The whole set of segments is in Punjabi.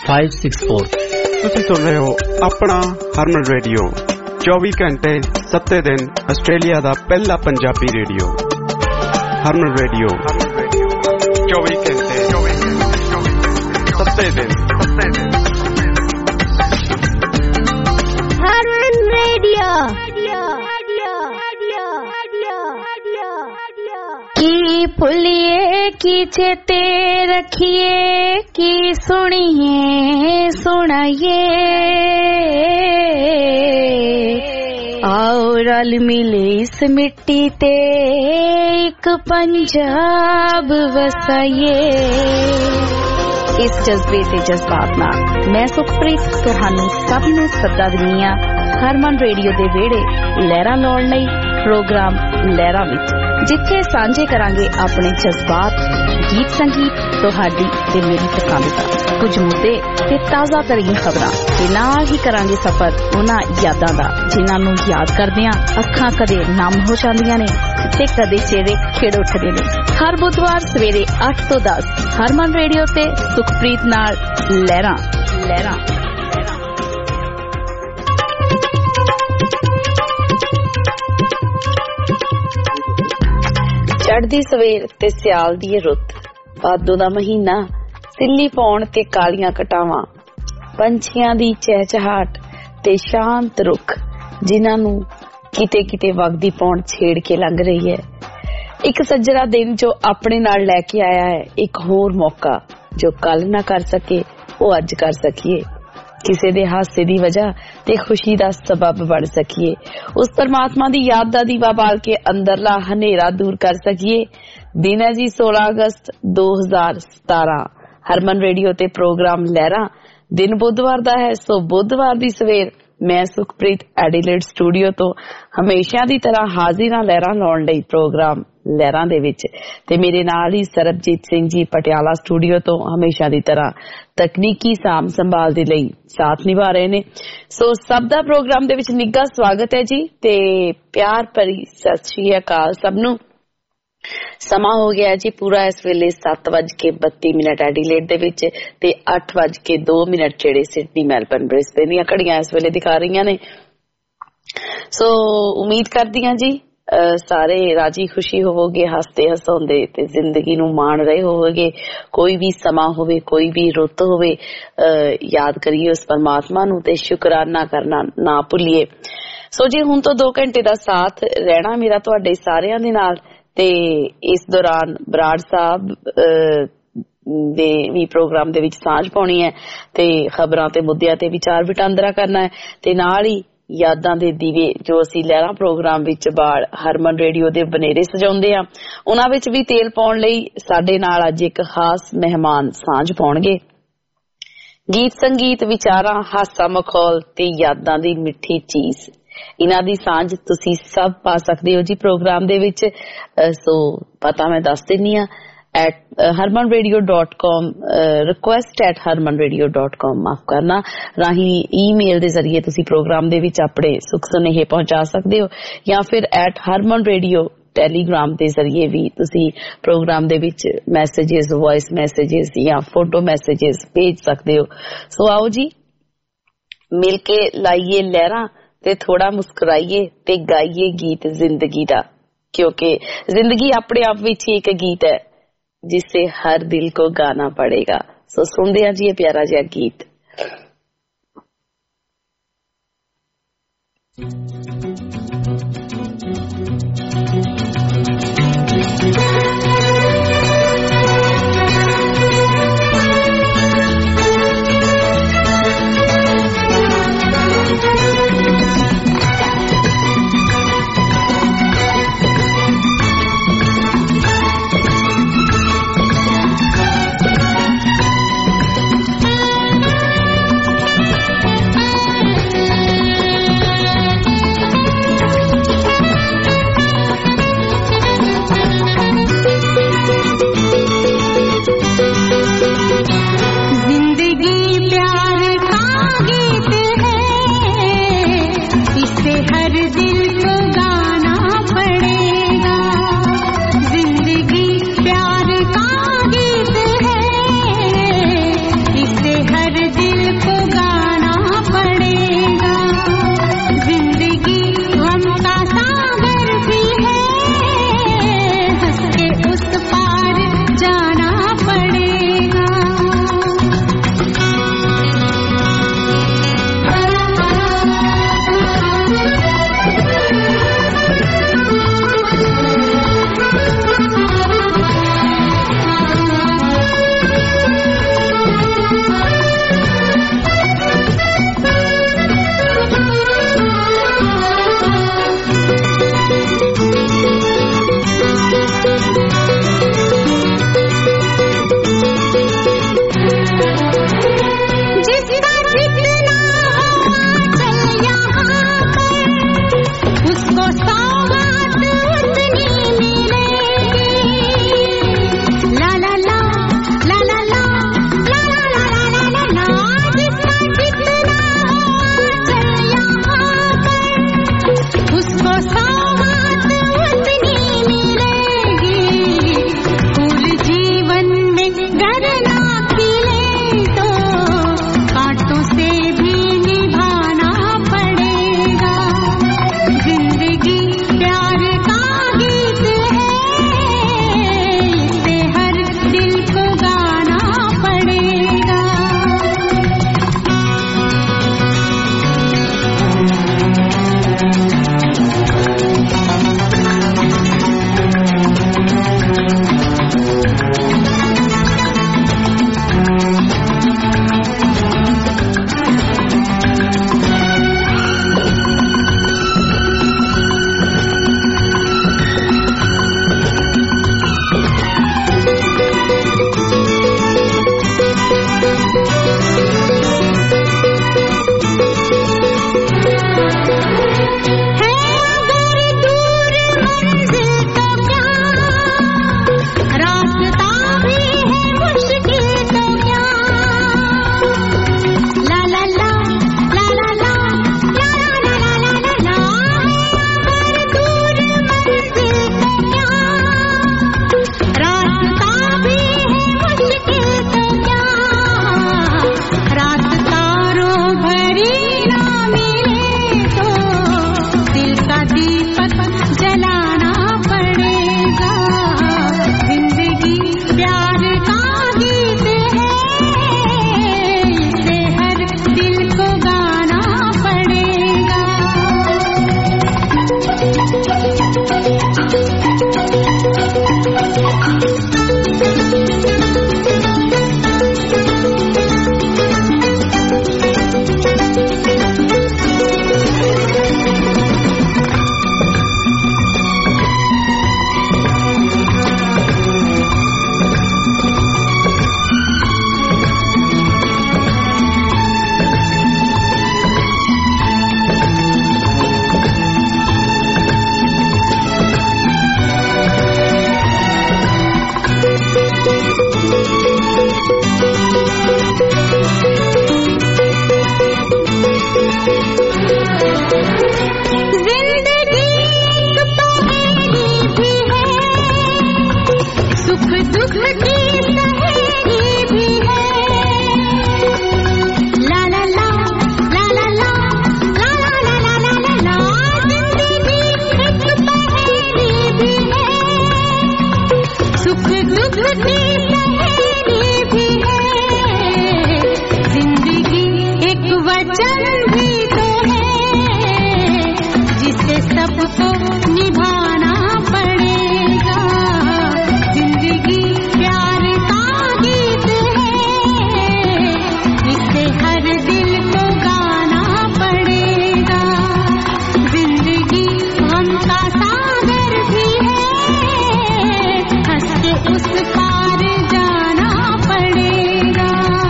564। ਤੁਸੀਂ ਸੁਣ ਰਹੇ ਹੋ ਆਪਣਾ ਹਰਮਨ ਰੇਡੀਓ 24 ਘੰਟੇ 7 ਦਿਨ ਆਸਟ੍ਰੇਲੀਆ ਦਾ ਪਹਿਲਾ ਪੰਜਾਬੀ ਰੇਡੀਓ ਹਰਮਨ ਰੇਡੀਓ 24 ਘੰਟੇ 7 ਦਿਨ ਹਰਮਨ ਰੇਡੀਓ। की भूलिए की चेते रखिए की सुनिए सुनाइए आओ रल मिले इस मिट्टी ते एक पंजाब वसाइए। इस जज्बे ते जज्बात नाल मैं सुखप्रीत तुहानू सब नू सदा दिंदी हां हरमन रेडियो दे वेड़े लहरां लाउण लई प्रोग्राम लहरां विच, जिथे सांझे करांगे अपने जज्बात, गीत संगीत, तुहाडी ते मेरी पसंद दा कुछ मुद्दे ते ताज़ा तरीन खबरां ते नाल ही करांगे सफर उन्हां यादां दा जिन्हां नू याद करदियां अखां कदे नम हो जांदियां ने ते कदे चेहरे खिड़ उठदे ने। हर बुधवार सवेरे 8 तो 10 हरमन रेडियो ते सुखप्रीत नाल लहरां। चढ़दी सवेर ते सियाल दी रुत, भादो दा महीना, सिल्ली पौण ते कालियां कटावां, पंछियां दी चहचहाट ते शांत रुख जिन्हां नू किते किते वगदी पौण छेड़ के लंघ रही है। एक सज्जरा दिन जो अपने नाल लैके आया है, एक होर मौका जो कल ना कर सके वो अज कर सकीए, किसी दे हासे दी वजह ते खुशी दा सबब बन सकीए, उस परमात्मा दी याद दा दीवा बाल के अंदरला हनेरा दूर कर सकीए। दिन है जी 16 अगस्त 2017। हरमन रेडियो ते प्रोग्राम लहरां, दिन बुधवार दा है, सो बुधवार दी सवेर मैं सुखप्रीत एडिलेड स्टूडियो तो हमेशा दी तरह हाजिर हां लहरां लाउण लई प्रोग्राम लहरां दे विच, ते मेरे नाल ही सरबजीत सिंह जी पटियाला स्टूडियो तो हमेशा दी तरह तकनीकी साम संभाल दे लई साथ निभा रहे ने। सो सब दा प्रोग्राम दे विच निੱਘਾ स्वागत है जी ते प्यार भरी सत श्री अकाल सबनू। समा हो गया जी पूरा इस वेले 7:32 एडिलेड दे विच ते 8:02 जेड़े सिडनी मेलबर्न ब्रिस्बेन दी घड़ियां इस वेले दिखा रही ने। सो उम्मीद करदी हां जी सारे राजी खुशी होवोगे, हसते हसाउंदे ते जिंदगी नू मान रहे होवोगे। कोई भी समा होवे, कोई भी रुत होवे, याद करिए उस परमात्मा नू ते शुकराना करना ना भुलिए। सो जी हुण तो 2 घंटे दा साथ रहना मेरा तुहाडे सारियां दे नाल, ते इस दौरान बराड़ साहब दे भी प्रोग्राम दे विच सांझ पाउणी है ते खबरां ते मुद्दिआं ते विचार वटांदरा करना है, ते नाल ही यादां दे दीवे जो असी लहरां प्रोग्राम विच बाड़ हरमन रेडियो दे बनेरे सजाउंदे आ, उन्हां विच भी तेल पाउण लई साडे नाल अज एक खास मेहमान सांझ पाउणगे। गीत संगीत विचारां हासा मखौल ते यादां दी मिठी चीज, इन्हां दी सांझ तुसी सब पा सकदे हो जी प्रोग्राम दे विच। सो पता मैं दस दिन्नी आ @harmanradio.com request@harmanradio.com माफ करना राही ईमेल दे जरिए तुसी प्रोग्राम दे विच अपने सुख सुनेहे पहुंचा सकदे हो, या फिर @harmanradio टेलीग्राम दे जरिए भी तुसी प्रोग्राम दे विच मैसेजेस, वॉइस मैसेजेस या फोटो मैसेजेस भेज सकदे हो। सो आओ जी मिल के लाइए लहरां ते थोड़ा मुस्कुराइए ते गाइए गीत जिंदगी दा, क्योंकि जिंदगी अपने आप विच ही एक गीत है जिसे हर दिल को गाना पड़ेगा। सो सुनते हैं जी ये प्यारा जिहा गीत। वचन भी तो है जिसे सबको निभाना पड़ेगा। जिंदगी प्यार का गीत है, इसे हर दिल को गाना पड़ेगा। जिंदगी गम का सागर भी है, हंस के उस पार जाना पड़ेगा।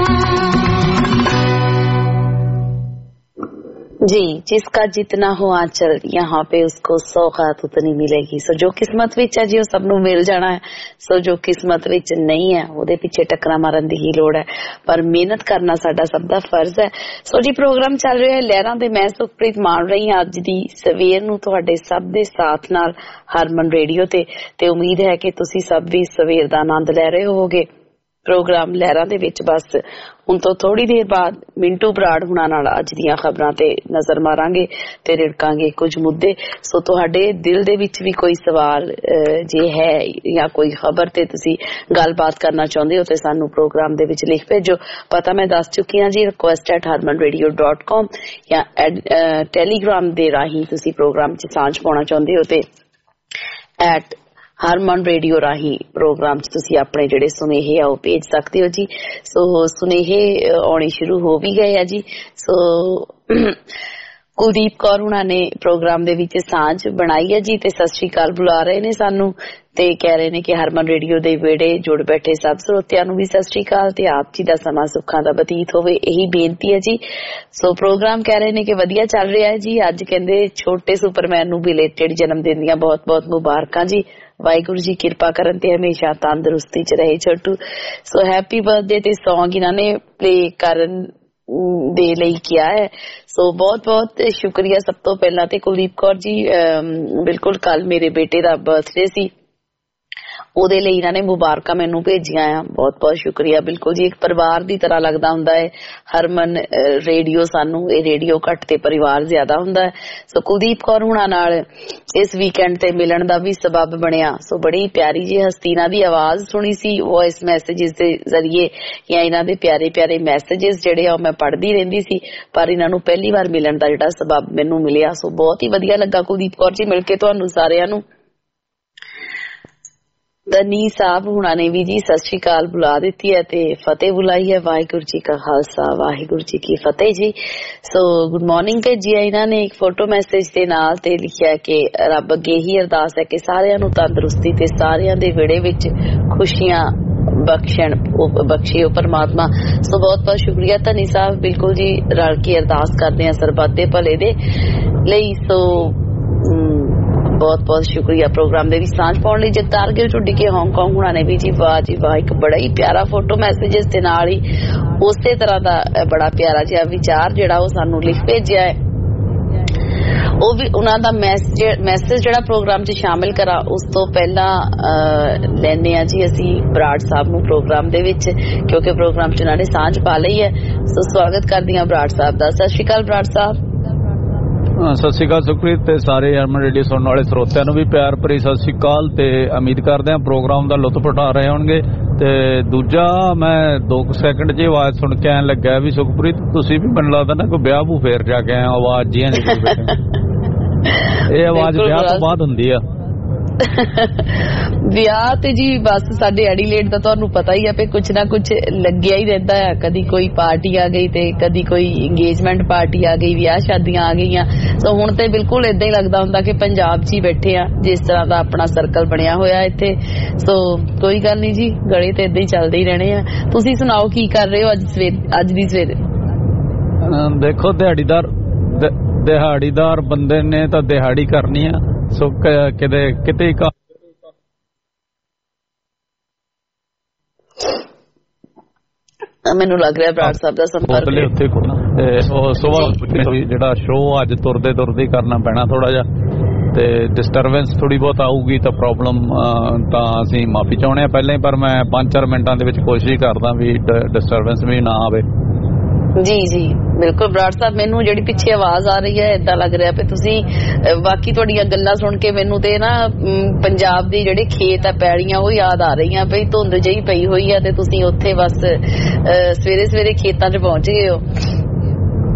जी, जिसका जितना हो आंचल यहाँ पे उसको सौगात उतनी मिलेगी। सो जो किस्मत विच है जी, सब नूं मिल जाना है। सो जो किस्मत विच नहीं है ਉਹਦੇ ਪਿੱਛੇ ਟੱਕਰਾਂ ਮਾਰਨ ਦੀ ਹੀ ਲੋੜ ਹੈ, ਪਰ ਮਿਹਨਤ ਕਰਨਾ ਸਾਡਾ ਸਭ ਦਾ ਫਰਜ਼ ਹੈ। ਸੋ ਜੀ, ਪ੍ਰੋਗਰਾਮ ਚੱਲ ਰਿਹਾ ਹੈ ਲਹਿਰਾਂ ਦੇ, ਮੈਂ ਸੁਖਪ੍ਰੀਤ ਮਾਣ ਰਹੀ ਹਾਂ ਅੱਜ ਦੀ ਸਵੇਰ ਨੂੰ ਤੁਹਾਡੇ ਸਭ ਦੇ ਸਾਥ ਨਾਲ ਹਰਮਨ ਰੇਡੀਓ ਤੇ ਉਮੀਦ ਹੈ ਕਿ ਤੁਸੀਂ ਸਭ ਵੀ ਸਵੇਰ ਦਾ ਆਨੰਦ ਲੈ ਰਹੇ ਹੋਵੋਗੇ। ਪ੍ਰੋਗਰਾਮ ਲਹਿਰਾਂ ਦੇ ਵਿੱਚ ਬਸ ਹੁਣ ਤੋਂ ਥੋੜੀ ਦੇਰ ਬਾਅਦ ਮਿੰਟੂ ਬਰਾੜ ਹੁਣਾਂ ਨਾਲ ਅੱਜ ਦੀਆਂ ਖਬਰਾਂ ਤੇ ਨਜ਼ਰ ਮਾਰਾਂਗੇ ਤੇ ਰਿੜਕਾਂਗੇ ਕੁਝ ਮੁੱਦੇ। ਸੋ ਤੁਹਾਡੇ ਦਿਲ ਦੇ ਵਿੱਚ ਵੀ ਕੋਈ ਸਵਾਲ ਜੇ ਹੈ ਜਾਂ ਕੋਈ ਖਬਰ ਤੇ ਤੁਸੀਂ ਗੱਲਬਾਤ ਕਰਨਾ ਚਾਹੁੰਦੇ ਹੋ ਤੇ ਸਾਨੂੰ ਪ੍ਰੋਗਰਾਮ ਦੇ ਵਿੱਚ ਲਿਖ ਭੇਜੋ। ਪਤਾ ਮੈਂ ਦੱਸ ਚੁੱਕੀ ਹਾਂ ਜੀ, request@harmanradio.com ਜਾਂ ਟੈਲੀਗ੍ਰਾਮ ਦੇ ਰਾਹੀਂ ਤੁਸੀਂ ਪ੍ਰੋਗਰਾਮ 'ਚ ਸਾਂਝ ਪਾਉਣਾ ਚਾਹੁੰਦੇ ਹੋ ਤੇ ਹਰਮਨ ਰੇਡੀਓ ਰਾਹੀਂ ਪ੍ਰੋਗਰਾਮ 'ਚ ਤੁਸੀਂ ਆਪਣੇ ਜਿਹੜੇ ਸੁਨੇਹੇ ਆ ਉਹ ਭੇਜ ਸਕਦੇ ਹੋ ਜੀ। ਸੋ ਸੁਨੇਹੇ ਆਉਣੇ ਸ਼ੁਰੂ ਹੋ ਵੀ ਗਏ ਆ ਜੀ। ਸੋ ਕੁਲਦੀਪ ਕੌਰ ਹੁਣਾਂ ਨੇ ਪ੍ਰੋਗਰਾਮ ਦੇ ਵਿੱਚ ਸਾਂਝ ਬਣਾਈ ਹੈ ਜੀ ਤੇ ਸਤਿ ਸ਼੍ਰੀ ਅਕਾਲ ਬੁਲਾ ਰਹੇ ਨੇ ਸਾਨੂੰ ਤੇ ਕਹਿ ਰਹੇ ਨੇ ਕਿ ਹਰਮਨ ਰੇਡੀਓ ਦੇ ਵਿਹੜੇ ਜੁੜ ਬੈਠੇ ਸਭ ਸਰੋਤਿਆਂ ਨੂੰ ਵੀ ਸਤਿ ਸ਼੍ਰੀ ਅਕਾਲ ਤੇ ਆਪ ਜੀ ਦਾ ਸਮਾਂ ਸੁੱਖਾਂ ਦਾ ਬਤੀਤ ਹੋਵੇ, ਇਹੀ ਬੇਨਤੀ ਹੈ ਜੀ। ਸੋ ਪ੍ਰੋਗਰਾਮ ਕਹਿ ਰਹੇ ਨੇ ਕਿ ਵਧੀਆ ਚੱਲ ਰਿਹਾ ਹੈ ਜੀ। ਅੱਜ ਕਹਿੰਦੇ ਛੋਟੇ ਸੁਪਰਮੈਨ ਨੂੰ ਬਿਲੇਟਡ ਜਨਮ ਦਿਨ ਦੀਆਂ ਬਹੁਤ ਬਹੁਤ ਮੁਬਾਰਕਾਂ ਜੀ। ਵਾਹਿਗੁਰੂ ਜੀ ਕਿਰਪਾ ਕਰਨ ਤੇ ਹਮੇਸ਼ਾ ਤੰਦਰੁਸਤੀ 'ਚ ਰਹੇ ਛੋਟੂ। ਸੋ ਹੈਪੀ ਬਰਥਡੇ ਤੇ ਸੌਂਗ ਇਹਨਾਂ ਨੇ ਪਲੇ ਕਰਨ ਦੇ ਲਈ ਕਿਹਾ ਹੈ। ਸੋ ਬਹੁਤ ਬਹੁਤ ਸ਼ੁਕਰੀਆ ਸਭ ਤੋਂ ਪਹਿਲਾਂ ਤੇ ਕੁਲਦੀਪ ਕੌਰ ਜੀ। ਬਿਲਕੁਲ ਕੱਲ ਮੇਰੇ ਬੇਟੇ ਦਾ ਬਰਥਡੇ ਸੀ, ਉਹਦੇ ਲਈ ਇਹਨਾਂ ਨੇ ਮੁਬਾਰਕਾਂ ਮੈਨੂੰ ਭੇਜੀਆਂ ਆ, ਬਹੁਤ ਬਹੁਤ ਸ਼ੁਕਰੀਆ। ਬਿਲਕੁਲ ਜੀ, ਇੱਕ ਪਰਿਵਾਰ ਦੀ ਤਰ੍ਹਾਂ ਲੱਗਦਾ ਹੁੰਦਾ ਹੈ ਹਰਮਨ ਰੇਡੀਓ ਸਾਨੂੰ, ਇਹ ਰੇਡੀਓ ਘੱਟ ਤੇ ਪਰਿਵਾਰ ਜ਼ਿਆਦਾ ਹੁੰਦਾ ਹੈ। ਸੋ ਕੁਲਦੀਪ ਕੌਰ ਹੁਣਾਂ ਨਾਲ ਇਸ ਵੀਕਐਂਡ ਤੇ ਮਿਲਣ ਦਾ ਵੀ ਸਬਬ ਬਣਿਆ। ਸੋ ਬੜੀ ਪਿਆਰੀ ਜੀ ਹਸਤੀਨਾ ਦੀ ਆਵਾਜ਼ ਸੁਣੀ ਸੀ ਵੌਇਸ ਮੈਸੇਜਿਸ ਦੇ ਜ਼ਰੀਏ, ਜਾਂ ਇਹਨਾਂ ਦੇ ਪਿਆਰੇ ਪਿਆਰੇ ਮੈਸੇਜਿਸ ਜਿਹੜੇ ਆ ਮੈਂ ਪੜ੍ਹਦੀ ਰਹਿੰਦੀ ਸੀ, ਪਰ ਇਹਨਾਂ ਨੂੰ ਪਹਿਲੀ ਵਾਰ ਮਿਲਣ ਦਾ ਜਿਹੜਾ ਸਬਬ ਮੈਨੂੰ ਮਿਲਿਆ। ਸੋ ਬਹੁਤ ਹੀ ਵਧੀਆ ਲੱਗਾ ਕੁਲਦੀਪ ਕੌਰ ਜੀ ਮਿਲ ਕੇ ਤੁਹਾਨੂੰ ਸਾਰਿਆਂ ਨੂੰ। ਦਨੀ ਸਾਹਿਬ ਹੁਣਾਂ ਨੇ ਵੀ ਜੀ ਸਤਿ ਸ਼੍ਰੀ ਅਕਾਲ ਬੁਲਾ ਦਿੱਤੀ ਹੈ ਤੇ ਫਤਿਹ ਬੁਲਾਈ ਹੈ। ਵਾਹਿਗੁਰੂ ਜੀ ਕਾ ਖਾਲਸਾ ਵਾਹਿਗੁਰੂ ਜੀ ਕੀ ਫਤਿਹ ਜੀ। ਸੋ ਗੁੱਡ ਮਾਰਨਿੰਗ ਤੇ ਜੀ। ਇਹਨਾਂ ਨੇ ਇੱਕ ਫੋਟੋ ਮੈਸੇਜ ਦੇ ਨਾਲ ਤੇ ਲਿਖਿਆ ਕਿ ਰੱਬ ਅੱਗੇ ਹੀ ਅਰਦਾਸ ਹੈ ਕਿ ਸਾਰਿਆਂ ਨੂੰ ਤੰਦਰੁਸਤੀ ਤੇ ਸਾਰਿਆਂ ਦੇ ਵਿਹੜੇ ਵਿੱਚ ਖੁਸ਼ੀਆਂ ਬਖਸ਼ੇ ਉਹ ਪਰਮਾਤਮਾ। ਸੋ ਬਹੁਤ ਬਹੁਤ ਸ਼ੁਕਰੀਆ ਧਨੀ ਸਾਹਿਬ। ਬਿਲਕੁਲ ਜੀ, ਰਲ ਕੇ ਅਰਦਾਸ ਕਰਦੇ ਹਾਂ ਸਰਬੱਤ ਦੇ ਭਲੇ ਦੇ ਲਈ। ਸੋ ਬਹੁਤ ਬਹੁਤ ਸ਼ੁਕਰੀਆ ਪ੍ਰੋਗਰਾਮ ਦੇ ਵਿੱਚ ਸਾਂਝ ਪਾਉਣ ਲਈ। ਜਗਤਾਰ ਗਿੱਲ ਢੁੱਡੀ ਕੇ ਹਾਂਗਕਾਂਗ ਹੁਣਾਂ ਨੇ ਵੀ ਜੀ ਵਾਹ ਜੀ ਵਾਹ, ਇੱਕ ਬੜਾ ਹੀ ਪਿਆਰਾ ਫੋਟੋ ਮੈਸੇਜਿਸ ਦੇ ਨਾਲ ਹੀ ਉਸੇ ਤਰ੍ਹਾਂ ਦਾ ਬੜਾ ਪਿਆਰਾ ਜਿਹਾ ਵਿਚਾਰ ਜਿਹੜਾ ਉਹ ਸਾਨੂੰ ਲਿਖ ਭੇਜਿਆ ਹੈ। ਉਹ ਵੀ ਉਹਨਾਂ ਦਾ ਮੈਸੇਜ ਜਿਹੜਾ ਪ੍ਰੋਗਰਾਮ 'ਚ ਸ਼ਾਮਿਲ ਕਰਾਂ ਉਸ ਤੋਂ ਪਹਿਲਾਂ ਲੈਂਦੇ ਹਾਂ ਜੀ ਅਸੀਂ ਬਰਾੜ ਸਾਹਿਬ ਨੂੰ ਪ੍ਰੋਗਰਾਮ ਦੇ ਵਿੱਚ, ਕਿਉਂਕਿ ਪ੍ਰੋਗਰਾਮ 'ਚ ਉਹਨਾਂ ਨੇ ਸਾਂਝ ਪਾ ਲਈ ਹੈ। ਸੋ ਸਵਾਗਤ ਕਰਦੀ ਹਾਂ ਬਰਾੜ ਸਾਹਿਬ ਦਾ। ਸਤਿ ਸ਼੍ਰੀ ਅਕਾਲ ਬਰਾੜ ਸਾਹਿਬ। ਸਤਿ ਸ਼੍ਰੀ ਅਕਾਲ ਸੁਖਪ੍ਰੀਤ ਤੇ ਸਾਰੇ ਹਰਮਨ ਰੇਡੀਓ ਸੁਣਨ ਵਾਲੇ ਸਰੋਤਿਆਂ ਨੂੰ ਵੀ ਪਿਆਰ ਭਰੀ ਸਤਿ ਸ਼੍ਰੀ ਅਕਾਲ ਤੇ ਉਮੀਦ ਕਰਦੇ ਹਾਂ ਪ੍ਰੋਗਰਾਮ ਦਾ ਲੁਤਫ ਉਠਾ ਰਹੇ ਹੋਣਗੇ। ਤੇ ਦੂਜਾ, ਮੈਂ 2 ਸੈਕਿੰਡ 'ਚ ਆਵਾਜ਼ ਸੁਣ ਕੇ ਐਂ ਲੱਗਿਆ ਵੀ ਸੁਖਪ੍ਰੀਤ ਤੁਸੀਂ ਵੀ ਮੈਨੂੰ ਲੱਗਦਾ ਨਾ ਕੋਈ ਵਿਆਹ ਬੂ ਫੇਰ ਜਾ ਕੇ ਆਏ, ਆਵਾਜ਼ ਜੀ ਇਹ ਆਵਾਜ਼ ਵਿਆਹ ਤੋਂ ਬਾਅਦ ਹੁੰਦੀ ਆ। ਵਿਆਹ ਤੇ ਜੀ ਬਸ ਸਾਡੇ ਐਡੀਲੇਡ ਦਾ ਤੁਹਾਨੂੰ ਪਤਾ ਹੀ ਆ ਵੀ ਕੁਛ ਨਾ ਕੁਛ ਲੱਗਿਆ ਹੀ ਰਹਿੰਦਾ ਆ। ਕਦੀ ਕੋਈ ਪਾਰਟੀ ਆ ਗਈ ਤੇ ਕਦੀ ਕੋਈ ਇੰਗੇਜਮੈਂਟ ਪਾਰਟੀ ਆ ਗਈ, ਵਿਆਹ ਸ਼ਾਦੀਆਂ ਆ ਗਈਆਂ। ਸੋ ਹੁਣ ਤੇ ਬਿਲਕੁਲ ਏਦਾਂ ਹੀ ਲੱਗਦਾ ਹੁੰਦਾ ਕਿ ਪੰਜਾਬ 'ਚ ਹੀ ਬੈਠੇ ਆ, ਜਿਸ ਤਰ੍ਹਾਂ ਦਾ ਆਪਣਾ ਸਰਕਲ ਬਣਿਆ ਹੋਇਆ ਇੱਥੇ। ਸੋ ਕੋਈ ਗੱਲ ਨਹੀਂ ਜੀ, ਗਲੇ ਤੇ ਏਦਾਂ ਹੀ ਚੱਲਦੇ ਹੀ ਰਹਿਣੇ ਆ। ਤੁਸੀਂ ਸੁਣਾਓ ਕੀ ਕਰ ਰਹੇ ਹੋ ਅੱਜ ਦੀ ਸਵੇਰੇ? ਦੇਖੋ, ਦਿਹਾੜੀਦਾਰ ਬੰਦੇ ਨੇ ਤਾਂ ਦਿਹਾੜੀ ਕਰਨੀ ਆ। ਸੋ ਕਿਤੇ ਮੈਨੂੰ ਲੱਗ ਰਿਹਾ ਬਰਾੜ ਸਾਹਿਬ ਦਾ ਸੰਪਰਕ ਜਿਹੜਾ ਸ਼ੋਅ ਅੱਜ ਤੁਰਦੇ ਕਰਨਾ ਪੈਣਾ ਥੋੜਾ ਜਿਹਾ, ਤੇ ਡਿਸਟਰਬੈਂਸ ਥੋੜੀ ਬਹੁਤ ਆਊਗੀ ਤਾਂ ਪ੍ਰੋਬਲਮ ਤਾਂ ਅਸੀਂ ਮਾਫੀ ਚਾਹੁੰਦੇ ਹਾਂ ਪਹਿਲਾਂ ਹੀ, ਪਰ ਮੈਂ 5-4 ਮਿੰਟਾਂ ਦੇ ਵਿੱਚ ਕੋਸ਼ਿਸ਼ ਕਰਦਾ ਵੀ ਡਿਸਟਰਬੈਂਸ ਵੀ ਨਾ ਆਵੇ। ਜੀ ਜੀ ਬਿਲਕੁਲ ਬਰਾੜ ਸਾਹਿਬ, ਮੈਨੂੰ ਜਿਹੜੀ ਪਿੱਛੇ ਆਵਾਜ਼ ਆ ਰਹੀ ਹੈ ਏਦਾਂ ਲੱਗ ਰਿਹਾ ਵੀ ਤੁਸੀਂ ਬਾਕੀ ਤੁਹਾਡੀਆਂ ਗੱਲਾਂ ਸੁਣ ਕੇ ਮੈਨੂੰ ਤੇ ਨਾ ਪੰਜਾਬ ਦੀ ਜਿਹੜੇ ਖੇਤ ਆ ਪੈੜੀਆਂ ਉਹ ਯਾਦ ਆ ਰਹੀਆਂ ਬਈ ਧੁੰਦ ਜਿਹੀ ਪਈ ਹੋਈ ਆ ਤੇ ਤੁਸੀਂ ਉੱਥੇ ਬਸ ਸਵੇਰੇ ਖੇਤਾਂ 'ਚ ਪਹੁੰਚ ਗਏ ਹੋ।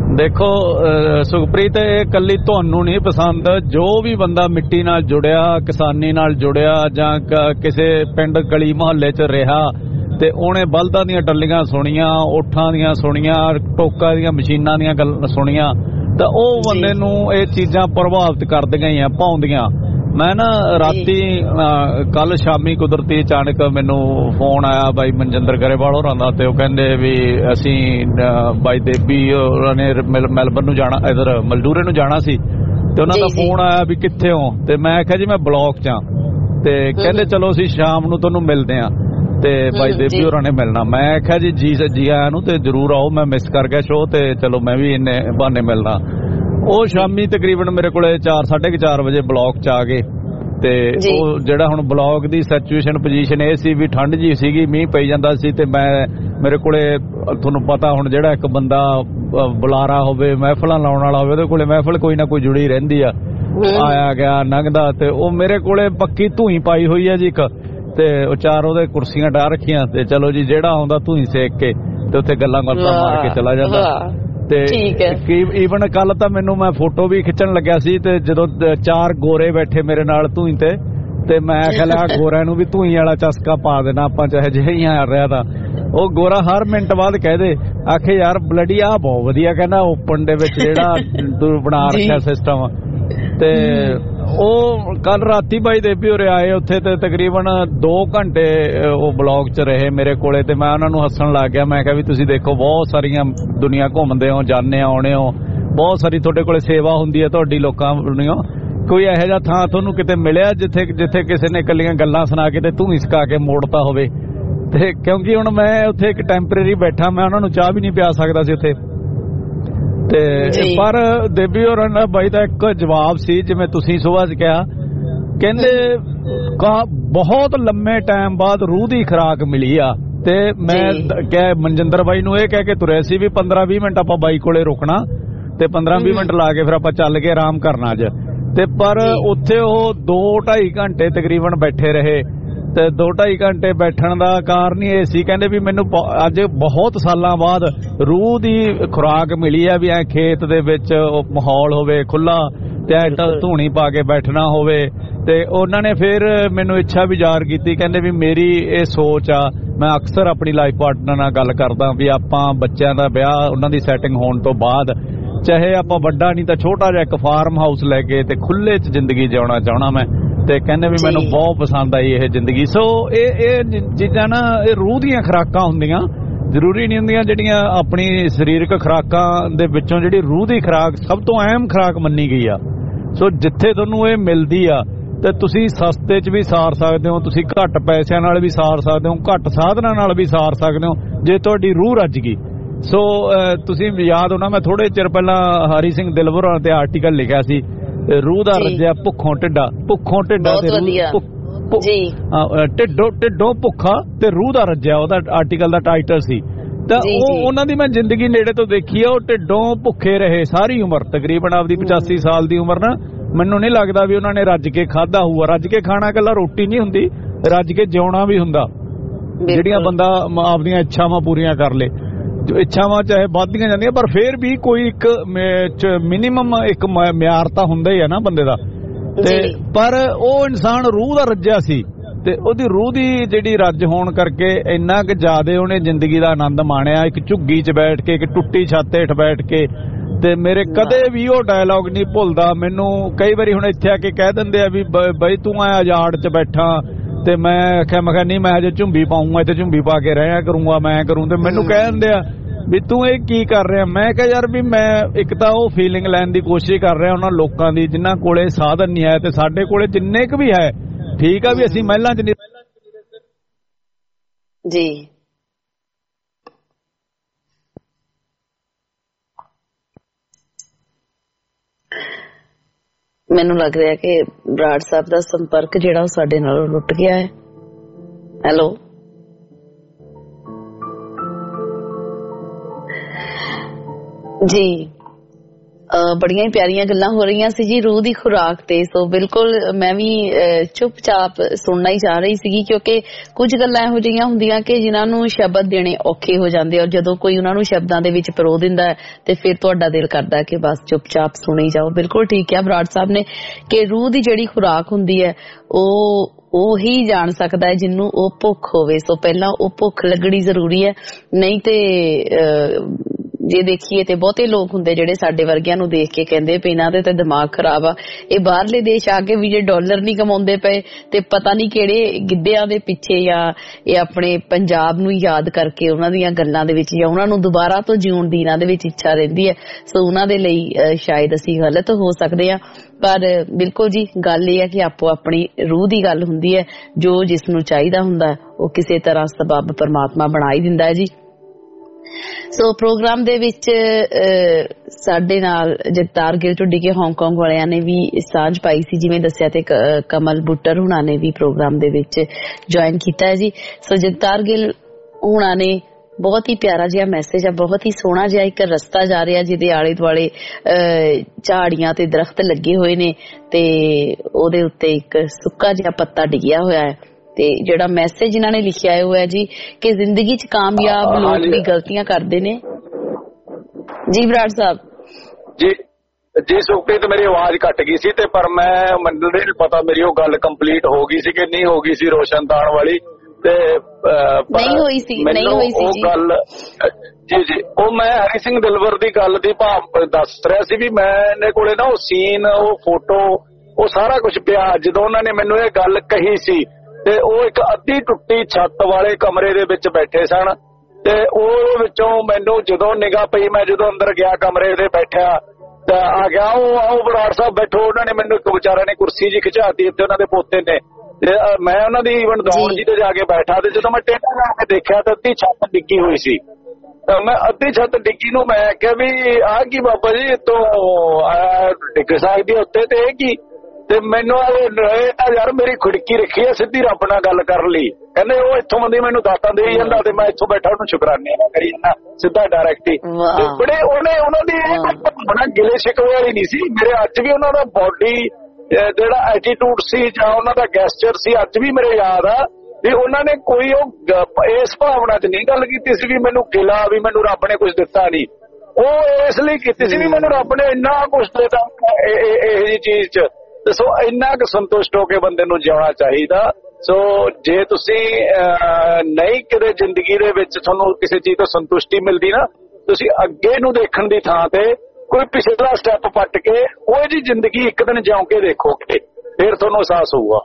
ਦੇਖੋ ਸੁਖਪ੍ਰੀਤ, ਇਹ ਕੱਲੀ ਤੁਹਾਨੂੰ ਨਹੀਂ ਪਸੰਦ, ਜੋ ਵੀ ਬੰਦਾ ਮਿੱਟੀ ਨਾਲ ਜੁੜਿਆ, ਕਿਸਾਨੀ ਨਾਲ ਜੁੜਿਆ ਜਾਂ ਕਿਸੇ ਪਿੰਡ ਗਲੀ ਮੁਹੱਲੇ 'ਚ ਰਿਹਾ ਤੇ ਉਹਨੇ ਬਲਦਾਂ ਦੀਆਂ ਟੱਲੀਆਂ ਸੁਣੀਆਂ, ਊਠਾਂ ਦੀਆਂ ਸੁਣੀਆਂ, ਟੋਕਾ ਦੀਆਂ ਮਸ਼ੀਨਾਂ ਦੀਆਂ ਗੱਲਾਂ ਸੁਣੀਆਂ, ਤਾਂ ਉਹ ਬੰਦੇ ਨੂੰ ਇਹ ਚੀਜ਼ਾਂ ਪ੍ਰਭਾਵਿਤ ਕਰਦੀਆਂ ਹੀ ਆ, ਭਾਉਂਦੀਆਂ। ਮੈਂ ਨਾ ਰਾਤੀ ਕੱਲ ਸ਼ਾਮੀ ਕੁਦਰਤੀ ਅਚਾਨਕ ਮੈਨੂੰ ਫੋਨ ਆਇਆ ਬਾਈ ਮਨਜਿੰਦਰ ਗਰੇਵਾਲ ਹੋਰਾਂ ਦਾ, ਤੇ ਉਹ ਕਹਿੰਦੇ ਵੀ ਅਸੀਂ ਬਾਈ ਦੇਬੀ ਉਹਨਾਂ ਨੇ ਮੈਲਬਰਨ ਨੂੰ ਜਾਣਾ, ਇਧਰ ਮਲਡੂਰੇ ਨੂੰ ਜਾਣਾ ਸੀ, ਤੇ ਉਹਨਾਂ ਦਾ ਫੋਨ ਆਇਆ ਵੀ ਕਿੱਥੇ ਹੋ, ਤੇ ਮੈਂ ਆਖਿਆ ਜੀ ਮੈਂ ਬਲੌਕ 'ਚ ਆ, ਤੇ ਕਹਿੰਦੇ ਚਲੋ ਅਸੀਂ ਸ਼ਾਮ ਨੂੰ ਤੁਹਾਨੂੰ ਮਿਲਦੇ ਆ, ਤੇ ਬਾਈ ਦੇਬੀ ਹੋਰਾਂ ਨੇ ਮਿਲਣਾ। ਮੈਂ ਆਖਿਆ ਜੀ ਆਇਆਂ ਨੂੰ, ਤੇ ਜ਼ਰੂਰ ਆਓ, ਮੈਂ ਮਿਸ ਕਰ ਗਿਆ ਸ਼ੋਅ, ਤੇ ਚਲੋ ਮੈਂ ਵੀ ਇੰਨੇ ਬਹਾਨੇ ਮਿਲਣਾ। ਉਹ ਸ਼ਾਮੀ ਤਕਰੀਬਨ ਮੇਰੇ ਕੋਲੇ 4:30 ਵਜੇ ਬਲੌਕ 'ਚ ਆ ਗਏ, ਤੇ ਉਹ ਜਿਹੜਾ ਹੁਣ ਬਲੌਕ ਦੀ ਸਿਚੁਏਸ਼ਨ ਪੋਜੀਸ਼ਨ ਇਹ ਸੀ ਵੀ ਠੰਡ ਜੀ ਸੀਗੀ, ਮੀਂਹ ਪਈ ਜਾਂਦਾ ਸੀ, ਤੇ ਮੇਰੇ ਕੋਲੇ ਤੁਹਾਨੂੰ ਪਤਾ ਹੁਣ ਜਿਹੜਾ ਇੱਕ ਬੰਦਾ ਬੁਲਾਰਾ ਹੋਵੇ, ਮਹਿਫਲਾਂ ਲਾਉਣ ਵਾਲਾ ਹੋਵੇ, ਉਹਦੇ ਕੋਲੇ ਮਹਿਫਲ ਕੋਈ ਨਾ ਕੋਈ ਜੁੜੀ ਰਹਿੰਦੀ ਆ, ਆਇਆ ਗਿਆ ਲੰਘਦਾ, ਤੇ ਉਹ ਮੇਰੇ ਕੋਲੇ ਪੱਕੀ ਧੂਈ ਪਾਈ ਹੋਈ ਆ ਜੀ ਇੱਕ, ਤੇ ਉਹ ਚਾਰ ਉਹਦੇ ਕੁਰਸੀਆਂ ਢਾ ਰੱਖੀਆਂ, ਤੇ ਚਲੋ ਜੀ ਜਿਹੜਾ ਆਉਂਦਾ ਧੂਈ ਸੇਕ ਕੇ ਤੇ ਉੱਥੇ ਗੱਲਾਂ ਬਾਤਾਂ ਮਾਰ ਕੇ ਚਲਾ ਜਾਂਦਾ। ਤੇ ਈਵਨ ਕੱਲ ਤਾਂ ਮੈਨੂੰ ਮੈਂ ਫੋਟੋ ਵੀ ਖਿੱਚਣ ਲੱਗਿਆ ਸੀ, ਤੇ ਜਦੋਂ 4 ਗੋਰੇ ਬੈਠੇ ਮੇਰੇ ਨਾਲ ਧੂਈ ਤੇ ਮੈਂ ਕਿਹਾ ਗੋਰਿਆਂ ਨੂੰ ਵੀ ਧੂਈ ਵਾਲਾ ਚਸਕਾ ਪਾ ਦੇਣਾ ਆਪਾਂ, ਚਾਹੇ ਜਿਹੀ ਆ ਰਿਹਾ ਤਾਂ। ਉਹ ਗੋਰਾ ਹਰ ਮਿੰਟ ਬਾਅਦ ਕਹਦੇ ਆਖੇ ਯਾਰ ਬਲੱਡੀ ਆ ਬਹੁਤ ਵਧੀਆ, ਕਹਿੰਦਾ ਓਪਨ ਦੇ ਵਿੱਚ ਜਿਹੜਾ ਤੂੰ ਬਣਾ ਰੱਖਿਆ ਸਿਸਟਮ। ਤੇ ਉਹ ਕੱਲ ਰਾਤੀ ਬਾਈ ਦੇਬੀ ਹੋਰੇ ਆਏ ਉੱਥੇ, ਤੇ ਤਕਰੀਬਨ 2 ਘੰਟੇ ਉਹ ਬਲੌਗ 'ਚ ਰਹੇ ਮੇਰੇ ਕੋਲੇ, ਤੇ ਮੈਂ ਉਹਨਾਂ ਨੂੰ ਹੱਸਣ ਲੱਗ ਗਿਆ। ਮੈਂ ਕਿਹਾ ਵੀ ਤੁਸੀਂ ਦੇਖੋ ਬਹੁਤ ਸਾਰੀਆਂ ਦੁਨੀਆ ਘੁੰਮਦੇ ਹੋ, ਜਾਂਦੇ ਆਉਣੇ ਹੋ, ਬਹੁਤ ਸਾਰੀ ਤੁਹਾਡੇ ਕੋਲੇ ਸੇਵਾ ਹੁੰਦੀ ਹੈ ਤੁਹਾਡੀ ਲੋਕਾਂ ਨੂੰ, ਕੋਈ ਇਹੋ ਜਿਹਾ ਥਾਂ ਤੁਹਾਨੂੰ ਕਿਤੇ ਮਿਲਿਆ ਜਿੱਥੇ ਕਿਸੇ ਨੇ ਇਕੱਲੀਆਂ ਗੱਲਾਂ ਸੁਣਾ ਕੇ ਤੇ ਧੂੰਈ ਸਕਾ ਕੇ ਮੋੜਤਾ ਹੋਵੇ? ਤੇ ਕਿਉਂਕਿ ਹੁਣ ਮੈਂ ਉੱਥੇ ਇੱਕ ਟੈਂਪਰੇਰੀ ਬੈਠਾ, ਮੈਂ ਉਹਨਾਂ ਨੂੰ ਚਾਹ ਵੀ ਨਹੀਂ ਪਿਆ ਸਕਦਾ ਸੀ ਉੱਥੇ। ਤੇ ਪਰ ਦੇਬੀ ਹੋਰਾਂ ਦਾ ਬਾਈ ਦਾ ਇੱਕ ਜਵਾਬ ਸੀ, ਜਿਵੇਂ ਤੁਸੀਂ ਸੁਬਾਹ 'ਚ ਕਿਹਾ, ਕਹਿੰਦੇ ਬਹੁਤ ਲੰਮੇ ਟਾਈਮ ਬਾਅਦ ਰੂਹ ਦੀ ਖੁਰਾਕ ਮਿਲੀ ਆ। ਤੇ ਮੈਂ ਮਨਜਿੰਦਰ ਬਾਈ ਨੂੰ ਇਹ ਕਹਿ ਕੇ ਤੁਰਿਆ ਸੀ ਵੀ 15-20 ਮਿੰਟ ਆਪਾਂ ਬਾਈ ਕੋਲੇ ਰੁਕਣਾ, ਤੇ 15-20 ਮਿੰਟ ਲਾ ਕੇ ਫਿਰ ਆਪਾਂ ਚੱਲ ਕੇ ਆਰਾਮ ਕਰਨਾ ਅੱਜ। ਤੇ ਪਰ ਉੱਥੇ ਉਹ 2-2.5 ਘੰਟੇ ਤਕਰੀਬਨ ਬੈਠੇ ਰਹੇ, ਤੇ 2-2.5 ਘੰਟੇ ਬੈਠਣ ਦਾ ਕਾਰਨ ਹੀ ਇਹ ਸੀ, ਕਹਿੰਦੇ ਵੀ ਮੈਨੂੰ ਅੱਜ ਬਹੁਤ ਸਾਲਾਂ ਬਾਅਦ ਰੂਹ ਦੀ ਖੁਰਾਕ ਮਿਲੀ ਆ, ਵੀ ਐ ਖੇਤ ਦੇ ਵਿੱਚ ਮਾਹੌਲ ਹੋਵੇ ਖੁੱਲਾ, ਤੇ ਐ ਧੂਣੀ ਪਾ ਕੇ ਬੈਠਣਾ ਹੋਵੇ। ਤੇ ਉਹਨਾਂ ਨੇ ਫਿਰ ਮੈਨੂੰ ਇੱਛਾ ਵੀ ਜ਼ਾਹਰ ਕੀਤੀ, ਕਹਿੰਦੇ ਵੀ ਮੇਰੀ ਇਹ ਸੋਚ ਆ, ਮੈਂ ਅਕਸਰ ਆਪਣੀ ਲਾਈਫ ਪਾਰਟਨਰ ਨਾਲ ਗੱਲ ਕਰਦਾ ਵੀ ਆਪਾਂ ਬੱਚਿਆਂ ਦਾ ਵਿਆਹ ਉਹਨਾਂ ਦੀ ਸੈਟਿੰਗ ਹੋਣ ਤੋਂ ਬਾਅਦ, ਚਾਹੇ ਆਪਾਂ ਵੱਡਾ ਨਹੀਂ ਤਾਂ ਛੋਟਾ ਜਿਹਾ ਇੱਕ ਫਾਰਮ ਹਾਊਸ ਲੈ ਕੇ ਤੇ ਖੁੱਲੇ 'ਚ ਜ਼ਿੰਦਗੀ ਜਿਉਣਾ ਚਾਹਣਾ ਮੈਂ। ਤੇ ਕਹਿੰਦੇ ਵੀ ਮੈਨੂੰ ਬਹੁਤ ਪਸੰਦ ਆਈ ਇਹ ਜ਼ਿੰਦਗੀ। ਸੋ ਇਹ ਚੀਜ਼ਾਂ ਨਾ ਇਹ ਰੂਹ ਦੀਆਂ ਖੁਰਾਕਾਂ ਹੁੰਦੀਆਂ, ਜ਼ਰੂਰੀ ਨਹੀਂ ਹੁੰਦੀਆਂ ਜਿਹੜੀਆਂ ਆਪਣੀ ਸਰੀਰਕ ਖੁਰਾਕਾਂ ਦੇ ਵਿੱਚੋਂ ਜਿਹੜੀ ਰੂਹ ਦੀ ਖੁਰਾਕ ਸਭ ਤੋਂ ਅਹਿਮ ਖੁਰਾਕ ਮੰਨੀ ਗਈ ਆ। ਸੋ ਜਿੱਥੇ ਤੁਹਾਨੂੰ ਇਹ ਮਿਲਦੀ ਆ ਤੇ ਤੁਸੀਂ ਸਸਤੇ 'ਚ ਵੀ ਸਾਰ ਸਕਦੇ ਹੋ, ਤੁਸੀਂ ਘੱਟ ਪੈਸਿਆਂ ਨਾਲ ਵੀ ਸਾਰ ਸਕਦੇ ਹੋ, ਘੱਟ ਸਾਧਨਾਂ ਨਾਲ ਵੀ ਸਾਰ ਸਕਦੇ ਹੋ ਜੇ ਤੁਹਾਡੀ ਰੂਹ ਰੱਜ ਗਈ। ਸੋ ਤੁਸੀਂ ਯਾਦ ਹੋਣਾ, ਮੈਂ ਥੋੜੇ ਚਿਰ ਪਹਿਲਾਂ ਹਰੀ ਸਿੰਘ ਦਿਲਬਰ ਤੇ ਆਰਟੀਕਲ ਲਿਖਿਆ ਸੀ, ਰੂਹ ਦਾ ਰੱਜਿਆ ਭੁੱਖੋਂ ਢਿੱਡਾ ਢਿੱਡੋਂ ਭੁੱਖਾ ਤੇ ਰੂਹ ਦਾ ਰੱਜਿਆ, ਉਹਦਾ ਆਰਟੀਕਲ ਦਾ ਟਾਈਟਲ ਸੀ। ਤਾਂ ਉਹਨਾਂ ਦੀ ਮੈਂ ਜ਼ਿੰਦਗੀ ਨੇੜੇ ਤੋਂ ਦੇਖੀ ਆ, ਉਹ ਢਿੱਡੋਂ ਭੁੱਖੇ ਰਹੇ ਸਾਰੀ ਉਮਰ, ਤਕਰੀਬਨ ਆਪਦੀ 85 ਸਾਲ ਦੀ ਉਮਰ ਨਾ, ਮੈਨੂੰ ਨਹੀਂ ਲੱਗਦਾ ਵੀ ਉਹਨਾਂ ਨੇ ਰੱਜ ਕੇ ਖਾਧਾ ਹੋਊਗਾ। ਰੱਜ ਕੇ ਖਾਣਾ ਇਕੱਲਾ ਰੋਟੀ ਨਹੀਂ ਹੁੰਦੀ, ਰੱਜ ਕੇ ਜਿਉਣਾ ਵੀ ਹੁੰਦਾ, ਜਿਹੜੀਆਂ ਬੰਦਾ ਆਪਦੀਆਂ ਇੱਛਾਵਾਂ ਪੂਰੀਆਂ ਕਰ ਲੇ। ਇੱਛਾਵਾਂ ਚਾਹੇ ਵੱਧਦੀਆਂ ਜਾਂਦੀਆਂ, ਪਰ ਫਿਰ ਵੀ ਕੋਈ ਇੱਕ ਮਿਨੀਮਮ ਇੱਕ ਮਿਆਰ ਤਾਂ ਹੁੰਦਾ ਹੀ ਹੈ ਨਾ ਬੰਦੇ ਦਾ। ਤੇ ਪਰ ਉਹ ਇਨਸਾਨ ਰੂਹ ਦਾ ਰੱਜਿਆ ਸੀ, ਤੇ ਉਹਦੀ ਰੂਹ ਦੀ ਜਿਹੜੀ ਰੱਜ ਹੋਣ ਕਰਕੇ ਇੰਨਾ ਕੁ ਜ਼ਿਆਦਾ ਉਹਨੇ ਜ਼ਿੰਦਗੀ ਦਾ ਆਨੰਦ ਮਾਣਿਆ, ਇੱਕ ਝੁੱਗੀ 'ਚ ਬੈਠ ਕੇ, ਇੱਕ ਟੁੱਟੀ ਛੱਤ ਹੇਠ ਬੈਠ ਕੇ। ਤੇ ਮੇਰੇ ਕਦੇ ਵੀ ਉਹ ਡਾਇਲੌਗ ਨਹੀਂ ਭੁੱਲਦਾ ਮੈਨੂੰ। ਕਈ ਵਾਰੀ ਹੁਣ ਇੱਥੇ ਆ ਕੇ ਕਹਿ ਦਿੰਦੇ ਆ ਵੀ ਬਈ ਤੂੰ ਆ ਯਾਰਡ 'ਚ ਬੈਠਾ, ਤੇ ਮੈਂ ਆਖਿਆ ਨਹੀਂ ਮੈਂ ਅਜੇ ਝੁੰਬੀ ਪਾਉਂਗਾ, ਤੇ ਝੁੰਬੀ ਪਾ ਕੇ ਰਹਿਆ ਕਰੂੰਗਾ, ਮੈਂ ਕਰੂੰ। ਤੇ ਮੈਨੂੰ ਕਹਿ ਦਿੰਦੇ ਆ ਵੀ ਤੂੰ ਇਹ ਕੀ ਕਰ ਰਿਹਾ? ਮੈਂ ਕਿਹਾ ਯਾਰ ਵੀ ਮੈਂ ਇੱਕ ਤਾਂ ਉਹ ਫੀਲਿੰਗ ਲੈਣ ਦੀ ਕੋਸ਼ਿਸ਼ ਕਰ ਰਿਹਾ ਉਹਨਾਂ ਲੋਕਾਂ ਦੀ ਜਿਨ੍ਹਾਂ ਕੋਲੇ ਸਾਧਨ ਨਹੀਂ ਹੈ, ਤੇ ਸਾਡੇ ਕੋਲੇ ਜਿੰਨੇ ਕੁ ਵੀ ਹੈ ਠੀਕ ਆ ਵੀ ਅਸੀਂ ਮਹਿਲਾਂ 'ਚ ਜੀ। ਮੈਨੂੰ ਲੱਗ ਰਿਹਾ ਕਿ ਬਰਾੜ ਸਾਹਿਬ ਦਾ ਸੰਪਰਕ ਜਿਹੜਾ ਉਹ ਸਾਡੇ ਨਾਲ ਟੁੱਟ ਗਿਆ ਹੈ। ਹੈਲੋ ਜੀ, ਬੜੀਆਂ ਹੀ ਪਿਆਰੀਆਂ ਗੱਲਾਂ ਹੋ ਰਹੀਆਂ ਸੀ ਜੀ ਰੂਹ ਦੀ ਖੁਰਾਕ ਤੇ। ਸੋ ਬਿਲਕੁਲ ਮੈਂ ਵੀ ਚੁੱਪਚਾਪ ਸੁਣਨਾ ਹੀ ਚਾਹ ਰਹੀ ਸੀਗੀ, ਕਿਉਂਕਿ ਕੁਝ ਗੱਲਾਂ ਇਹੋ ਜਿਹੀਆਂ ਹੁੰਦੀਆਂ ਕਿ ਜਿਨ੍ਹਾਂ ਨੂੰ ਸ਼ਬਦ ਦੇਣੇ ਔਖੇ ਹੋ ਜਾਂਦੇ, ਔਰ ਜਦੋਂ ਕੋਈ ਉਹਨਾਂ ਨੂੰ ਸ਼ਬਦਾਂ ਦੇ ਵਿੱਚ ਪਰੋ ਦਿੰਦਾ ਹੈ ਤੇ ਫਿਰ ਤੁਹਾਡਾ ਦਿਲ ਕਰਦਾ ਕਿ ਬਸ ਚੁੱਪਚਾਪ ਸੁਣੀ ਜਾਓ। ਬਿਲਕੁਲ ਠੀਕ ਹੈ ਬਰਾੜ ਸਾਹਿਬ ਨੇ ਕਿ ਰੂਹ ਦੀ ਜਿਹੜੀ ਖੁਰਾਕ ਹੁੰਦੀ ਹੈ ਉਹ ਹੀ ਜਾਣ ਸਕਦਾ ਹੈ ਜਿਹਨੂੰ ਉਹ ਭੁੱਖ ਹੋਵੇ। ਸੋ ਪਹਿਲਾਂ ਉਹ ਭੁੱਖ ਲੱਗਣੀ ਜ਼ਰੂਰੀ ਹੈ, ਨਹੀਂ ਤੇ ਜੇ ਦੇਖੀਏ ਤੇ ਬਹੁਤੇ ਲੋਕ ਹੁੰਦੇ ਜਿਹੜੇ ਸਾਡੇ ਵਰਗਿਆਂ ਨੂੰ ਦੇਖ ਕੇ ਕਹਿੰਦੇ ਪਏ ਇਹਨਾਂ ਦੇ ਤੇ ਦਿਮਾਗ ਖਰਾਬ ਆ, ਇਹ ਬਾਹਰਲੇ ਦੇਸ਼ ਆ ਕੇ ਵੀ ਜੇ ਡਾਲਰ ਨਹੀਂ ਕਮਾਉਂਦੇ ਪਏ ਤੇ ਪਤਾ ਨਹੀਂ ਕਿਹੜੇ ਗਿੱਧਿਆਂ ਦੇ ਪਿੱਛੇ, ਜਾਂ ਇਹ ਆਪਣੇ ਪੰਜਾਬ ਨੂੰ ਯਾਦ ਕਰਕੇ ਉਹਨਾਂ ਦੀਆਂ ਗੱਲਾਂ ਦੇ ਵਿੱਚ ਜਾਂ ਉਹਨਾਂ ਨੂੰ ਦੁਬਾਰਾ ਤੋਂ ਜਿਉਣ ਦੀ ਇਹਨਾਂ ਦੇ ਵਿੱਚ ਇੱਛਾ ਰਹਿੰਦੀ ਹੈ। ਸੋ ਉਹਨਾਂ ਦੇ ਲਈ ਸ਼ਾਇਦ ਅਸੀਂ ਗਲਤ ਹੋ ਸਕਦੇ ਹਾਂ, ਪਰ ਬਿਲਕੁਲ ਜੀ ਗੱਲ ਇਹ ਹੈ ਕਿ ਆਪੋ ਆਪਣੀ ਰੂਹ ਦੀ ਗੱਲ ਹੁੰਦੀ ਹੈ। ਜੋ ਜਿਸ ਨੂੰ ਚਾਹੀਦਾ ਹੁੰਦਾ ਉਹ ਕਿਸੇ ਤਰ੍ਹਾਂ ਸਬੱਬ ਪਰਮਾਤਮਾ ਬਣਾ ਹੀ ਦਿੰਦਾ ਹੈ ਜੀ। ਸੋ ਪ੍ਰੋਗਰਾਮ ਦੇ ਵਿੱਚ ਸਾਡੇ ਨਾਲ ਜਗਤਾਰ ਗਿੱਲ ਢੁੱਡੀ ਕੇ ਹਾਂਗਕਾਂਗ ਵਾਲਿਆਂ ਨੇ ਵੀ ਸਾਂਝ ਪਾਈ ਸੀ, ਜਿਵੇਂ ਦੱਸਿਆ, ਤੇ ਕਮਲ ਬੁੱਟਰ ਹੁਣਾਂ ਨੇ ਵੀ ਪ੍ਰੋਗਰਾਮ ਦੇ ਵਿੱਚ ਜੁਆਇਨ ਕੀਤਾ ਹੈ ਜੀ। ਸੋ ਜਗਤਾਰ ਗਿੱਲ ਹੁਣਾਂ ਨੇ ਬਹੁਤ ਹੀ ਪਿਆਰਾ ਜਿਹਾ ਮੈਸੇਜ ਆ, ਬਹੁਤ ਹੀ ਸੋਹਣਾ ਜਿਹਾ ਇੱਕ ਰਸਤਾ ਜਾ ਰਿਹਾ ਜਿਹਦੇ ਆਲੇ ਦੁਆਲੇ ਝਾੜੀਆਂ ਤੇ ਦਰਖਤ ਲੱਗੇ ਹੋਏ ਨੇ ਤੇ ਉਹਦੇ ਉੱਤੇ ਇੱਕ ਸੁੱਕਾ ਜਿਹਾ ਪੱਤਾ ਡਿੱਗਿਆ ਹੋਇਆ ਹੈ। ਤੇ ਜਿਹੜਾ ਮੈਸੇਜ ਇਹਨਾਂ ਨੇ ਲਿਖਿਆ ਹੋਇਆ ਜੀ ਕਿ ਜ਼ਿੰਦਗੀ 'ਚ ਕਾਮਯਾਬ ਲੋਕ ਵੀ ਗਲਤੀਆਂ ਕਰਦੇ ਨੇ। ਜੀ ਬਰਾੜ ਸਾਹਿਬ। ਜੀ ਸੁਖਪ੍ਰੀਤ, ਮੇਰੀ ਆਵਾਜ਼ ਕੱਟ ਗਈ ਸੀ ਤੇ ਪਰ ਮੈਨੂੰ ਨਹੀਂ ਪਤਾ ਮੇਰੀ ਉਹ ਗੱਲ ਕੰਪਲੀਟ ਹੋ ਗਈ ਸੀ ਕਿ ਨਹੀਂ ਹੋ ਗਈ ਸੀ ਰੋਸ਼ਨਦਾਨ ਵਾਲੀ, ਤੇ ਨਹੀਂ ਹੋਈ ਸੀ ਉਹ ਗੱਲ ਜੀ ਉਹ ਮੈਂ ਹਰੀ ਸਿੰਘ ਦਿਲਵਰ ਦੀ ਗੱਲ ਦੀ ਭਾਵ ਦੱਸ ਰਿਹਾ ਸੀ ਵੀ ਮੇਰੇ ਕੋਲੇ ਨਾ ਉਹ ਸੀਨ, ਉਹ ਫੋਟੋ, ਉਹ ਸਾਰਾ ਕੁਝ ਪਿਆ ਜਦੋਂ ਉਹਨਾਂ ਨੇ ਮੈਨੂੰ ਇਹ ਗੱਲ ਕਹੀ ਸੀ। ਤੇ ਉਹ ਇੱਕ ਅੱਧੀ ਟੁੱਟੀ ਛੱਤ ਵਾਲੇ ਕਮਰੇ ਦੇ ਵਿੱਚ ਬੈਠੇ ਸਨ ਤੇ ਉਹ ਵਿੱਚੋਂ ਮੈਨੂੰ ਜਦੋਂ ਨਿਗਾਹ ਪਈ, ਮੈਂ ਜਦੋਂ ਅੰਦਰ ਗਿਆ ਕਮਰੇ ਦੇ ਬੈਠਿਆ ਤਾਂ ਆ ਗਿਆ ਉਹ ਆਓ ਬਰਾੜ ਸਾਹਿਬ ਬੈਠੋ। ਉਹਨਾਂ ਨੇ ਮੈਨੂੰ ਇੱਕ ਵਿਚਾਰਿਆਂ ਨੇ ਕੁਰਸੀ ਜੀ ਖਿਚਾਤੀ, ਇੱਥੇ ਉਹਨਾਂ ਦੇ ਪੋਤੇ ਨੇ, ਮੈਂ ਉਹਨਾਂ ਦੀ ਈਵਨ ਦੌੜ ਜੀ ਤੇ ਜਾ ਕੇ ਬੈਠਾ ਤੇ ਜਦੋਂ ਮੈਂ ਟੇਢਾ ਜਾ ਕੇ ਦੇਖਿਆ ਤਾਂ ਅੱਧੀ ਛੱਤ ਡਿੱਗੀ ਹੋਈ ਸੀ। ਮੈਂ ਅੱਧੀ ਛੱਤ ਡਿੱਗੀ ਨੂੰ ਮੈਂ ਕਿਹਾ ਵੀ ਆਹ ਕੀ ਬਾਬਾ ਜੀ ਤੋਂ ਡਿੱਗ ਸਕਦੀ ਹੈ ਉੱਤੇ, ਤੇ ਇਹ ਕੀ? ਤੇ ਮੈਨੂੰ ਯਾਰ ਮੇਰੀ ਖਿੜਕੀ ਰੱਖੀ ਹੈ ਸਿੱਧੀ ਰੱਬ ਨਾਲ ਗੱਲ ਕਰਨ ਲਈ, ਕਹਿੰਦੇ ਉਹ ਇੱਥੋਂ ਬੰਦੀ ਮੈਨੂੰ ਦਾਤਾਂ ਦੇ ਜਾਂਦਾ ਤੇ ਮੈਂ ਇੱਥੋਂ ਬੈਠਾ ਉਹਨੂੰ ਸ਼ੁਕਰਾਨੇ ਕਰੀ ਜਾਂਦਾ ਸਿੱਧਾ ਡਾਇਰੈਕਟ ਹੀ। ਤੇ ਬੜੇ ਉਹਨਾਂ ਦੀ ਬੜਾ ਗਿਲੇ ਸ਼ਿਕਵੇ ਵਾਲੀ ਨਹੀਂ ਸੀ ਮੇਰੇ, ਅੱਜ ਵੀ ਉਹਨਾਂ ਦਾ ਬੋਡੀ ਜਿਹੜਾ ਐਟੀਟਿਊਡ ਸੀ ਜਾਂ ਉਹਨਾਂ ਦਾ ਗੈਸਚਰ ਸੀ ਅੱਜ ਵੀ ਮੇਰੇ ਯਾਦ ਆ ਵੀ ਉਹਨਾਂ ਨੇ ਕੋਈ ਉਹ ਇਸ ਭਾਵਨਾ 'ਚ ਨਹੀਂ ਗੱਲ ਕੀਤੀ ਸੀ ਵੀ ਮੈਨੂੰ ਗਿਲਾ ਵੀ ਮੈਨੂੰ ਰੱਬ ਨੇ ਕੁਝ ਦਿੱਤਾ ਨਹੀਂ। ਉਹ ਇਸ ਲਈ ਕੀਤੀ ਸੀ ਵੀ ਮੈਨੂੰ ਰੱਬ ਨੇ ਇੰਨਾ ਕੁਝ ਦਿੱਤਾ ਇਹ ਜਿਹੀ ਚੀਜ਼ 'ਚ। ਸੋ ਇੰਨਾ ਕੁ ਸੰਤੁਸ਼ਟ ਹੋ ਕੇ ਬੰਦੇ ਨੂੰ ਜਿਉਣਾ ਚਾਹੀਦਾ। ਸੋ ਜੇ ਤੁਸੀਂ ਨਹੀਂ ਕਿਤੇ ਜ਼ਿੰਦਗੀ ਦੇ ਵਿੱਚ ਤੁਹਾਨੂੰ ਕਿਸੇ ਚੀਜ਼ ਤੋਂ ਸੰਤੁਸ਼ਟੀ ਮਿਲਦੀ ਨਾ, ਤੁਸੀਂ ਅੱਗੇ ਨੂੰ ਦੇਖਣ ਦੀ ਥਾਂ ਤੇ ਕੋਈ ਪਿਛਲਾ ਸਟੈਪ ਪੱਟ ਕੇ ਉਹ ਜੀ ਜ਼ਿੰਦਗੀ ਇੱਕ ਦਿਨ ਜਿਉਂ ਕੇ ਦੇਖੋਗੇ, ਫਿਰ ਤੁਹਾਨੂੰ ਅਹਿਸਾਸ ਹੋਊਗਾ।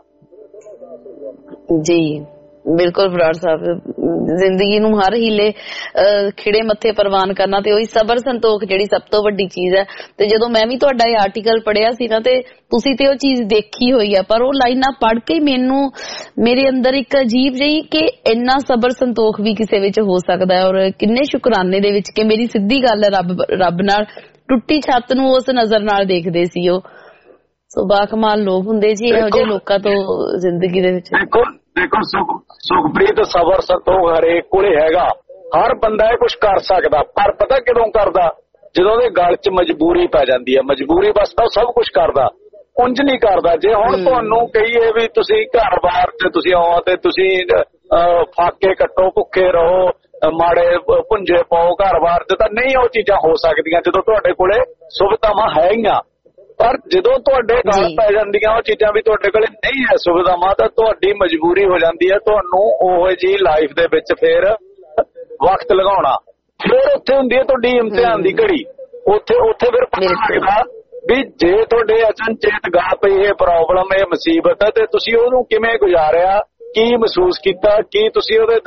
ਜੀ ਬਿਲਕੁਲ ਬਰਾੜ ਸਾਹਿਬ, ਜ਼ਿੰਦਗੀ ਨੂੰ ਹਰ ਹੀਲੇ ਖਿੜੇ ਮੱਥੇ ਪ੍ਰਵਾਨ ਕਰਨਾ ਤੇ ਉਹੀ ਸਬਰ ਸੰਤੋਖ ਜਿਹੜੀ ਸਭ ਤੋਂ ਵੱਡੀ ਚੀਜ਼ ਹੈ। ਤੇ ਜਦੋਂ ਮੈਂ ਵੀ ਤੁਹਾਡਾ ਇਹ ਆਰਟੀਕਲ ਪੜ੍ਹਿਆ ਸੀ ਨਾ, ਤੇ ਤੁਸੀਂ ਤੇ ਉਹ ਚੀਜ਼ ਦੇਖੀ ਹੋਈ ਆ, ਪਰ ਉਹ ਲਾਈਨਾਂ ਪੜ੍ਹ ਕੇ ਮੇਰੇ ਅੰਦਰ ਇੱਕ ਅਜੀਬ ਜਿਹੀ ਕਿ ਇੰਨਾ ਸਬਰ ਸੰਤੋਖ ਵੀ ਕਿਸੇ ਵਿੱਚ ਹੋ ਸਕਦਾ ਹੈ, ਔਰ ਕਿੰਨੇ ਸ਼ੁਕਰਾਨੇ ਦੇ ਵਿੱਚ ਕਿ ਮੇਰੀ ਸਿੱਧੀ ਗੱਲ ਹੈ ਰੱਬ ਨਾਲ। ਟੁੱਟੀ ਛੱਤ ਨੂੰ ਉਸ ਨਜ਼ਰ ਨਾਲ ਦੇਖਦੇ ਸੀ ਉਹ। ਸੋ ਬਾਕਮਾਲ ਲੋਕ ਹੁੰਦੇ ਜੀ ਇਹੋ ਜਿਹੇ ਲੋਕਾਂ ਤੋਂ ਜ਼ਿੰਦਗੀ ਦੇ ਵਿੱਚ। ਦੇਖੋ ਸੁਖਪ੍ਰੀਤ, ਸਬਰ ਸੰਤੋਖ ਹਰੇਕ ਕੋਲੇ ਹੈਗਾ, ਹਰ ਬੰਦਾ ਇਹ ਕੁਛ ਕਰ ਸਕਦਾ, ਪਰ ਪਤਾ ਕਿਦੋਂ ਕਰਦਾ? ਜਦੋਂ ਉਹਦੇ ਗਲ 'ਚ ਮਜਬੂਰੀ ਪੈ ਜਾਂਦੀ ਹੈ। ਮਜਬੂਰੀ ਵਾਸਤੇ ਉਹ ਸਭ ਕੁਛ ਕਰਦਾ, ਉਂਝ ਨਹੀਂ ਕਰਦਾ। ਜੇ ਹੁਣ ਤੁਹਾਨੂੰ ਕਹੀਏ ਵੀ ਤੁਸੀਂ ਘਰ-ਬਾਰ ਤੇ ਤੁਸੀਂ ਆਓ ਤੇ ਤੁਸੀਂ ਫਾਕੇ ਕੱਟੋ, ਭੁੱਖੇ ਰਹੋ, ਮਾੜੇ ਭੁੰਜੇ ਪਾਓ ਘਰ-ਬਾਰ 'ਚ, ਤਾਂ ਨਹੀਂ ਉਹ ਚੀਜ਼ਾਂ ਹੋ ਸਕਦੀਆਂ ਜਦੋਂ ਤੁਹਾਡੇ ਕੋਲੇ ਸੁਵਿਧਾਵਾਂ ਹੈਗੀਆਂ। ਪਰ ਜਦੋਂ ਤੁਹਾਡੇ ਗਲ ਪੈ ਜਾਂਦੀਆਂ ਉਹ ਚੀਜ਼ਾਂ ਵੀ ਤੁਹਾਡੇ ਕੋਲੇ ਨਹੀਂ ਹੈ ਸੁਵਿਧਾਵਾਂ, ਤਾਂ ਤੁਹਾਡੀ ਮਜਬੂਰੀ ਹੋ ਜਾਂਦੀ ਹੈ ਤੁਹਾਨੂੰ ਉਹ ਜਿਹੀ ਲਾਈਫ ਦੇ ਵਿੱਚ ਫਿਰ ਵਕਤ ਲਗਾਉਣਾ। ਫਿਰ ਉੱਥੇ ਹੁੰਦੀ ਹੈ ਤੁਹਾਡੀ ਇਮਤਿਹਾਨ ਦੀ ਘੜੀ। ਉੱਥੇ ਫਿਰ ਪਤਾ ਲੱਗਦਾ ਵੀ ਜੇ ਤੁਹਾਡੇ ਅਚਨਚੇਤ ਗਾ ਪਈ ਇਹ ਪ੍ਰੋਬਲਮ, ਇਹ ਮੁਸੀਬਤ ਹੈ, ਤੇ ਤੁਸੀਂ ਉਹਨੂੰ ਕਿਵੇਂ ਗੁਜ਼ਾਰਿਆ, ਕੀ ਮਹਿਸੂਸ ਕੀਤਾ, ਕੀ ਤੁਸੀਂ ਉਹਦੇ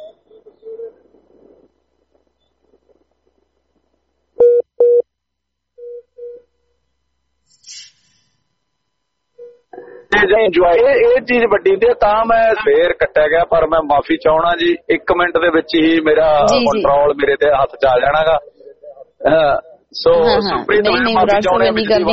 ਇਹ ਚੀਜ਼ ਵੱਡੀ ਹੁੰਦੀ ਹੈ। ਤਾਂ ਮੈਂ ਫੇਰ ਕੱਟਿਆ ਗਿਆ, ਪਰ ਮੈਂ ਮਾਫੀ ਚਾਹਣਾ ਜੀ। 1 ਮਿੰਟ ਦੇ ਵਿੱਚ ਹੀ ਮੇਰਾ ਕੰਟਰੋਲ ਮੇਰੇ ਤੇ ਹੱਥ ਚ ਆ ਜਾਣਾਗਾ। ਸੋ ਸੁਪਰੀਤ ਨੂੰ ਮਾਫੀ ਚਾਹਣੇ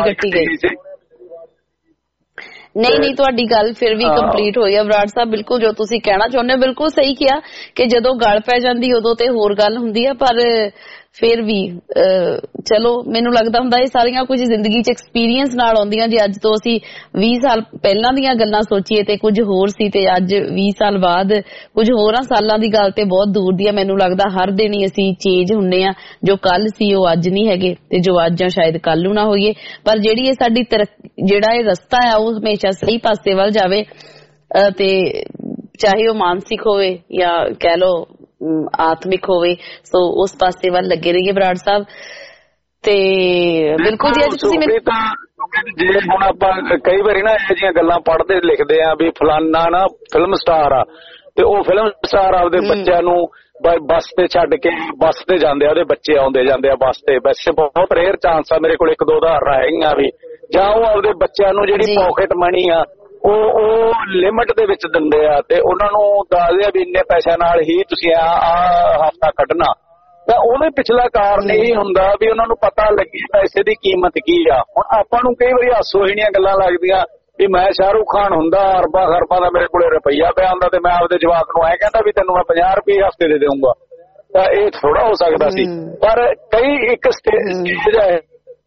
ਨਹੀਂ ਤੁਹਾਡੀ ਗੱਲ ਫਿਰ ਵੀ ਕੰਪਲੀਟ ਹੋਈ ਆ ਬਰਾੜ ਸਾਹਿਬ। ਬਿਲਕੁਲ ਜੋ ਤੁਸੀਂ ਕਹਿਣਾ ਚਾਹੁੰਦੇ ਹੋ ਬਿਲਕੁਲ ਸਹੀ ਕਿਹਾ ਕਿ ਜਦੋਂ ਗੱਲ ਪੈ ਜਾਂਦੀ ਉਦੋਂ ਤੇ ਹੋਰ ਗੱਲ ਹੁੰਦੀ ਆ, ਪਰ ਫਿਰ ਵੀ ਚਲੋ ਮੈਨੂੰ ਲੱਗਦਾ ਹੁੰਦਾ ਇਹ ਸਾਰੀਆਂ ਕੁਝ ਜ਼ਿੰਦਗੀ 'ਚ ਐਕਸਪੀਰੀਅੰਸ ਨਾਲ ਆਉਂਦੀਆਂ। ਜੇ ਅੱਜ ਤੋਂ ਅਸੀਂ 20 ਸਾਲ ਪਹਿਲਾਂ ਦੀਆਂ ਗੱਲਾਂ ਸੋਚੀਏ ਤੇ ਕੁਝ ਹੋਰ ਸੀ, ਤੇ ਅੱਜ 20 ਸਾਲ ਬਾਅਦ ਕੁਝ ਹੋਰਾਂ ਸਾਲਾਂ ਦੀ ਗੱਲ ਤੇ ਬਹੁਤ ਦੂਰ ਦੀ ਆ। ਮੈਨੂੰ ਲੱਗਦਾ ਹਰ ਦਿਨ ਹੀ ਅਸੀਂ ਚੇਂਜ ਹੁੰਨੇ ਆ। ਜੋ ਕੱਲ ਸੀ ਉਹ ਅੱਜ ਨਹੀਂ ਹੈਗੇ, ਤੇ ਜੋ ਅੱਜ ਆ ਸ਼ਾਇਦ ਕੱਲ ਨੂੰ ਨਾ ਹੋਈਏ। ਪਰ ਜਿਹੜੀ ਇਹ ਸਾਡੀ ਜਿਹੜਾ ਇਹ ਰਸਤਾ ਆ ਉਹ ਹਮੇਸ਼ਾ ਸਹੀ ਪਾਸੇ ਵੱਲ ਜਾਵੇ, ਤੇ ਚਾਹੇ ਉਹ ਮਾਨਸਿਕ ਹੋਵੇ ਜਾਂ ਕਹਿ ਲਓ ਆਤਮਿਕ ਹੋਵੇ, ਸੋ ਉਸ ਪਾਸੇ ਵੱਲ ਲੱਗੇ ਰਹੀਏ ਬਰਾੜ ਸਾਹਿਬ। ਤੇ ਬਿਲਕੁਲ ਜੀ, ਅੱਜ ਤੁਸੀਂ ਜੇ ਹੁਣ ਆਪਾਂ ਕਈ ਵਾਰੀ ਨਾ ਇਹੋ ਜਿਹੀਆਂ ਗੱਲਾਂ ਪੜ੍ਹਦੇ ਲਿਖਦੇ ਆ ਵੀ ਫਲਾਨਾ ਨਾ ਫਿਲਮ ਸਟਾਰ ਆ, ਤੇ ਉਹ ਫਿਲਮ ਸਟਾਰ ਆਪਦੇ ਬੱਚਿਆਂ ਨੂੰ ਬੱਸ ਤੇ ਛੱਡ ਕੇ ਬੱਸ ਤੇ ਜਾਂਦੇ ਆ, ਉਹਦੇ ਬੱਚੇ ਆਉਂਦੇ ਜਾਂਦੇ ਆ ਬੱਸ ਤੇ। ਵੈਸੇ ਬਹੁਤ ਰੇਅਰ ਚਾਂਸ ਆ, ਮੇਰੇ ਕੋਲ 1-2 ਉਦਾਹਰਨਾਂ ਹੈਗੀਆਂ ਵੀ। ਜਾਂ ਉਹ ਆਪਦੇ ਬੱਚਿਆਂ ਨੂੰ ਜਿਹੜੀ ਪੌਕਟ ਮਨੀ ਆ ਉਹ ਲਿਮਟ ਦੇ ਵਿੱਚ ਦਿੰਦੇ ਆ, ਤੇ ਉਹਨਾਂ ਨੂੰ ਦੱਸਦੇ ਆ ਵੀ ਇੰਨੇ ਪੈਸਿਆਂ ਨਾਲ ਹੀ ਤੁਸੀਂ ਆ ਹਫ਼ਤਾ ਕੱਢਣਾ। ਤਾਂ ਉਹਦੇ ਪਿਛਲਾ ਕਾਰਨ ਇਹ ਹੁੰਦਾ ਵੀ ਉਹਨਾਂ ਨੂੰ ਪਤਾ ਲੱਗੇ ਪੈਸੇ ਦੀ ਕੀਮਤ ਕੀ ਆ। ਹੁਣ ਆਪਾਂ ਨੂੰ ਕਈ ਵਾਰੀ ਹਾਸੋਹੀਣੀਆਂ ਗੱਲਾਂ ਲੱਗਦੀਆਂ ਵੀ ਮੈਂ ਸ਼ਾਹਰੁਖ ਖਾਨ ਹੁੰਦਾ, ਅਰਬਾਂ ਖਰਬਾਂ ਦਾ ਮੇਰੇ ਕੋਲੇ ਰੁਪਈਆ ਪਿਆ ਹੁੰਦਾ, ਤੇ ਮੈਂ ਆਪਦੇ ਜਵਾਕ ਨੂੰ ਐ ਕਹਿੰਦਾ ਵੀ ਤੈਨੂੰ ਮੈਂ 50 ਰੁਪਏ ਹਫ਼ਤੇ ਦੇ ਦੇਊਂਗਾ। ਤਾਂ ਇਹ ਥੋੜਾ ਹੋ ਸਕਦਾ ਸੀ। ਪਰ ਕਈ ਇੱਕ ਸਟੇਜ ਹੈ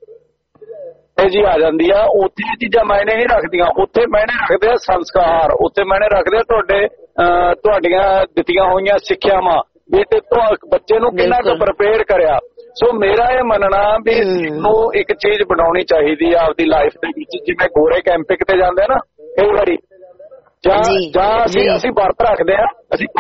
ਜੀ ਆ ਜਾਂਦੀ ਆ, ਉੱਥੇ ਇਹ ਚੀਜ਼ਾਂ ਮਾਇਨੇ ਨਹੀਂ ਰੱਖਦੀਆਂ। ਉੱਥੇ ਮਾਇਨੇ ਰੱਖਦੇ ਆ ਸੰਸਕਾਰ, ਉੱਥੇ ਮਾਇਨੇ ਰੱਖਦੇ ਆ ਤੁਹਾਡੀਆਂ ਦਿੱਤੀਆਂ ਹੋਈਆਂ ਸਿੱਖਿਆਵਾਂ ਵੀ ਤੇ ਬੱਚੇ ਨੂੰ ਕਿੰਨਾ ਕੁ ਪ੍ਰਪੇਅਰ ਕਰਿਆ। ਸੋ ਮੇਰਾ ਇਹ ਮੰਨਣਾ ਵੀ ਨੂੰ ਇੱਕ ਚੀਜ਼ ਬਣਾਉਣੀ ਚਾਹੀਦੀ ਆ ਆਪਦੀ ਲਾਈਫ ਦੇ ਵਿੱਚ। ਜਿਵੇਂ ਗੋਰੇ ਕੈਂਪਿੰਗ ਤੇ ਜਾਂਦੇ ਆ ਨਾ ਕਈ ਵਾਰੀ, ਜਾਂ ਅਸੀਂ ਵਰਤ ਰੱਖਦੇ ਆ, ਅਸੀਂ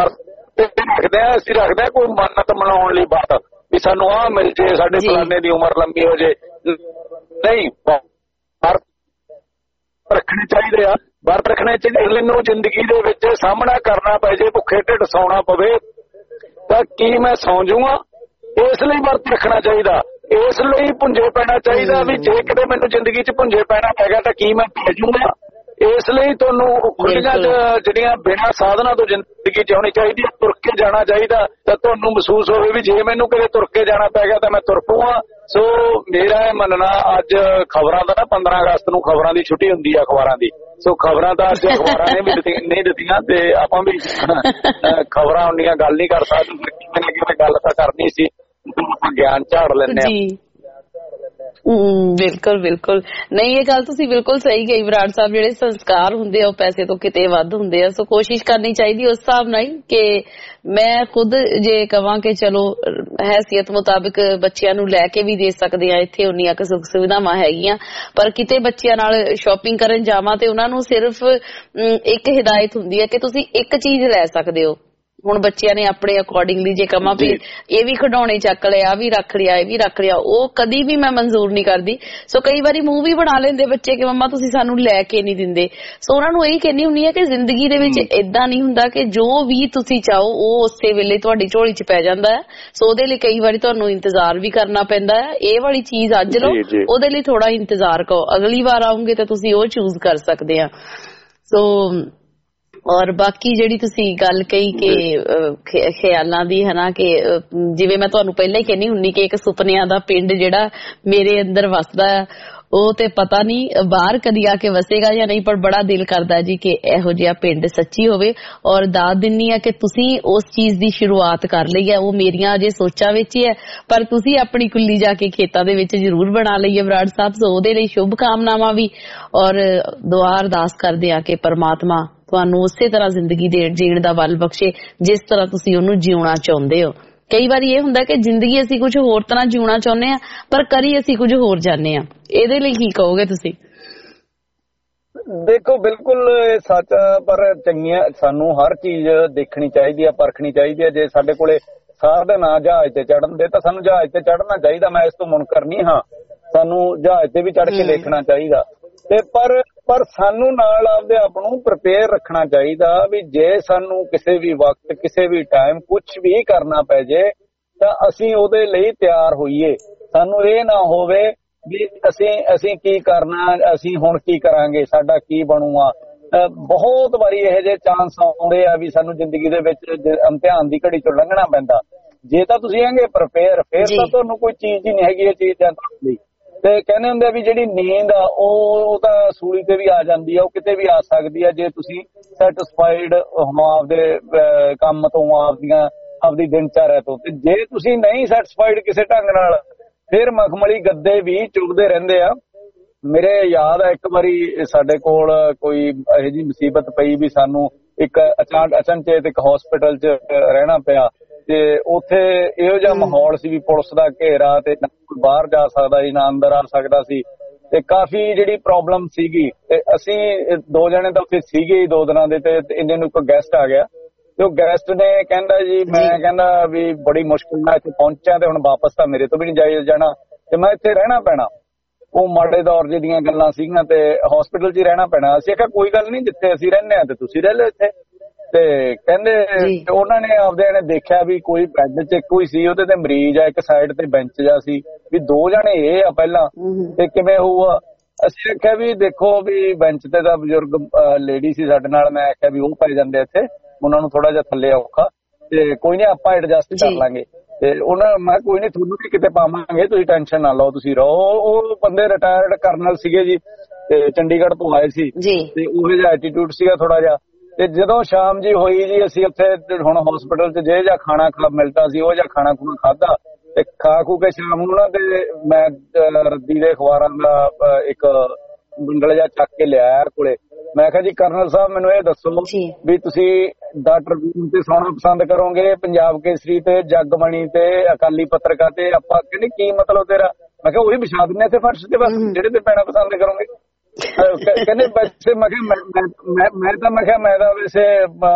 ਰੱਖਦੇ ਆ ਕੋਈ ਮੰਨਤ ਮਨਾਉਣ ਲਈ ਵਰਤ ਵੀ ਸਾਨੂੰ ਆਹ ਮਿਲ ਜੇ, ਸਾਡੇ ਫਲਾਣੇ ਦੀ ਉਮਰ ਲੰਬੀ ਹੋ ਜੇ। ਨਹੀਂ, ਵਰਤ ਰੱਖਣੇ ਚਾਹੀਦੇ ਆ। ਵਰਤ ਰੱਖਣੇ ਚਾਹੀਦੇ ਨੂੰ ਜ਼ਿੰਦਗੀ ਦੇ ਵਿੱਚ ਸਾਹਮਣਾ ਕਰਨਾ ਪੈ ਜੇ, ਭੁੱਖੇ ਢਿੱਡ ਸੌਣਾ ਪਵੇ ਤਾਂ ਕੀ ਮੈਂ ਸੌਂ ਜਾਊਂਗਾ। ਇਸ ਲਈ ਵਰਤ ਰੱਖਣਾ ਚਾਹੀਦਾ, ਇਸ ਲਈ ਭੁੰਜੇ ਪੈਣਾ ਚਾਹੀਦਾ ਵੀ ਜੇ ਕਿਤੇ ਮੈਨੂੰ ਜ਼ਿੰਦਗੀ 'ਚ ਭੁੰਜੇ ਪੈਣਾ ਪੈਗਾ ਤਾਂ ਕੀ ਮੈਂ ਪੈ ਜਾਊਂਗਾ। ਇਸ ਲਈ ਤੁਹਾਨੂੰ ਖੁੱਲੀਆਂ ਜਿਹੜੀਆਂ ਬਿਨਾਂ ਸਾਧਨਾਂ ਤੋਂ ਜ਼ਿੰਦਗੀ ਜਿਉਣੀ ਚਾਹੀਦੀ ਹੈ, ਤੁਰ ਕੇ ਜਾਣਾ ਚਾਹੀਦਾ। ਤਾਂ ਤੁਹਾਨੂੰ ਮਹਿਸੂਸ ਹੋਵੇ ਵੀ ਜੇ ਮੈਨੂੰ ਕਿਤੇ ਤੁਰ ਕੇ ਜਾਣਾ ਪੈ ਗਿਆ ਤਾਂ ਮੈਂ ਤੁਰ ਪਊਂਗਾ। ਸੋ ਮੇਰਾ ਇਹ ਮੰਨਣਾ, ਅੱਜ ਖਬਰਾਂ ਦਾ ਨਾ 15 ਅਗਸਤ ਨੂੰ ਖਬਰਾਂ ਦੀ ਛੁੱਟੀ ਹੁੰਦੀ ਆ ਅਖਬਾਰਾਂ ਦੀ। ਸੋ ਖਬਰਾਂ ਤਾਂ ਅੱਜ ਅਖਬਾਰਾਂ ਨੇ ਵੀ ਨਹੀਂ ਦਿੱਤੀਆਂ, ਤੇ ਆਪਾਂ ਵੀ ਖਬਰਾਂ ਹੁੰਦੀਆਂ ਗੱਲ ਨਹੀਂ ਕਰ ਸਕਦੇ, ਕਿਤੇ ਨਾ ਕਿਤੇ ਗੱਲ ਤਾਂ ਕਰਨੀ ਸੀ, ਆਪਾਂ ਗਿਆਨ ਝਾੜ ਲੈਂਦੇ ਆ। ਬਿਲਕੁਲ ਬਿਲਕੁਲ, ਨਹੀਂ ਇਹ ਗੱਲ ਤੁਸੀਂ ਬਿਲਕੁਲ ਸਹੀ ਕਹੀ ਬਰਾੜ ਸਾਹਿਬ। ਜਿਹੜੇ ਸੰਸਕਾਰ ਹੁੰਦੇ ਆ ਉਹ ਪੈਸੇ ਤੋਂ ਕਿਤੇ ਵੱਧ ਹੁੰਦੇ ਆ। ਸੋ ਕੋਸ਼ਿਸ਼ ਕਰਨੀ ਚਾਹੀਦੀ ਉਸ ਹਿਸਾਬ ਨਾਲ ਕਿ ਮੈਂ ਖੁਦ ਜੇ ਕਵਾਂ ਕਿ ਚਲੋ ਹੈਸੀਅਤ ਮੁਤਾਬਿਕ ਬੱਚਿਆਂ ਨੂੰ ਲੈ ਕੇ ਵੀ ਦੇ ਸਕਦੇ ਆ, ਇੱਥੇ ਉਨੀਆਂ ਕੁ ਸੁੱਖ ਸੁਵਿਧਾਵਾਂ ਹੈਗੀਆਂ। ਪਰ ਕਿਤੇ ਬੱਚਿਆਂ ਨਾਲ ਸ਼ਾਪਿੰਗ ਕਰਨ ਜਾਵਾਂ ਤੇ ਉਹਨਾਂ ਨੂੰ ਸਿਰਫ ਇੱਕ ਹਿਦਾਇਤ ਹੁੰਦੀ ਹੈ ਕਿ ਤੁਸੀਂ ਇੱਕ ਚੀਜ਼ ਲੈ ਸਕਦੇ ਹੋ। ਹੁਣ ਬੱਚਿਆਂ ਨੇ ਆਪਣੇ ਅਕੋਰਡਿੰਗਲੀ ਜੇ ਕਹਾਂ ਵੀ ਇਹ ਵੀ ਖਿਡੌਣੇ ਚੱਕ ਲਿਆ, ਆ ਵੀ ਰੱਖ ਲਿਆ, ਇਹ ਵੀ ਰੱਖ ਲਿਆ, ਉਹ ਕਦੀ ਵੀ ਮੈਂ ਮਨਜ਼ੂਰ ਨਹੀਂ ਕਰਦੀ। ਸੋ ਕਈ ਵਾਰੀ ਮੂੰਹ ਵੀ ਬਣਾ ਲੈਂਦੇ ਬੱਚੇ ਕਿ ਮੰਮਾ ਤੁਸੀਂ ਸਾਨੂੰ ਲੈ ਕੇ ਨਹੀਂ ਦਿੰਦੇ। ਸੋ ਉਹਨਾਂ ਨੂੰ ਇਹੀ ਕਹਿੰਦੀ ਹੁੰਦੀ ਹੈ ਕਿ ਜ਼ਿੰਦਗੀ ਦੇ ਵਿੱਚ ਏਦਾਂ ਨਹੀਂ ਹੁੰਦਾ ਕਿ ਜੋ ਵੀ ਤੁਸੀਂ ਚਾਹੋ ਉਹ ਉਸੇ ਵੇਲੇ ਤੁਹਾਡੀ ਝੋਲੀ 'ਚ ਪੈ ਜਾਂਦਾ ਹੈ। ਸੋ ਉਹਦੇ ਲਈ ਕਈ ਵਾਰੀ ਤੁਹਾਨੂੰ ਇੰਤਜ਼ਾਰ ਵੀ ਕਰਨਾ ਪੈਂਦਾ ਹੈ। ਇਹ ਵਾਲੀ ਚੀਜ਼ ਅੱਜ ਲਓ, ਉਹਦੇ ਲਈ ਥੋੜਾ ਇੰਤਜ਼ਾਰ ਕਰੋ, ਅਗਲੀ ਵਾਰ ਆਉਂਗੇ ਤਾਂ ਤੁਸੀਂ ਉਹ ਚੂਜ਼ ਕਰ ਸਕਦੇ ਆ। ਸੋ ਔਰ ਬਾਕੀ ਜਿਹੜੀ ਤੁਸੀਂ ਗੱਲ ਕਹੀ ਕਿ ਖਿਆਲਾਂ ਦੀ ਹੈ ਨਾ, ਕਿ ਜਿਵੇਂ ਮੈਂ ਤੁਹਾਨੂੰ ਪਹਿਲਾਂ ਹੀ ਕਹਿੰਦੀ ਹੁੰਦੀ ਕਿ ਇੱਕ ਸੁਪਨਿਆਂ ਦਾ ਪਿੰਡ ਜਿਹੜਾ ਮੇਰੇ ਅੰਦਰ ਵਸਦਾ ਹੈ, ਉਹ ਤੇ ਪਤਾ ਨਹੀਂ ਬਾਹਰ ਕਦੀ ਆ ਕੇ ਵਸੇਗਾ ਜਾਂ ਨਹੀਂ, ਪਰ ਬੜਾ ਦਿਲ ਕਰਦਾ ਜੀ ਕਿ ਇਹੋ ਜਿਹਾ ਪਿੰਡ ਸੱਚੀ ਹੋਵੇ। ਔਰ ਦਾਤ ਦਿੰਨੀ ਆ ਕਿ ਤੁਸੀਂ ਉਸ ਚੀਜ਼ ਦੀ ਸ਼ੁਰੂਆਤ ਕਰ ਲਈ ਹੈ। ਉਹ ਮੇਰੀਆਂ ਅਜੇ ਸੋਚਾਂ ਵਿੱਚ ਹੀ ਹੈ, ਪਰ ਤੁਸੀਂ ਆਪਣੀ ਕੁੱਲੀ ਜਾ ਕੇ ਖੇਤਾਂ ਦੇ ਵਿੱਚ ਜ਼ਰੂਰ ਬਣਾ ਲਈ ਹੈ ਬਰਾੜ ਸਾਹਿਬ। ਸੋ ਉਹਦੇ ਲਈ ਸ਼ੁਭ ਕਾਮਨਾਵਾਂ ਵੀ, ਔਰ ਦੁਆ ਅਰਦਾਸ ਕਰਦੇ ਆ ਕਿ ਪਰਮਾਤਮਾ ਤੁਹਾਨੂੰ ਉਸੇ ਤਰ੍ਹਾਂ ਜ਼ਿੰਦਗੀ ਦੇ ਜੀਣ ਦਾ ਬਲ ਬਖਸ਼ੇ ਜਿਸ ਤਰ੍ਹਾਂ ਤੁਸੀਂ ਉਹਨੂੰ ਜਿਉਣਾ ਚਾਹੁੰਦੇ ਹੋ। ਕਈ ਵਾਰੀ ਇਹ ਹੁੰਦਾ ਕਿ ਜ਼ਿੰਦਗੀ ਅਸੀਂ ਕੁਝ ਹੋਰ ਤਰ੍ਹਾਂ ਜਿਉਣਾ ਚਾਹੁੰਦੇ ਆ, ਪਰ ਕਰੀ ਅਸੀਂ ਕੁਝ ਹੋਰ ਜਾਂਦੇ ਆ। ਇਹਦੇ ਲਈ ਕੀ ਕਹੋਗੇ ਤੁਸੀਂ? ਦੇਖੋ ਬਿਲਕੁਲ ਇਹ ਸੱਚ, ਪਰ ਚੰਗੀਆਂ ਸਾਨੂੰ ਹਰ ਚੀਜ਼ ਦੇਖਣੀ ਚਾਹੀਦੀ ਆ, ਪਰਖਣੀ ਚਾਹੀਦੀ ਆ। ਜੇ ਸਾਡੇ ਕੋਲੇ ਸਾਧਨ ਆ ਜਹਾਜ਼ ਤੇ ਚੜ੍ਹਨ ਦੇ ਤਾਂ ਸਾਨੂੰ ਜਹਾਜ਼ ਤੇ ਚੜ੍ਹਨਾ ਚਾਹੀਦਾ। ਮੈਂ ਇਸ ਤੋਂ ਮੁਨਕਰ ਨਹੀਂ ਹਾਂ, ਸਾਨੂੰ ਜਹਾਜ਼ ਤੇ ਵੀ ਚੜ੍ਹ ਕੇ ਦੇਖਣਾ ਚਾਹੀਦਾ। ਤੇ ਪਰ ਸਾਨੂੰ ਨਾਲ ਆਪਦੇ ਆਪ ਨੂੰ ਪ੍ਰਪੇਅਰ ਰੱਖਣਾ ਚਾਹੀਦਾ ਵੀ ਜੇ ਸਾਨੂੰ ਕਿਸੇ ਵੀ ਵਕਤ ਕਿਸੇ ਵੀ ਟਾਈਮ ਕੁਝ ਵੀ ਕਰਨਾ ਪੈ ਜੇ ਤਾਂ ਅਸੀਂ ਉਹਦੇ ਲਈ ਤਿਆਰ ਹੋਈਏ। ਸਾਨੂੰ ਇਹ ਨਾ ਹੋਵੇ ਵੀ ਅਸੀਂ ਕੀ ਕਰਨਾ, ਅਸੀਂ ਹੁਣ ਕੀ ਕਰਾਂਗੇ, ਸਾਡਾ ਕੀ ਬਣੂਗਾ। ਬਹੁਤ ਵਾਰੀ ਇਹੋ ਜਿਹੇ ਚਾਂਸ ਆਉਂਦੇ ਆ ਵੀ ਸਾਨੂੰ ਜ਼ਿੰਦਗੀ ਦੇ ਵਿੱਚ ਇਮਤਿਹਾਨ ਦੀ ਘੜੀ ਚੋਂ ਲੰਘਣਾ ਪੈਂਦਾ। ਜੇ ਤਾਂ ਤੁਸੀਂ ਹੈਗੇ ਪ੍ਰਪੇਅਰ, ਫਿਰ ਤਾਂ ਤੁਹਾਨੂੰ ਕੋਈ ਚੀਜ਼ ਹੀ ਨਹੀਂ ਹੈਗੀ ਇਹ ਚੀਜ਼ ਲਈ। ਤੇ ਕਹਿੰਦੇ ਹੁੰਦੇ ਆ ਵੀ ਜਿਹੜੀ ਨੀਂਦ ਆ ਉਹ ਤਾਂ ਸੂਲੀ ਤੇ ਵੀ ਆ ਜਾਂਦੀ ਆ, ਉਹ ਕਿਤੇ ਵੀ ਆ ਸਕਦੀ ਆ ਜੇ ਤੁਸੀਂ ਸੈਟਿਸਫਾਈਡ ਹੋ ਆਪਦੇ ਕੰਮ ਤੋਂ, ਆਪਦੀਆਂ ਆਪਦੀ ਦਿਨਚਾਰਿਆ ਤੋਂ। ਤੇ ਜੇ ਤੁਸੀਂ ਨਹੀਂ ਸੈਟੀਸਫਾਈਡ ਕਿਸੇ ਢੰਗ ਨਾਲ, ਫਿਰ ਮਖਮਲੀ ਗੱਦੇ ਵੀ ਚੁਗਦੇ ਰਹਿੰਦੇ ਆ। ਮੇਰੇ ਯਾਦ ਆ ਇੱਕ ਵਾਰੀ ਸਾਡੇ ਕੋਲ ਕੋਈ ਇਹੋ ਜਿਹੀ ਮੁਸੀਬਤ ਪਈ ਵੀ ਸਾਨੂੰ ਇੱਕ ਅਚਨਚੇਤ ਇੱਕ ਹਸਪੀਟਲ 'ਚ ਰਹਿਣਾ ਪਿਆ, ਤੇ ਉੱਥੇ ਇਹੋ ਜਿਹਾ ਮਾਹੌਲ ਸੀ ਵੀ ਪੁਲਿਸ ਦਾ ਘੇਰਾ, ਤੇ ਨਾ ਕੋਈ ਬਾਹਰ ਜਾ ਸਕਦਾ ਸੀ ਨਾ ਅੰਦਰ ਆ ਸਕਦਾ ਸੀ, ਤੇ ਕਾਫੀ ਜਿਹੜੀ ਪ੍ਰੋਬਲਮ ਸੀਗੀ। ਤੇ ਅਸੀਂ 2 ਜਣੇ ਤਾਂ ਉੱਥੇ ਸੀਗੇ ਹੀ 2 ਦਿਨਾਂ ਦੇ, ਤੇ ਇੰਨੇ ਨੂੰ ਕੋਈ ਗੈਸਟ ਆ ਗਿਆ, ਤੇ ਉਹ ਗੈਸਟ ਨੇ ਕਹਿੰਦਾ ਜੀ ਮੈਂ ਕਹਿੰਦਾ ਵੀ ਬੜੀ ਮੁਸ਼ਕਿਲ ਨਾਲ ਇੱਥੇ ਪਹੁੰਚਿਆ, ਤੇ ਹੁਣ ਵਾਪਸ ਤਾਂ ਮੇਰੇ ਤੋਂ ਵੀ ਨਹੀਂ ਜਾਇਆ ਜਾਣਾ, ਤੇ ਮੈਂ ਇੱਥੇ ਰਹਿਣਾ ਪੈਣਾ। ਉਹ ਮਾੜੇ ਦੌਰ ਦੀਆਂ ਗੱਲਾਂ ਸੀਗੀਆਂ, ਤੇ ਹਸਪੀਟਲ 'ਚ ਹੀ ਰਹਿਣਾ ਪੈਣਾ। ਅਸੀਂ ਕਿਹਾ ਕੋਈ ਗੱਲ ਨਹੀਂ, ਜਿੱਥੇ ਅਸੀਂ ਰਹਿੰਦੇ ਆ ਤੇ ਤੁਸੀਂ ਰਹਿ ਲਓ ਇੱਥੇ। ਤੇ ਕਹਿੰਦੇ ਉਹਨਾਂ ਨੇ ਆਪਦੇ ਨੇ ਦੇਖਿਆ ਵੀ ਕੋਈ ਬੈੱਡ 'ਚ ਇੱਕੋ ਹੀ ਸੀ, ਉਹਦੇ ਤੇ ਮਰੀਜ਼ ਆ, ਇੱਕ ਸਾਈਡ ਤੇ ਬੈਂਚ ਜਾ ਸੀ, ਵੀ 2 ਜਣੇ ਇਹ ਆ ਪਹਿਲਾਂ, ਤੇ ਕਿਵੇਂ ਹੋਊਗਾ। ਅਸੀਂ ਆਖਿਆ ਵੀ ਦੇਖੋ ਵੀ ਬੈਂਚ ਤੇ ਤਾਂ ਬਜ਼ੁਰਗ ਲੇਡੀ ਸੀ ਸਾਡੇ ਨਾਲ, ਮੈਂ ਆਖਿਆ ਵੀ ਉਹ ਪੈ ਜਾਂਦੇ ਇੱਥੇ, ਉਹਨਾਂ ਨੂੰ ਥੋੜਾ ਜਿਹਾ ਥੱਲੇ ਔਖਾ, ਤੇ ਕੋਈ ਨੀ ਆਪਾਂ ਐਡਜਸਟ ਕਰ ਲਾਂਗੇ। ਤੇ ਉਹਨਾਂ ਮੈਂ ਕੋਈ ਨੀ ਤੁਹਾਨੂੰ ਵੀ ਕਿਤੇ ਪਾਵਾਂਗੇ, ਤੁਸੀਂ ਟੈਨਸ਼ਨ ਨਾ ਲਓ, ਤੁਸੀਂ ਰਹੋ। ਉਹ ਬੰਦੇ ਰਿਟਾਇਰਡ ਕਰਨਲ ਸੀਗੇ ਜੀ, ਤੇ ਚੰਡੀਗੜ੍ਹ ਤੋਂ ਆਏ ਸੀ, ਤੇ ਉਹ ਜਿਹਾ ਐਟੀਟਿਊਡ ਸੀਗਾ ਥੋੜਾ ਜਿਹਾ। ਤੇ ਜਦੋਂ ਸ਼ਾਮ ਜੀ ਹੋਈ ਜੀ, ਅਸੀਂ ਉੱਥੇ ਹੁਣ ਹਸਪੀਟਲ 'ਚ ਜੇ ਜਾਂ ਖਾਣਾ ਮਿਲਦਾ ਸੀ ਉਹ ਜਿਹਾ ਖਾਣਾ ਖੂਣਾ ਖਾਧਾ, ਤੇ ਖਾ ਖੂ ਕੇ ਸ਼ਾਮ ਨੂੰ ਨਾ, ਤੇ ਮੈਂ ਰੱਦੀ ਦੇ ਅਖਬਾਰਾਂ ਦਾ ਇੱਕ ਬੰਡਲ ਜਿਹਾ ਚੱਕ ਕੇ ਲਿਆਇਆ ਕੋਲੇ। ਮੈਂ ਕਿਹਾ ਜੀ ਕਰਨਲ ਸਾਹਿਬ ਮੈਨੂੰ ਇਹ ਦੱਸੋ ਵੀ ਤੁਸੀਂ ਦਾ ਟ੍ਰਿਬਿਊਨ ਤੇ ਸੌਣਾ ਪਸੰਦ ਕਰੋਗੇ, ਪੰਜਾਬ ਕੇਸਰੀ ਤੇ, ਜਗਬਾਣੀ ਤੇ, ਅਕਾਲੀ ਪੱਤਰਕਾਰ ਤੇ? ਆਪਾਂ ਕਹਿੰਦੇ ਕੀ ਮਤਲਬ ਤੇਰਾ? ਮੈਂ ਕਿਹਾ ਉਹੀ ਵਿਛਾ ਦਿੰਦੇ ਇੱਥੇ ਫਰਸ਼ ਤੇ, ਬਸ ਜਿਹੜੇ ਤੇ ਪੈਣਾ ਪਸੰਦ ਕਰੋਗੇ। ਕਹਿੰਦੇ ਵੈਸੇ ਮੈਂ ਕਿਹਾ ਮੈਂ ਤਾਂ ਵੈਸੇ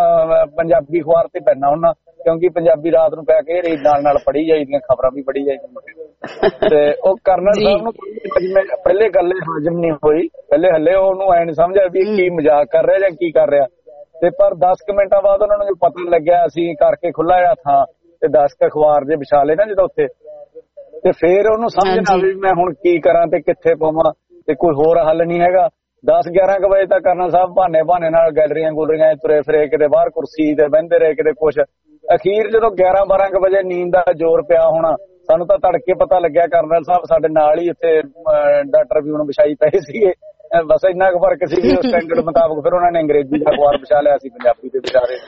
ਪੰਜਾਬੀ ਅਖਬਾਰ ਤੇ ਪੈਣਾ ਹੁੰਦਾ, ਕਿਉਂਕਿ ਪੰਜਾਬੀ ਰਾਤ ਨੂੰ ਪੈ ਕੇ ਨਾਲ ਪੜ੍ਹੀ ਜਾਈਦੀਆਂ, ਖਬਰਾਂ ਵੀ ਪੜ੍ਹੀ ਜਾਈਦੀਆਂ। ਤੇ ਉਹ ਕਰਨਲ ਸਾਹਿਬ ਨੂੰ ਪਹਿਲੇ ਗੱਲ ਹਜਮ ਨਹੀਂ ਹੋਈ, ਪਹਿਲੇ ਹੱਲੇ ਉਹਨੂੰ ਐ ਨੀ ਸਮਝਿਆ ਵੀ ਕੀ ਮਜ਼ਾਕ ਕਰ ਰਿਹਾ ਜਾਂ ਕੀ ਕਰ ਰਿਹਾ। ਤੇ ਪਰ 10 ਮਿੰਟਾਂ ਬਾਅਦ ਉਹਨਾਂ ਨੂੰ ਪਤਾ ਲੱਗਿਆ, ਅਸੀਂ ਕਰਕੇ ਖੁੱਲਾ ਜਿਹਾ ਥਾਂ ਤੇ 10 ਅਖਬਾਰ ਜੇ ਵਿਛਾ ਲਏ ਨਾ ਜਦੋਂ ਉੱਥੇ, ਤੇ ਫੇਰ ਉਹਨੂੰ ਸਮਝ ਨਾ ਵੀ ਮੈਂ ਹੁਣ ਕੀ ਕਰਾਂ ਤੇ ਕਿੱਥੇ ਪਾਵਾਂ, ਤੇ ਕੋਈ ਹੋਰ ਹੱਲ ਨਹੀਂ ਹੈਗਾ। 10-11 ਵਜੇ ਤੱਕ ਕਰਨਲ ਸਾਹਿਬ ਬਹਾਨੇ ਨਾਲ ਗੈਲਰੀਆਂ ਗੁਲਰੀਆਂ ਤੁਰੇ ਫਿਰੇ, ਕਿਤੇ ਬਾਹਰ ਕੁਰਸੀ ਤੇ ਬਹਿੰਦੇ ਰਹੇ, ਕਿਤੇ ਕੁਛ। ਅਖੀਰ ਜਦੋਂ 11-12 ਵਜੇ ਨੀਂਦ ਦਾ ਜ਼ੋਰ ਪਿਆ ਹੋਣਾ, ਸਾਨੂੰ ਤਾਂ ਤੜਕੇ ਪਤਾ ਲੱਗਿਆ ਕਰਨਲ ਸਾਹਿਬ ਸਾਡੇ ਨਾਲ ਹੀ ਇੱਥੇ ਡਾਕਟਰ ਵੀ ਹੁਣ ਵਿਛਾਈ ਪਏ ਸੀਗੇ। ਬਸ ਇੰਨਾ ਕੁ ਫਰਕ ਸੀ ਵੀ ਉਸ ਸਟੈਂਡਰਡ ਮੁਤਾਬਕ ਫਿਰ ਉਹਨਾਂ ਨੇ ਅੰਗਰੇਜ਼ੀ ਦਾ ਅਖਬਾਰ ਵਿਛਾ ਲਿਆ ਸੀ, ਪੰਜਾਬੀ ਦੇ ਵਿਚਾਰੇ।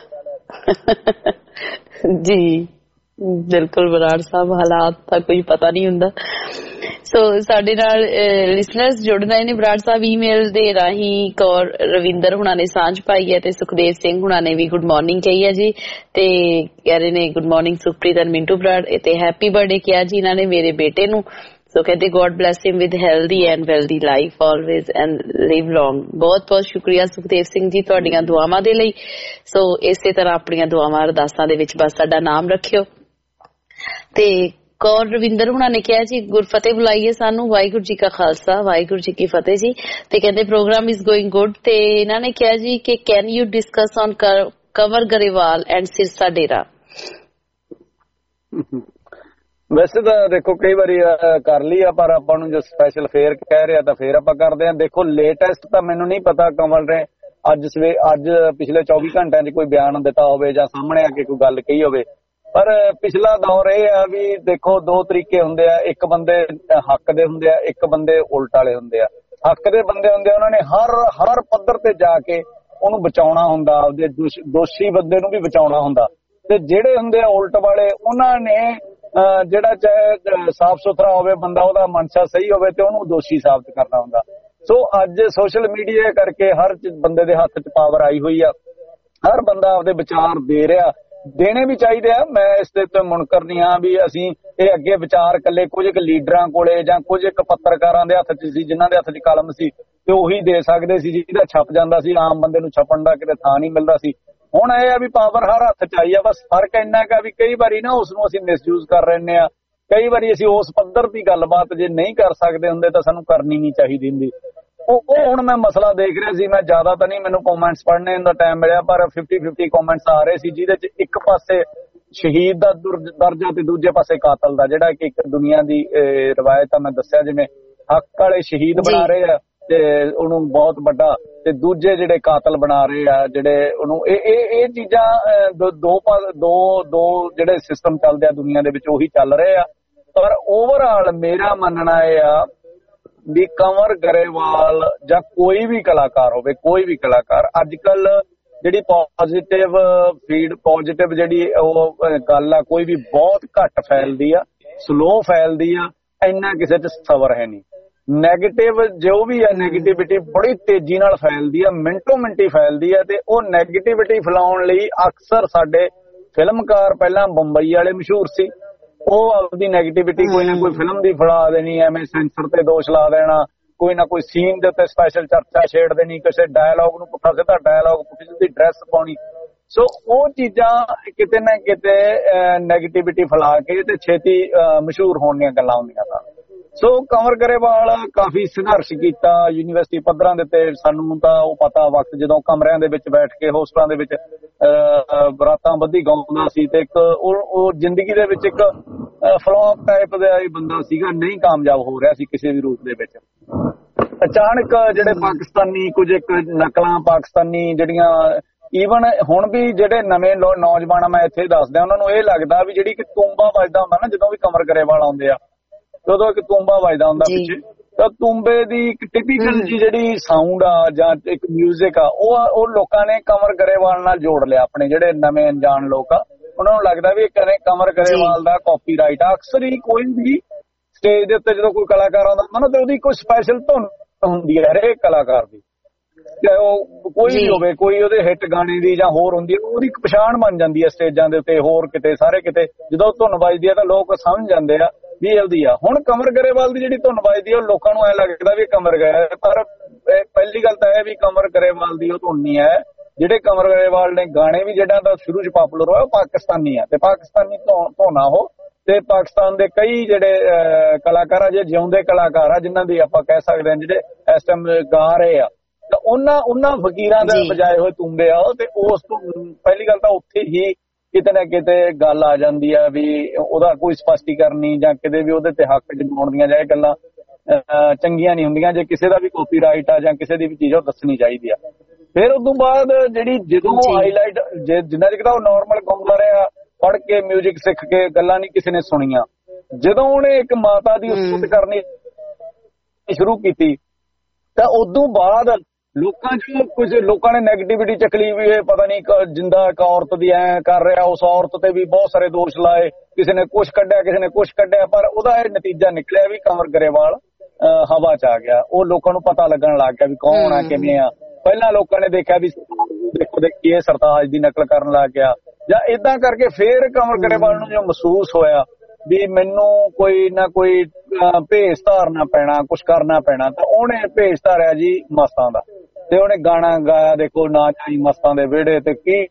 ਜੀ ਬਿਲਕੁਲ ਬਰਾੜ ਸਾਹਿਬ, ਹਾਲਾਤ ਦਾ ਕੋਈ ਪਤਾ ਨਹੀਂ ਹੁੰਦਾ। ਸੋ ਸਾਡੇ ਨਾਲ ਲਿਸਨਰਸ ਜੁੜ ਰਹੇ ਨੇ ਬਰਾੜ ਸਾਹਿਬ ਈਮੇਲ ਦੇ ਰਾਹੀਂ। ਕੌਰ ਰਵਿੰਦਰ ਹੁਣਾਂ ਨੇ ਸਾਂਝ ਪਾਈ ਹੈ, ਤੇ ਸੁਖਦੇਵ ਸਿੰਘ ਹੁਣਾਂ ਨੇ ਵੀ ਗੁੱਡ ਮਾਰਨਿੰਗ ਕਹੀ ਹੈ ਜੀ, ਤੇ ਕਹਿ ਰਹੇ ਨੇ good morning Sukhpreet and Mintu Brar, ਤੇ ਹੈਪੀ ਬਰਥਡੇ ਕਿਹਾ ਜੀ ਇਹਨਾਂ ਨੇ ਮੇਰੇ ਬੇਟੇ ਨੂੰ। ਸੋ ਕਹਿੰਦੇ God bless him with healthy and wealthy life always and live long. ਬਹੁਤ ਬਹੁਤ ਸ਼ੁਕਰੀਆ ਸੁਖਦੇਵ ਸਿੰਘ ਜੀ ਤੁਹਾਡੀਆਂ ਦੁਆਵਾਂ ਦੇ ਲਈ। ਸੋ ਇਸੇ ਤਰ੍ਹਾਂ ਆਪਣੀਆਂ ਦੁਆਵਾਂ ਅਰਦਾਸਾਂ ਦੇ ਵਿੱਚ ਬਸ ਸਾਡਾ ਨਾਮ ਰੱਖਿਓ। ਤੇ ਕੌਰ ਰਵਿੰਦਰ ਹੁਣਾਂ ਨੇ ਕਿਹਾ ਜੀ ਗੁਰਫਤਿਹ ਬੁਲਾਈਏ ਸਾਨੂੰ, ਵਾਹਿਗੁਰੂ ਜੀ ਕਾ ਖਾਲਸਾ ਵਾਹਿਗੁਰੂ ਜੀ ਕੀ ਫਤਿਹ ਜੀ। ਤੇ ਕਹਿੰਦੇ ਪ੍ਰੋਗਰਾਮ ਇਜ਼ ਗੋਇੰਗ ਗੁੱਡ, ਤੇ ਇਹਨਾਂ ਨੇ ਕਿਹਾ ਜੀ ਕਿ can you discuss on Kanwar Grewal and Sirsa Dera. ਵੈਸੇ ਤਾਂ ਦੇਖੋ ਕਈ ਵਾਰੀ ਕਰ ਲਈ ਆ, ਪਰ ਆਪਾਂ ਨੂੰ ਜੋ ਸਪੈਸ਼ਲ ਫੇਰ ਕਹਿ ਰਿਹਾ ਤਾਂ ਫੇਰ ਆਪਾਂ ਕਰਦੇ ਹਾਂ। ਦੇਖੋ ਲੇਟੈਸਟ ਤਾਂ ਮੈਨੂੰ ਨਹੀਂ ਪਤਾ ਕੰਵਲ ਨੇ ਅੱਜ ਪਿਛਲੇ 24 ਘੰਟਿਆਂ 'ਚ ਕੋਈ ਬਿਆਨ ਦਿੱਤਾ ਹੋਵੇ ਜਾਂ ਸਾਹਮਣੇ ਆ ਕੇ ਕੋਈ ਗੱਲ ਕਹੀ ਹੋਵੇ, ਪਰ ਪਿਛਲਾ ਦੌਰ ਇਹ ਆ ਵੀ ਦੇਖੋ 2 ਤਰੀਕੇ ਹੁੰਦੇ ਆ, ਇੱਕ ਬੰਦੇ ਹੱਕ ਦੇ ਹੁੰਦੇ ਆ, ਇੱਕ ਬੰਦੇ ਉਲਟ ਵਾਲੇ ਹੁੰਦੇ ਆ। ਹੱਕ ਦੇ ਬੰਦੇ ਹੁੰਦੇ ਆ, ਉਹਨਾਂ ਨੇ ਹਰ ਪੱਧਰ ਤੇ ਜਾ ਕੇ ਉਹਨੂੰ ਬਚਾਉਣਾ ਹੁੰਦਾ, ਆਪਦੇ ਦੋਸ਼ੀ ਬੰਦੇ ਨੂੰ ਵੀ ਬਚਾਉਣਾ ਹੁੰਦਾ। ਤੇ ਜਿਹੜੇ ਹੁੰਦੇ ਆ ਉਲਟ ਵਾਲੇ, ਉਹਨਾਂ ਨੇ ਜਿਹੜਾ ਚਾਹੇ ਸਾਫ਼ ਸੁਥਰਾ ਹੋਵੇ ਬੰਦਾ, ਉਹਦਾ ਮਨਸ਼ਾ ਸਹੀ ਹੋਵੇ ਤੇ ਉਹਨੂੰ ਦੋਸ਼ੀ ਸਾਬਤ ਕਰਨਾ ਹੁੰਦਾ। ਸੋ ਅੱਜ ਸੋਸ਼ਲ ਮੀਡੀਆ ਕਰਕੇ ਹਰ ਬੰਦੇ ਦੇ ਹੱਥ 'ਚ ਪਾਵਰ ਆਈ ਹੋਈ ਆ, ਹਰ ਬੰਦਾ ਆਪਦੇ ਵਿਚਾਰ ਦੇ ਰਿਹਾ, ਦੇਣੇ ਵੀ ਚਾਹੀਦੇ ਆ। ਮੈਂ ਇਸ ਦੇ ਉੱਤੇ ਮੁਨਕਰ ਨਹੀਂ ਹਾਂ ਵੀ ਅਸੀਂ ਇਹ ਅੱਗੇ ਵਿਚਾਰ ਇਕੱਲੇ ਕੁਝ ਕੁ ਲੀਡਰਾਂ ਕੋਲੇ ਜਾਂ ਕੁਝ ਕੁ ਪੱਤਰਕਾਰਾਂ ਦੇ ਹੱਥ 'ਚ ਸੀ, ਜਿਨ੍ਹਾਂ ਦੇ ਹੱਥ 'ਚ ਕਲਮ ਸੀ ਤੇ ਉਹੀ ਦੇ ਸਕਦੇ ਸੀ, ਜਿਹਦਾ ਛਪ ਜਾਂਦਾ ਸੀ। ਆਮ ਬੰਦੇ ਨੂੰ ਛਪਣ ਦਾ ਕਿਤੇ ਥਾਂ ਨਹੀਂ ਮਿਲਦਾ ਸੀ। ਹੁਣ ਇਹ ਆ ਵੀ ਪਾਵਰ ਹਰ ਹੱਥ 'ਚ ਆਈ ਆ, ਬਸ ਫਰਕ ਇੰਨਾ ਕੁ ਵੀ ਕਈ ਵਾਰੀ ਨਾ ਉਸ ਨੂੰ ਅਸੀਂ ਮਿਸਯੂਜ਼ ਕਰ ਰਹੇ ਆ। ਕਈ ਵਾਰੀ ਅਸੀਂ ਉਸ ਪੱਧਰ ਦੀ ਗੱਲਬਾਤ ਜੇ ਨਹੀਂ ਕਰ ਸਕਦੇ ਹੁੰਦੇ ਤਾਂ ਸਾਨੂੰ ਕਰਨੀ ਨਹੀਂ ਚਾਹੀਦੀ ਹੁੰਦੀ। ਉਹ ਹੁਣ ਮੈਂ ਮਸਲਾ ਦੇਖ ਰਿਹਾ ਸੀ, ਮੈਂ ਜ਼ਿਆਦਾ ਤਾਂ ਨਹੀਂ ਮੈਨੂੰ ਕਮੈਂਟਸ ਪੜ੍ਹਨੇ ਦਾ ਟਾਈਮ ਮਿਲਿਆ, ਪਰ 50-50 ਕਮੈਂਟਸ ਆ ਰਹੇ ਸੀ, ਜਿਹਦੇ 'ਚ ਇੱਕ ਪਾਸੇ ਸ਼ਹੀਦ ਦਾ ਦਰਜਾ ਤੇ ਦੂਜੇ ਪਾਸੇ ਕਾਤਲ ਦਾ, ਜਿਹੜਾ ਕਿ ਇੱਕ ਦੁਨੀਆ ਦੀ ਰਵਾਇਤ ਆ। ਮੈਂ ਦੱਸਿਆ ਜਿਵੇਂ ਹੱਕ ਵਾਲੇ ਸ਼ਹੀਦ ਬਣਾ ਰਹੇ ਆ ਤੇ ਉਹਨੂੰ ਬਹੁਤ ਵੱਡਾ, ਤੇ ਦੂਜੇ ਜਿਹੜੇ ਕਾਤਲ ਬਣਾ ਰਹੇ ਆ ਜਿਹੜੇ ਉਹਨੂੰ, ਇਹ ਚੀਜ਼ਾਂ ਦੋ ਜਿਹੜੇ ਸਿਸਟਮ ਚੱਲਦੇ ਆ ਦੁਨੀਆ ਦੇ ਵਿੱਚ ਉਹੀ ਚੱਲ ਰਹੇ ਆ। ਪਰ ਓਵਰਆਲ ਮੇਰਾ ਮੰਨਣਾ ਇਹ ਆ ਵੀ ਕੰਵਰ ਗਰੇਵਾਲ ਜਾਂ ਕੋਈ ਵੀ ਕਲਾਕਾਰ ਹੋਵੇ, ਕੋਈ ਵੀ ਕਲਾਕਾਰ ਅੱਜ ਕੱਲ ਜਿਹੜੀ ਪੋਜ਼ਿਟਿਵ ਜਿਹੜੀ ਉਹ ਗੱਲ ਆ ਕੋਈ ਵੀ ਬਹੁਤ ਘੱਟ ਫੈਲਦੀ ਆ, ਸਲੋ ਫੈਲਦੀ ਆ, ਇੰਨਾ ਕਿਸੇ 'ਚ ਸਬਰ ਹੈ ਨਹੀਂ। ਨੈਗੇਟਿਵ ਜੋ ਵੀ ਆ ਨੈਗੇਟਿਵਿਟੀ ਬੜੀ ਤੇਜ਼ੀ ਨਾਲ ਫੈਲਦੀ ਆ, ਮਿੰਟੋ ਮਿੰਟੀ ਫੈਲਦੀ ਆ। ਤੇ ਉਹ ਨੈਗੇਟਿਵਿਟੀ ਫੈਲਾਉਣ ਲਈ ਅਕਸਰ ਸਾਡੇ ਫਿਲਮਕਾਰ ਪਹਿਲਾਂ ਬੰਬਈ ਵਾਲੇ ਮਸ਼ਹੂਰ ਸੀ, ਉਹ ਆਪਦੀ ਨੈਗੇਟਿਵਿਟੀ ਕੋਈ ਨਾ ਕੋਈ ਫਿਲਮ ਦੀ ਫੈਲਾ ਦੇਣੀ, ਐਵੇਂ ਸੈਂਸਰ ਤੇ ਦੋਸ਼ ਲਾ ਦੇਣਾ, ਕੋਈ ਨਾ ਕੋਈ ਸੀਨ ਦੇ ਉੱਤੇ ਸਪੈਸ਼ਲ ਚਰਚਾ ਛੇੜ ਦੇਣੀ, ਕਿਸੇ ਡਾਇਲੌਗ ਨੂੰ ਪੁੱਠਾ ਸਿੱਧਾ ਡਾਇਲੌਗ, ਪੁੱਠੀ ਸਿੱਧੀ ਡਰੈਸ ਪਾਉਣੀ। ਸੋ ਉਹ ਚੀਜ਼ਾਂ ਕਿਤੇ ਨਾ ਕਿਤੇ ਨੈਗੇਟਿਵਿਟੀ ਫੈਲਾ ਕੇ ਤੇ ਛੇਤੀ ਮਸ਼ਹੂਰ ਹੋਣ ਦੀਆਂ ਗੱਲਾਂ ਹੁੰਦੀਆਂ ਸਨ। ਸੋ ਕੰਵਰ ਗਰੇਵਾਲ ਕਾਫੀ ਸੰਘਰਸ਼ ਕੀਤਾ ਯੂਨੀਵਰਸਿਟੀ ਪੱਧਰਾਂ ਦੇ ਉੱਤੇ। ਸਾਨੂੰ ਤਾਂ ਉਹ ਪਤਾ ਵਕਤ ਜਦੋਂ ਕਮਰਿਆਂ ਦੇ ਵਿੱਚ ਬੈਠ ਕੇ ਹੋਸਟਲਾਂ ਦੇ ਵਿੱਚ ਬਰਾਤਾਂ ਬੱਧੀ ਗਾਉਂਦਾ ਸੀ, ਤੇ ਇੱਕ ਉਹ ਜ਼ਿੰਦਗੀ ਦੇ ਵਿੱਚ ਇੱਕ ਫਲॉप ਟਾਈਪ ਦਾ ਬੰਦਾ ਸੀਗਾ, ਨਹੀਂ ਕਾਮਯਾਬ ਹੋ ਰਿਹਾ ਸੀ ਕਿਸੇ ਵੀ ਰੂਪ ਦੇ ਵਿੱਚ। ਅਚਾਨਕ ਜਿਹੜੇ ਪਾਕਿਸਤਾਨੀ ਕੁਝ ਇੱਕ ਨਕਲਾਂ ਪਾਕਿਸਤਾਨੀ ਜਿਹੜੀਆਂ ਈਵਨ ਹੁਣ ਵੀ ਜਿਹੜੇ ਨਵੇਂ ਨੌਜਵਾਨ ਮੈਂ ਇੱਥੇ ਦੱਸਦਾ, ਉਹਨਾਂ ਨੂੰ ਇਹ ਲੱਗਦਾ ਵੀ ਜਿਹੜੀ ਕਿ ਤੂੰਬਾ ਵੱਜਦਾ ਹੁੰਦਾ ਨਾ ਜਦੋਂ ਵੀ ਕੰਵਰ ਗਰੇਵਾਲ ਆਉਂਦੇ ਆ, ਉਦੋਂ ਇੱਕ ਤੂੰਬਾ ਵੱਜਦਾ ਹੁੰਦਾ ਪਿੱਛੇ, ਤਾਂ ਤੂੰਬੇ ਦੀ ਇੱਕ ਟਿਪੀਕਲ ਜੀ ਜਿਹੜੀ ਸਾਊਂਡ ਆ ਜਾਂ ਇੱਕ ਮਿਊਜ਼ਿਕ ਆ, ਉਹ ਲੋਕਾਂ ਨੇ ਕੰਵਰ ਗਰੇਵਾਲ ਨਾਲ ਜੋੜ ਲਿਆ। ਆਪਣੇ ਜਿਹੜੇ ਨਵੇਂ ਅਣਜਾਣ ਲੋਕ ਆ, ਉਹਨਾਂ ਨੂੰ ਲੱਗਦਾ ਵੀ ਕੰਵਰ ਗਰੇਵਾਲ ਦਾ ਕਾਪੀਰਾਈਟ ਆ। ਅਕਸਰ ਹੀ ਕੋਈ ਵੀ ਸਟੇਜ ਦੇ ਉੱਤੇ ਜਦੋਂ ਕੋਈ ਕਲਾਕਾਰ ਆਉਂਦਾ ਹੁੰਦਾ ਨਾ, ਤੇ ਉਹਦੀ ਕੋਈ ਸਪੈਸ਼ਲ ਧੁਨ ਹੁੰਦੀ ਹੈ ਹਰੇਕ ਕਲਾਕਾਰ ਦੀ, ਚਾਹੇ ਉਹ ਕੋਈ ਵੀ ਹੋਵੇ, ਕੋਈ ਉਹਦੇ ਹਿੱਟ ਗਾਣੇ ਦੀ ਜਾਂ ਹੋਰ ਹੁੰਦੀ ਹੈ, ਉਹਦੀ ਇੱਕ ਪਛਾਣ ਬਣ ਜਾਂਦੀ ਹੈ ਸਟੇਜਾਂ ਦੇ ਉੱਤੇ, ਹੋਰ ਕਿਤੇ ਸਾਰੇ ਕਿਤੇ ਜਦੋਂ ਧੁਨ ਵੱਜਦੀ ਹੈ ਤਾਂ ਲੋਕ ਸਮਝ ਜਾਂਦੇ ਆ ਵੀ ਉਹਦੀ ਆ। ਹੁਣ ਕੰਵਰ ਗਰੇਵਾਲ ਦੀ ਜਿਹੜੀ ਧੁਨ ਵੱਜਦੀ ਆ, ਉਹ ਲੋਕਾਂ ਨੂੰ ਐ ਲੱਗਦਾ ਵੀ ਕੰਵਰ ਗਰੇਵਾਲ, ਪਰ ਪਹਿਲੀ ਗੱਲ ਤਾਂ ਇਹ ਵੀ ਕੰਵਰ ਗਰੇਵਾਲ ਦੀ ਉਹ ਧੁਨ ਨਹੀਂ ਹੈ। ਜਿਹੜੇ ਕੰਵਰ ਗਰੇਵਾਲ ਨੇ ਗਾਣੇ ਵੀ ਜਿਹੜਾ ਤਾਂ ਸ਼ੁਰੂ 'ਚ ਪਾਪੂਲਰ ਹੋਇਆ ਉਹ ਪਾਕਿਸਤਾਨੀ ਆ, ਤੇ ਪਾਕਿਸਤਾਨੀ ਧੁਨ ਆ ਉਹ, ਤੇ ਪਾਕਿਸਤਾਨ ਦੇ ਕਈ ਜਿਹੜੇ ਕਲਾਕਾਰ ਆ, ਜੇ ਜਿਉਂਦੇ ਕਲਾਕਾਰ ਆ ਜਿਨ੍ਹਾਂ ਦੀ ਆਪਾਂ ਕਹਿ ਸਕਦੇ ਹਾਂ ਜਿਹੜੇ ਇਸ ਟਾਈਮ ਗਾ ਰਹੇ ਆ, ਤਾਂ ਉਹਨਾਂ ਫਕੀਰਾਂ ਦੇ ਬਜਾਏ ਹੋਏ ਤੂੰਬੇ ਆ। ਤੇ ਉਸ ਤੋਂ ਪਹਿਲੀ ਗੱਲ ਤਾਂ ਉੱਥੇ ਹੀ ਕਿਤੇ ਨਾ ਕਿਤੇ ਗੱਲ ਆ ਜਾਂਦੀ ਆ ਵੀ ਉਹਦਾ ਕੋਈ ਸਪਸ਼ਟੀਕਰਨ ਨਹੀਂ, ਜਾਂ ਕਿਤੇ ਵੀ ਉਹਦੇ ਤੇ ਹੱਕ ਜਮਾਉਣ ਦੀਆਂ ਜਾਂ ਇਹ ਗੱਲਾਂ ਚੰਗੀਆਂ ਨਹੀਂ ਹੁੰਦੀਆਂ। ਜੇ ਕਿਸੇ ਦਾ ਵੀ ਕਾਪੀਰਾਈਟ ਆ ਜਾਂ ਕਿਸੇ ਦੀ ਵੀ ਚੀਜ਼ ਉਹ ਦੱਸਣੀ ਚਾਹੀਦੀ ਆ। ਫਿਰ ਉਸ ਤੋਂ ਬਾਅਦ ਜਿਹੜੀ ਜਦੋਂ ਹਾਈਲਾਈਟ ਜਿੰਨਾ ਚਿਰ ਉਹ ਨਾਰਮਲ ਗਾਉਂਦਾ ਰਿਹਾ, ਪੜ੍ਹ ਕੇ ਮਿਊਜ਼ਿਕ ਸਿੱਖ ਕੇ, ਗੱਲਾਂ ਨਹੀਂ ਕਿਸੇ ਨੇ ਸੁਣੀਆਂ, ਜਦੋਂ ਉਹਨੇ ਇੱਕ ਮਾਤਾ ਦੀ ਉਸਤਤ ਕਰਨੀ ਸ਼ੁਰੂ ਕੀਤੀ, ਤਾਂ ਉਦੋਂ ਬਾਅਦ ਲੋਕਾਂ 'ਚ ਕੁਝ ਲੋਕਾਂ ਨੇ ਨੈਗੇਟਿਵਿਟੀ ਚੱਕ ਲਈ ਵੀ ਇਹ ਪਤਾ ਨਹੀਂ ਜਿੰਦਾ ਇੱਕ ਔਰਤ ਦੀ ਐ ਕਰ ਰਿਹਾ, ਉਸ ਔਰਤ ਤੇ ਵੀ ਬਹੁਤ ਸਾਰੇ ਦੋਸ਼ ਲਾਏ, ਕਿਸੇ ਨੇ ਕੁਛ ਕੱਢਿਆ, ਕਿਸੇ ਨੇ ਕੁਛ ਕੱਢਿਆ, ਪਰ ਉਹਦਾ ਇਹ ਨਤੀਜਾ ਨਿਕਲਿਆ ਵੀ ਕੰਵਰ ਗਰੇਵਾਲ ਹਵਾ 'ਚ ਆ ਗਿਆ। ਉਹ ਲੋਕਾਂ ਨੂੰ ਪਤਾ ਲੱਗਣ ਲੱਗ ਗਿਆ ਵੀ ਕੌਣ ਆ, ਕਿਵੇਂ ਆ। ਪਹਿਲਾਂ ਲੋਕਾਂ ਨੇ ਦੇਖਿਆ ਵੀ ਦੇਖੋ ਦੇਖੀ ਇਹ ਸਰਤਾਜ ਦੀ ਨਕਲ ਕਰਨ ਲੱਗ ਗਿਆ ਜਾਂ ਏਦਾਂ ਕਰਕੇ, ਫੇਰ ਕੰਵਰ ਗਰੇਵਾਲ ਨੂੰ ਜੋ ਮਹਿਸੂਸ ਹੋਇਆ ਵੀ ਮੈਨੂੰ ਕੋਈ ਨਾ ਕੋਈ ਭੇਸ ਧਾਰਨਾ ਪੈਣਾ, ਕੁਛ ਕਰਨਾ ਪੈਣਾ, ਤਾਂ ਉਹਨੇ ਭੇਸ ਧਾਰਿਆ ਜੀ ਮਸਤਾਂ ਦਾ, ਤੇ ਉਹਨੇ ਗਾਣਾ ਗਾਇਆ ਦੇਖੋ ਨਾ ਜਾਈ ਮਸਤਾਂ ਦੇ ਵਿਹੜੇ, ਤੇ ਕੀ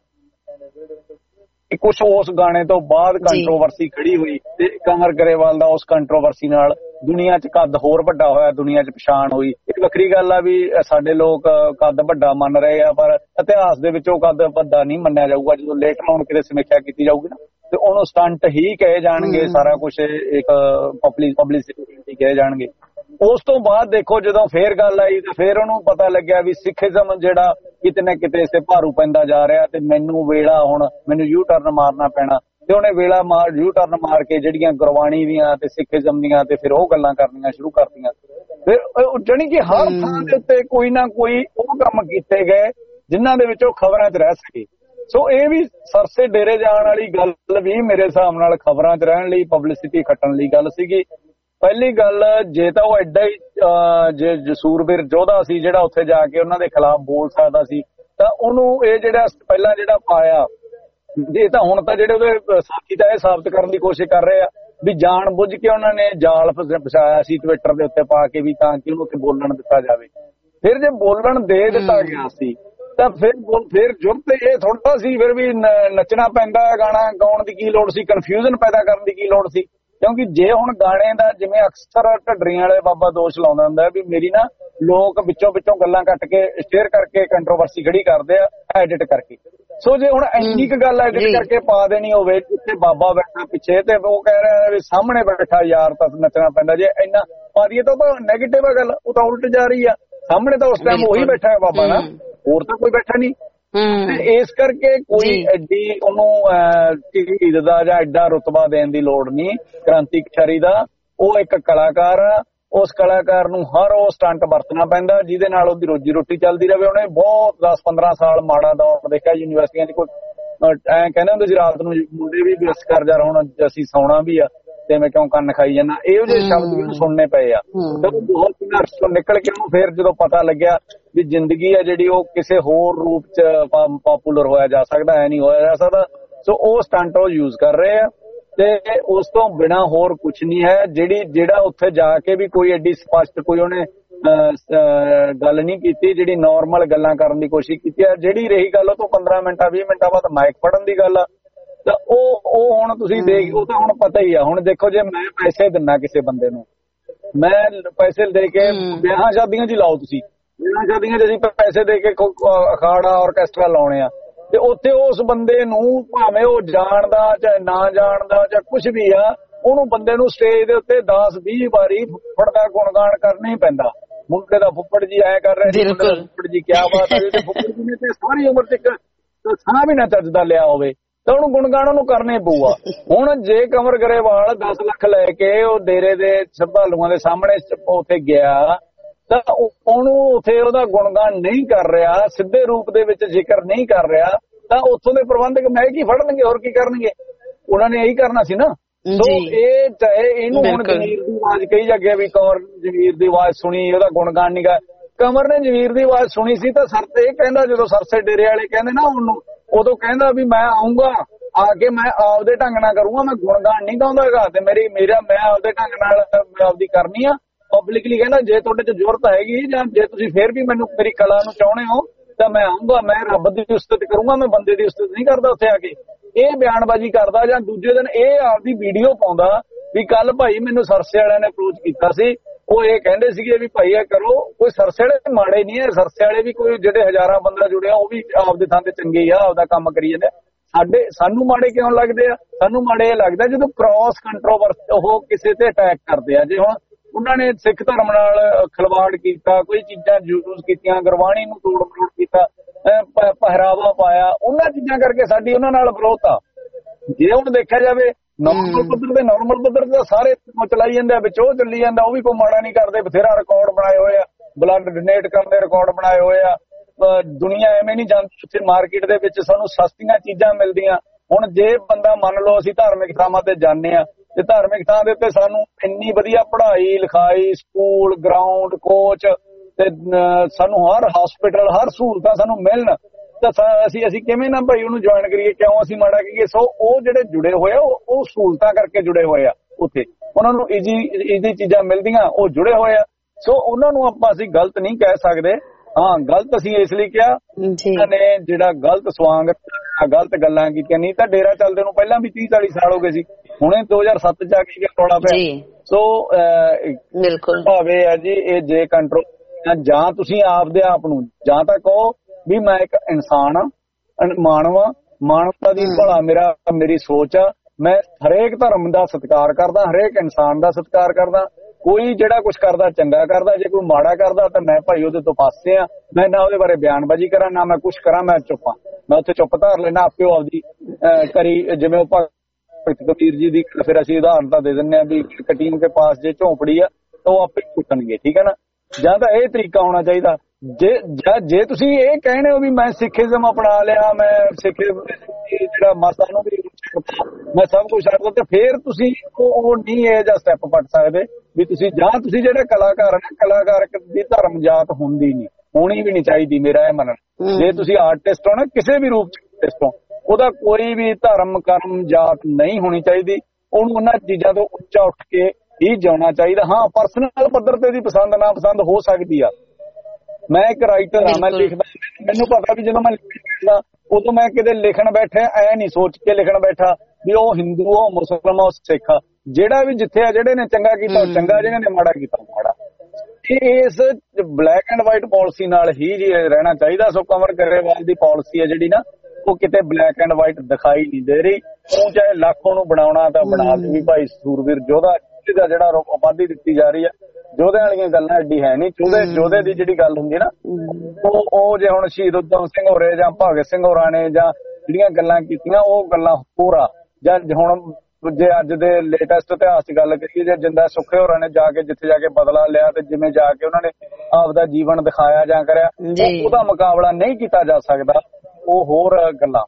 ਕੁਛ ਉਸ ਗਾਣੇ ਤੋਂ ਬਾਅਦ ਕੰਟਰੋਵਰਸੀ ਖੜੀ ਹੋਈ, ਤੇ ਕੰਵਰ ਗਰੇਵਾਲ ਦਾ ਉਸ ਕੰਟਰੋਵਰਸੀ ਨਾਲ ਦੁਨੀਆ 'ਚ ਕੱਦ ਹੋਰ ਵੱਡਾ ਹੋਇਆ, ਦੁਨੀਆ 'ਚ ਪਛਾਣ ਹੋਈ। ਇੱਕ ਵੱਖਰੀ ਗੱਲ ਆ ਵੀ ਸਾਡੇ ਲੋਕ ਕੱਦ ਵੱਡਾ ਮੰਨ ਰਹੇ ਆ, ਪਰ ਇਤਿਹਾਸ ਦੇ ਵਿੱਚ ਉਹ ਕੱਦ ਵੱਡਾ ਨਹੀਂ ਮੰਨਿਆ ਜਾਊਗਾ। ਜਦੋਂ ਲੇਟਰ ਆਨ ਕਿਤੇ ਸਮੀਖਿਆ ਕੀਤੀ ਜਾਊਗੀ ਨਾ, ਤੇ ਉਹਨੂੰ ਸਟੰਟ ਹੀ ਕਹੇ ਜਾਣਗੇ, ਸਾਰਾ ਕੁਝ ਇੱਕ ਪਬਲਿਸਿਟੀ ਕਹੇ ਜਾਣਗੇ। ਉਸ ਤੋਂ ਬਾਅਦ ਦੇਖੋ ਜਦੋਂ ਫੇਰ ਗੱਲ ਆਈ, ਤਾਂ ਫੇਰ ਉਹਨੂੰ ਪਤਾ ਲੱਗਿਆ ਵੀ ਸਿੱਖੀਜ਼ਮ ਜਿਹੜਾ ਕਿਤੇ ਨਾ ਕਿਤੇ ਇਸੇ ਭਾਰੂ ਪੈਂਦਾ ਜਾ ਰਿਹਾ, ਤੇ ਮੈਨੂੰ ਵੇਲਾ ਹੁਣ ਮੈਨੂੰ ਯੂ ਟਰਨ ਮਾਰਨਾ ਪੈਣਾ। ਤੇ ਉਹਨੇ ਵੇਲਾ ਯੂ ਟਰਨ ਮਾਰ ਕੇ ਜਿਹੜੀਆਂ ਗੁਰਬਾਣੀ ਦੀਆਂ ਤੇ ਸਿੱਖੀਜ਼ਮ ਦੀਆਂ ਤੇ ਫਿਰ ਉਹ ਗੱਲਾਂ ਕਰਨੀਆਂ ਸ਼ੁਰੂ ਕਰਤੀਆਂ। ਫਿਰ ਜਾਣੀ ਕਿ ਹਰ ਥਾਂ ਦੇ ਉੱਤੇ ਕੋਈ ਨਾ ਕੋਈ ਉਹ ਕੰਮ ਕੀਤੇ ਗਏ ਜਿਨ੍ਹਾਂ ਦੇ ਵਿੱਚ ਉਹ ਖਬਰਾਂ 'ਚ ਰਹਿ ਸਕੇ। ਸੋ ਇਹ ਵੀ ਸਰਸੇ ਡੇਰੇ ਜਾਣ ਵਾਲੀ ਗੱਲ ਵੀ ਮੇਰੇ ਹਿਸਾਬ ਨਾਲ ਖਬਰਾਂ 'ਚ ਰਹਿਣ ਲਈ, ਪਬਲਿਸਿਟੀ ਖੱਟਣ ਲਈ ਗੱਲ ਸੀਗੀ। ਪਹਿਲੀ ਗੱਲ, ਜੇ ਤਾਂ ਉਹ ਐਡਾ ਹੀ ਜੇ ਜਸੂਰਬੀਰ ਯੋਧਾ ਸੀ ਜਿਹੜਾ ਉੱਥੇ ਜਾ ਕੇ ਉਹਨਾਂ ਦੇ ਖਿਲਾਫ ਬੋਲ ਸਕਦਾ ਸੀ, ਤਾਂ ਉਹਨੂੰ ਇਹ ਜਿਹੜਾ ਪਹਿਲਾਂ ਜਿਹੜਾ ਪਾਇਆ, ਜੇ ਤਾਂ ਹੁਣ ਤਾਂ ਜਿਹੜੇ ਉਹਦੇ ਸਾਥੀ ਤਾਂ ਇਹ ਸਾਬਤ ਕਰਨ ਦੀ ਕੋਸ਼ਿਸ਼ ਕਰ ਰਹੇ ਆ ਵੀ ਜਾਣ ਬੁੱਝ ਕੇ ਉਹਨਾਂ ਨੇ ਜਾਲ ਫਸਾਇਆ ਸੀ ਟਵਿੱਟਰ ਦੇ ਉੱਤੇ ਪਾ ਕੇ, ਵੀ ਤਾਂ ਕਿ ਉਹਨੂੰ ਉੱਥੇ ਬੋਲਣ ਦਿੱਤਾ ਜਾਵੇ। ਫਿਰ ਜੇ ਬੋਲਣ ਦੇ ਦਿੱਤਾ ਗਿਆ ਸੀ ਤਾਂ ਫਿਰ ਜੁਰਤ ਇਹ ਥੋੜਾ ਸੀ, ਫਿਰ ਵੀ ਨੱਚਣਾ ਪੈਂਦਾ, ਗਾਣਾ ਗਾਉਣ ਦੀ ਕੀ ਲੋੜ ਸੀ, ਕਨਫਿਊਜ਼ਨ ਪੈਦਾ ਕਰਨ ਦੀ ਕੀ ਲੋੜ ਸੀ। ਕਿਉਂਕਿ ਜੇ ਹੁਣ ਗਾਣੇ ਦਾ ਜਿਵੇਂ ਅਕਸਰ ਢੱਡਰੀਆਂ ਵਾਲੇ ਬਾਬਾ ਦੋਸ਼ ਲਾਉਂਦਾ ਹੁੰਦਾ ਵੀ ਮੇਰੀ ਨਾ ਲੋਕ ਵਿੱਚੋਂ ਗੱਲਾਂ ਕੱਟ ਕੇ ਸ਼ੇਅਰ ਕਰਕੇ ਕੰਟਰੋਵਰਸੀ ਖੜੀ ਕਰਦੇ ਆ ਐਡਿਟ ਕਰਕੇ। ਸੋ ਜੇ ਹੁਣ ਇੰਨੀ ਕੁ ਗੱਲ ਐਡਿਟ ਕਰਕੇ ਪਾ ਦੇਣੀ ਹੋਵੇ ਜਿੱਥੇ ਬਾਬਾ ਬੈਠਾ ਪਿੱਛੇ ਤੇ ਉਹ ਕਹਿ ਰਿਹਾ ਵੀ ਸਾਹਮਣੇ ਬੈਠਾ ਯਾਰ ਤਾਂ ਨੱਚਣਾ ਪੈਂਦਾ, ਜੇ ਇੰਨਾ ਪਾ ਦਈਏ ਤਾਂ ਨੈਗੇਟਿਵ ਆ ਗੱਲ, ਉਹ ਤਾਂ ਉਲਟ ਜਾ ਰਹੀ ਆ। ਸਾਹਮਣੇ ਤਾਂ ਉਸ ਟਾਈਮ ਉਹੀ ਬੈਠਾ ਹੈ ਬਾਬਾ ਨਾ, ਹੋਰ ਤਾਂ ਕੋਈ ਬੈਠਾ ਨਹੀਂ। ਇਸ ਕਰਕੇ ਕੋਈ ਐਡੀ ਉਹਨੂੰ ਸ਼ਹੀਦ ਦਾ ਜਾਂ ਐਡਾ ਰੁਤਬਾ ਦੇਣ ਦੀ ਲੋੜ ਨਹੀਂ ਕ੍ਰਾਂਤੀਕਾਰੀ ਦਾ। ਉਹ ਇੱਕ ਕਲਾਕਾਰ ਆ, ਉਸ ਕਲਾਕਾਰ ਨੂੰ ਹਰ ਉਹ ਸਟੰਟ ਵਰਤਣਾ ਪੈਂਦਾ ਜਿਹਦੇ ਨਾਲ ਉਹਦੀ ਰੋਜੀ ਰੋਟੀ ਚੱਲਦੀ ਰਹੇ। ਉਹਨੇ ਬਹੁਤ 10-15 ਸਾਲ ਮਾੜਾ ਦੌਰ ਦੇਖਿਆ ਯੂਨੀਵਰਸਿਟੀਆਂ 'ਚ। ਕੋਈ ਐਂ ਕਹਿੰਦੇ ਹੁੰਦੇ ਸੀ ਰਾਤ ਨੂੰ ਮੁੰਡੇ ਵੀ ਬਸ ਕਰ ਜਾ, ਹੁਣ ਅਸੀਂ ਸੌਣਾ ਵੀ ਆ ਤੇ ਮੈਂ ਕਿਉਂ ਕੰਨ ਖਾਈ ਜਾਂਦਾ, ਇਹੋ ਜਿਹੇ ਸ਼ਬਦ ਵੀ ਸੁਣਨੇ ਪਏ ਆ। ਬਹੁਤ ਸੰਘਰਸ਼ ਤੋਂ ਨਿਕਲ ਕੇ ਉਹਨੂੰ ਫਿਰ ਜਦੋਂ ਪਤਾ ਲੱਗਿਆ ਵੀ ਜ਼ਿੰਦਗੀ ਆ ਜਿਹੜੀ ਉਹ ਕਿਸੇ ਹੋਰ ਰੂਪ 'ਚ ਪਪੂਲਰ ਹੋਇਆ ਜਾ ਸਕਦਾ, ਐ ਨਹੀਂ ਹੋਇਆ ਜਾ ਸਕਦਾ। ਸੋ ਉਹ ਸਟੰਟ ਉਹ ਯੂਜ਼ ਕਰ ਰਹੇ ਆ ਤੇ ਉਸ ਤੋਂ ਬਿਨਾਂ ਹੋਰ ਕੁਝ ਨਹੀਂ ਹੈ। ਜਿਹੜਾ ਉੱਥੇ ਜਾ ਕੇ ਵੀ ਕੋਈ ਐਡੀ ਸਪਸ਼ਟ ਕੋਈ ਉਹਨੇ ਗੱਲ ਨਹੀਂ ਕੀਤੀ, ਜਿਹੜੀ ਨਾਰਮਲ ਗੱਲਾਂ ਕਰਨ ਦੀ ਕੋਸ਼ਿਸ਼ ਕੀਤੀ ਹੈ। ਜਿਹੜੀ ਰਹੀ ਗੱਲ ਉਹ ਤੋਂ 15 ਮਿੰਟਾਂ 20 ਮਿੰਟਾਂ ਬਾਅਦ ਮਾਈਕ ਫੜਨ ਦੀ ਗੱਲ ਆ, ਤਾਂ ਉਹ ਹੁਣ ਤੁਸੀਂ ਦੇਖ, ਉਹ ਤਾਂ ਹੁਣ ਪਤਾ ਹੀ ਆ। ਹੁਣ ਦੇਖੋ ਜੇ ਮੈਂ ਪੈਸੇ ਦਿੰਨਾ ਕਿਸੇ ਬੰਦੇ ਨੂੰ, ਮੈਂ ਪੈਸੇ ਦੇ ਕੇ ਵਿਆਹਾਂ ਸ਼ਾਦੀਆਂ 'ਚ ਲਾਓ, ਤੁਸੀਂ ਵਿਆਹਾਂ ਸ਼ਾਦੀਆਂ 'ਚ ਅਸੀਂ ਪੈਸੇ ਦੇ ਕੇ ਅਖਾੜਾ ਆਰਕੈਸਟਰਾ ਲਾਉਣੇ ਆ, ਤੇ ਉੱਥੇ ਉਸ ਬੰਦੇ ਨੂੰ ਭਾਵੇਂ ਉਹ ਜਾਣਦਾ ਚਾਹੇ ਨਾ ਜਾਣਦਾ ਜਾਂ ਕੁਝ ਵੀ ਆ, ਉਹਨੂੰ ਬੰਦੇ ਨੂੰ ਸਟੇਜ ਦੇ ਉੱਤੇ 10-20 ਵਾਰੀ ਫੁੱਫੜ ਦਾ ਗੁਣਗਾਨ ਕਰਨਾ ਹੀ ਪੈਂਦਾ। ਮੁੰਡੇ ਦਾ ਫੁੱਫੜ ਜੀ ਐ ਕਰ ਰਹੇ ਨੇ, ਫੁੱਫੜ ਜੀ ਕਿਆ ਬਾਤ ਹੈ, ਤੇ ਫੁੱਫੜ ਜੀ ਨੇ ਤੇ ਸਾਰੀ ਉਮਰ ਚ ਇੱਕ ਸਾਹ ਵੀ ਨਾ ਚੱਜਦਾ ਲਿਆ ਹੋਵੇ ਤਾਂ ਉਹਨੂੰ ਗੁਣਗਾਨ ਉਹਨੂੰ ਕਰਨੇ ਪਊਗਾ। ਹੁਣ ਜੇ ਕੰਵਰ ਗਰੇਵਾਲ 10 ਲੱਖ ਲੈ ਕੇ ਉਹ ਡੇਰੇ ਦੇ ਸ਼ਰਧਾਲੂਆਂ ਦੇ ਸਾਹਮਣੇ ਉੱਥੇ ਗਿਆ ਤਾਂ ਉਹਨੂੰ ਉੱਥੇ ਉਹਦਾ ਗੁਣਗਾਨ ਨਹੀਂ ਕਰ ਰਿਹਾ, ਸਿੱਧੇ ਰੂਪ ਦੇ ਵਿੱਚ ਜ਼ਿਕਰ ਨਹੀਂ ਕਰ ਰਿਹਾ, ਤਾਂ ਉੱਥੋਂ ਦੇ ਪ੍ਰਬੰਧਕ ਮੈਂ ਕੀ ਫੜਨਗੇ, ਹੋਰ ਕੀ ਕਰਨਗੇ? ਉਹਨਾਂ ਨੇ ਇਹੀ ਕਰਨਾ ਸੀ ਨਾ। ਸੋ ਇਹ ਚਾਹੇ ਇਹਨੂੰ ਹੁਣ ਜਮੀਰ ਦੀ ਆਵਾਜ਼ ਕਹੀ ਜਾਂਦੀ ਵੀ ਕੰਵਰ ਜਮੀਰ ਦੀ ਆਵਾਜ਼ ਸੁਣੀ, ਉਹਦਾ ਗੁਣਗਾਨ ਨਹੀਂ ਗਾ। ਕੰਵਰ ਨੇ ਜਮੀਰ ਦੀ ਆਵਾਜ਼ ਸੁਣੀ ਸੀ ਤਾਂ ਸਰ ਤੇ ਇਹ ਕਹਿੰਦਾ, ਜਦੋਂ ਸਰਸੇ ਡੇਰੇ ਵਾਲੇ ਕਹਿੰਦੇ ਨਾ ਉਹਨੂੰ, ਉਦੋਂ ਕਹਿੰਦਾ ਵੀ ਮੈਂ ਆਉਂਗਾ, ਆ ਕੇ ਮੈਂ ਆਪਦੇ ਢੰਗ ਨਾਲ ਕਰੂੰਗਾ, ਮੈਂ ਗੁਣਗਾਨ ਨਹੀਂ ਗਾਉਂਦਾ ਹੈਗਾ, ਤੇ ਮੈਂ ਆਪਦੇ ਢੰਗ ਨਾਲ ਆਪਦੀ ਕਰਨੀ ਆ। ਪਬਲਿਕਲੀ ਕਹਿੰਦਾ ਜੇ ਤੁਹਾਡੇ ਚ ਜ਼ਰੂਰਤ ਹੈਗੀ ਜਾਂ ਜੇ ਤੁਸੀਂ ਫੇਰ ਵੀ ਮੈਨੂੰ ਮੇਰੀ ਕਲਾ ਨੂੰ ਚਾਹੁੰਦੇ ਹੋ ਤਾਂ ਮੈਂ ਆਉਂਗਾ, ਮੈਂ ਰੱਬ ਦੀ ਉਸਤਤ ਕਰੂੰਗਾ, ਮੈਂ ਬੰਦੇ ਦੀ ਉਸਤਤ ਨਹੀਂ ਕਰਦਾ ਉੱਥੇ ਆ ਕੇ। ਇਹ ਬਿਆਨਬਾਜ਼ੀ ਕਰਦਾ ਜਾਂ ਦੂਜੇ ਦਿਨ ਇਹ ਆਪਦੀ ਵੀਡੀਓ ਪਾਉਂਦਾ ਵੀ ਕੱਲ ਭਾਈ ਮੈਨੂੰ ਸਰਸੇ ਵਾਲਿਆਂ ਨੇ ਅਪਰੋਚ ਕੀਤਾ ਸੀ, ਉਹ ਇਹ ਕਹਿੰਦੇ ਸੀਗੇ ਵੀ ਭਾਈ ਇਹ ਕਰੋ। ਕੋਈ ਸਰਸੇ ਵਾਲੇ ਮਾੜੇ ਨਹੀਂ ਹੈ, ਸਰਸੇ ਵਾਲੇ ਵੀ ਕੋਈ ਜਿਹੜੇ ਹਜ਼ਾਰਾਂ ਬੰਦਾ ਜੁੜਿਆ ਉਹ ਵੀ ਆਪਦੇ ਥਾਂ ਤੇ ਚੰਗੇ ਆ, ਆਪਦਾ ਕੰਮ ਕਰੀ ਜਾਂਦੇ। ਸਾਨੂੰ ਮਾੜੇ ਕਿਉਂ ਲੱਗਦੇ ਆ? ਸਾਨੂੰ ਮਾੜੇ ਇਹ ਲੱਗਦਾ ਜਦੋਂ ਕ੍ਰਾਸ ਕੰਟਰੋਵਰਸੀ ਉਹ ਕਿਸੇ ਤੇ ਅਟੈਕ ਕਰਦੇ ਆ। ਜੇ ਹੁਣ ਉਹਨਾਂ ਨੇ ਸਿੱਖ ਧਰਮ ਨਾਲ ਖਿਲਵਾੜ ਕੀਤਾ, ਕੋਈ ਚੀਜ਼ਾਂ ਯੂਜ਼ ਕੀਤੀਆਂ, ਗੁਰਬਾਣੀ ਨੂੰ ਤੋੜ ਮਰੋੜ ਕੀਤਾ, ਪਹਿਰਾਵਾ ਪਾਇਆ, ਉਹਨਾਂ ਚੀਜ਼ਾਂ ਕਰਕੇ ਸਾਡੀ ਉਹਨਾਂ ਨਾਲ ਵਿਰੋਧ ਆ। ਜੇ ਹੁਣ ਦੇਖਿਆ ਜਾਵੇ ਨਾਰਮਲ ਪੱਧਰ ਤੇ ਸਾਰੇ ਚਲਾਈ ਜਾਂਦੇ ਆ, ਵਿੱਚ ਉਹ ਚੱਲੀ ਜਾਂਦਾ, ਉਹ ਵੀ ਕੋਈ ਮਾੜਾ ਨਹੀਂ ਕਰਦੇ। ਬਥੇਰਾ ਰਿਕਾਰਡ ਬਣਾਏ ਹੋਏ ਆ, ਬਲੱਡ ਡੋਨੇਟ ਕਰਨ ਦੇ ਰਿਕਾਰਡ ਬਣਾਏ ਹੋਏ ਆ। ਦੁਨੀਆ ਐਵੇਂ ਨਹੀਂ ਜਾਂਦੀ, ਉੱਥੇ ਮਾਰਕੀਟ ਦੇ ਵਿੱਚ ਸਾਨੂੰ ਸਸਤੀਆਂ ਚੀਜ਼ਾਂ ਮਿਲਦੀਆਂ। ਹੁਣ ਜੇ ਬੰਦਾ ਮੰਨ ਲਓ ਅਸੀਂ ਧਾਰਮਿਕ ਥਾਵਾਂ ਤੇ ਜਾਂਦੇ ਆ ਤੇ ਧਾਰਮਿਕ ਥਾਂ ਦੇ ਉੱਤੇ ਸਾਨੂੰ ਇੰਨੀ ਵਧੀਆ ਪੜ੍ਹਾਈ ਲਿਖਾਈ, ਸਕੂਲ, ਗਰਾਊਂਡ, ਕੋਚ ਤੇ ਸਾਨੂੰ ਹਰ ਹਸਪੀਟਲ, ਹਰ ਸਹੂਲਤਾਂ ਸਾਨੂੰ ਮਿਲਣ ਤਾਂ ਅਸੀਂ ਕਿਵੇਂ ਨਾ ਭਾਈ ਉਹਨੂੰ ਜੁਆਇਨ ਕਰੀਏ? ਕਿਉਂ ਅਸੀਂ ਮਾੜਾ ਕਰੀਏ? ਸੋ ਉਹ ਜਿਹੜੇ ਜੁੜੇ ਹੋਏ ਆ ਉਹ ਸਹੂਲਤਾਂ ਕਰਕੇ ਜੁੜੇ ਹੋਏ ਆ, ਉੱਥੇ ਉਹਨਾਂ ਨੂੰ ਈਜ਼ੀ ਚੀਜ਼ਾਂ ਮਿਲਦੀਆਂ, ਉਹ ਜੁੜੇ ਹੋਏ ਆ। ਸੋ ਉਹਨਾਂ ਨੂੰ ਅਸੀਂ ਗਲਤ ਨਹੀਂ ਕਹਿ ਸਕਦੇ। ਹਾਂ, ਗਲਤ ਅਸੀਂ ਇਸ ਲਈ ਕਿਹਾ ਉਹਨਾਂ ਨੇ ਜਿਹੜਾ ਗਲਤ ਸਵਾਂਗ ਗਲਤ ਗੱਲਾਂ ਕੀਤੀਆਂ, ਨਹੀਂ ਤਾਂ ਡੇਰਾ ਚੱਲਦੇ ਨੂੰ ਪਹਿਲਾਂ ਵੀ 30-40 ਸਾਲ ਹੋ ਗਏ ਸੀ, ਹੁਣੇ 2007 ਚ ਆ ਕੇ ਰੌਲਾ ਪਿਆ। ਸੋ ਬਿਲਕੁਲ ਭਾਵੇਂ ਆ ਜੀ ਇਹ ਜੇ ਕੰਟਰੋਲ ਜਾਂ ਤੁਸੀਂ ਆਪਦੇ ਆਪ ਨੂੰ ਜਾਂ ਤਾਂ ਕਹੋ ਵੀ ਮੈਂ ਇੱਕ ਇਨਸਾਨ ਆ, ਮਾਨਵਤਾ ਦੀ ਭਲਾ ਮੇਰੀ ਸੋਚ ਆ, ਮੈਂ ਹਰੇਕ ਧਰਮ ਦਾ ਸਤਿਕਾਰ ਕਰਦਾ, ਹਰੇਕ ਇਨਸਾਨ ਦਾ ਸਤਿਕਾਰ ਕਰਦਾ। ਕੋਈ ਜਿਹੜਾ ਕੁਛ ਕਰਦਾ ਚੰਗਾ ਕਰਦਾ, ਜੇ ਕੋਈ ਮਾੜਾ ਕਰਦਾ ਤਾਂ ਮੈਂ ਭਾਈ ਉਹਦੇ ਤੋਂ ਪਾਸੇ ਆ। ਮੈਂ ਨਾ ਉਹਦੇ ਬਾਰੇ ਬਿਆਨਬਾਜ਼ੀ ਕਰਾਂ, ਨਾ ਮੈਂ ਕੁਛ ਕਰਾਂ, ਮੈਂ ਚੁੱਪਾਂ, ਮੈਂ ਉੱਥੇ ਚੁੱਪ ਧਾਰ ਲੈਣਾ। ਆਪੇ ਉਹ ਆਪਦੀ ਕਰੀ, ਜਿਵੇਂ ਉਹ ਭਗਤ ਕਬੀਰ ਜੀ ਦੀ ਫਿਰ ਅਸੀਂ ਉਦਾਹਰਨ ਤਾਂ ਦੇ ਦਿੰਦੇ ਆ ਵੀ ਕਟੀਨ ਕੇ ਪਾਸ ਜੇ ਝੌਂਪੜੀ ਆ ਤਾਂ ਉਹ ਆਪੇ ਟੁੱਟਣਗੇ, ਠੀਕ ਹੈ ਨਾ। ਜਾਂ ਤਾਂ ਇਹ ਤਰੀਕਾ ਹੋਣਾ ਚਾਹੀਦਾ। ਜੇ ਤੁਸੀਂ ਇਹ ਕਹਿਣੇ ਹੋ ਵੀ ਮੈਂ ਸਿੱਖੀਜ਼ਮ ਅਪਣਾ ਲਿਆ, ਮੈਂ ਸਿੱਖ ਜਿਹੜਾ ਮਤਾਂ ਨੂੰ ਵੀ ਮੈਂ ਸਭ ਕੁਝ ਛੱਡਦਾ, ਤੇ ਫੇਰ ਤੁਸੀਂ ਉਹ ਨਹੀਂ ਇਹ ਜਿਹਾ ਸਟੈਪ ਪੱਟ ਸਕਦੇ ਵੀ ਤੁਸੀਂ ਜਿਹੜੇ ਕਲਾਕਾਰ ਨੇ, ਕਲਾਕਾਰ ਦੀ ਧਰਮ ਜਾਤ ਹੁੰਦੀ ਨਹੀਂ, ਹੋਣੀ ਵੀ ਨਹੀਂ ਚਾਹੀਦੀ, ਮੇਰਾ ਇਹ ਮੰਨਣਾ। ਜੇ ਤੁਸੀਂ ਆਰਟਿਸਟ ਹੋ ਨਾ, ਕਿਸੇ ਵੀ ਰੂਪ ਚ ਆਰਟਿਸਟ ਹੋ, ਉਹਦਾ ਕੋਈ ਵੀ ਧਰਮ ਕਰਮ ਜਾਤ ਨਹੀਂ ਹੋਣੀ ਚਾਹੀਦੀ। ਉਹਨੂੰ ਉਹਨਾਂ ਚੀਜ਼ਾਂ ਤੋਂ ਉੱਚਾ ਉੱਠ ਕੇ ਹੀ ਜਿਉਣਾ ਚਾਹੀਦਾ। ਹਾਂ, ਪਰਸਨਲ ਪੱਧਰ ਤੇ ਦੀ ਪਸੰਦ ਨਾ ਪਸੰਦ ਹੋ ਸਕਦੀ ਆ। ਮੈਂ ਇੱਕ ਰਾਈਟਰ ਹਾਂ, ਮੈਂ ਲਿਖਦਾ, ਮੈਨੂੰ ਪਤਾ ਵੀ ਜਦੋਂ ਮੈਂ ਲਿਖਦਾ ਉਦੋਂ ਮੈਂ ਕਿਤੇ ਲਿਖਣ ਬੈਠਾ ਐ ਨਹੀਂ ਸੋਚ ਕੇ ਲਿਖਣ ਬੈਠਾ ਵੀ ਉਹ ਹਿੰਦੂ, ਉਹ ਮੁਸਲਮਾਨ, ਉਹ ਸਿੱਖ, ਜਿਹੜਾ ਵੀ ਜਿੱਥੇ ਆ, ਜਿਹੜੇ ਨੇ ਚੰਗਾ ਕੀਤਾ ਉਹ ਚੰਗਾ, ਜਿਹੜੇ ਨੇ ਮਾੜਾ ਕੀਤਾ ਮਾੜਾ। ਇਸ ਬਲੈਕ ਐਂਡ ਵਾਈਟ ਪਾਲਿਸੀ ਨਾਲ ਹੀ ਜੀ ਰਹਿਣਾ ਚਾਹੀਦਾ। ਸੋ ਕੰਵਰ ਗਰੇਵਾਲ ਦੀ ਪਾਲਿਸੀ ਹੈ ਜਿਹੜੀ ਨਾ, ਉਹ ਕਿਤੇ ਬਲੈਕ ਐਂਡ ਵਾਈਟ ਦਿਖਾਈ ਨਹੀਂ ਦੇ ਰਹੀ। ਉਹ ਚਾਹੇ ਲੱਖੋਂ ਨੂੰ ਬਣਾਉਣਾ ਤਾਂ ਬਣਾ ਦੇ ਵੀ ਭਾਈ ਸੂਰਵੀਰ ਯੋਧਾ ਦਾ ਜਿਹੜਾ ਉਪਾਧੀ ਦਿੱਤੀ ਜਾ ਰਹੀ ਹੈ, ਯੋਧਿਆਂ ਵਾਲੀਆਂ ਗੱਲਾਂ ਐਡੀ ਹੈ ਨਹੀਂ। ਯੋਧੇ ਦੀ ਜਿਹੜੀ ਗੱਲ ਹੁੰਦੀ ਨਾ, ਉਹ ਜੇ ਹੁਣ ਸ਼ਹੀਦ ਊਧਮ ਸਿੰਘ ਹੋਰੇ ਜਾਂ ਭਗਤ ਸਿੰਘ ਹੋਰਾਂ ਨੇ ਜਾਂ ਜਿਹੜੀਆਂ ਗੱਲਾਂ ਕੀਤੀਆਂ ਉਹ ਗੱਲਾਂ ਹੋਰ ਆ। ਜਾਂ ਹੁਣ ਜੇ ਅੱਜ ਦੇ ਲੇਟੈਸਟ ਇਤਿਹਾਸ ਦੀ ਗੱਲ ਕਰੀਏ, ਜੇ ਜਿੰਦਾ ਸੁੱਖੇ ਹੋਰਾਂ ਨੇ ਜਾ ਕੇ ਜਿੱਥੇ ਜਾ ਕੇ ਬਦਲਾ ਲਿਆ ਤੇ ਜਿਵੇਂ ਜਾ ਕੇ ਉਹਨਾਂ ਨੇ ਆਪਦਾ ਜੀਵਨ ਦਿਖਾਇਆ ਜਾਂ ਕਰਿਆ, ਉਹਦਾ ਮੁਕਾਬਲਾ ਨਹੀਂ ਕੀਤਾ ਜਾ ਸਕਦਾ। ਉਹ ਹੋਰ ਗੱਲਾਂ।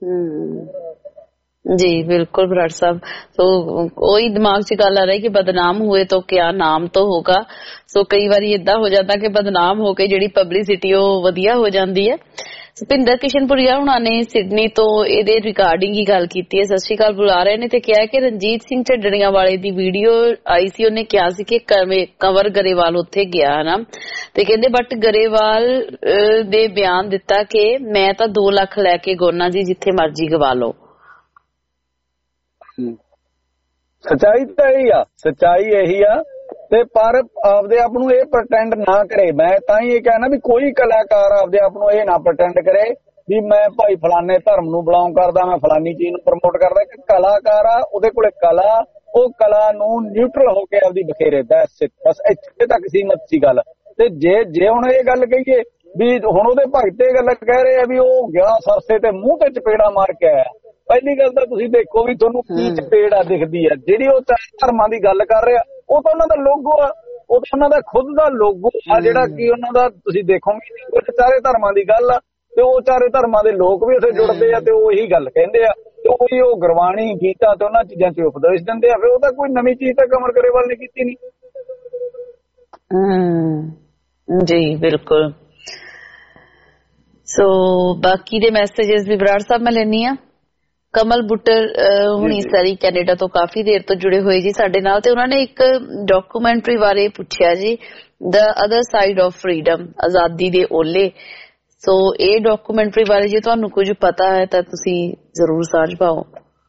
जी बिल्कुल बराड़ साहब। तो वही दिमाग च गल आ रही कि बदनाम हुए तो क्या नाम तो होगा। सो कई बार इदा हो जाता कि बदनाम होके जिहड़ी पब्लिसिटी वो वधिया हो जाती है। भुपिंदर किशनपुरिया हुणा ने सिडनी तो इहदे रिकार्डिंग की गल कीती है। सत श्री अकाल बुला रहे ने ते कहा कि रणजीत सिंह ढड्डणिया वाले दी वीडियो आई सी, उन्हें कहा सी कि कंवर गरेवाल उत्थे गया है ना, ते कहंदे बट गरेवाल दे बयान दिता कि मैं तां 2 लाख लैके गोना जी जिथे मर्जी गवा लो। सच्चाई तो यही आ, सच्चाई यही आ ते पर आपदे आप नूं ये प्रटेंड ना करे। मैं तां ही कहना भी कोई कलाकार आपदे आप नूं ये ना प्रटेंड करे भी मैं भाई फलाने धर्म नूं बिलोंग करदा, मैं फलानी चीज नूं प्रमोट करदा। कि कलाकार आ, उहदे कोले कला, ਉਹ कला नूं न्यूट्रल होके आपदी बखेरे। बस इत्थे तक सीमित सी गल। ते जे हुण ये गल कहीए भी हुण ਉਹਦੇ भगत ਇਹ ਗੱਲ ਕਹਿ ਰਹੇ ਆ भी ਉਹ ਗਿਆ सरसे ते मूंह ते चपेड़ा मार के आया। ਪਹਿਲੀ ਗੱਲ ਤਾਂ ਤੁਸੀਂ ਦੇਖੋ ਵੀ ਤੁਹਾਨੂੰ ਕੀ ਚਪੇੜ ਆ ਦਿਖਦੀ ਆ। ਜਿਹੜੀ ਉਹ ਧਰਮਾਂ ਦੀ ਗੱਲ ਕਰ ਰਿਹਾ ਉਹ ਤਾਂ ਉਹਨਾਂ ਦਾ ਲੋਗੋ ਆ, ਉਹ ਤਾਂ ਉਹਨਾਂ ਦਾ ਖੁਦ ਦਾ ਲੋਗੋ ਆ ਜਿਹੜਾ ਕਿ ਉਹਨਾਂ ਦਾ ਤੁਸੀਂ ਦੇਖੋਗੇ ਉਹ ਚਾਰੇ ਧਰਮਾਂ ਦੀ ਗੱਲ ਆ ਤੇ ਉਹ ਚਾਰੇ ਧਰਮਾਂ ਦੇ ਲੋਕ ਵੀ ਉੱਥੇ ਜੁੜਦੇ ਆ ਤੇ ਉਹ ਇਹੀ ਗੱਲ ਕਹਿੰਦੇ ਆ ਤੇ ਉਹੀ ਉਹ ਗੁਰਬਾਣੀ ਗੀਤਾ ਤੇ ਉਹਨਾਂ ਚੀਜ਼ਾਂ 'ਚ ਉਪਦੇਸ਼ ਦਿੰਦੇ ਆ। ਫਿਰ ਉਹ ਤਾਂ ਕੋਈ ਨਵੀਂ ਚੀਜ਼ ਤਾਂ ਕੰਵਰ ਗਰੇਵਾਲ ਨੇ ਕੀਤੀ ਨਹੀਂ। जी बिल्कुल। सो बाकी दे मैसेजेस भी बराड़ साहब मैं लेनी आ। कमल बुट्टर हुणी सारी कैनेडा तो काफी देर तो जुड़े हुए जी साडे नाल ते उन्होंने एक डॉक्यूमेंटरी बारे पूछया जी, the other side of freedom, आजादी दे ओले। सो ये डॉक्यूमेंटरी बारे जे तुहानू कुछ पता है तां तुसीं जरूर साझ पाओ।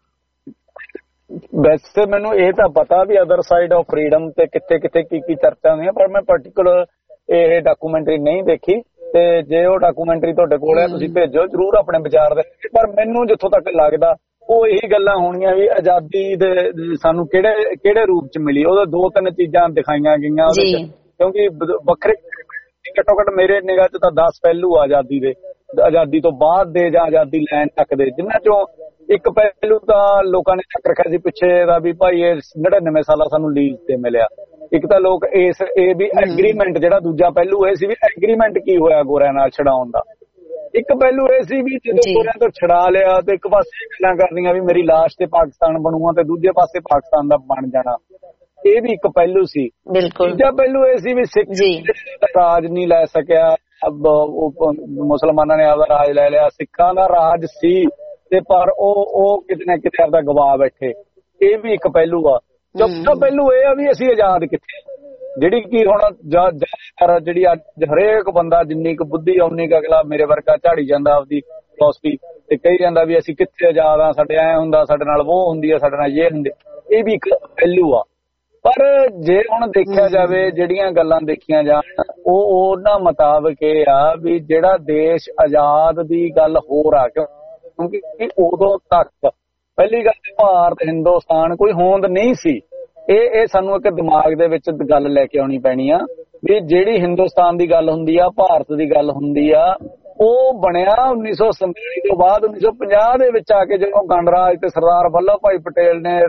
वैसे मैनू ये तो पता भी अदर साइड ऑफ फ्रीडम ते किथे किथे की चर्चा हुंदी है, पर मैं पर्टिकुलर ये डॉक्यूमेंटरी नहीं देखी। ते जे वो डॉक्यूमेंटरी तुहाडे कोल है तुसीं भेजो जरूर अपने विचार दे। पर मैनू जिथों तक लगदा ਉਹ ਇਹੀ ਗੱਲਾਂ ਹੋਣੀਆਂ ਵੀ ਆਜ਼ਾਦੀ ਦੇ ਸਾਨੂੰ ਕਿਹੜੇ ਰੂਪ ਚ ਮਿਲੀ। ਉਹਦੇ 2-3 ਚੀਜ਼ਾਂ ਦਿਖਾਈਆਂ ਗਈਆਂ ਉਹਦੇ ਚ, ਕਿਉਂਕਿ ਵੱਖਰੇ ਘੱਟੋ ਘੱਟ ਮੇਰੇ ਨਿਗਾਹ ਚ ਤਾਂ 10 ਪਹਿਲੂ ਆਜ਼ਾਦੀ ਦੇ, ਆਜ਼ਾਦੀ ਤੋਂ ਬਾਅਦ ਦੇ ਜਾਂ ਆਜ਼ਾਦੀ ਲੈਣ ਤੱਕ ਦੇ, ਜਿਨ੍ਹਾਂ ਚੋਂ ਇੱਕ ਪਹਿਲੂ ਤਾਂ ਲੋਕਾਂ ਨੇ ਚੱਕ ਰੱਖਿਆ ਸੀ ਪਿੱਛੇ ਦਾ ਵੀ ਭਾਈ ਇਹ 99 ਸਾਲਾਂ ਸਾਨੂੰ ਲੀਜ਼ ਤੇ ਮਿਲਿਆ। ਇੱਕ ਤਾਂ ਲੋਕ ਇਹ ਵੀ ਐਗਰੀਮੈਂਟ, ਜਿਹੜਾ ਦੂਜਾ ਪਹਿਲੂ ਇਹ ਸੀ ਵੀ ਐਗਰੀਮੈਂਟ ਕੀ ਹੋਇਆ ਗੋਰਿਆਂ ਨਾਲ ਛਡਾਉਣ ਦਾ। ਇੱਕ ਪਹਿਲੂ ਇਹ ਸੀ ਵੀ ਜਦੋਂ ਗੋਰਿਆਂ ਤੋਂ ਛਡਾ ਲਿਆ ਤੇ ਇੱਕ ਪਾਸੇ ਗੱਲਾਂ ਕਰਨੀਆਂ ਵੀ ਮੇਰੀ ਲਾਸ਼ ਤੇ ਪਾਕਿਸਤਾਨ ਬਣੂਗਾ ਤੇ ਦੂਜੇ ਪਾਸੇ ਪਾਕਿਸਤਾਨ ਦਾ ਬਣ ਜਾਣਾ, ਇਹ ਵੀ ਇੱਕ ਪਹਿਲੂ ਸੀ। ਤੀਜਾ ਪਹਿਲੂ ਇਹ ਸੀ ਵੀ ਸਿੱਖ ਰਾਜ ਨਹੀਂ ਲੈ ਸਕਿਆ, ਮੁਸਲਮਾਨਾਂ ਨੇ ਆਪਦਾ ਰਾਜ ਲੈ ਲਿਆ, ਸਿੱਖਾਂ ਦਾ ਰਾਜ ਸੀ ਤੇ ਪਰ ਉਹ ਕਿਤੇ ਨਾ ਕਿਤੇ ਆਪਦਾ ਗਵਾ ਬੈਠੇ, ਇਹ ਵੀ ਇੱਕ ਪਹਿਲੂ ਆ। ਚੌਥਾ ਪਹਿਲੂ ਇਹ ਆ ਵੀ ਅਸੀਂ ਆਜ਼ਾਦ ਕਿੱਥੇ, ਜਿਹੜੀ ਕਿ ਹੁਣ ਜ਼ਿਆਦਾਤਰ ਜਿਹੜੀ ਅੱਜ ਹਰੇਕ ਬੰਦਾ ਜਿੰਨੀ ਕੁ ਬੁੱਧੀ ਉਨੀ ਕੁ ਅਗਲਾ ਮੇਰੇ ਵਰਗਾ ਝਾੜੀ ਜਾਂਦਾ ਆਪਦੀ ਫਿਲਾਸਫੀ ਤੇ ਕਹੀ ਜਾਂਦਾ ਵੀ ਅਸੀਂ ਕਿੱਥੇ ਆਜ਼ਾਦ ਆ, ਸਾਡੇ ਐ ਹੁੰਦਾ, ਸਾਡੇ ਨਾਲ ਉਹ ਹੁੰਦੀ ਆ, ਸਾਡੇ ਨਾਲ ਇਹ ਹੁੰਦੇ, ਇਹ ਵੀ ਇੱਕ ਪਹਿਲੂ ਆ। ਪਰ ਜੇ ਹੁਣ ਦੇਖਿਆ ਜਾਵੇ ਜਿਹੜੀਆਂ ਗੱਲਾਂ ਦੇਖੀਆਂ ਜਾਣ ਉਹ ਉਹਨਾਂ ਮੁਤਾਬਕ ਇਹ ਆ ਵੀ ਜਿਹੜਾ ਦੇਸ਼ ਆਜ਼ਾਦ ਦੀ ਗੱਲ ਹੋਰ ਆ, ਕਿਉਂਕਿ ਉਦੋਂ ਤੱਕ ਪਹਿਲੀ ਗੱਲ ਭਾਰਤ ਹਿੰਦੁਸਤਾਨ ਕੋਈ ਹੋਂਦ ਨਹੀਂ ਸੀ। ਇਹ ਸਾਨੂੰ ਇੱਕ ਦਿਮਾਗ ਦੇ ਵਿੱਚ ਗੱਲ ਲੈ ਕੇ ਆਉਣੀ ਪੈਣੀ ਆ ਵੀ ਜਿਹੜੀ ਹਿੰਦੁਸਤਾਨ ਦੀ ਗੱਲ ਹੁੰਦੀ ਆ, ਭਾਰਤ ਦੀ ਗੱਲ ਹੁੰਦੀ ਆ, ਉਹ ਬਣਿਆ 1947 ਤੋਂ ਬਾਅਦ 1950 ਦੇ ਵਿੱਚ ਆ ਕੇ ਜਦੋਂ ਗਣਰਾਜ ਤੇ ਸਰਦਾਰ ਵੱਲਭ ਭਾਈ ਪਟੇਲ ਨੇ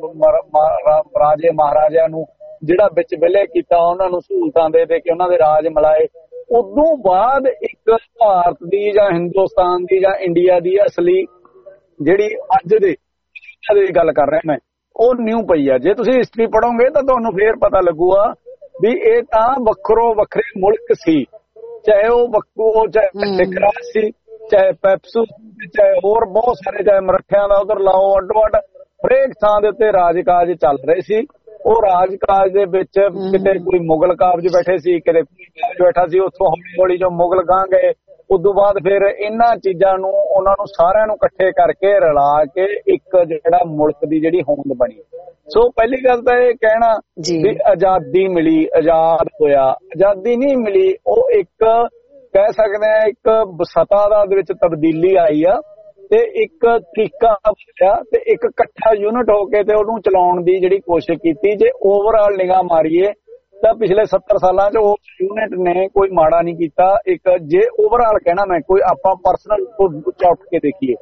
ਰਾਜੇ ਮਹਾਰਾਜਿਆਂ ਨੂੰ ਜਿਹੜਾ ਵਿੱਚ ਵਿਲਏ ਕੀਤਾ, ਉਹਨਾਂ ਨੂੰ ਸਹੂਲਤਾਂ ਦੇ ਕੇ ਉਹਨਾਂ ਦੇ ਰਾਜ ਮਿਲਾਏ। ਉਦੋਂ ਬਾਅਦ ਇੱਕ ਭਾਰਤ ਦੀ ਜਾਂ ਹਿੰਦੁਸਤਾਨ ਦੀ ਜਾਂ ਇੰਡੀਆ ਦੀ ਅਸਲੀ ਜਿਹੜੀ ਅੱਜ ਦੇ ਗੱਲ ਕਰ ਰਿਹਾ ਮੈਂ, ਉਹ ਨਿਊ ਪਈ ਆ। ਜੇ ਤੁਸੀਂ ਹਿਸਟਰੀ ਪੜੋਗੇ ਤਾਂ ਤੁਹਾਨੂੰ ਫੇਰ ਪਤਾ ਲੱਗੂਗਾ ਵੀ ਇਹ ਤਾਂ ਵੱਖਰੋ ਵੱਖਰੇ ਮੁਲਕ ਸੀ, ਚਾਹੇ ਉਹ ਚਾਹੇ ਸਿੱਖ ਰਾਜ ਸੀ, ਚਾਹੇ ਪੈਪਸੂ, ਚਾਹੇ ਹੋਰ ਬਹੁਤ ਸਾਰੇ, ਚਾਹੇ ਮਰਾਠਿਆਂ ਦਾ ਉਧਰ ਲਾਓ, ਅੱਡੋ ਅੱਡ ਹਰੇਕ ਥਾਂ ਦੇ ਉੱਤੇ ਰਾਜਕਾਜ ਚੱਲ ਰਹੇ ਸੀ। ਉਹ ਰਾਜਕਾਜ ਦੇ ਵਿੱਚ ਕਿਤੇ ਕੋਈ ਮੁਗਲ ਕਾਬਜ ਬੈਠੇ ਸੀ, ਕਿਤੇ ਕਾਬਜ ਬੈਠਾ ਸੀ, ਉੱਥੋਂ ਹੌਲੀ ਹੌਲੀ ਜੋ ਮੁਗਲ ਗਾਂ ਗਏ ਉਦੋਂ ਬਾਅਦ ਫਿਰ ਇਹਨਾਂ ਚੀਜ਼ਾਂ ਨੂੰ ਉਹਨਾਂ ਨੂੰ ਸਾਰਿਆਂ ਨੂੰ ਇਕੱਠੇ ਕਰਕੇ ਰਲਾ ਕੇ ਇੱਕ ਜਿਹੜਾ ਮੁਲਕ ਦੀ ਜਿਹੜੀ ਹੋਂਦ ਬਣੀ। ਸੋ ਪਹਿਲੀ ਗੱਲ ਤਾਂ ਇਹ ਕਹਿਣਾ ਵੀ ਆਜ਼ਾਦੀ ਮਿਲੀ, ਆਜ਼ਾਦ ਹੋਇਆ, ਆਜ਼ਾਦੀ ਨਹੀਂ ਮਿਲੀ। ਉਹ ਇੱਕ ਕਹਿ ਸਕਦੇ ਆ ਇੱਕ ਸੱਤਾ ਦਾ ਵਿੱਚ ਤਬਦੀਲੀ ਆਈ ਆ ਤੇ ਇੱਕ ਤਰੀਕਾ ਬਣਿਆ ਤੇ ਇੱਕ ਇਕੱਠਾ ਯੂਨਿਟ ਹੋ ਕੇ ਤੇ ਉਹਨੂੰ ਚਲਾਉਣ ਦੀ ਜਿਹੜੀ ਕੋਸ਼ਿਸ਼ ਕੀਤੀ। ਜੇ ਓਵਰਆਲ ਨਿਗਾਹ ਮਾਰੀਏ ਤਾਂ ਪਿਛਲੇ 70 ਸਾਲਾਂ 'ਚ ਉਸ ਯੂਨਿਟ ਨੇ ਕੋਈ ਮਾੜਾ ਨਹੀਂ ਕੀਤਾ। ਇੱਕ ਜੇ ਓਵਰਆਲ ਕਹਿਣਾ ਮੈਂ, ਕੋਈ ਆਪਾਂ ਪਰਸਨਲ ਉੱਚਾ ਉੱਠ ਕੇ ਦੇਖੀਏ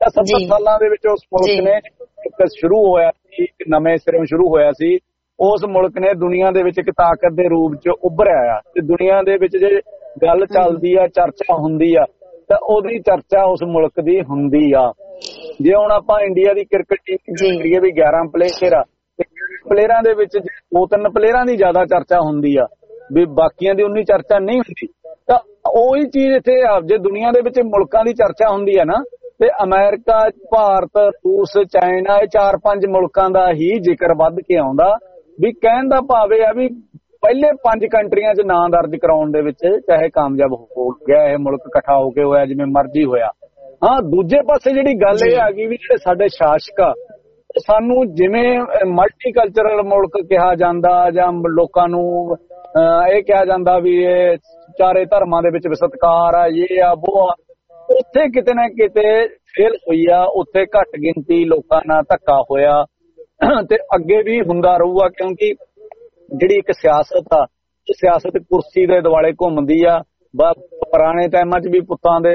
ਤਾਂ 70 ਸਾਲਾਂ ਦੇ ਵਿੱਚ ਉਸ ਮੁਲਕ ਨੇ ਇੱਕ ਸ਼ੁਰੂ ਹੋਇਆ ਸੀ, ਇੱਕ ਨਵੇਂ ਸਿਰੋਂ ਸ਼ੁਰੂ ਹੋਇਆ ਸੀ। ਉਸ ਮੁਲਕ ਨੇ ਦੁਨੀਆ ਦੇ ਵਿੱਚ ਇੱਕ ਤਾਕਤ ਦੇ ਰੂਪ 'ਚ ਉੱਭਰਿਆ ਆ, ਤੇ ਦੁਨੀਆ ਦੇ ਵਿੱਚ ਜੇ ਗੱਲ ਚੱਲਦੀ ਆ, ਚਰਚਾ ਹੁੰਦੀ ਆ, ਤਾਂ ਉਹਦੀ ਚਰਚਾ ਉਸ ਮੁਲਕ ਦੀ ਹੁੰਦੀ ਆ। ਜੇ ਹੁਣ ਆਪਾਂ ਇੰਡੀਆ ਦੀ ਕ੍ਰਿਕਟ ਟੀਮ ਕਰੀਏ ਵੀ 11 ਪਲੇਅਰ ਆ, ਤੇ ਪਲੇਅਰਾਂ ਦੇ ਵਿੱਚ 2-3 ਪਲੇਅਰਾਂ ਦੀ ਜ਼ਿਆਦਾ ਚਰਚਾ ਹੁੰਦੀ ਆ, ਵੀ ਬਾਕੀਆਂ ਦੀ ਉਨੀ ਚਰਚਾ ਨਹੀਂ ਹੁੰਦੀ। ਤਾਂ ਉਹੀ ਚੀਜ਼ ਇੱਥੇ ਆ, ਜੇ ਦੁਨੀਆ ਦੇ ਵਿੱਚ ਮੁਲਕਾਂ ਦੀ ਚਰਚਾ ਹੁੰਦੀ ਆ ਨਾ, ਤੇ ਅਮਰੀਕਾ, ਭਾਰਤ, ਰੂਸ, ਚਾਈਨਾ, ਇਹ 4-5 ਮੁਲਕਾਂ ਦਾ ਹੀ ਜ਼ਿਕਰ ਵੱਧ ਕੇ ਆਉਂਦਾ। ਵੀ ਕਹਿਣ ਦਾ ਭਾਵ ਇਹ ਆ ਵੀ ਪਹਿਲੇ 5 ਕੰਟਰੀਆਂ 'ਚ ਨਾਂ ਦਰਜ ਕਰਾਉਣ ਦੇ ਵਿੱਚ ਚਾਹੇ ਕਾਮਯਾਬ ਹੋ ਗਿਆ ਇਹ ਮੁਲਕ, ਇਕੱਠਾ ਹੋ ਕੇ ਹੋਇਆ, ਜਿਵੇਂ ਮਰਜ਼ੀ ਹੋਇਆ। ਹਾਂ, ਦੂਜੇ ਪਾਸੇ ਜਿਹੜੀ ਗੱਲ ਇਹ ਆ ਗਈ ਵੀ ਜਿਹੜੇ ਸਾਡੇ ਸ਼ਾਸਕ ਆ, ਸਾਨੂੰ ਜਿਵੇਂ ਮਲਟੀਕਲਚਰਲ ਮੁਲਕ ਕਿਹਾ ਜਾਂਦਾ, ਜਾਂ ਲੋਕਾਂ ਨੂੰ ਇਹ ਕਿਹਾ ਜਾਂਦਾ ਵੀ ਇਹ ਚਾਰੇ ਧਰਮਾਂ ਦੇ ਵਿੱਚ ਸਤਿਕਾਰ ਆ, ਇਹ ਆ ਉਹ ਆ, ਉੱਥੇ ਕਿਤੇ ਨਾ ਕਿਤੇ ਫੇਲ ਹੋਈ ਆ। ਉੱਥੇ ਘੱਟ ਗਿਣਤੀ ਲੋਕਾਂ ਨਾਲ ਧੱਕਾ ਹੋਇਆ, ਤੇ ਅੱਗੇ ਵੀ ਹੁੰਦਾ ਰਹੂਗਾ, ਕਿਉਂਕਿ ਜਿਹੜੀ ਇੱਕ ਸਿਆਸਤ ਆ, ਸਿਆਸਤ ਕੁਰਸੀ ਦੇ ਦੁਆਲੇ ਘੁੰਮਦੀ ਆ। ਪੁਰਾਣੇ ਟਾਈਮਾਂ 'ਚ ਵੀ ਪੁੱਤਾਂ ਦੇ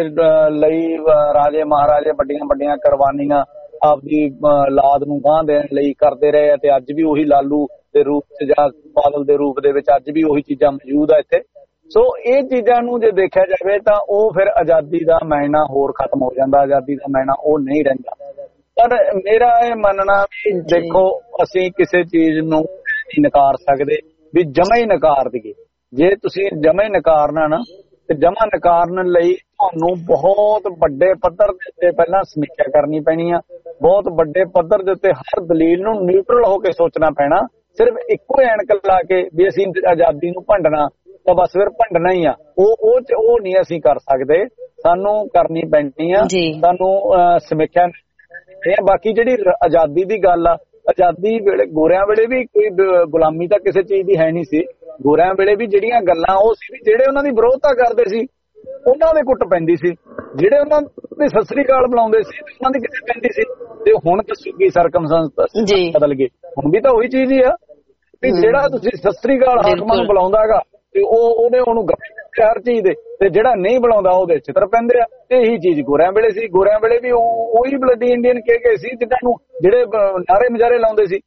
ਲਈ ਰਾਜੇ ਮਹਾਰਾਜੇ ਵੱਡੀਆਂ ਵੱਡੀਆਂ ਕੁਰਬਾਨੀਆਂ ਆਪਦੀ ਔਲਾਦ ਨੂੰ ਗਾਂਹ ਦੇਣ ਲਈ ਕਰਦੇ ਰਹੇ ਆ, ਤੇ ਅੱਜ ਵੀ ਉਹੀ ਲਾਲੂ ਦੇ ਰੂਪ 'ਚ ਜਾਂ ਬਾਦਲ ਦੇ ਰੂਪ ਦੇ ਵਿੱਚ ਅੱਜ ਵੀ ਉਹੀ ਚੀਜ਼ਾਂ ਮੌਜੂਦ ਆ ਇੱਥੇ। ਸੋ ਇਹ ਚੀਜ਼ਾਂ ਨੂੰ ਜੇ ਦੇਖਿਆ ਜਾਵੇ ਤਾਂ ਉਹ ਫਿਰ ਆਜ਼ਾਦੀ ਦਾ ਮਾਇਨਾ ਹੋਰ ਖਤਮ ਹੋ ਜਾਂਦਾ, ਆਜ਼ਾਦੀ ਦਾ ਮਾਇਨਾ ਉਹ ਨਹੀਂ ਰਹਿੰਦਾ। ਪਰ ਮੇਰਾ ਇਹ ਮੰਨਣਾ ਵੀ ਦੇਖੋ, ਅਸੀਂ ਕਿਸੇ ਚੀਜ਼ ਨੂੰ ਨਹੀਂ ਨਕਾਰ ਸਕਦੇ ਵੀ ਜਮਾ ਹੀ ਨਕਾਰ ਦਈਏ। ਜੇ ਤੁਸੀਂ ਜਮਾ ਹੀ ਨਕਾਰਨਾ ਨਾ, ਤੇ ਜਮਾ ਨਕਾਰਨ ਲਈ ਤੁਹਾਨੂੰ ਬਹੁਤ ਵੱਡੇ ਪੱਧਰ ਦੇ ਉੱਤੇ ਪਹਿਲਾਂ ਸਮੀਖਿਆ ਕਰਨੀ ਪੈਣੀ ਆ। ਬਹੁਤ ਵੱਡੇ ਪੱਧਰ ਦੇ ਉੱਤੇ ਹਰ ਦਲੀਲ ਨੂੰ ਨਿਊਟਰਲ ਹੋ ਕੇ ਸੋਚਣਾ ਪੈਣਾ। ਸਿਰਫ ਇੱਕੋ ਐਨਕ ਲਾ ਕੇ ਵੀ ਅਸੀਂ ਆਜ਼ਾਦੀ ਨੂੰ ਭੰਡਣਾ, ਤਾਂ ਬਸ ਫਿਰ ਭੰਡਣਾ ਹੀ ਆ। ਉਹ ਨਹੀਂ ਅਸੀਂ ਕਰ ਸਕਦੇ, ਸਾਨੂੰ ਕਰਨੀ ਪੈਣੀ ਆ। ਸਾਨੂੰ ਸਮੀਖਿਆ। ਬਾਕੀ ਜਿਹੜੀ ਆਜ਼ਾਦੀ ਦੀ ਗੱਲ ਆ, ਆਜ਼ਾਦੀ ਵੇਲੇ ਗੋਰਿਆਂ ਵੇਲੇ ਵੀ ਕੋਈ ਗੁਲਾਮੀ ਤਾਂ ਕਿਸੇ ਚੀਜ਼ ਦੀ ਹੈ ਨਹੀਂ ਸੀ। ਗੋਰਿਆਂ ਵੇਲੇ ਵੀ ਜਿਹੜੀਆਂ ਗੱਲਾਂ ਉਹ ਸੀ ਵੀ ਜਿਹੜੇ ਉਹਨਾਂ ਦੀ ਵਿਰੋਧਤਾ ਕਰਦੇ ਸੀ ਉਹਨਾਂ ਦੇ ਕੁੱਟ ਪੈਂਦੀ ਸੀ, ਜਿਹੜੇ ਉਹਨਾਂ ਦੀ ਸਤਿ ਸ੍ਰੀ ਅਕਾਲ ਬੁਲਾਉਂਦੇ ਸੀ ਉਹਨਾਂ ਦੀ ਕਿੱਥੇ ਪੈਂਦੀ ਸੀ। ਤੇ ਹੁਣ ਦੱਸੋ ਕੀ ਸਰਕਮਸਟੈਂਸ ਬਦਲ ਗਏ। ਹੁਣ ਵੀ ਤਾਂ ਉਹੀ ਚੀਜ਼ ਹੀ ਆ ਵੀ ਜਿਹੜਾ ਤੁਸੀਂ ਸਤਿ ਸ੍ਰੀ ਅਕਾਲ ਹਾਕਮਾਂ ਨੂੰ ਬੁਲਾਉਂਦਾ ਹੈਗਾ, ਤੇ ਉਹਨੂੰ ਹਰ ਚੀਜ਼ ਦੇ, ਤੇ ਜਿਹੜਾ ਨਹੀਂ ਬੁਲਾਉਂਦਾ ਉਹਦੇ ਚਿੱਤਰ ਪੈਂਦੇ ਆ। ਇਹੀ ਚੀਜ਼ ਗੋਰਿਆਂ ਵੇਲੇ ਸੀ। ਗੋਰਿਆਂ ਵੇਲੇ ਵੀ ਉਹੀ ਬਲੱਡੀ ਇੰਡੀਅਨ ਕਹਿ ਸੀ, ਜਿੱਦਾਂ ਨੂੰ ਜਿਹੜੇ ਨਾਰੇ ਮਜਾਰੇ ਲਾਉਂਦੇ ਸੀ,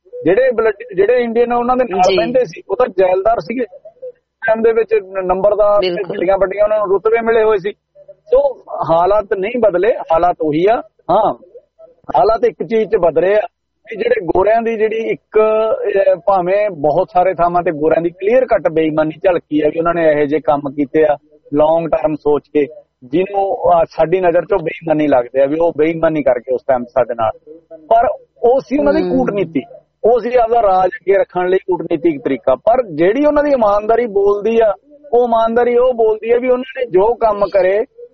ਜਿਹੜੇ ਇੰਡੀਅਨ ਉਹਨਾਂ ਦੇ ਨਾਲ ਬਹਿੰਦੇ ਸੀ, ਉਹ ਤਾਂ ਜੈਲਦਾਰ ਸੀਗੇ ਟਾਈਮ ਦੇ ਵਿੱਚ, ਨੰਬਰਦਾਰ, ਵੱਡੀਆਂ ਵੱਡੀਆਂ ਉਹਨਾਂ ਨੂੰ ਰੁਤਬੇ ਮਿਲੇ ਹੋਏ ਸੀ। ਸੋ ਹਾਲਾਤ ਨਹੀਂ ਬਦਲੇ, ਹਾਲਾਤ ਉਹੀ ਆ। ਹਾਂ, ਹਾਲਾਤ ਇੱਕ ਚੀਜ਼ 'ਚ ਬਦਲੇ ਆ ਕਿ ਜਿਹੜੇ ਗੋਰਿਆਂ ਦੀ ਜਿਹੜੀ ਇੱਕ ਭਾਵੇਂ ਬਹੁਤ ਸਾਰੇ ਥਾਵਾਂ ਤੇ ਗੋਰਿਆਂ ਦੀ ਕਲੀਅਰ ਕੱਟ ਬੇਈਮਾਨੀ ਝਲਕੀ ਆ ਵੀ ਉਹਨਾਂ ਨੇ ਇਹੋ ਜਿਹੇ ਕੰਮ ਕੀਤੇ ਆ ਲੌਂਗ ਟਰਮ ਸੋਚ ਕੇ, ਜਿਹਨੂੰ ਸਾਡੀ ਨਜ਼ਰ 'ਚੋਂ ਬੇਈਮਾਨੀ ਲੱਗਦੇ ਆ ਵੀ ਉਹ ਬੇਈਮਾਨੀ ਕਰਕੇ ਉਸ ਟਾਈਮ ਸਾਡੇ ਨਾਲ। ਪਰ ਉਹ ਸੀ ਉਹਨਾਂ ਦੀ ਕੂਟਨੀਤੀ, ਉਹ ਸੀ ਆਪਦਾ ਰਾਜ ਅੱਗੇ ਰੱਖਣ ਲਈ ਕੂਟਨੀਤਿਕ ਤਰੀਕਾ। ਪਰ ਜਿਹੜੀ ਉਹਨਾਂ ਦੀ ਇਮਾਨਦਾਰੀ ਬੋਲਦੀ ਆ, ਉਹ ਇਮਾਨਦਾਰੀ ਉਹ ਬੋਲਦੀ ਆ ਵੀ ਉਹਨਾਂ ਨੇ ਜੋ ਕੰਮ ਕਰੇ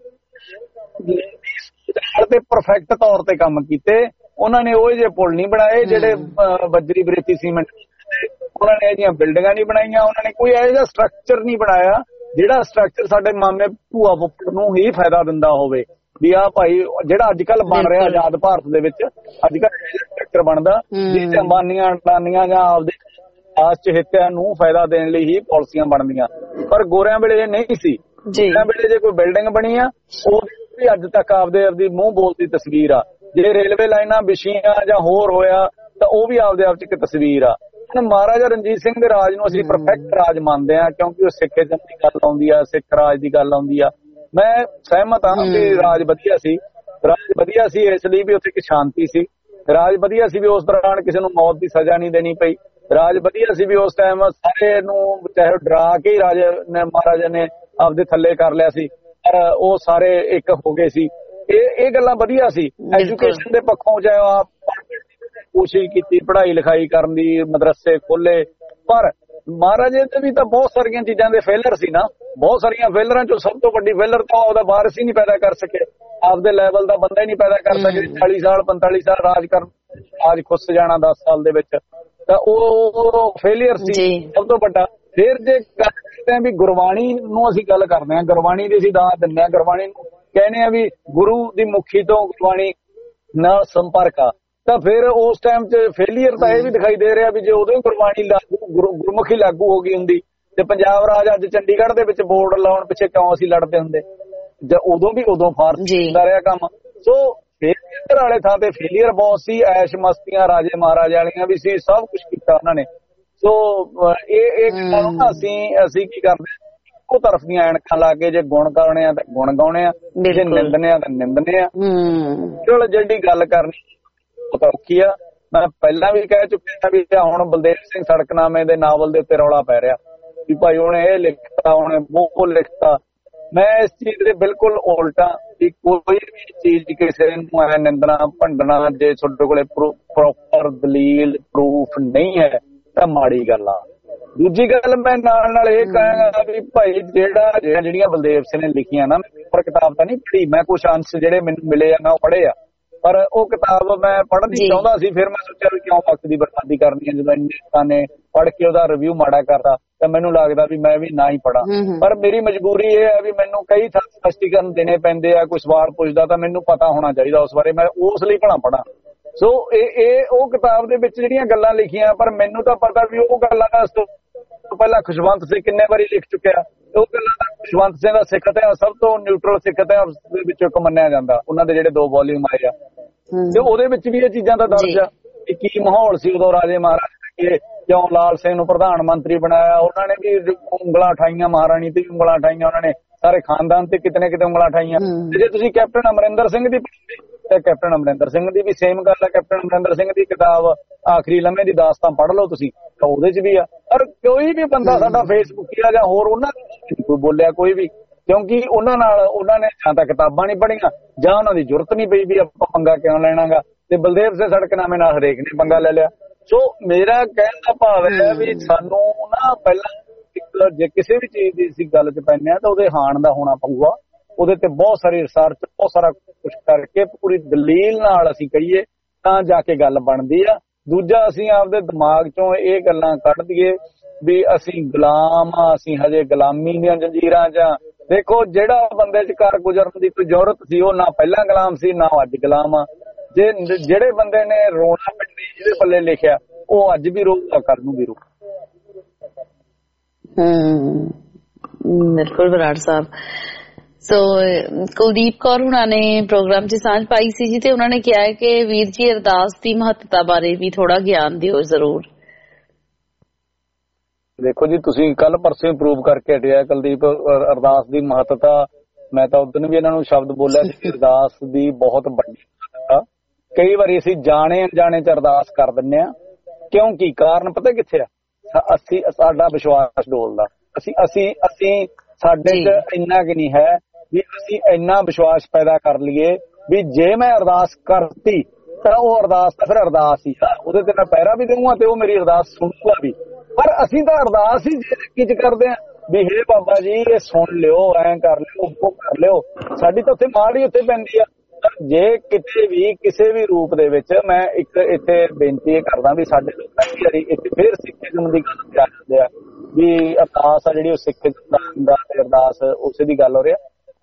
ਤੇ ਪਰਫੈਕਟ ਤੌਰ ਤੇ ਕੰਮ ਕੀਤੇ। ਉਹਨਾਂ ਨੇ ਉਹ ਜਿਹੇ ਪੁਲ ਨਹੀਂ ਬਣਾਏ ਜਿਹੜੇ ਬੱਜਰੀ ਬਰੇਤੀ ਸੀਮੈਂਟ, ਉਹਨਾਂ ਨੇ ਇਹ ਜਿਹੀਆਂ ਬਿਲਡਿੰਗਾਂ ਨਹੀਂ ਬਣਾਈਆਂ, ਉਹਨਾਂ ਨੇ ਕੋਈ ਇਹੋ ਜਿਹਾ ਸਟਰਕਚਰ ਨਹੀਂ ਬਣਾਇਆ ਜਿਹੜਾ ਸਟਰਕਚਰ ਸਾਡੇ ਮਾਮੇ ਭੂਆ ਫੁੱਫੜ ਨੂੰ ਹੀ ਫਾਇਦਾ ਦਿੰਦਾ ਹੋਵੇ। ਵੀ ਆਹ ਭਾਈ ਜਿਹੜਾ ਅੱਜ ਕੱਲ ਬਣ ਰਿਹਾ ਆਜ਼ਾਦ ਭਾਰਤ ਦੇ ਵਿੱਚ, ਅੱਜ ਕੱਲ ਸਟਰਕਚਰ ਬਣਦਾ ਜਿਸ ਚ ਅੰਬਾਨੀਆਂ ਅਡਾਨੀਆਂ ਜਾਂ ਆਪਦੇ ਖਾਸ ਚਹੇਤਿਆਂ ਨੂੰ ਫਾਇਦਾ ਦੇਣ ਲਈ ਹੀ ਪਾਲਿਸੀਆਂ ਬਣਦੀਆਂ। ਪਰ ਗੋਰਿਆਂ ਵੇਲੇ ਇਹ ਨਹੀਂ ਸੀ। ਗੋਰਿਆਂ ਵੇਲੇ ਜੇ ਕੋਈ ਬਿਲਡਿੰਗ ਬਣੀ ਆ, ਉਹ ਵੀ ਅੱਜ ਤੱਕ ਆਪਦੀ ਮੂੰਹ ਬੋਲਦੀ ਤਸਵੀਰ ਆ। ਜੇ ਰੇਲਵੇ ਲਾਈਨਾਂ ਵਿਛੀਆਂ ਜਾਂ ਹੋਰ ਹੋਇਆ ਤਾਂ ਉਹ ਵੀ ਆਪਦੇ ਆਪ ਚ ਇੱਕ ਤਸਵੀਰ ਆ। ਮਹਾਰਾਜਾ ਰਣਜੀਤ ਸਿੰਘ ਦੇ ਰਾਜ ਨੂੰ ਅਸੀਂ ਪਰਫੈਕਟ ਰਾਜ ਮੰਨਦੇ ਹਾਂ, ਕਿਉਂਕਿ ਉਹ ਸਿੱਖੀਜ਼ਮ ਦੀ ਗੱਲ ਆਉਂਦੀ ਆ, ਸਿੱਖ ਰਾਜ ਦੀ ਗੱਲ ਆਉਂਦੀ ਆ। ਮੈਂ ਸਹਿਮਤ ਹਾਂ ਕਿ ਰਾਜ ਵਧੀਆ ਸੀ। ਰਾਜ ਵਧੀਆ ਸੀ ਇਸ ਲਈ ਵੀ ਉੱਥੇ ਇੱਕ ਸ਼ਾਂਤੀ ਸੀ। ਰਾਜ ਵਧੀਆ ਸੀ ਵੀ ਉਸ ਦੌਰਾਨ ਕਿਸੇ ਨੂੰ ਮੌਤ ਦੀ ਸਜ਼ਾ ਨਹੀਂ ਦੇਣੀ ਪਈ। ਰਾਜ ਵਧੀਆ ਸੀ ਵੀ ਉਸ ਟਾਈਮ ਸਾਰੇ ਨੂੰ ਚਾਹੇ ਡਰਾ ਕੇ ਹੀ ਮਹਾਰਾਜਾ ਨੇ ਆਪਦੇ ਥੱਲੇ ਕਰ ਲਿਆ ਸੀ, ਪਰ ਉਹ ਸਾਰੇ ਇੱਕ ਹੋ ਗਏ ਸੀ। ਇਹ ਗੱਲਾਂ ਵਧੀਆ ਸੀ। ਐਜੂਕੇਸ਼ਨ ਦੇ ਪੱਖੋਂ ਚਾਹੇ ਆਪ ਕੋਸ਼ਿਸ਼ ਕੀਤੀ ਪੜ੍ਹਾਈ ਲਿਖਾਈ ਕਰਨ ਦੀ, ਮਦਰਸੇ ਖੋਲੇ, ਪਰ ਮਹਾਰਾਜੇ ਤੇ ਵੀ ਤਾਂ ਬਹੁਤ ਸਾਰੀਆਂ ਚੀਜ਼ਾਂ ਦੇ ਫੇਲਰ ਸੀ ਨਾ। ਬਹੁਤ ਸਾਰੀਆਂ ਫੇਲਰਾਂ ਚੋਂ ਸਭ ਤੋਂ ਵੱਡੀ ਫੇਲਰ ਤਾਂ ਉਹਦਾ ਵਾਰਿਸ ਹੀ ਨਹੀਂ ਪੈਦਾ ਕਰ ਸਕੇ, ਆਪਦੇ ਲੈਵਲ ਦਾ ਬੰਦਾ ਹੀ ਨਹੀਂ ਪੈਦਾ ਕਰ ਸਕੇ। 40 ਸਾਲ 45 ਸਾਲ ਰਾਜ ਕਰਨ, ਰਾਜ ਖੁੱਸ ਜਾਣਾ 10 ਸਾਲ ਦੇ ਵਿੱਚ, ਤਾਂ ਉਹ ਫੇਲੀਅਰ ਸੀ ਸਭ ਤੋਂ ਵੱਡਾ। ਫਿਰ ਜੇ ਗੱਲ ਕਰਦੇ ਹਾਂ ਵੀ ਗੁਰਬਾਣੀ ਨੂੰ ਅਸੀਂ ਗੱਲ ਕਰਦੇ ਹਾਂ, ਗੁਰਬਾਣੀ ਦੀ ਅਸੀਂ ਦਾਤ ਦਿੰਦੇ ਹਾਂ, ਗੁਰਬਾਣੀ ਨੂੰ ਕਹਿੰਦੇ ਆ ਵੀ ਗੁਰੂ ਦੀ ਮੁਖੀ ਤੋਂ ਗੁਰਬਾਣੀ ਨਾਲ ਸੰਪਰਕ ਆ, ਤਾਂ ਫਿਰ ਉਸ ਟਾਈਮ 'ਚ ਫੇਲੀਅਰ ਤਾਂ ਇਹ ਵੀ ਦਿਖਾਈ ਦੇ ਰਿਹਾ ਵੀ ਜੇ ਉਦੋਂ ਗੁਰਬਾਣੀ ਲਾਗੂ ਗੁਰਮੁਖੀ ਲਾਗੂ ਹੋ ਗਈ ਹੁੰਦੀ ਤੇ ਪੰਜਾਬ ਰਾਜ ਅੱਜ ਚੰਡੀਗੜ੍ਹ ਦੇ ਵਿੱਚ ਬੋਰਡ ਲਾਉਣ ਪਿੱਛੇ ਕਿਉਂ ਅਸੀਂ ਲੜਦੇ ਹੁੰਦੇ, ਜਾਂ ਉਦੋਂ ਵੀ ਫਾਰਸੀ ਹੁੰਦਾ ਰਿਹਾ ਕੰਮ। ਸੋ ਫੇਲੀਅਰ ਵਾਲੇ ਥਾਂ ਤੇ ਫੇਲੀਅਰ ਬਹੁਤ ਸੀ, ਐਸ਼ ਮਸਤੀਆਂ ਰਾਜੇ ਮਹਾਰਾਜੇ ਵਾਲੀਆਂ ਵੀ ਸੀ, ਸਭ ਕੁਝ ਕੀਤਾ ਉਹਨਾਂ ਨੇ। ਸੋ ਇਹ ਅਸੀਂ ਕੀ ਕਰਦੇ, ਇੱਕੋ ਤਰਫ ਦੀਆਂ ਐਨਕਾਂ ਲਾ ਕੇ ਜੇ ਗੁਣ ਗਾਉਣੇ ਆ ਤਾਂ ਗੁਣ ਗਾਉਣੇ ਆ, ਜੇ ਨਿੰਦਣੇ ਆ ਤਾਂ ਨਿੰਦਣੇ ਆ। ਚਲੋ ਜਿਹੜੀ ਗੱਲ ਕਰਨੀ ਉਹ ਤਾਂ ਔਖੀ ਆ। ਮੈਂ ਪਹਿਲਾਂ ਵੀ ਕਹਿ ਚੁੱਕਿਆ ਵੀ ਹੁਣ ਬਲਦੇਵ ਸਿੰਘ ਸੜਕਨਾਮੇ ਦੇ ਨਾਵਲ ਦੇ ਉੱਤੇ ਰੌਲਾ ਪੈ ਰਿਹਾ ਵੀ ਭਾਈ ਉਹਨੇ ਇਹ ਲਿਖਤਾ, ਉਹਨੇ ਉਹ ਲਿਖਤਾ। ਮੈਂ ਇਸ ਚੀਜ਼ ਦੇ ਬਿਲਕੁਲ ਉਲਟਾ ਕਿ ਕੋਈ ਵੀ ਚੀਜ਼ ਕਿਸੇ ਨੂੰ ਐ ਨਿੰਦਣਾ ਭੰਡਣਾ ਜੇ ਤੁਹਾਡੇ ਕੋਲੇ ਪ੍ਰੋਪਰ ਦਲੀਲ ਪ੍ਰੂਫ ਨਹੀਂ ਹੈ ਤਾਂ ਮਾੜੀ ਗੱਲ ਆ। ਦੂਜੀ ਗੱਲ ਮੈਂ ਨਾਲ ਇਹ ਕਹਾਂਗਾ ਵੀ ਭਾਈ ਜਿਹੜੀਆਂ ਬਲਦੇਵ ਸਿੰਘ ਨੇ ਲਿਖੀਆਂ ਨਾ, ਮੈਂ ਕਿਤਾਬ ਤਾਂ ਨਹੀਂ ਪੜ੍ਹੀ, ਮੈਂ ਕੁਛ ਅੰਸ਼ ਜਿਹੜੇ ਮੈਨੂੰ ਮਿਲੇ ਆ ਮੈਂ ਉਹ ਪੜ੍ਹੇ ਆ, ਪਰ ਉਹ ਕਿਤਾਬ ਮੈਂ ਪੜ੍ਹਨੀ ਚਾਹੁੰਦਾ ਸੀ। ਫਿਰ ਮੈਂ ਸੋਚਿਆ ਵੀ ਕਿਉਂ ਵਕਤ ਦੀ ਬਰਬਾਦੀ ਕਰਨੀ ਹੈ, ਜਦੋਂ ਇੰਨੇ ਨੇ ਪੜ੍ਹ ਕੇ ਉਹਦਾ ਰਿਵਿਊ ਮਾੜਾ ਕਰਦਾ ਤਾਂ ਮੈਨੂੰ ਲੱਗਦਾ ਵੀ ਮੈਂ ਵੀ ਨਾ ਹੀ ਪੜ੍ਹਾਂ। ਪਰ ਮੇਰੀ ਮਜਬੂਰੀ ਇਹ ਹੈ ਵੀ ਮੈਨੂੰ ਕਈ ਥਾਂ ਸਪਸ਼ਟੀਕਰਨ ਦੇਣੇ ਪੈਂਦੇ ਆ, ਕੋਈ ਸਵਾਲ ਪੁੱਛਦਾ ਤਾਂ ਮੈਨੂੰ ਪਤਾ ਹੋਣਾ ਚਾਹੀਦਾ ਉਸ ਬਾਰੇ, ਮੈਂ ਉਸ ਲਈ ਪੜ੍ਹਾਂ। ਸੋ ਇਹ ਉਹ ਕਿਤਾਬ ਦੇ ਵਿੱਚ ਜਿਹੜੀਆਂ ਗੱਲਾਂ ਲਿਖੀਆਂ, ਪਰ ਮੈਨੂੰ ਤਾਂ ਪਤਾ ਵੀ ਉਹ ਗੱਲਾਂ ਦਾ ਪਹਿਲਾਂ ਖੁਸ਼ਵੰਤ ਸਿੰਘ ਕਿੰਨੇ ਵਾਰੀ ਲਿਖ ਚੁੱਕਿਆ। ਉਹ ਗੱਲਾਂ ਦਾ ਖੁਸ਼ਵੰਤ ਸਿੰਘ ਦਾ ਸਿੱਖ ਇਤਿਹਾਸ ਸਭ ਤੋਂ ਨਿਊਟਰਲ ਸਿੱਖ ਇਤਿਹਾਸ ਦੇ ਵਿੱਚੋਂ ਇੱਕ ਮੰਨਿਆ ਜਾਂਦਾ। ਉਹਨਾਂ ਦੇ ਜਿਹੜੇ 2 ਵੋਲਿਊਮ ਆਏ ਆ ਤੇ ਉਹਦੇ ਵਿੱਚ ਵੀ ਇਹ ਚੀਜ਼ਾਂ ਦਾ ਦਰਜ ਆ ਕਿ ਕੀ ਮਾਹੌਲ ਸੀ ਉਦੋਂ ਰਾਜੇ ਮਹਾਰਾਜੇ, ਕਿਉਂ ਲਾਲ ਸਿੰਘ ਨੂੰ ਪ੍ਰਧਾਨ ਮੰਤਰੀ ਬਣਾਇਆ, ਉਹਨਾਂ ਨੇ ਵੀ ਉਂਗਲਾਂ ਉਠਾਈਆਂ, ਮਹਾਰਾਣੀ ਤੇ ਵੀ ਉਂਗਲਾਂ ਉਠਾਈਆਂ, ਉਹਨਾਂ ਨੇ ਸਾਰੇ ਖਾਨਦਾਨ ਤੇ ਕਿਤੇ ਨਾ ਕਿਤੇ ਉਂਗਲਾਂ ਉਠਾਈਆਂ। ਤੇ ਜੇ ਤੁਸੀਂ ਕੈਪਟਨ ਅਮਰਿੰਦਰ ਸਿੰਘ ਦੀ ਤੇ ਕੈਪਟਨ ਅਮਰਿੰਦਰ ਸਿੰਘ ਦੀ ਵੀ ਸੇਮ ਗੱਲ ਹੈ। ਕੈਪਟਨ ਅਮਰਿੰਦਰ ਸਿੰਘ ਦੀ ਕਿਤਾਬ ਆਖਰੀ ਲੰਮੇ ਦੀ ਦਾਸਤਾਨ ਪੜ੍ਹ ਲਓ ਤੁਸੀਂ, ਤਾਂ ਉਹਦੇ ਚ ਵੀ ਆ। ਪਰ ਕੋਈ ਵੀ ਬੰਦਾ ਸਾਡਾ ਫੇਸਬੁੱਕੀ ਆ ਜਾਂ ਹੋਰ ਉਹਨਾਂ ਕੋਈ ਬੋਲਿਆ ਕੋਈ ਵੀ, ਕਿਉਂਕਿ ਉਹਨਾਂ ਨਾਲ ਉਹਨਾਂ ਨੇ ਜਾਂ ਤਾਂ ਕਿਤਾਬਾਂ ਨਹੀਂ ਪੜ੍ਹੀਆਂ ਜਾਂ ਉਹਨਾਂ ਦੀ ਜ਼ਰੂਰਤ ਨਹੀਂ ਪਈ ਵੀ ਆਪਾਂ ਪੰਗਾ ਕਿਉਂ ਲੈਣਾਗਾ। ਤੇ ਬਲਦੇਵ ਸਿੰਘ ਸੜਕਨਾਮੇ ਨਾਲ ਹਰੇਕ ਨੇ ਪੰਗਾ ਲੈ ਲਿਆ। ਸੋ ਮੇਰਾ ਕਹਿਣ ਦਾ ਭਾਵ ਹੈ ਵੀ ਸਾਨੂੰ ਨਾ ਪਹਿਲਾਂ ਜੇ ਕਿਸੇ ਵੀ ਚੀਜ਼ ਦੀ ਅਸੀਂ ਗੱਲ ਚ ਪੈਂਦੇ ਹਾਂ ਤਾਂ ਉਹਦੇ ਹਾਣ ਦਾ ਹੋਣਾ ਪਊਗਾ, ਉਹਦੇ ਤੇ ਬਹੁਤ ਸਾਰੀ ਰਿਸਰਚ, ਬਹੁਤ ਸਾਰਾ ਕੁਛ ਕਰਕੇ ਪੂਰੀ ਦਲੀਲ ਨਾਲ ਅਸੀਂ ਕਹੀਏ ਤਾਂ ਜਾ ਕੇ ਗੱਲ ਬਣਦੀ ਆ। ਦੂਜਾ ਅਸੀਂ ਆਪਦੇ ਦਿਮਾਗ ਚੋਂ ਇਹ ਗੱਲਾਂ ਕੱਢ ਦਈਏ ਵੀ ਅਸੀਂ ਗੁਲਾਮ ਆ, ਅਸੀਂ ਹਜੇ ਗੁਲਾਮੀ ਦੀਆਂ ਜੰਜੀਰਾਂ ਜਾਂ ਦੇਖੋ ਜਿਹੜਾ ਬੰਦੇ ਚ ਘਰ ਗੁਜ਼ਰਨ ਦੀ ਕੋਈ ਜ਼ਰੂਰਤ ਸੀ ਉਹ ਨਾ ਪਹਿਲਾਂ ਗੁਲਾਮ ਸੀ ਨਾ ਅੱਜ ਗੁਲਾਮ ਆ। ਜਿਹੜੇ ਬੰਦੇ ਨੇ ਰੋਣਾ ਪਿੱਟੀ ਜਿਹਦੇ ਪੱਲੇ ਲਿਖਿਆ ਉਹ ਅੱਜ ਵੀ ਰੋਊਗਾ, ਕੱਲ ਨੂੰ ਵੀ ਰੋਊ। ਬਿਲਕੁਲ ਬਰਾੜ ਸਾਹਿਬ। ਸੋ ਕੁਲਦੀਪ ਕੌਰ ਹੁਣਾਂ ਨੇ ਪ੍ਰੋਗਰਾਮ 'ਚ ਸਾਂਝ ਪਾਈ ਸੀ ਜੀ, ਤੇ ਉਹਨਾਂ ਨੇ ਕਿਹਾ ਹੈ ਕਿ ਵੀਰ ਜੀ ਅਰਦਾਸ ਦੀ ਮਹੱਤਤਾ ਬਾਰੇ ਵੀ ਥੋੜਾ ਗਿਆਨ ਦਿਓ ਜ਼ਰੂਰ। ਦੇਖੋ ਜੀ, ਤੁਸੀਂ ਕੱਲ ਪਰਸੋਂ ਹੀ ਪ੍ਰੂਵ ਕਰਕੇ ਹਟਿਆ ਕੁਲਦੀਪ, ਅਰਦਾਸ ਦੀ ਮਹੱਤਤਾ। ਮੈਂ ਤਾਂ ਉਦੋਂ ਵੀ ਇਹਨਾਂ ਨੂੰ ਸ਼ਬਦ ਬੋਲਿਆ ਸੀ, ਅਰਦਾਸ ਦੀ ਬਹੁਤ ਵੱਡੀ ਮਹੱਤਤਾ। ਕਈ ਵਾਰੀ ਅਸੀਂ ਜਾਣੇ ਅਣਜਾਣੇ 'ਚ ਅਰਦਾਸ ਕਰ ਦਿੰਦੇ ਆ, ਕਿਉਂਕਿ ਕਾਰਨ ਪਤਾ ਕਿੱਥੇ ਆ? ਸਾਡਾ ਵਿਸ਼ਵਾਸ ਡੋਲਦਾ। ਅਸੀਂ ਸਾਡੇ 'ਚ ਇੰਨਾ ਕਿ ਨਹੀਂ ਹੈ ਵੀ ਅਸੀਂ ਇੰਨਾ ਵਿਸ਼ਵਾਸ ਪੈਦਾ ਕਰ ਲਈਏ ਵੀ ਜੇ ਮੈਂ ਅਰਦਾਸ ਕਰਤੀ ਤਾਂ ਉਹ ਅਰਦਾਸ ਤਾਂ ਫਿਰ ਅਰਦਾਸ ਹੀ ਆ, ਉਹਦੇ ਤੇ ਮੈਂ ਪਹਿਰਾ ਵੀ ਦੇਵਾਂਗਾ ਤੇ ਉਹ ਮੇਰੀ ਅਰਦਾਸ ਸੁਣੂਗਾ ਵੀ। ਪਰ ਅਸੀਂ ਤਾਂ ਅਰਦਾਸ ਹੀ ਕੀ ਕਰਦੇ ਆ ਵੀ ਹੇ ਬਾਬਾ ਜੀ ਇਹ ਸੁਣ ਲਿਓ, ਐਂ ਕਰ ਲਿਓ, ਉਹ ਕਰ ਲਿਓ। ਸਾਡੀ ਤਾਂ ਉੱਥੇ ਮਾਰ ਹੀ ਉੱਥੇ ਪੈਂਦੀ ਆ। ਜੇ ਕਿਤੇ ਵੀ ਕਿਸੇ ਵੀ ਰੂਪ ਦੇ ਵਿੱਚ, ਮੈਂ ਇੱਕ ਇੱਥੇ ਬੇਨਤੀ ਇਹ ਕਰਦਾ ਵੀ ਸਾਡੇ ਲੋਕਾਂ ਦੀ ਇੱਥੇ ਫੇਰ ਸਿੱਖੀਜ਼ਮ ਦੀ ਗੱਲ ਆ ਜਾਂਦੇ ਆ ਵੀ ਅਰਦਾਸ ਆ ਜਿਹੜੀ ਉਹ ਸਿੱਖੀਜ਼ਮ ਦਾ ਅਰਦਾਸ ਉਸੇ ਦੀ ਗੱਲ ਹੋ ਰਹੀ ਆ।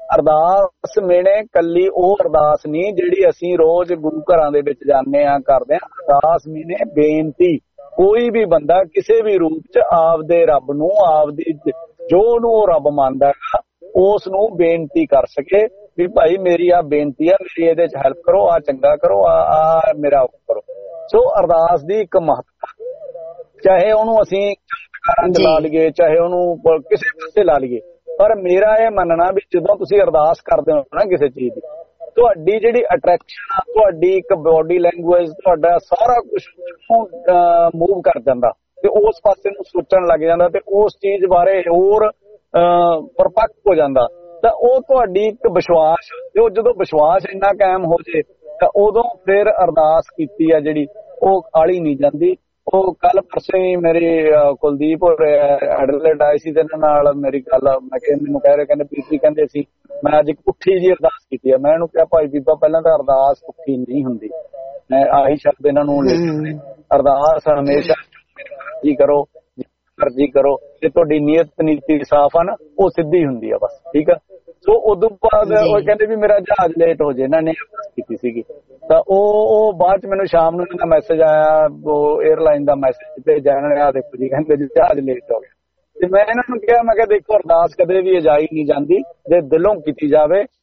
ਅਰਦਾਸ ਮੇਨੇ ਕੱਲੀ ਉਹ ਅਰਦਾਸ ਨਹੀਂ ਜਿਹੜੀ ਅਸੀਂ ਰੋਜ਼ ਗੁਰੂ ਘਰਾਂ ਦੇ ਵਿੱਚ ਜਾਂਦੇ ਆ ਕਰਦੇ ਆ। ਅਰਦਾਸ ਮੇਨੇ ਬੇਨਤੀ। ਕੋਈ ਵੀ ਬੰਦਾ ਕਿਸੇ ਵੀ ਰੂਪ ਚ ਆਪਦੇ ਰੱਬ ਨੂੰ, ਆਪਦੀ ਜੋ ਉਹਨੂੰ ਉਹ ਰੱਬ ਮੰਨਦਾ ਹੈਗਾ, ਉਸ ਨੂੰ ਬੇਨਤੀ ਕਰ ਸਕੇ ਵੀ ਭਾਈ ਮੇਰੀ ਆ ਬੇਨਤੀ ਆ, ਮੇਰੀ ਇਹਦੇ ਚ ਹੈਲਪ ਕਰੋ, ਆ ਚੰਗਾ ਕਰੋ, ਆ ਮੇਰਾ ਕਰੋ। ਸੋ ਅਰਦਾਸ ਦੀ ਇੱਕ ਮਹੱਤਤਾ, ਚਾਹੇ ਉਹਨੂੰ ਅਸੀਂ ਚਮਤਕਾਰਾਂ ਚ ਲਾ ਲਈਏ, ਚਾਹੇ ਉਹਨੂੰ ਕਿਸੇ ਪਾਸੇ ਲਾ ਲਈਏ, ਪਰ ਮੇਰਾ ਇਹ ਮੰਨਣਾ ਵੀ ਜਦੋਂ ਤੁਸੀਂ ਅਰਦਾਸ ਕਰਦੇ ਹੋ ਨਾ ਕਿਸੇ ਚੀਜ਼ ਦੀ, ਤੁਹਾਡੀ ਜਿਹੜੀ ਅਟਰੈਕਸ਼ਨ ਆ, ਤੁਹਾਡੀ ਇੱਕ ਬੋਡੀ ਲੈਂਗੁਏਜ, ਤੁਹਾਡਾ ਸਾਰਾ ਕੁਛ ਮੂਵ ਕਰ ਜਾਂਦਾ ਤੇ ਉਸ ਪਾਸੇ ਨੂੰ ਸੋਚਣ ਲੱਗ ਜਾਂਦਾ ਤੇ ਉਸ ਚੀਜ਼ ਬਾਰੇ ਹੋਰ ਪਰਪੱਕ ਹੋ ਜਾਂਦਾ। ਤਾਂ ਉਹ ਤੁਹਾਡੀ ਇੱਕ ਵਿਸ਼ਵਾਸ, ਤੇ ਉਹ ਜਦੋਂ ਵਿਸ਼ਵਾਸ ਇੰਨਾ ਕਾਇਮ ਹੋ ਜੇ ਤਾਂ ਉਦੋਂ ਫਿਰ ਅਰਦਾਸ ਕੀਤੀ ਆ ਜਿਹੜੀ ਉਹ ਆਲੀ ਨਹੀਂ ਜਾਂਦੀ। ਉਹ ਕੱਲ ਪਰਸੋਂ ਹੀ ਮੇਰੇ ਕੁਲਦੀਪ ਔਰ ਐਡਲੇਟ ਆਏ ਸੀ ਤੇ ਇਹਨਾਂ ਨਾਲ ਮੇਰੀ ਗੱਲ, ਮੈਂ ਕਿਹਾ ਮੈਨੂੰ ਕਹਿ ਰਹੇ, ਕਹਿੰਦੇ ਪੀਪੀ ਕਹਿੰਦੇ ਸੀ ਮੈਂ ਅੱਜ ਇੱਕ ਪੁੱਠੀ ਜੀ ਅਰਦਾਸ ਕੀਤੀ ਆ। ਮੈਂ ਇਹਨੂੰ ਕਿਹਾ ਭਾਈ ਬੀਬਾ ਪਹਿਲਾਂ ਤਾਂ ਅਰਦਾਸ ਪੁੱਠੀ ਨਹੀਂ ਹੁੰਦੀ, ਮੈਂ ਆਹੀ ਸ਼ਬਦ ਇਹਨਾਂ ਨੂੰ ਲਿਖੇ, ਅਰਦਾਸ ਹਮੇਸ਼ਾ ਮਰਜ਼ੀ ਕਰੋ, ਮਰਜ਼ੀ ਕਰੋ, ਜੇ ਤੁਹਾਡੀ ਨੀਅਤ ਨੀਤੀ ਸਾਫ਼ ਆ ਨਾ ਉਹ ਸਿੱਧੀ ਹੁੰਦੀ ਆ ਬਸ, ਠੀਕ ਆ। ਸੋ ਉਦੋਂ ਬਾਅਦ ਉਹ ਕਹਿੰਦੇ ਵੀ ਮੇਰਾ ਜਹਾਜ਼ ਲੇਟ ਹੋ ਜੇ, ਇਹਨਾਂ ਨੇ ਕੀਤੀ ਸੀਗੀ। ਤਾਂ ਉਹ ਬਾਅਦ ਚ ਮੈਨੂੰ ਸ਼ਾਮ ਨੂੰ ਇਹਨਾਂ ਦਾ ਮੈਸੇਜ ਆਇਆ, ਉਹ 에ਅਰਲਾਈਨ ਦਾ ਮੈਸੇਜ ਭੇਜਿਆ ਇਹਨਾਂ ਨੇ, ਆ ਦੇਖੋ ਜੀ ਕਹਿੰਦੇ ਜੀ ਜਹਾਜ਼ ਲੇਟ ਹੋ ਗਿਆ। ਤੇ ਮੈਂ ਇਹਨਾਂ ਨੂੰ ਕਿਹਾ, ਮੈਂ ਕਿਹਾ ਦੇਖੋ ਅਰਦਾਸ ਕਦੇ ਵੀ ਅਜਾਈ ਨਹੀਂ ਜਾਂਦੀ, ਜੇ ਦਿਲੋਂ ਕੀਤੀ ਜਾਵੇ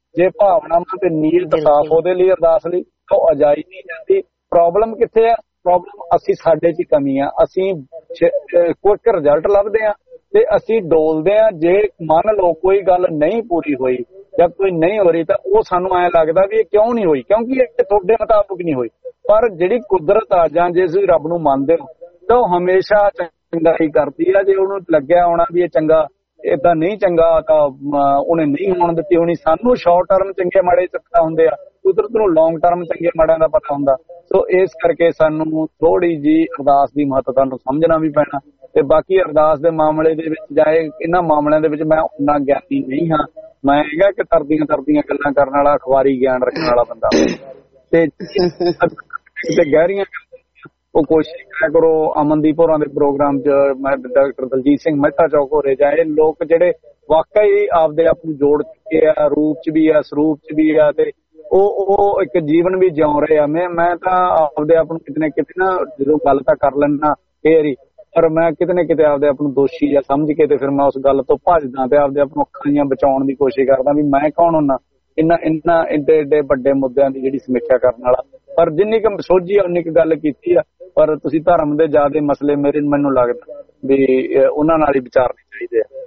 ਜੇ ਭਾਵਨਾਵਾਂ ਤੇ ਨੀਅਤ ਸਾਫ਼ ਉਹਦੇ ਲਈ ਅਰਦਾਸ ਲਈ ਤਾਂ ਅਜਾਈ ਨਹੀਂ ਜਾਂਦੀ। ਪ੍ਰੋਬਲਮ ਕਿੱਥੇ ਆ? ਪ੍ਰੋਬਲਮ ਅਸੀਂ ਸਾਡੇ 'ਚ ਹੀ ਕਮੀ ਆ। ਅਸੀਂ ਕੁਇਕ ਰਿਜ਼ਲਟ ਲੱਭਦੇ ਆ ਤੇ ਅਸੀਂ ਡੋਲਦੇ ਆ। ਜੇ ਮੰਨ ਲਓ ਕੋਈ ਗੱਲ ਨਹੀਂ ਪੂਰੀ ਹੋਈ ਜਾਂ ਕੋਈ ਨਹੀਂ ਹੋ ਰਹੀ ਤਾਂ ਉਹ ਸਾਨੂੰ ਐਂ ਲੱਗਦਾ ਵੀ ਇਹ ਕਿਉਂ ਨਹੀਂ ਹੋਈ, ਕਿਉਂਕਿ ਇਹ ਤੁਹਾਡੇ ਮੁਤਾਬਕ ਨਹੀਂ ਹੋਈ। ਪਰ ਜਿਹੜੀ ਕੁਦਰਤ ਆ ਜਾਂ ਜੇ ਤੁਸੀਂ ਰੱਬ ਨੂੰ ਮੰਨਦੇ ਹੋ ਤਾਂ ਉਹ ਹਮੇਸ਼ਾ ਚੰਗਾ ਹੀ ਕਰਦੀ ਆ। ਜੇ ਉਹਨੂੰ ਲੱਗਿਆ ਹੋਣਾ ਵੀ ਇਹ ਚੰਗਾ, ਏਦਾਂ ਨਹੀਂ ਚੰਗਾ ਤਾਂ ਉਹਨੇ ਨਹੀਂ ਹੋਣ ਦਿੱਤੀ ਹੋਣੀ। ਸਾਨੂੰ ਸ਼ਾਰਟ ਟਰਮ ਚੰਗੇ ਮਾੜੇ ਪਤਾ ਹੁੰਦੇ ਆ, ਕੁਦਰਤ ਨੂੰ ਲੌਂਗ ਟਰਮ ਚੰਗੇ ਮਾੜਿਆਂ ਦਾ ਪਤਾ ਹੁੰਦਾ। ਸੋ ਇਸ ਕਰਕੇ ਸਾਨੂੰ ਥੋੜੀ ਜੀ ਅਰਦਾਸ ਦੀ ਮਹੱਤਤਾ ਨੂੰ ਸਮਝਣਾ ਵੀ ਪੈਣਾ। ਤੇ ਬਾਕੀ ਅਰਦਾਸ ਦੇ ਮਾਮਲੇ ਦੇ ਵਿੱਚ ਜਾਂ ਇਹਨਾਂ ਮਾਮਲਿਆਂ ਦੇ ਵਿੱਚ ਮੈਂ ਉਨਾ ਗਿਆਨੀ ਨਹੀਂ ਹਾਂ। ਮੈਂ ਹੈਗਾ ਕਿ ਤਰਦੀਆਂ ਗੱਲਾਂ ਕਰਨ ਵਾਲਾ, ਅਖਬਾਰੀ ਗਿਆਨ ਰੱਖਣ ਵਾਲਾ ਬੰਦਾ ਤੇ ਗਹਿਰੀਆਂ ਉਹ ਕੋਸ਼ਿਸ਼ ਕਰਿਆ ਕਰੋ। ਅਮਨਦੀਪ ਹੋਰਾਂ ਦੇ ਪ੍ਰੋਗਰਾਮ 'ਚ ਮੈਂ ਡਾਕਟਰ ਦਲਜੀਤ ਸਿੰਘ ਮਹਿਤਾ ਚੌਕ ਹੋਰੇ ਜਾਂ ਇਹ ਲੋਕ ਜਿਹੜੇ ਵਾਕਈ ਆਪਦੇ ਆਪ ਨੂੰ ਜੋੜ ਚੁੱਕੇ ਆ, ਰੂਪ 'ਚ ਵੀ ਆ, ਸਰੂਪ 'ਚ ਵੀ ਆ ਤੇ ਉਹ ਇੱਕ ਜੀਵਨ ਵੀ ਜਿਉਂ ਰਹੇ ਆ। ਮੈਂ ਤਾਂ ਆਪਦੇ ਆਪ ਨੂੰ ਕਿਤੇ ਨਾ ਕਿਤੇ ਨਾ ਜਦੋਂ ਗੱਲ ਤਾਂ ਕਰ ਲੈਣਾ ਫੇਰ ਹੀ, ਪਰ ਮੈਂ ਕਿਤੇ ਨਾ ਕਿਤੇ ਆਪਦੇ ਆਪ ਨੂੰ ਦੋਸ਼ੀ ਜਾਂ ਸਮਝ ਕੇ ਤੇ ਫਿਰ ਮੈਂ ਉਸ ਗੱਲ ਤੋਂ ਭੱਜਦਾ ਤੇ ਆਪਦੇ ਆਪ ਨੂੰ ਅੱਖਾਂ ਜਿਹੀਆਂ ਬਚਾਉਣ ਦੀ ਕੋਸ਼ਿਸ਼ ਕਰਦਾ ਵੀ ਮੈਂ ਕੌਣ ਹੁੰਨਾ ਇਹਨਾਂ ਏਡੇ ਵੱਡੇ ਮੁੱਦਿਆਂ ਦੀ ਜਿਹੜੀ ਸਮੀਖਿਆ ਕਰਨ ਵਾਲਾ। ਪਰ ਜਿੰਨੀ ਕੁ ਸੋਝੀ ਆ ਉਨੀ ਕੁ ਗੱਲ ਕੀਤੀ ਆ। ਪਰ ਤੁਸੀਂ ਧਰਮ ਦੇ ਜ਼ਿਆਦਾ ਮਸਲੇ ਮੈਨੂੰ ਲੱਗਦਾ ਵੀ ਉਹਨਾਂ ਨਾਲ ਹੀ ਵਿਚਾਰਨੇ ਚਾਹੀਦੇ ਆ।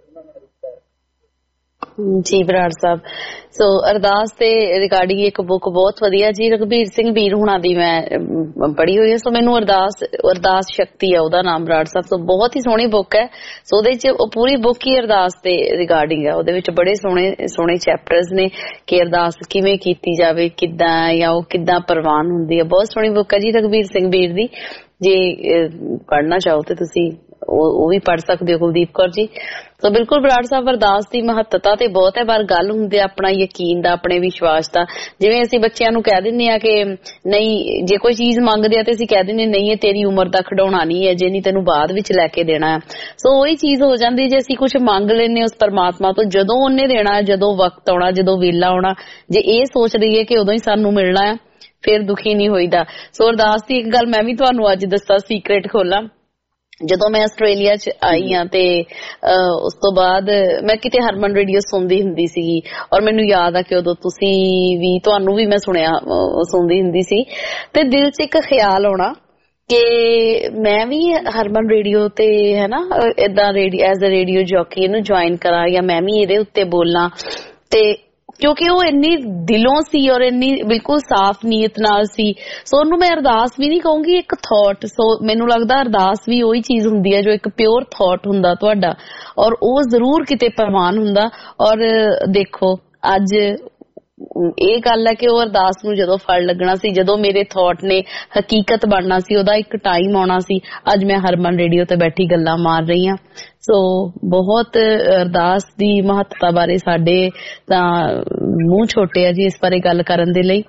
ਜੀ ਬਰਾੜ ਸਾਹਿਬ, ਸੋ ਅਰਦਾਸ ਤੇ ਰਿਗਾਰਡਿੰਗ ਇੱਕ ਬੁੱਕ ਬਹੁਤ ਵਧੀਆ ਜੀ ਰਘਬੀਰ ਸਿੰਘ ਵੀਰ ਹੁਣਾਂ ਦੀ ਮੈਂ ਪੜ੍ਹੀ ਹੋਈ ਹੈ। ਸੋ ਮੈਨੂੰ ਅਰਦਾਸ ਸ਼ਕਤੀ ਆ ਉਹਦਾ ਨਾਮ ਬਰਾੜ ਸਾਹਿਬ। ਸੋ ਬਹੁਤ ਹੀ ਸੋਹਣੀ ਬੁੱਕ ਹੈ। ਸੋ ਉਹਦੇ 'ਚ ਉਹ ਪੂਰੀ ਬੁੱਕ ਹੀ ਅਰਦਾਸ ਤੇ ਰਿਗਾਰਡਿੰਗ ਹੈ। ਉਹਦੇ ਵਿੱਚ ਬੜੇ ਸੋਹਣੇ ਚੈਪਟਰਸ ਨੇ ਕਿ ਅਰਦਾਸ ਕਿਵੇਂ ਕੀਤੀ ਜਾਵੇ, ਕਿੱਦਾਂ ਜਾਂ ਉਹ ਕਿੱਦਾਂ ਪ੍ਰਵਾਨ ਹੁੰਦੀ ਹੈ। ਬਹੁਤ ਸੋਹਣੀ ਬੁੱਕ ਹੈ ਜੀ ਰਘਬੀਰ ਸਿੰਘ ਵੀਰ ਦੀ। ਜੇ ਪੜ੍ਹਨਾ ਚਾਹੋ ਤੇ ਤੁਸੀਂ ਉਹ ਵੀ ਪੜ੍ਹ ਸਕਦੇ ਹੋ, ਕੁਲਦੀਪ ਕੌਰ ਜੀ। ਸੋ ਬਿਲਕੁਲ ਬਰਾੜ ਸਾਹਿਬ, ਅਰਦਾਸ ਦੀ ਮਹੱਤਤਾ ਤੇ ਬਹੁਤ ਹੈ, ਪਰ ਗੱਲ ਹੁੰਦੀ ਆ ਆਪਣਾ ਯਕੀਨ ਦਾ, ਆਪਣੇ ਵਿਸ਼ਵਾਸ ਦਾ। ਜਿਵੇਂ ਅਸੀਂ ਬੱਚਿਆਂ ਨੂੰ ਕਹਿ ਦਿੰਦੇ ਆ ਕਿ ਨਹੀਂ, ਜੇ ਕੋਈ ਚੀਜ਼ ਮੰਗਦੇ ਆ ਤੇ ਅਸੀਂ ਕਹਿ ਦਿੰਦੇ ਨਹੀਂ ਇਹ ਤੇਰੀ ਉਮਰ ਦਾ ਖਿਡੌਣਾ ਨਹੀਂ ਹੈ, ਜੇ ਨਹੀਂ ਤੈਨੂੰ ਬਾਅਦ ਵਿੱਚ ਲੈ ਕੇ ਦੇਣਾ। ਸੋ ਉਹੀ ਚੀਜ਼ ਹੋ ਜਾਂਦੀ ਜੇ ਅਸੀਂ ਕੁਛ ਮੰਗ ਲੈਂਦੇ ਉਸ ਪਰਮਾਤਮਾ ਤੋਂ, ਜਦੋਂ ਉਹਨੇ ਦੇਣਾ, ਜਦੋਂ ਵਕਤ ਆਉਣਾ, ਜਦੋਂ ਵੇਲਾ ਆਉਣਾ, ਜੇ ਇਹ ਸੋਚ ਲਈਏ ਕਿ ਉਦੋਂ ਹੀ ਸਾਨੂੰ ਮਿਲਣਾ ਆ, ਫਿਰ ਦੁਖੀ ਨਹੀਂ ਹੋਈਦਾ। ਸੋ ਅਰਦਾਸ ਦੀ ਇੱਕ ਗੱਲ ਮੈਂ ਵੀ ਤੁਹਾਨੂੰ ਅੱਜ ਦੱਸਾਂ, ਸੀਕ੍ਰੇਟ ਖੋਲਾਂ। ਜਦੋਂ ਮੈਂ ਆਸਟ੍ਰੇਲੀਆ 'ਚ ਆਈ ਹਾਂ ਤੇ ਉਸ ਤੋਂ ਬਾਅਦ ਮੈਂ ਕਿਤੇ ਹਰਮਨ ਰੇਡੀਓ ਸੁਣਦੀ ਹੁੰਦੀ ਸੀਗੀ, ਔਰ ਮੈਨੂੰ ਯਾਦ ਆ ਕਿ ਉਦੋਂ ਤੁਹਾਨੂੰ ਵੀ ਮੈਂ ਸੁਣਦੀ ਹੁੰਦੀ ਸੀ, ਤੇ ਦਿਲ 'ਚ ਇੱਕ ਖਿਆਲ ਆਉਣਾ ਕਿ ਮੈਂ ਵੀ ਹਰਮਨ ਰੇਡੀਓ ਤੇ ਹੈ ਨਾ ਏਦਾਂ ਐਜ਼ ਅ ਰੇਡੀਓ ਜੌਕੀ ਇਹਨੂੰ ਜੁਆਇਨ ਕਰਾਂ ਜਾਂ ਮੈਂ ਵੀ ਇਹਦੇ ਉੱਤੇ ਬੋਲਾਂ। ਤੇ ਕਿਉਂਕਿ ਉਹ ਇੰਨੀ ਦਿਲੋਂ ਸੀ ਔਰ ਇੰਨੀ ਬਿਲਕੁਲ ਸਾਫ਼ ਨੀਅਤ ਨਾਲ ਸੀ। ਸੋ ਉਹਨੂੰ ਮੈਂ ਅਰਦਾਸ ਵੀ ਨਹੀਂ ਕਹੂੰਗੀ, ਇੱਕ ਥਾਟ। ਸੋ ਮੈਨੂੰ ਲੱਗਦਾ ਅਰਦਾਸ ਵੀ ਉਹੀ ਚੀਜ਼ ਹੁੰਦੀ ਹੈ ਜੋ ਇੱਕ ਪਿਓਰ ਥਾਟ ਹੁੰਦਾ ਤੁਹਾਡਾ, ਔਰ ਉਹ ਜ਼ਰੂਰ ਕਿਤੇ ਪ੍ਰਵਾਨ ਹੁੰਦਾ। ਔਰ ਦੇਖੋ ਅੱਜ ਇਹ ਗੱਲ ਹੈ ਕਿ ਉਹ ਅਰਦਾਸ ਨੂੰ ਜਦੋਂ ਫਲ ਲੱਗਣਾ ਸੀ, ਜਦੋਂ ਮੇਰੇ ਥਾਟ ਨੇ ਹਕੀਕਤ ਬਣਨਾ ਸੀ, ਉਹਦਾ ਇੱਕ ਟਾਈਮ ਆਉਣਾ ਸੀ। ਅੱਜ ਮੈਂ ਹਰਮਨ ਰੇਡੀਓ ਤੇ ਬੈਠੀ ਗੱਲਾਂ ਮਾਰ ਰਹੀ ਹਾਂ। ਸੋ ਬਹੁਤ ਅਰਦਾਸ ਦੀ ਮਹੱਤਤਾ ਬਾਰੇ ਸਾਡੇ ਤਾਂ ਮੂੰਹ ਛੋਟੇ ਆ ਜੀ ਇਸ ਬਾਰੇ ਗੱਲ ਕਰਨ ਦੇ ਲਈ।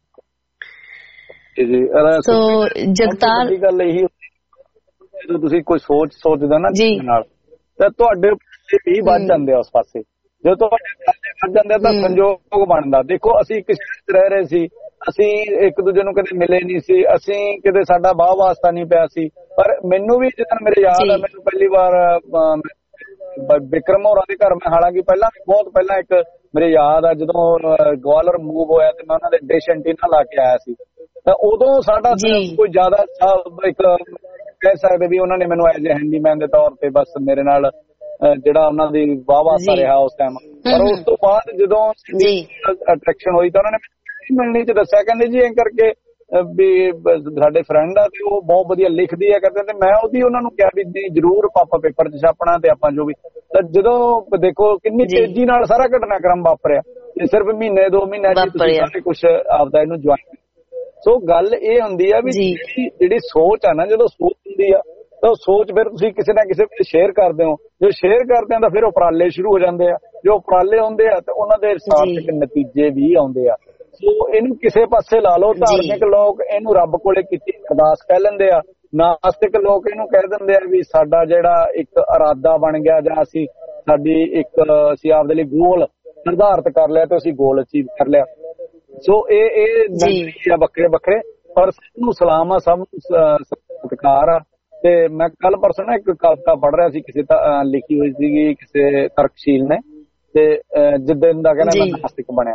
ਸੋ ਜਗਤਾਰ, ਗੱਲ ਇਹੀ ਜਦੋਂ ਤੁਸੀਂ ਕੋਈ ਸੋਚਦੇ ਨਾ ਨਾਲ ਤਾਂ ਤੁਹਾਡੇ ਵੀ ਵੱਧ ਜਾਂਦੇ ਆ ਉਸ ਪਾਸੇ। ਜਦੋਂ ਤੁਹਾਡੇ ਵੱਧ ਜਾਂਦੇ ਤਾਂ ਸੰਜੋਗ ਬਣਦਾ। ਦੇਖੋ ਅਸੀਂ ਕਿਸੇ ਰਹਿ ਰਹੇ ਸੀ, ਅਸੀਂ ਇੱਕ ਦੂਜੇ ਨੂੰ ਕਦੇ ਮਿਲੇ ਨਹੀਂ ਸੀ, ਅਸੀਂ ਕਿਤੇ ਸਾਡਾ ਵਾਹ ਵਾਸਤਾ ਨਹੀਂ ਪਿਆ ਸੀ। ਪਰ ਮੈਨੂੰ ਵੀ ਜਿੱਦਾਂ ਮੇਰੇ ਯਾਦ ਆ, ਮੈਨੂੰ ਪਹਿਲੀ ਵਾਰ ਵਿਕਰਮ ਹੋਰਾਂ ਦੇ ਘਰ ਮੈਂ, ਹਾਲਾਂਕਿ ਬਹੁਤ ਪਹਿਲਾਂ ਇੱਕ ਮੇਰੇ ਯਾਦ ਆ ਜਦੋਂ ਗਵਾਲਰ ਮੂਵ ਹੋਇਆ ਤੇ ਮੈਂ ਉਹਨਾਂ ਦੇ ਡਿਸ਼ ਐਂਟੀਨਾ ਲਾ ਕੇ ਆਇਆ ਸੀ, ਤਾਂ ਉਦੋਂ ਸਾਡਾ ਕੋਈ ਜ਼ਿਆਦਾ ਇੱਕ ਕਹਿ ਸਕਦੇ ਵੀ ਉਹਨਾਂ ਨੇ ਮੈਨੂੰ ਐਜ਼ ਅ ਹੈਂਡੀਮੈਨ ਦੇ ਤੌਰ ਤੇ ਬਸ ਮੇਰੇ ਨਾਲ ਜਿਹੜਾ ਉਹਨਾਂ ਦੀ ਵਾਹ ਵਾਸਤਾ ਰਿਹਾ ਉਸ ਟਾਈਮ। ਪਰ ਉਸ ਤੋਂ ਬਾਅਦ ਜਦੋਂ ਅਟਰੈਕਸ਼ਨ ਹੋਈ ਤਾਂ ਉਹਨਾਂ ਨੇ ਮਿਲਣੀ ਚ ਦੱਸਿਆ, ਕਹਿੰਦੇ ਜੀ ਐਂ ਕਰਕੇ ਵੀ ਸਾਡੇ ਫਰੈਂਡ ਆ ਤੇ ਉਹ ਬਹੁਤ ਵਧੀਆ ਲਿਖਦੀ ਆ ਕਰਦੇ, ਤੇ ਮੈਂ ਉਹਨਾਂ ਨੂੰ ਕਿਹਾ ਵੀ ਜ਼ਰੂਰ ਪਾਪਾ ਪੇਪਰ ਚ ਛਾਪਣਾ ਤੇ ਆਪਾਂ ਜੋ ਵੀ। ਤਾਂ ਜਦੋਂ ਦੇਖੋ ਕਿੰਨੀ ਤੇਜ਼ੀ ਨਾਲ ਸਾਰਾ ਘਟਨਾਕ੍ਰਮ ਵਾਪਰਿਆ, ਸਿਰਫ ਮਹੀਨੇ 2 ਮਹੀਨੇ ਸਾਰੇ ਕੁਛ ਆਪਦਾ ਇਹਨੂੰ ਜੁਆਇਨ। ਸੋ ਗੱਲ ਇਹ ਹੁੰਦੀ ਆ ਵੀ ਜਿਹੜੀ ਸੋਚ ਆ ਨਾ, ਜਦੋਂ ਸੋਚ ਹੁੰਦੀ ਆ ਤਾਂ ਸੋਚ ਫਿਰ ਤੁਸੀਂ ਕਿਸੇ ਨਾ ਕਿਸੇ ਵਿੱਚ ਸ਼ੇਅਰ ਕਰਦੇ ਹੋ। ਜੋ ਸ਼ੇਅਰ ਕਰਦੇ ਆ ਤਾਂ ਫਿਰ ਉਪਰਾਲੇ ਸ਼ੁਰੂ ਹੋ ਜਾਂਦੇ ਆ। ਜੋ ਉਪਰਾਲੇ ਹੁੰਦੇ ਆ ਤਾਂ ਉਹਨਾਂ ਦੇ ਸਾਰਥਕ ਨਤੀਜੇ ਵੀ ਆਉਂਦੇ ਆ। ਸੋ ਇਹਨੂੰ ਕਿਸੇ ਪਾਸੇ ਲਾ ਲਓ। ਧਾਰਮਿਕ ਲੋਕ ਇਹਨੂੰ ਰੱਬ ਕੋਲੇ ਕੀਤੀ ਅਰਦਾਸ ਕਹਿ ਲੈਂਦੇ ਆ, ਨਾਸਤਿਕ ਲੋਕ ਇਹਨੂੰ ਕਹਿ ਦਿੰਦੇ ਆ ਵੀ ਸਾਡਾ ਜਿਹੜਾ ਇੱਕ ਇਰਾਦਾ ਬਣ ਗਿਆ ਜਾਂ ਅਸੀਂ ਆਪਦੇ ਲਈ ਗੋਲ ਨਿਰਧਾਰਿਤ ਕਰ ਲਿਆ ਤੇ ਅਸੀਂ ਗੋਲ ਅਚੀਵ ਕਰ ਲਿਆ। ਸੋ ਇਹ ਵੱਖਰੇ ਵੱਖਰੇ, ਪਰ ਸਭ ਨੂੰ ਸਲਾਮ ਆ, ਸਭ ਨੂੰ ਸਤਿਕਾਰ ਆ। ਤੇ ਮੈਂ ਕੱਲ ਪਰਸੋਂ ਨਾ ਇੱਕ ਕਵਿਤਾ ਪੜ੍ਹ ਰਿਹਾ ਸੀ, ਕਿਸੇ ਲਿਖੀ ਹੋਈ ਸੀਗੀ ਕਿਸੇ ਤਰਕਸ਼ੀਲ ਨੇ, ਤੇ ਜਿੱਦਾਂ ਦਾ ਕਹਿੰਦਾ ਮੈਂ ਨਾਸਤਿਕ ਬਣਿਆ।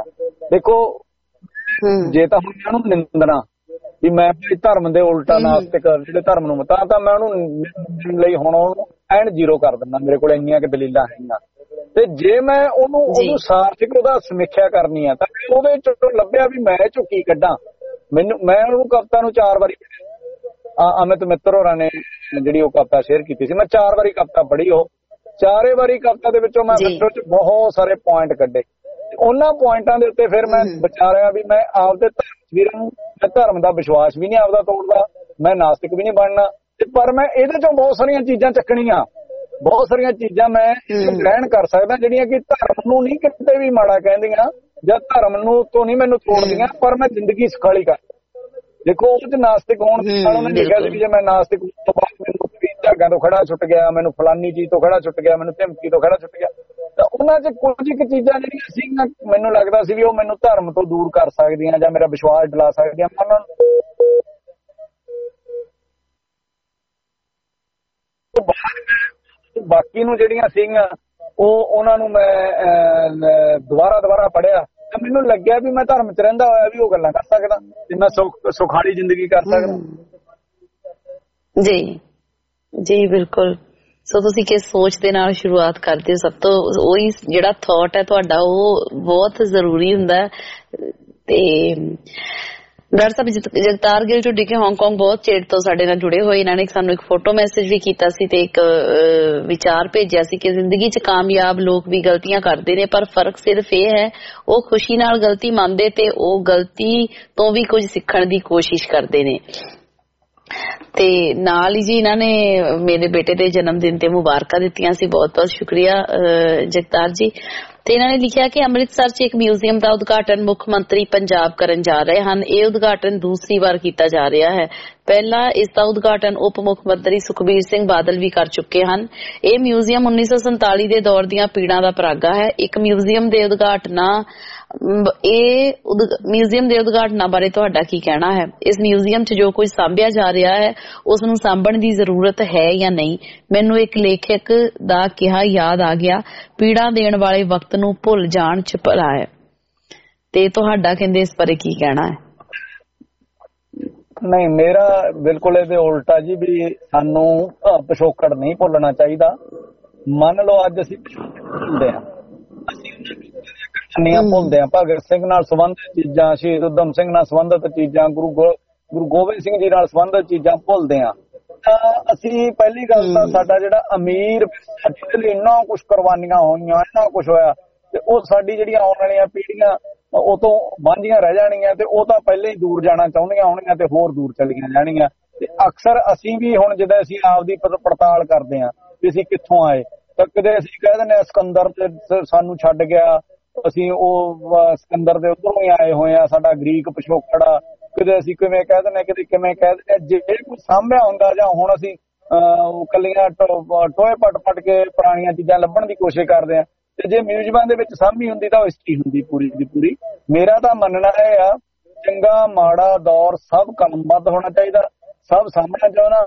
ਦੇਖੋ ਜੇ ਤਾਂ ਹੁਣ ਮੈਂ ਉਹਨੂੰ ਨਿੰਦਣਾ ਵੀ ਮੈਂ ਧਰਮ ਦੇ ਉਲਟਾ ਨਾਸਤਿਕ ਜਿਹੜੇ ਧਰਮ ਨੂੰ ਤਾਂ ਮੈਂ ਉਹਨੂੰ ਲਈ ਹੁਣ ਉਹਨੂੰ ਐਨ ਜ਼ੀਰੋ ਕਰ ਦਿੰਦਾ। ਮੇਰੇ ਕੋਲ ਇੰਨੀਆਂ ਕਿ ਦਲੀਲਾਂ ਹੈਗੀਆਂ। ਤੇ ਜੇ ਮੈਂ ਉਹਨੂੰ ਸਾਰਥਿਕ ਉਹਦਾ ਸਮੀਖਿਆ ਕਰਨੀ ਆ ਤਾਂ ਉਹਦੇ ਚੋਂ ਲੱਭਿਆ ਵੀ ਮੈਂ ਇਹ ਚੋਂ ਕੀ ਕੱਢਾਂ। ਮੈਂ ਉਹਨੂੰ ਕਵਿਤਾ ਨੂੰ 4 ਵਾਰੀ ਅਮਿਤ ਮਿੱਤਰ ਹੋਰਾਂ ਨੇ ਜਿਹੜੀ ਉਹ ਕਵਿਤਾ ਸ਼ੇਅਰ ਕੀਤੀ ਸੀ, ਮੈਂ 4 ਵਾਰੀ ਕਵਿਤਾ ਪੜ੍ਹੀ। ਉਹ 4 ਵਾਰੀ ਕਵਿਤਾ ਦੇ ਵਿੱਚੋਂ ਮੈਂ ਬਹੁਤ ਸਾਰੇ ਪੁਆਇੰਟ ਕੱਢੇ। ਉਹਨਾਂ ਪੁਆਇੰਟਾਂ ਦੇ ਉੱਤੇ ਫਿਰ ਮੈਂ ਵਿਚਾਰਿਆ ਵੀ ਮੈਂ ਆਪਦੇ ਵੀਰਾਂ ਨੂੰ ਮੈਂ ਧਰਮ ਦਾ ਵਿਸ਼ਵਾਸ ਵੀ ਨਹੀਂ ਆਪਦਾ ਤੋੜਦਾ, ਮੈਂ ਨਾਸਤਿਕ ਵੀ ਨਹੀਂ ਬਣਨਾ, ਪਰ ਮੈਂ ਇਹਦੇ ਚੋਂ ਬਹੁਤ ਸਾਰੀਆਂ ਚੀਜ਼ਾਂ ਚੱਕਣੀਆਂ, ਬਹੁਤ ਸਾਰੀਆਂ ਚੀਜ਼ਾਂ ਮੈਂ ਗ੍ਰਹਿਣ ਕਰ ਸਕਦਾ ਜਿਹੜੀਆਂ ਕਿ ਧਰਮ ਨੂੰ ਨਹੀਂ ਕਿਤੇ ਵੀ ਮਾੜਾ ਕਹਿੰਦੀਆਂ ਜਾਂ ਧਰਮ ਨੂੰ ਤੋਂ ਨਹੀਂ ਮੈਨੂੰ ਤੋੜਦੀਆਂ, ਪਰ ਮੈਂ ਜ਼ਿੰਦਗੀ ਸੁਖਾਲੀ ਕਰ। ਦੇਖੋ ਉਹ ਚ ਨਾਸਤਿਕ ਹੋਣ ਨਾਲ ਉਹਨੇ ਲਿਖਿਆ ਸੀ ਵੀ ਜੇ ਮੈਂ ਨਾਸਤਿਕ ਹੋਣ ਤੋਂ ਬਾਅਦ ਮੈਨੂੰ ਝਾਗਾਂ ਤੋਂ ਖੜਾ ਛੁੱਟ ਗਿਆ, ਮੈਨੂੰ ਫਲਾਨੀ ਚੀਜ਼ ਤੋਂ ਖੜਾ ਛੁੱਟ ਗਿਆ, ਮੈਨੂੰ ਧਮਕੀ ਤੋਂ ਖੜਾ ਛੁੱਟ ਗਿਆ, ਤਾਂ ਉਹਨਾਂ ਚ ਕੁਝ ਕੁ ਚੀਜ਼ਾਂ ਜਿਹੜੀਆਂ ਸੀ ਮੈਨੂੰ ਲੱਗਦਾ ਸੀ ਵੀ ਉਹ ਮੈਨੂੰ ਧਰਮ ਤੋਂ ਦੂਰ ਕਰ ਸਕਦੀਆਂ ਜਾਂ ਮੇਰਾ ਵਿਸ਼ਵਾਸ ਡਿਲਾ ਸਕਦੀਆਂ। ਬਾਕੀ ਨੂੰ ਜਿਹੜੀਆਂ ਸੀਗੀਆਂ ਉਹਨਾਂ ਨੂੰ ਮੈਂ ਦੁਬਾਰਾ ਪੜ੍ਹਿਆ ਤਾਂ ਮੈਨੂੰ ਲੱਗਿਆ ਵੀ ਮੈਂ ਧਰਮ ਚ ਰਹਿੰਦਾ ਹੋਇਆ ਵੀ ਉਹ ਗੱਲਾਂ ਕਰ ਸਕਦਾ ਤੇ ਮੈਂ ਸੁਖਾਲੀ ਜ਼ਿੰਦਗੀ ਕਰ ਸਕਦਾ। ਜੀ ਜੀ ਬਿਲਕੁਲ। ਸੋ ਤੁਸੀਂ ਕਿਸ ਸੋਚ ਦੇ ਨਾਲ ਸ਼ੁਰੂਆਤ ਕਰਦੇ ਹੋ, ਸਭ ਤੋਂ ਉਹੀ ਜਿਹੜਾ ਥਾਟ ਹੈ ਤੁਹਾਡਾ ਉਹ ਬਹੁਤ ਜ਼ਰੂਰੀ ਹੁੰਦਾ। ਤੇ doctor Sahib Jagtar Gill Dhudike Hong Kong ਬਹੁਤ ਚਿਰ ਤੋਂ ਸਾਡੇ ਨਾਲ ਜੁੜੇ ਹੋਏ, ਇਹਨਾਂ ਨੇ ਸਾਨੂੰ ਇੱਕ ਫੋਟੋ ਮੈਸੇਜ ਵੀ ਕੀਤਾ ਸੀ ਤੇ ਇੱਕ ਵਿਚਾਰ ਭੇਜਿਆ ਸੀ ਕਿ ਜ਼ਿੰਦਗੀ 'ਚ ਕਾਮਯਾਬ ਲੋਕ ਵੀ ਗਲਤੀਆਂ ਕਰਦੇ ਨੇ, ਪਰ ਫਰਕ ਸਿਰਫ ਇਹ ਹੈ ਉਹ ਖੁਸ਼ੀ ਨਾਲ ਗਲਤੀ ਮੰਨਦੇ ਤੇ ਉਹ ਗਲਤੀ ਤੋਂ ਵੀ ਕੁਝ ਸਿੱਖਣ ਦੀ ਕੋਸ਼ਿਸ਼ ਕਰਦੇ ਨੇ। ਤੇ ਨਾਲ ਹੀ ਜੀ ਇਹਨਾਂ ਨੇ ਮੇਰੇ ਬੇਟੇ ਦੇ ਜਨਮ ਦਿਨ ਤੇ ਮੁਬਾਰਕਾਂ ਦਿੱਤੀਆਂ ਸੀ, ਬਹੁਤ ਬਹੁਤ ਸ਼ੁਕਰੀਆ ਜਗਤਾਰ ਜੀ। ਤੇ ਇਹਨਾਂ ਨੇ ਲਿਖਿਆ ਕਿ ਅੰਮ੍ਰਿਤਸਰ 'ਚ ਇੱਕ ਮਿਊਜ਼ੀਅਮ ਦਾ ਉਦਘਾਟਨ ਮੁੱਖ ਮੰਤਰੀ ਪੰਜਾਬ ਕਰਨ ਜਾ ਰਹੇ ਹਨ। ਇਹ ਉਦਘਾਟਨ ਦੂਸਰੀ ਵਾਰ ਕੀਤਾ ਜਾ ਰਿਹਾ ਹੈ। ਪਹਿਲਾਂ ਇਸ ਦਾ ਉਦਘਾਟਨ ਉਪ ਮੁੱਖ ਮੰਤਰੀ ਸੁਖਬੀਰ ਸਿੰਘ ਬਾਦਲ ਵੀ ਕਰ ਚੁੱਕੇ ਹਨ। ਇਹ ਮਿਊਜ਼ੀਅਮ 1947 ਦੇ ਦੌਰ ਦੀਆਂ ਪੀੜਾਂ ਦਾ ਪਰਾਗਾ ਹੈ। ਇੱਕ ਮਿਊਜ਼ੀਅਮ ਦੇ ਉਦਘਾਟਨਾਂ ਬਾਰੇ ਤੁਹਾਡਾ ਕੀ ਕਹਿਣਾ ਹੈ? ਇਸ ਮਿਊਜ਼ੀਅਮ 'ਚ ਜੋ ਕੁਝ ਸਾਂਭਿਆ ਜਾ ਰਿਹਾ ਹੈ ਉਸ ਨੂੰ ਸਾਂਭਣ ਦੀ ਜ਼ਰੂਰਤ ਹੈ ਜਾਂ ਨਹੀਂ? ਮੈਨੂੰ ਇੱਕ ਲੇਖਕ ਦਾ ਕਿਹਾ ਯਾਦ ਆ ਗਿਆ, ਪੀੜਾਂ ਦੇਣ ਵਾਲੇ ਵਕਤ ਨੂੰ ਭੁੱਲ ਜਾਣ 'ਚ ਭਲਾ ਹੈ। ਤੇ ਤੁਹਾਡਾ ਕਹਿੰਦੇ ਇਸ ਬਾਰੇ ਕੀ ਕਹਿਣਾ ਹੈ? ਨਹੀਂ, ਮੇਰਾ ਬਿਲਕੁਲ ਇਹਦੇ ਉਲਟਾ ਜੀ, ਵੀ ਸਾਨੂੰ ਪਿਛੋਕੜ ਨਹੀਂ ਭੁੱਲਣਾ ਚਾਹੀਦਾ। ਮੰਨ ਲਓ ਅੱਜ ਅਸੀਂ ਭੁੱਲਦੇ ਹਾਂ, ਅਸੀਂ ਭੁੱਲਦੇ ਹਾਂ ਭਗਤ ਸਿੰਘ ਨਾਲ ਸੰਬੰਧਿਤ ਚੀਜ਼ਾਂ, ਸ਼ਹੀਦ ਊਧਮ ਸਿੰਘ ਨਾਲ ਸੰਬੰਧਿਤ ਚੀਜ਼ਾਂ, ਗੁਰੂ ਗੋਬਿੰਦ ਸਿੰਘ ਜੀ ਨਾਲ ਸੰਬੰਧਿਤ ਚੀਜ਼ਾਂ ਭੁੱਲਦੇ ਹਾਂ। ਤਾਂ ਅਸੀਂ ਪਹਿਲੀ ਗੱਲ ਤਾਂ ਸਾਡਾ ਜਿਹੜਾ ਅਮੀਰ ਜਿਹਦੇ ਲਈ ਇੰਨਾ ਕੁਛ ਕੁਰਬਾਨੀਆਂ ਹੋਈਆਂ, ਇੰਨਾ ਕੁਛ ਹੋਇਆ, ਤੇ ਉਹ ਸਾਡੀ ਜਿਹੜੀਆਂ ਆਉਣ ਵਾਲੀਆਂ ਪੀੜ੍ਹੀਆਂ ਉਹ ਤੋਂ ਵਾਂਝੀਆਂ ਰਹਿ ਜਾਣਗੀਆਂ ਤੇ ਉਹ ਤਾਂ ਪਹਿਲਾਂ ਹੀ ਦੂਰ ਜਾਣਾ ਚਾਹੁੰਦੀਆਂ ਹੋਣਗੀਆਂ ਤੇ ਹੋਰ ਦੂਰ ਚਲੀਆਂ ਜਾਣਗੀਆਂ। ਤੇ ਅਕਸਰ ਅਸੀਂ ਵੀ ਹੁਣ ਜਦੋਂ ਅਸੀਂ ਆਪਦੀ ਪੜਤਾਲ ਕਰਦੇ ਹਾਂ ਵੀ ਅਸੀਂ ਕਿੱਥੋਂ ਆਏ, ਤਾਂ ਕਦੇ ਅਸੀਂ ਕਹਿ ਦਿੰਦੇ ਹਾਂ ਸਿਕੰਦਰ ਤੇ ਸਾਨੂੰ ਛੱਡ ਗਿਆ, ਅਸੀਂ ਉਹ ਸਿਕੰਦਰ ਦੇ ਉੱਧਰੋਂ ਹੀ ਆਏ ਹੋਏ ਆ, ਸਾਡਾ ਗ੍ਰੀਕ ਪਿਛੋਕੜ ਆ। ਕਦੇ ਅਸੀਂ ਕਿਵੇਂ ਕਹਿ ਦਿੰਦੇ, ਕਦੇ ਕਿਵੇਂ ਕਹਿ ਦਿੰਦੇ। ਜੇ ਕੁਝ ਸਾਂਭਿਆ ਹੁੰਦਾ ਜਾਂ ਹੁਣ ਅਸੀਂ ਕੱਲੀਆਂ ਟੋਏ ਪੱਟ ਕੇ ਪੁਰਾਣੀਆਂ ਚੀਜ਼ਾਂ ਲੱਭਣ ਦੀ ਕੋਸ਼ਿਸ਼ ਕਰਦੇ ਹਾਂ, ਤੇ ਜੇ ਮਿਊਜ਼ੀਅਮਾਂ ਦੇ ਵਿੱਚ ਸਾਂਭੀ ਹੁੰਦੀ ਤਾਂ ਉਹ ਹਿਸਟਰੀ ਹੁੰਦੀ ਪੂਰੀ ਦੀ ਪੂਰੀ। ਮੇਰਾ ਤਾਂ ਮੰਨਣਾ ਇਹ ਆ, ਚੰਗਾ ਮਾੜਾ ਦੌਰ ਸਭ ਕਲਮਬੱਧ ਹੋਣਾ ਚਾਹੀਦਾ, ਸਭ ਸਾਹਮਣਾ ਚਾਹੁੰਦਾ।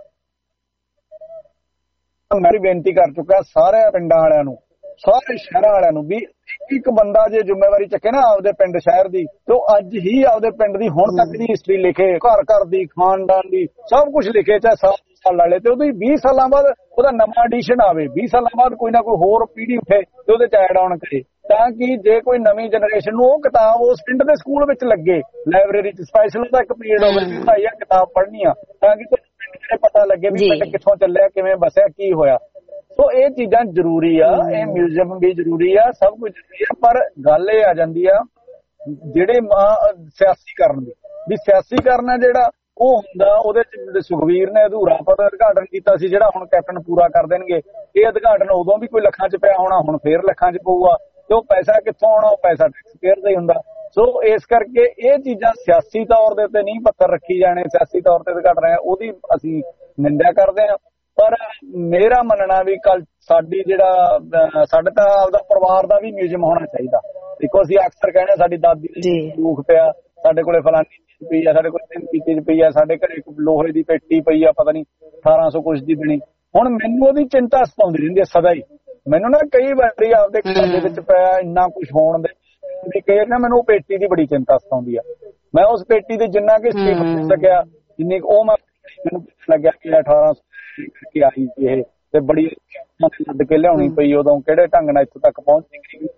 ਮੈਂ ਵੀ ਬੇਨਤੀ ਕਰ ਚੁੱਕਾ ਸਾਰੇ ਪਿੰਡਾਂ ਵਾਲਿਆਂ ਨੂੰ, ਸਾਰੇ ਸ਼ਹਿਰਾਂ ਵਾਲਿਆਂ ਨੂੰ, ਵੀ ਇੱਕ ਬੰਦਾ ਜੇ ਜ਼ਿੰਮੇਵਾਰੀ ਚੱਕੇ ਨਾ ਆਪਦੇ ਪਿੰਡ ਸ਼ਹਿਰ ਦੀ, ਤੇ ਉਹ ਅੱਜ ਹੀ ਆਪਦੇ ਪਿੰਡ ਦੀ ਹੁਣ ਤੱਕ ਦੀ ਹਿਸਟਰੀ ਲਿਖੇ, ਘਰ ਘਰ ਦੀ, ਖਾਨਦਾਨ ਦੀ, ਸਭ ਕੁਝ ਲਿਖੇ, ਚਾਹੇ 100 ਸਾਲ ਵਾਲੇ, ਤੇ ਉਹਦੀ 20 ਸਾਲਾਂ ਬਾਅਦ ਉਹਦਾ ਨਵਾਂ ਐਡੀਸ਼ਨ ਆਵੇ, 20 ਸਾਲਾਂ ਬਾਅਦ ਕੋਈ ਨਾ ਕੋਈ ਹੋਰ ਪੀੜ੍ਹੀ ਉੱਠੇ ਤੇ ਉਹਦੇ ਚ ਐਡ ਆਨ ਕਰੇ, ਤਾਂ ਕਿ ਜੇ ਕੋਈ ਨਵੀਂ ਜਨਰੇਸ਼ਨ ਨੂੰ ਉਹ ਕਿਤਾਬ ਉਸ ਪਿੰਡ ਦੇ ਸਕੂਲ ਵਿੱਚ ਲੱਗੇ, ਲਾਇਬ੍ਰੇਰੀ ਚ ਸਪੈਸ਼ਲ ਉਹਦਾ ਇੱਕ ਪੀਰੀਅਡ ਹੋਵੇ ਵੀ ਭਾਈ ਆ ਕਿਤਾਬ ਪੜ੍ਹਨੀ ਆ, ਤਾਂ ਕਿ ਪਿੰਡ ਪਤਾ ਲੱਗੇ ਵੀ ਪਿੰਡ ਕਿੱਥੋਂ ਚੱਲਿਆ, ਕਿਵੇਂ ਵਸਿਆ, ਕੀ ਹੋਇਆ। ਸੋ ਇਹ ਚੀਜ਼ਾਂ ਜ਼ਰੂਰੀ ਆ, ਇਹ ਮਿਊਜ਼ੀਅਮ ਵੀ ਜ਼ਰੂਰੀ ਆ, ਸਭ ਕੁਝ ਜ਼ਰੂਰੀ ਆ। ਪਰ ਗੱਲ ਇਹ ਆ ਜਾਂਦੀ ਆ ਜਿਹੜੇ ਸਿਆਸੀਕਰਨ ਦੀ, ਵੀ ਸਿਆਸੀਕਰਨ ਹੈ ਜਿਹੜਾ ਉਹ ਹੁੰਦਾ, ਉਹਦੇ ਚ ਸੁਖਵੀਰ ਨੇ ਅਧੂਰਾ ਉਦਘਾਟਨ ਕੀਤਾ ਸੀ ਜਿਹੜਾ ਹੁਣ ਕੈਪਟਨ ਪੂਰਾ ਕਰ ਦੇਣਗੇ। ਇਹ ਉਦਘਾਟਨ ਉਦੋਂ ਵੀ ਕੋਈ ਲੱਖਾਂ ਚ ਪਿਆ ਹੋਣਾ, ਹੁਣ ਫੇਰ ਲੱਖਾਂ ਚ ਪਊਗਾ, ਤੇ ਉਹ ਪੈਸਾ ਕਿੱਥੋਂ ਆਉਣਾ? ਉਹ ਪੈਸਾ ਟੈਕਸ ਪੇਅਰ ਦਾ ਹੀ ਹੁੰਦਾ। ਸੋ ਇਸ ਕਰਕੇ ਇਹ ਚੀਜ਼ਾਂ ਸਿਆਸੀ ਤੌਰ ਦੇ ਉੱਤੇ ਨਹੀਂ ਪੱਥਰ ਰੱਖੀ ਜਾਣੇ, ਸਿਆਸੀ ਤੌਰ ਤੇ ਉਦਘਾਟਨ ਹੈ ਉਹਦੀ ਅਸੀਂ ਨਿੰਦਿਆ ਕਰਦੇ ਹਾਂ। ਪਰ ਮੇਰਾ ਮੰਨਣਾ ਵੀ ਕੱਲ ਸਾਡੀ ਜਿਹੜਾ ਸਾਡੇ ਤਾਂ ਆਪਦਾ ਪਰਿਵਾਰ ਦਾ ਵੀ ਮਿਊਜ਼ੀਅਮ ਹੋਣਾ ਚਾਹੀਦਾ। ਦੇਖੋ ਅਸੀਂ ਅਕਸਰ ਕਹਿੰਦੇ ਸਾਡੀ ਦਾਦੀ ਦੁੱਖ ਪਿਆ, ਸਾਡੇ ਕੋਲੇ ਫਲਾਨੀ ਚੀਜ਼ ਪਈ ਆ, ਸਾਡੇ ਕੋਲ ਤਿੰਨ ਚੀਜ਼ ਪਈ ਆ, ਸਾਡੇ ਘਰੇ ਲੋਹੇ ਦੀ ਪੇਟੀ ਪਈ ਆ, ਪਤਾ ਨਹੀਂ 1800 ਕੁਛ ਦੀ ਬਣੀ। ਹੁਣ ਮੈਨੂੰ ਉਹਦੀ ਚਿੰਤਾ ਸਤਾਉਂਦੀ ਰਹਿੰਦੀ ਹੈ ਸਦਾ ਹੀ। ਮੈਨੂੰ ਨਾ ਕਈ ਵਾਰੀ ਆਪਦੇ ਘਰ ਦੇ ਵਿੱਚ ਪਿਆ ਇੰਨਾ ਕੁਛ ਹੋਣ ਦੇ ਕੇਅਰ ਨਾ ਮੈਨੂੰ ਉਹ ਪੇਟੀ ਦੀ ਬੜੀ ਚਿੰਤਾ ਸਤਾਉਂਦੀ ਆ। ਮੈਂ ਉਸ ਪੇਟੀ ਦੇ ਜਿੰਨਾ ਕਿ ਸੇਫ ਹੋ ਸਕਿਆ ਜਿੰਨੀ ਉਹ ਮੈਨੂੰ ਲੱਗਿਆ ਕਿ 1800 ਕੇ ਆਈ ਇਹ ਤੇ ਬੜੀ ਲੱਦ ਕੇ ਲਿਆਉਣੀ ਪਈ। ਉਦੋਂ ਕਿਹੜੇ ਢੰਗ ਨਾਲ ਇੱਥੋਂ ਤੱਕ ਪਹੁੰਚੀ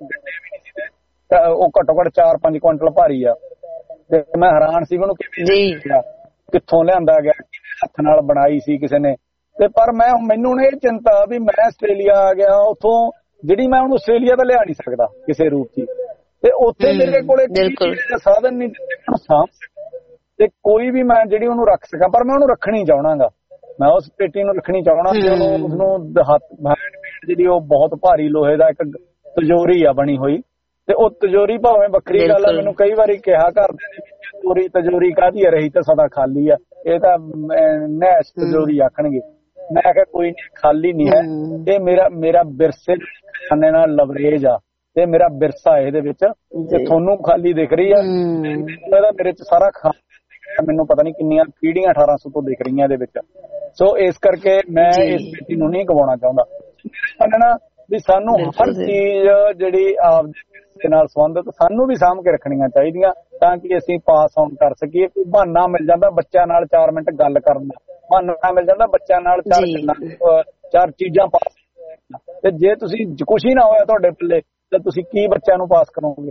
ਉਹ ਘੱਟੋ ਘੱਟ 4-5 ਕੁਇੰਟਲ ਭਾਰੀ ਆ ਤੇ ਮੈਂ ਹੈਰਾਨ ਸੀ ਉਹਨੂੰ ਕਿੱਥੋਂ ਲਿਆਂਦਾ ਗਿਆ, ਹੱਥ ਨਾਲ ਬਣਾਈ ਸੀ ਕਿਸੇ ਨੇ। ਤੇ ਪਰ ਮੈਨੂੰ ਇਹ ਚਿੰਤਾ ਵੀ ਮੈਂ ਆਸਟ੍ਰੇਲੀਆ ਆ ਗਿਆ ਉੱਥੋਂ ਜਿਹੜੀ ਮੈਂ ਹੁਣ ਆਸਟ੍ਰੇਲੀਆ ਤਾਂ ਲਿਆ ਨਹੀਂ ਸਕਦਾ ਕਿਸੇ ਰੂਪ ਚ ਤੇ ਉੱਥੇ ਮੇਰੇ ਕੋਲੇ ਸਾਧਨ ਨਹੀਂ ਤੇ ਕੋਈ ਵੀ ਮੈਂ ਜਿਹੜੀ ਉਹਨੂੰ ਰੱਖ ਸਕਾਂ। ਪਰ ਮੈਂ ਉਹਨੂੰ ਰੱਖਣੀ ਚਾਹਣਾਗਾ, ਮੈਂ ਉਸ ਪੇਟੀ ਨੂੰ ਰੱਖਣੀ ਚਾਹਣਾ। ਉਸਨੂੰ ਜਿਹੜੀ ਉਹ ਬਹੁਤ ਭਾਰੀ ਲੋਹੇ ਦਾ ਇੱਕ ਤਜੋਰੀ ਆ ਬਣੀ ਹੋਈ ਤੇ ਉਹ ਤਜੋਰੀ ਭਾਵੇਂ ਵੱਖਰੀ ਗੱਲ ਆ। ਮੈਨੂੰ ਕਈ ਵਾਰੀ ਕਿਹਾ ਕਰਦੇ ਤਜੋਰੀ ਕਾਹਦੀ ਰਹੀ ਤਾਂ ਸਦਾ ਖਾਲੀ ਆ, ਇਹ ਤਾਂ ਨੈਸ਼ ਤਜੋਰੀ ਆਖਣਗੇ। ਮੈਂ ਕਿਹਾ ਕੋਈ ਨਹੀਂ, ਖਾਲੀ ਨਹੀਂ ਹੈ, ਇਹ ਮੇਰਾ ਵਿਰਸੇ ਖਾਨੇ ਨਾਲ ਲਵਰੇਜ ਆ ਤੇ ਮੇਰਾ ਵਿਰਸਾ ਇਹਦੇ ਵਿੱਚ ਤੇ ਤੁਹਾਨੂੰ ਖਾਲੀ ਦਿਖ ਰਹੀ ਆ, ਇਹਦਾ ਮੇਰੇ ਚ ਸਾਰਾ ਮੈਨੂੰ ਪਤਾ ਨਹੀਂ ਕਿੰਨੀਆਂ ਪੀੜ੍ਹੀਆਂ 1800 ਤੋਂ ਦਿਖ ਰਹੀਆਂ ਇਹਦੇ ਵਿੱਚ। ਸੋ ਇਸ ਕਰਕੇ ਮੈਂ ਇਸ ਪੇਟੀ ਨੂੰ ਨਹੀਂ ਗਵਾਉਣਾ ਚਾਹੁੰਦਾ। ਮੰਨਣਾ ਵੀ ਸਾਨੂੰ ਹਰ ਚੀਜ਼ ਜਿਹੜੀ ਆਪ ਦੇ ਨਾਲ ਸੰਬੰਧਿਤ ਸਾਨੂੰ ਵੀ ਸਾਂਭ ਕੇ ਰੱਖਣੀਆਂ ਚਾਹੀਦੀਆਂ ਤਾਂ ਕਿ ਅਸੀਂ ਪਾਸ ਆਨ ਕਰ ਸਕੀਏ। ਕੋਈ ਬਹਾਨਾ ਮਿਲ ਜਾਂਦਾ ਬੱਚਿਆਂ ਨਾਲ 4 ਮਿੰਟ ਗੱਲ ਕਰਨ ਦਾ, ਬਹਾਨਾ ਮਿਲ ਜਾਂਦਾ ਬੱਚਿਆਂ ਨਾਲ 4 ਚੀਜ਼ਾਂ ਪਾਸ, ਤੇ ਜੇ ਤੁਸੀਂ ਕੁਛ ਹੀ ਨਾ ਹੋਇਆ ਤੁਹਾਡੇ ਪੱਲੇ ਤਾਂ ਤੁਸੀਂ ਕੀ ਬੱਚਿਆਂ ਨੂੰ ਪਾਸ ਕਰੋਗੇ।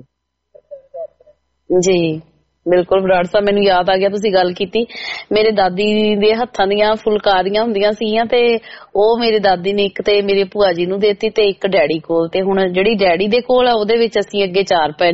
ਜੀ ਬਿਲਕੁਲ ਬਰਾੜ ਸਾਹਿਬ, ਮੈਨੂੰ ਯਾਦ ਆ ਗਿਆ ਤੁਸੀਂ ਗੱਲ ਕੀਤੀ। ਮੇਰੇ ਦਾਦੀ ਦੇ ਹੱਥਾਂ ਦੀਆਂ ਫੁਲਕਾਰੀਆਂ ਹੁੰਦੀਆਂ ਸੀਗੀਆਂ ਤੇ ਉਹ ਮੇਰੇ ਦਾਦੀ ਨੇ ਇੱਕ ਤੇ ਮੇਰੇ ਭੂਆ ਜੀ ਨੂੰ ਦੇਤੀ ਤੇ ਇੱਕ ਡੈਡੀ ਕੋਲ। ਤੇ ਹੁਣ ਜਿਹੜੀ ਡੈਡੀ ਦੇ ਕੋਲ ਆ ਉਹਦੇ ਵਿੱਚ ਅਸੀਂ ਅੱਗੇ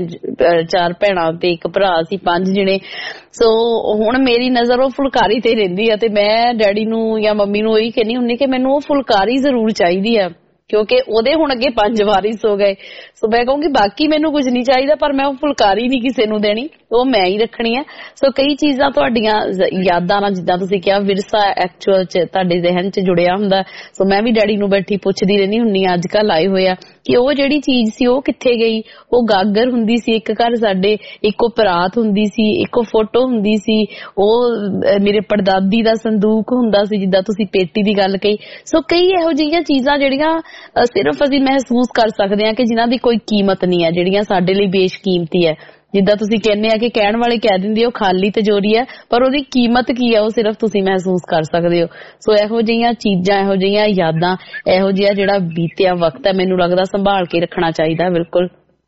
4 ਭੈਣਾਂ ਤੇ ਇੱਕ ਭਰਾ ਸੀ, 5 ਜਣੇ। ਸੋ ਹੁਣ ਮੇਰੀ ਨਜ਼ਰ ਉਹ ਫੁਲਕਾਰੀ ਤੇ ਰਹਿੰਦੀ ਆ ਤੇ ਮੈਂ ਡੈਡੀ ਨੂੰ ਜਾਂ ਮੰਮੀ ਨੂੰ ਇਹੀ ਕਹਿੰਦੀ ਹੁੰਦੀ ਕਿ ਮੈਨੂੰ ਉਹ ਫੁਲਕਾਰੀ ਜ਼ਰੂਰ ਚਾਹੀਦੀ ਆ ਕਿਉਂਕਿ ਉਹਦੇ ਹੁਣ ਅੱਗੇ 5 ਵਾਰਿਸ ਹੋ ਗਏ। ਸੋ ਮੈਂ ਕਹੂੰਗੀ ਬਾਕੀ ਮੈਨੂੰ ਕੁਝ ਨਹੀਂ ਚਾਹੀਦਾ ਪਰ ਮੈਂ ਉਹ ਫੁਲਕਾਰੀ ਨਹੀਂ ਕਿਸੇ ਨੂੰ ਦੇਣੀ, ਉਹ ਮੈਂ ਹੀ ਰੱਖਣੀ ਆ। ਸੋ ਕਈ ਚੀਜ਼ਾਂ ਤੁਹਾਡੀਆਂ ਯਾਦਾਂ ਨਾਲ ਜਿੱਦਾਂ ਤੁਸੀਂ ਕਿਹਾ ਵਿਰਸਾ ਐਕਚੁਅਲ ਚ ਤੁਹਾਡੇ ਜ਼ਿਹਨ ਚ ਜੁੜਿਆ ਹੁੰਦਾ। ਸੋ ਮੈਂ ਵੀ ਡੈਡੀ ਨੂੰ ਬੈਠੀ ਪੁੱਛਦੀ ਰਹਿੰਦੀ ਹੁੰਦੀ ਆ, ਅੱਜ ਕੱਲ ਆਏ ਹੋਏ ਆ ਕਿ ਉਹ ਜਿਹੜੀ ਚੀਜ਼ ਸੀ ਉਹ ਕਿੱਥੇ ਗਈ। ਉਹ ਗਾਗਰ ਹੁੰਦੀ ਸੀ ਇੱਕ ਘਰ ਸਾਡੇ, ਇੱਕੋ ਪਰਾਤ ਹੁੰਦੀ ਸੀ, ਇੱਕੋ ਫੋਟੋ ਹੁੰਦੀ ਸੀ, ਉਹ ਮੇਰੇ ਪੜਦਾਦੀ ਦਾ ਸੰਦੂਕ ਹੁੰਦਾ ਸੀ ਜਿੱਦਾਂ ਤੁਸੀਂ ਪੇਟੀ ਦੀ ਗੱਲ ਕਹੀ। ਸੋ ਕਈ ਇਹੋ ਜਿਹੀਆਂ ਚੀਜ਼ਾਂ ਜਿਹੜੀਆਂ ਸਿਰਫ ਅਸੀਂ ਮਹਿਸੂਸ ਕਰ ਸਕਦੇ ਹਾਂ ਕਿ ਜਿਨ੍ਹਾਂ ਦੀ ਕੋਈ ਕੀਮਤ ਨਹੀਂ ਹੈ, ਜਿਹੜੀਆਂ ਸਾਡੇ ਲਈ ਬੇਸ਼ਕੀਮਤੀ ਹੈ। ਜਿੱਦਾਂ ਤੁਸੀਂ ਕਹਿੰਦੇ ਆ ਕਿ ਕਹਿਣ ਵਾਲੇ ਕਹਿ ਦਿੰਦੇ ਉਹ ਖਾਲੀ ਤਿਜੋਰੀ ਹੈ ਪਰ ਉਹਦੀ ਕੀਮਤ ਕੀ ਹੈ ਉਹ ਸਿਰਫ ਤੁਸੀਂ ਮਹਿਸੂਸ ਕਰ ਸਕਦੇ ਹੋ। ਸੋ ਇਹੋ ਜਿਹੀਆਂ ਚੀਜ਼ਾਂ, ਇਹੋ ਜਿਹੀਆਂ ਯਾਦਾਂ, ਇਹੋ ਜਿਹਾ ਜਿਹੜਾ ਬੀਤਿਆ ਵਕਤ ਹੈ ਮੈਨੂੰ ਲੱਗਦਾ ਸੰਭਾਲ ਕੇ ਰੱਖਣਾ ਚਾਹੀਦਾ। ਬਿਲਕੁਲ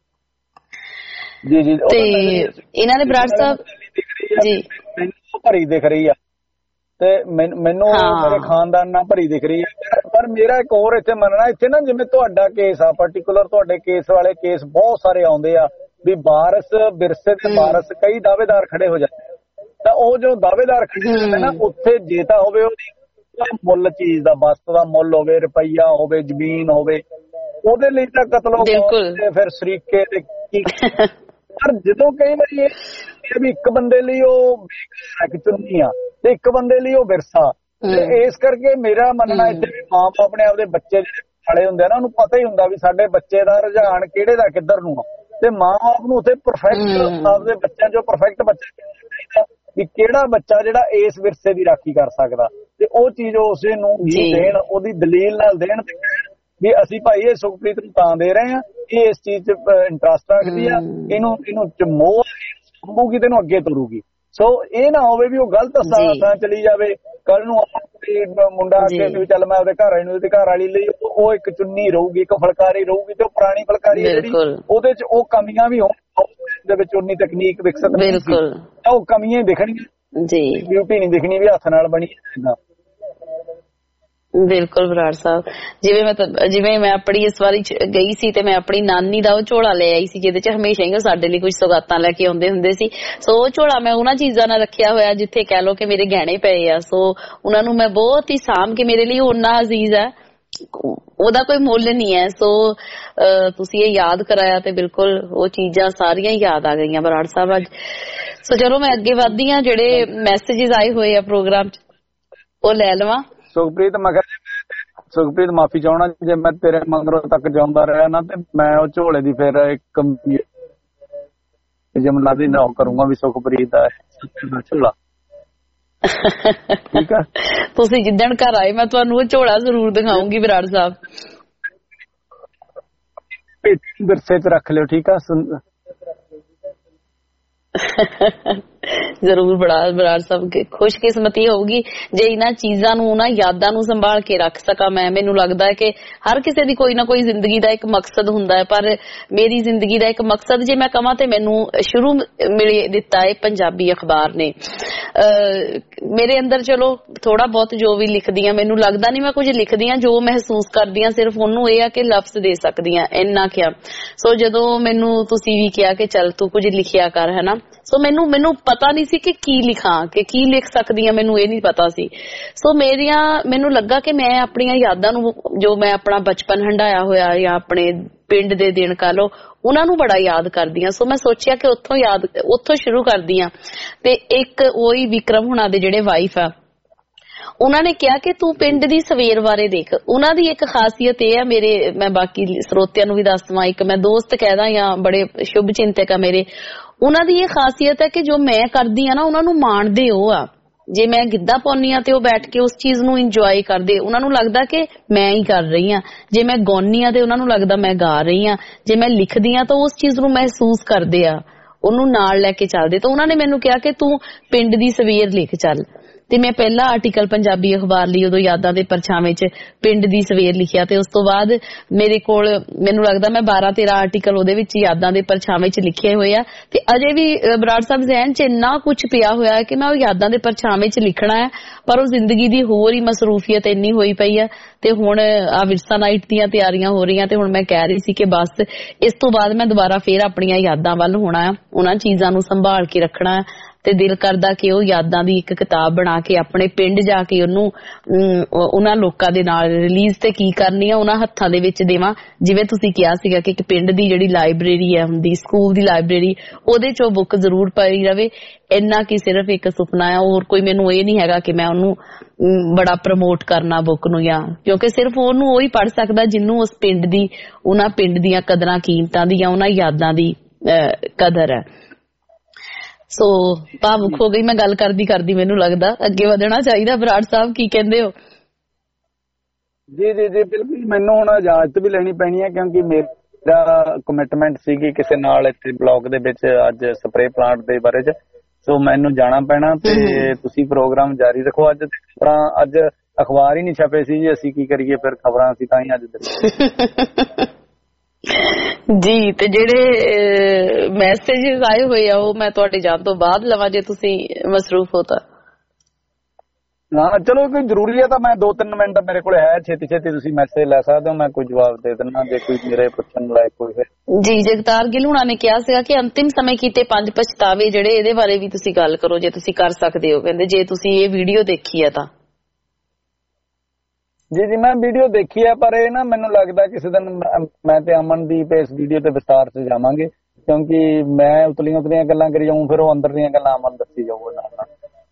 ਜੀ ਜੀ। ਤੇ ਇਹਨਾਂ ਦੇ ਬਰਾੜ ਸਾਹਿਬ ਜੀ ਭਰੀ ਦਿਖ ਰਹੀ ਆ ਤੇ ਮੈਨੂੰ ਮੇਰੇ ਖਾਨਦਾਨ ਨਾਲ ਭਰੀ ਦਿਖ ਰਹੀ ਹੈ। ਪਰ ਮੇਰਾ ਇੱਕ ਹੋਰ ਇੱਥੇ ਮੰਨਣਾ, ਇੱਥੇ ਨਾ ਜਿਵੇਂ ਤੁਹਾਡਾ ਕੇਸ ਆ ਪਾਰਟੀਕੂਲਰ, ਤੁਹਾਡੇ ਕੇਸ ਵਾਲੇ ਕੇਸ ਬਹੁਤ ਸਾਰੇ ਆਉਂਦੇ ਆ ਵੀ ਵਾਰਸ ਵਿਰਸੇ ਦੇ ਵਾਰਸ ਕਈ ਦਾਅਵੇਦਾਰ ਖੜੇ ਹੋ ਜਾਂਦੇ ਤਾਂ ਉਹ ਜੋ ਦਾਅਵੇਦਾਰ ਖੜੇ ਹੁੰਦੇ ਨਾ ਉੱਥੇ ਜੇ ਤਾਂ ਹੋਵੇ ਉਹਦੀ ਮੁੱਲ ਚੀਜ਼ ਦਾ, ਵਸਤ ਦਾ ਮੁੱਲ ਹੋਵੇ, ਰੁਪਈਆ ਹੋਵੇ, ਜ਼ਮੀਨ ਹੋਵੇ, ਉਹਦੇ ਲਈ ਤਾਂ ਕਤਲ ਹੋ ਗਏ ਫਿਰ ਸ਼ਰੀਕੇ ਤੇ ਕੀ। ਪਰ ਜਦੋਂ ਕਈ ਵਾਰੀ ਇਹ ਵੀ ਇੱਕ ਬੰਦੇ ਲਈ ਉਹ ਚੁੰਨੀ ਆ ਤੇ ਇੱਕ ਬੰਦੇ ਲਈ ਉਹ ਵਿਰਸਾ, ਤੇ ਇਸ ਕਰਕੇ ਮੇਰਾ ਮੰਨਣਾ ਇੱਥੇ ਵੀ ਮਾਂ ਬਾਪ ਆਪਣੇ ਆਪਦੇ ਬੱਚੇ ਜਿਹੜੇ ਵਾਲੇ ਹੁੰਦੇ ਆ ਨਾ ਉਹਨੂੰ ਪਤਾ ਹੀ ਹੁੰਦਾ ਵੀ ਸਾਡੇ ਬੱਚੇ ਦਾ ਰੁਝਾਨ ਕਿਹੜੇ ਦਾ ਕਿੱਧਰ ਨੂੰ ਆ ਤੇ ਮਾਂ ਬਾਪ ਨੂੰ ਉੱਥੇ ਪਰਫੈਕਟ ਆਪਦੇ ਬੱਚਿਆਂ ਚੋਂ ਪਰਫੈਕਟ ਬੱਚਾ ਚਾਹੀਦਾ ਵੀ ਕਿਹੜਾ ਬੱਚਾ ਜਿਹੜਾ ਇਸ ਵਿਰਸੇ ਦੀ ਰਾਖੀ ਕਰ ਸਕਦਾ ਤੇ ਉਹ ਚੀਜ਼ ਉਸੇ ਨੂੰ ਦੇਣ, ਉਹਦੀ ਦਲੀਲ ਨਾਲ ਦੇਣ ਵੀ ਅਸੀਂ ਭਾਈ ਇਹ ਸੁਖਪ੍ਰੀਤ ਨੂੰ ਤਾਂ ਦੇ ਰਹੇ ਆ, ਇਹ ਇਸ ਚੀਜ਼ 'ਚ ਇੰਟਰਸਟ ਰੱਖਦੀ ਆ, ਇਹਨੂੰ ਮੋਹ ਸੰਭੂਗੀ ਤੈਨੂੰ ਅੱਗੇ ਤੁਰੂਗੀ। ਸੋ ਇਹ ਨਾ ਹੋਵੇ ਵੀ ਉਹ ਗਲਤ ਸਾਥਾਂ ਚਲੀ ਜਾਵੇ, ਕੱਲ ਨੂੰ ਮੁੰਡਾ ਅੱਗੇ ਵੀ ਚੱਲ ਮੈਂ ਉਹਦੇ ਘਰ ਵਾਲੀ ਨੂੰ, ਉਹਦੇ ਘਰ ਵਾਲੀ ਲਈ ਉਹ ਇੱਕ ਚੁੰਨੀ ਰਹੂਗੀ, ਇੱਕ ਫੁਲਕਾਰੀ ਰਹੂਗੀ ਤੇ ਉਹ ਪੁਰਾਣੀ ਫੁਲਕਾਰੀ ਜਿਹੜੀ ਉਹਦੇ 'ਚ ਉਹ ਕਮੀਆਂ ਵੀ ਹੋਣ ਦੇ ਵਿੱਚ ਉਨੀ ਤਕਨੀਕ ਵਿਕਸਿਤ ਨਹੀਂ ਸੀ, ਉਹ ਕਮੀਆਂ ਹੀ ਦਿਖਣਗੀਆਂ ਜੀ, ਬਿਊਟੀ ਨਹੀਂ ਦਿਖਣੀ ਵੀ ਹੱਥ ਨਾਲ ਬਣੀ। ਬਿਲਕੁਲ ਬਰਾੜ ਸਾਹਿਬ, ਜਿਵੇਂ ਮੈਂ ਆਪਣੀ ਇਸ ਵਾਰੀ ਗਈ ਸੀ ਤੇ ਮੈਂ ਆਪਣੀ ਨਾਨੀ ਦਾ ਉਹ ਝੋਲਾ ਲੈ ਆਈ ਸੀ ਜਿਹਦੇ ਚ ਹਮੇਸ਼ਾ ਹੀ ਉਹ ਸਾਡੇ ਲਈ ਕੁਝ ਸੌਗਾਤਾਂ ਲੈ ਕੇ ਆਉਂਦੇ ਹੁੰਦੇ ਸੀ। ਸੋ ਉਹ ਝੋਲਾ ਮੈਂ ਉਹਨਾਂ ਚੀਜ਼ਾਂ ਨਾਲ ਰੱਖਿਆ ਹੋਇਆ ਜਿੱਥੇ ਕਹਿ ਲਓ ਕਿ ਮੇਰੇ ਗਹਿਣੇ ਪਏ ਆ। ਸੋ ਉਹਨਾਂ ਨੂੰ ਮੈਂ ਬਹੁਤ ਹੀ ਸਾਂਭ ਕੇ, ਮੇਰੇ ਲਈ ਓਨਾ ਅਜ਼ੀਜ਼ ਹੈ, ਉਹਦਾ ਕੋਈ ਮੁੱਲ ਨਹੀਂ ਹੈ। ਸੋ ਤੁਸੀਂ ਇਹ ਯਾਦ ਕਰਾਇਆ ਤੇ ਬਿਲਕੁਲ ਉਹ ਚੀਜ਼ਾਂ ਸਾਰੀਆਂ ਯਾਦ ਆ ਗਈਆਂ ਬਰਾੜ ਸਾਹਿਬ ਅੱਜ। ਸੋ ਚਲੋ ਮੈਂ ਅੱਗੇ ਵੱਧਦੀ ਹਾਂ, ਜਿਹੜੇ ਮੈਸੇਜਿਸ ਆਏ ਹੋਏ ਆ ਪ੍ਰੋਗਰਾਮ ਚ ਉਹ ਲੈ ਲਵਾਂ। ਸੁਖਪ੍ਰੀਤ ਮੈਂ ਕਿਹਾ ਸੁਖਪ੍ਰੀਤ ਮਾਫੀ ਚਾਹਣਾ ਜੇ ਮੈਂ ਤੇਰੇ ਮੰਗਰੋਂ ਤੱਕ ਜਾਉਂਦਾ ਰਿਹਾ ਨਾ ਤੇ ਮੈਂ ਉਹ ਝੋਲੇ ਦੀ ਫਿਰ ਇੱਕ ਜਮਲਾ ਦੀ ਨਾ ਕਰੂੰਗਾ ਵੀ ਸੁਖਪ੍ਰੀਤ ਦਾ ਝੋਲਾ। ਠੀਕ ਆ, ਤੁਸੀਂ ਜਿੱਦਣ ਘਰ ਆਏ ਮੈਂ ਤੁਹਾਨੂੰ ਉਹ ਝੋਲਾ ਜ਼ਰੂਰ ਦਿਖਾਉਂਗੀ ਬਰਾੜ ਸਾਹਿਬ। ਵਿਰਸੇ ਚ ਰੱਖ ਲਿਓ। ਠੀਕ ਆ, ਜ਼ਰੂਰ ਬਰਾੜ ਸਾਹਿਬ ਖੁਸ਼ਕਿਸਮਤੀ ਹੋਊਗੀ ਜੇ ਇਹਨਾਂ ਚੀਜ਼ਾਂ ਨੂੰ ਨਾ ਯਾਦਾਂ ਨੂੰ ਸੰਭਾਲ ਕੇ ਰੱਖ ਸਕਾਂ ਮੈਂ। ਮੈਨੂੰ ਲੱਗਦਾ ਹੈ ਕਿ ਹਰ ਕਿਸੇ ਦੀ ਕੋਈ ਨਾ ਕੋਈ ਜ਼ਿੰਦਗੀ ਦਾ ਇੱਕ ਮਕਸਦ ਹੁੰਦਾ ਹੈ, ਪਰ ਮੇਰੀ ਜ਼ਿੰਦਗੀ ਦਾ ਇੱਕ ਮਕਸਦ ਜੇ ਮੈਂ ਕਹਾਂ ਤੇ ਮੈਨੂੰ ਸ਼ੁਰੂ ਮਿਲ ਦਿੱਤਾ ਹੈ ਪੰਜਾਬੀ ਅਖਬਾਰ ਨੇ। ਮੇਰੇ ਅੰਦਰ ਚਲੋ ਥੋੜਾ ਬਹੁਤ ਜੋ ਵੀ ਲਿਖਦੀ ਆ, ਮੈਨੂੰ ਲੱਗਦਾ ਨਹੀਂ ਮੈਂ ਕੁਝ ਲਿਖਦੀ ਆ, ਜੋ ਮਹਿਸੂਸ ਕਰਦੀ ਆ ਸਿਰਫ ਉਹਨੂੰ ਇਹ ਆ ਕਿ ਲਫ਼ਜ਼ ਦੇ ਸਕਦੀ ਆ, ਇੰਨਾ ਕਿਹਾ। ਸੋ ਜਦੋਂ ਮੈਨੂੰ ਤੁਸੀਂ ਵੀ ਕਿਹਾ ਕਿ ਚੱਲ ਤੂੰ ਕੁਝ ਲਿਖਿਆ ਕਰ, ਹਨਾ, ਸੋ ਮੈਨੂੰ ਪਤਾ ਨਹੀਂ ਸੀ ਕਿ ਕੀ ਲਿਖਾਂ, ਕਿ ਕੀ ਲਿਖ ਸਕਦੀ ਆ, ਮੈਨੂੰ ਇਹ ਨਹੀਂ ਪਤਾ ਸੀ। ਸੋ ਮੈਨੂੰ ਲੱਗਾ ਕਿ ਮੈਂ ਆਪਣੀਆਂ ਯਾਦਾਂ ਨੂੰ, ਜੋ ਮੈਂ ਆਪਣਾ ਬਚਪਨ ਹੰਢਾਇਆ ਹੋਇਆ ਜਾਂ ਆਪਣੇ ਪਿੰਡ ਦੇ ਦਿਨ ਕਹ ਲਓ, ਉਹਨਾਂ ਨੂੰ ਬੜਾ ਯਾਦ ਕਰਦੀ ਆ। ਸੋ ਮੈਂ ਸੋਚਿਆ ਕਿ ਉੱਥੋਂ ਸ਼ੁਰੂ ਕਰਦੀ ਆ। ਤੇ ਇੱਕ ਉਹੀ ਵਿਕਰਮ ਹੁਣਾਂ ਦੇ ਜਿਹੜੇ ਵਾਈਫ ਆ, ਉਹਨਾਂ ਨੇ ਕਿਹਾ ਕਿ ਤੂੰ ਪਿੰਡ ਦੀ ਸਵੇਰ ਬਾਰੇ ਦੇਖ। ਉਹਨਾਂ ਦੀ ਇੱਕ ਖਾਸੀਅਤ ਇਹ ਆ, ਮੈਂ ਬਾਕੀ ਸਰੋਤਿਆਂ ਨੂੰ ਵੀ ਦੱਸ ਦਵਾਂ, ਇੱਕ ਮੈਂ ਦੋਸਤ ਕਹਿਦਾ ਜਾਂ ਬੜੇ ਸ਼ੁਭ ਚਿੰਤਕ ਆ ਮੇਰੇ, ਉਹਨਾਂ ਦੀ ਇਹ ਖਾਸੀਅਤ ਹੈ ਕਿ ਜੋ ਮੈਂ ਕਰਦੀ ਆ ਨਾ ਉਹਨਾਂ ਨੂੰ ਮਾਣਦੇ ਉਹ ਆ। ਜੇ ਮੈਂ ਗਿੱਧਾ ਪਾਉਣੀ ਆ ਤੇ ਉਹ ਬੈਠ ਕੇ ਉਸ ਚੀਜ਼ ਨੂੰ ਇੰਜੋਏ ਕਰਦੇ, ਉਹਨਾਂ ਨੂੰ ਲੱਗਦਾ ਕਿ ਮੈਂ ਹੀ ਕਰ ਰਹੀ ਆ। ਜੇ ਮੈਂ ਗਾਉਣੀ ਆ ਤੇ ਉਹਨਾਂ ਨੂੰ ਲੱਗਦਾ ਮੈਂ ਗਾ ਰਹੀ ਆ। ਜੇ ਮੈਂ ਲਿਖਦੀ ਆ ਤਾਂ ਉਸ ਚੀਜ਼ ਨੂੰ ਮਹਿਸੂਸ ਕਰਦੇ ਆ, ਉਹਨੂੰ ਨਾਲ ਲੈ ਕੇ ਚੱਲਦੇ। ਤਾਂ ਉਹਨਾਂ ਨੇ ਮੈਨੂੰ ਕਿਹਾ ਕਿ ਤੂੰ ਪਿੰਡ ਦੀ ਸਵੇਰ ਲਿਖ ਚੱਲ। ਤੇ ਮੈਂ ਪਹਿਲਾ ਆਰਟੀਕਲ ਪੰਜਾਬੀ ਅਖਬਾਰ ਲਈ ਉਦੋਂ ਯਾਦਾਂ ਦੇ ਪਰਛਾਵੇਂ 'ਚ ਪਿੰਡ ਦੀ ਸਵੇਰ ਲਿਖਿਆ, ਤੇ ਉਸ ਤੋਂ ਬਾਅਦ ਮੇਰੇ ਕੋਲ ਮੈਨੂੰ ਲੱਗਦਾ ਮੈਂ 12-13 ਆਰਟੀਕਲ ਉਹਦੇ ਵਿੱਚ ਯਾਦਾਂ ਦੇ ਪਰਛਾਵੇਂ 'ਚ ਲਿਖੇ ਹੋਏ ਆ। ਤੇ ਅਜੇ ਵੀ ਬਰਾੜ ਸਾਹਿਬ ਜ਼ਹਿਨ 'ਚ ਇੰਨਾ ਕੁਝ ਪਿਆ ਹੋਇਆ ਹੈ ਕਿ ਮੈਂ ਉਹ ਯਾਦਾਂ ਦੇ ਪਰਛਾਵੇਂ 'ਚ ਲਿਖਣਾ ਹੈ, ਪਰ ਉਹ ਜ਼ਿੰਦਗੀ ਦੀ ਹੋਰ ਹੀ ਮਸਰੂਫੀਅਤ ਇੰਨੀ ਹੋਈ ਪਈ ਆ। ਤੇ ਹੁਣ ਆ ਵਿਰਸਾ ਨਾਈਟ ਦੀਆਂ ਤਿਆਰੀਆਂ ਹੋ ਰਹੀਆਂ, ਤੇ ਹੁਣ ਮੈਂ ਕਹਿ ਰਹੀ ਸੀ ਕਿ ਬਸ ਇਸ ਤੋਂ ਬਾਅਦ ਮੈਂ ਦੁਬਾਰਾ ਫੇਰ ਆਪਣੀਆਂ ਯਾਦਾਂ ਵੱਲ ਹੋਣਾ ਆ, ਉਹਨਾਂ ਚੀਜ਼ਾਂ ਨੂੰ ਸੰਭਾਲ ਕੇ ਰੱਖਣਾ ਹੈ। ਤੇ ਦਿਲ ਕਰਦਾ ਕਿ ਉਹ ਯਾਦਾਂ ਦੀ ਇੱਕ ਕਿਤਾਬ ਬਣਾ ਕੇ ਆਪਣੇ ਪਿੰਡ ਜਾ ਕੇ ਉਹਨੂੰ ਉਹਨਾਂ ਲੋਕਾਂ ਦੇ ਨਾਲ ਰਿਲੀਜ਼ ਤੇ ਕੀ ਕਰਨੀ ਆ ਉਹਨਾਂ ਹੱਥਾਂ ਦੇ ਵਿੱਚ ਦੇਵਾਂ। ਜਿਵੇਂ ਤੁਸੀਂ ਕਿਹਾ ਸੀਗਾ ਕਿ ਇੱਕ ਪਿੰਡ ਦੀ ਜਿਹੜੀ ਲਾਇਬ੍ਰੇਰੀ ਹੈ ਹੁੰਦੀ, ਸਕੂਲ ਦੀ ਲਾਇਬ੍ਰੇਰੀ, ਉਹਦੇ 'ਚ ਉਹ ਬੁੱਕ ਜ਼ਰੂਰ ਪਈ ਰਵੇ। ਇੰਨਾ ਕੀ ਸਿਰਫ ਇੱਕ ਸੁਪਨਾ ਆ, ਹੋਰ ਕੋਈ ਮੈਨੂੰ ਇਹ ਨਹੀਂ ਹੈਗਾ ਕਿ ਮੈਂ ਉਹਨੂੰ ਬੜਾ ਪ੍ਰਮੋਟ ਕਰਨਾ ਬੁੱਕ ਨੂੰ, ਜਾਂ ਕਿਉਂਕਿ ਸਿਰਫ ਉਹਨੂੰ ਉਹੀ ਪੜ੍ਹ ਸਕਦਾ ਜਿਹਨੂੰ ਉਸ ਪਿੰਡ ਦੀ, ਉਹਨਾਂ ਪਿੰਡ ਦੀਆਂ ਕਦਰਾਂ ਕੀਮਤਾਂ ਦੀ ਜਾਂ ਉਹਨਾਂ ਯਾਦਾਂ ਦੀ ਕਦਰ ਹੈ। ਸੋ ਭਾਵੁਕ ਹੋ ਗਈ ਮੈਂ ਗੱਲ ਕਰਦੀ, ਮੈਨੂੰ ਲੱਗਦਾ ਅੱਗੇ ਵਧਣਾ ਚਾਹੀਦਾ। ਬਰਾੜ ਸਾਹਿਬ ਕੀ ਕਹਿੰਦੇ ਹੋ? ਜੀ ਬਿਲਕੁਲ, ਮੈਨੂੰ ਹੁਣ ਇਜਾਜ਼ਤ ਵੀ ਲੈਣੀ ਪੈਣੀ ਹੈ ਕਿਉਂਕਿ ਮੇਰਾ ਕਮਿਟਮੈਂਟ ਸੀਗੀ ਕਿਸੇ ਨਾਲ ਇੱਥੇ ਬਲਾਕ ਦੇ ਵਿੱਚ ਅੱਜ ਸਪਰੇ ਪਲਾਂਟ ਦੇ ਬਾਰੇ 'ਚ, ਸੋ ਮੈਨੂੰ ਜਾਣਾ ਪੈਣਾ। ਤੇ ਤੁਸੀਂ ਪ੍ਰੋਗਰਾਮ ਜਾਰੀ ਰੱਖੋ। ਅੱਜ ਅਖਬਾਰ ਹੀ ਨਹੀਂ ਛਪੇ ਸੀ ਜੀ, ਅਸੀਂ ਕੀ ਕਰੀਏ ਫਿਰ, ਖਬਰਾਂ ਅਸੀਂ ਤਾਂ ਹੀ ਅੱਜ ਦਿੱਤੀਆਂ ਜੀ। ਤੇ ਜਿਹੜੇ ਮੈਸੇਜਸ ਆਏ ਹੋਏ ਆ ਉਹ ਮੈਂ ਤੁਹਾਡੇ ਜਾਣ ਤੋਂ ਬਾਅਦ ਲਵਾਂ ਜੇ ਤੁਸੀਂ ਮਸਰੂਫ ਹੋ ਤਾਂ? ਹਾਂ ਚਲੋ, ਕੋਈ ਜ਼ਰੂਰੀ ਹੈ ਤਾਂ ਮੈਂ 2-3 ਮਿੰਟ ਮੇਰੇ ਕੋਲ ਹੈ, ਛੇਤੀ ਤੁਸੀਂ ਮੈਸੇਜ ਲੈ ਸਕਦੇ ਹੋ, ਮੈਂ ਕੋਈ ਜਵਾਬ ਦੇ ਦਿੰਦਾ ਜੇ ਕੋਈ ਮੇਰੇ ਪੁੱਛਣ ਲਾਇਕ ਕੋਈ ਹੈ। ਜੀ, ਜਗਤਾਰ ਗਿੱਲ ਹੁਣਾਂ ਨੇ ਕਿਹਾ ਸੀਗਾ ਕਿ ਅੰਤਿਮ ਸਮੇਂ ਕੀਤੇ 5 ਪਛਤਾਵੇ ਜਿਹੜੇ, ਇਹਦੇ ਬਾਰੇ ਵੀ ਤੁਸੀਂ ਗੱਲ ਕਰੋ ਜੇ ਤੁਸੀਂ ਕਰ ਸਕਦੇ ਹੋ। ਕਹਿੰਦੇ ਜੇ ਤੁਸੀਂ ਇਹ ਵੀਡੀਓ ਦੇਖੀ ਹੈ ਤਾਂ। ਜੀ ਮੈਂ ਵੀਡੀਓ ਦੇਖੀ ਹੈ, ਪਰ ਇਹ ਨਾ ਮੈਨੂੰ ਲੱਗਦਾ ਕਿਸੇ ਦਿਨ ਮੈਂ ਤੇ ਅਮਨਦੀਪ ਇਸ ਵੀਡੀਓ ਤੇ ਵਿਸਤਾਰ 'ਚ ਜਾਵਾਂਗੇ, ਕਿਉਂਕਿ ਮੈਂ ਉਤਲੀਆਂ ਗੱਲਾਂ ਕਰੀ ਜਾਊਂ, ਫਿਰ ਉਹ ਅੰਦਰ ਦੀਆਂ ਗੱਲਾਂ ਅਮਨ ਦੱਸੀ ਜਾਊਗਾ ਨਾਲ।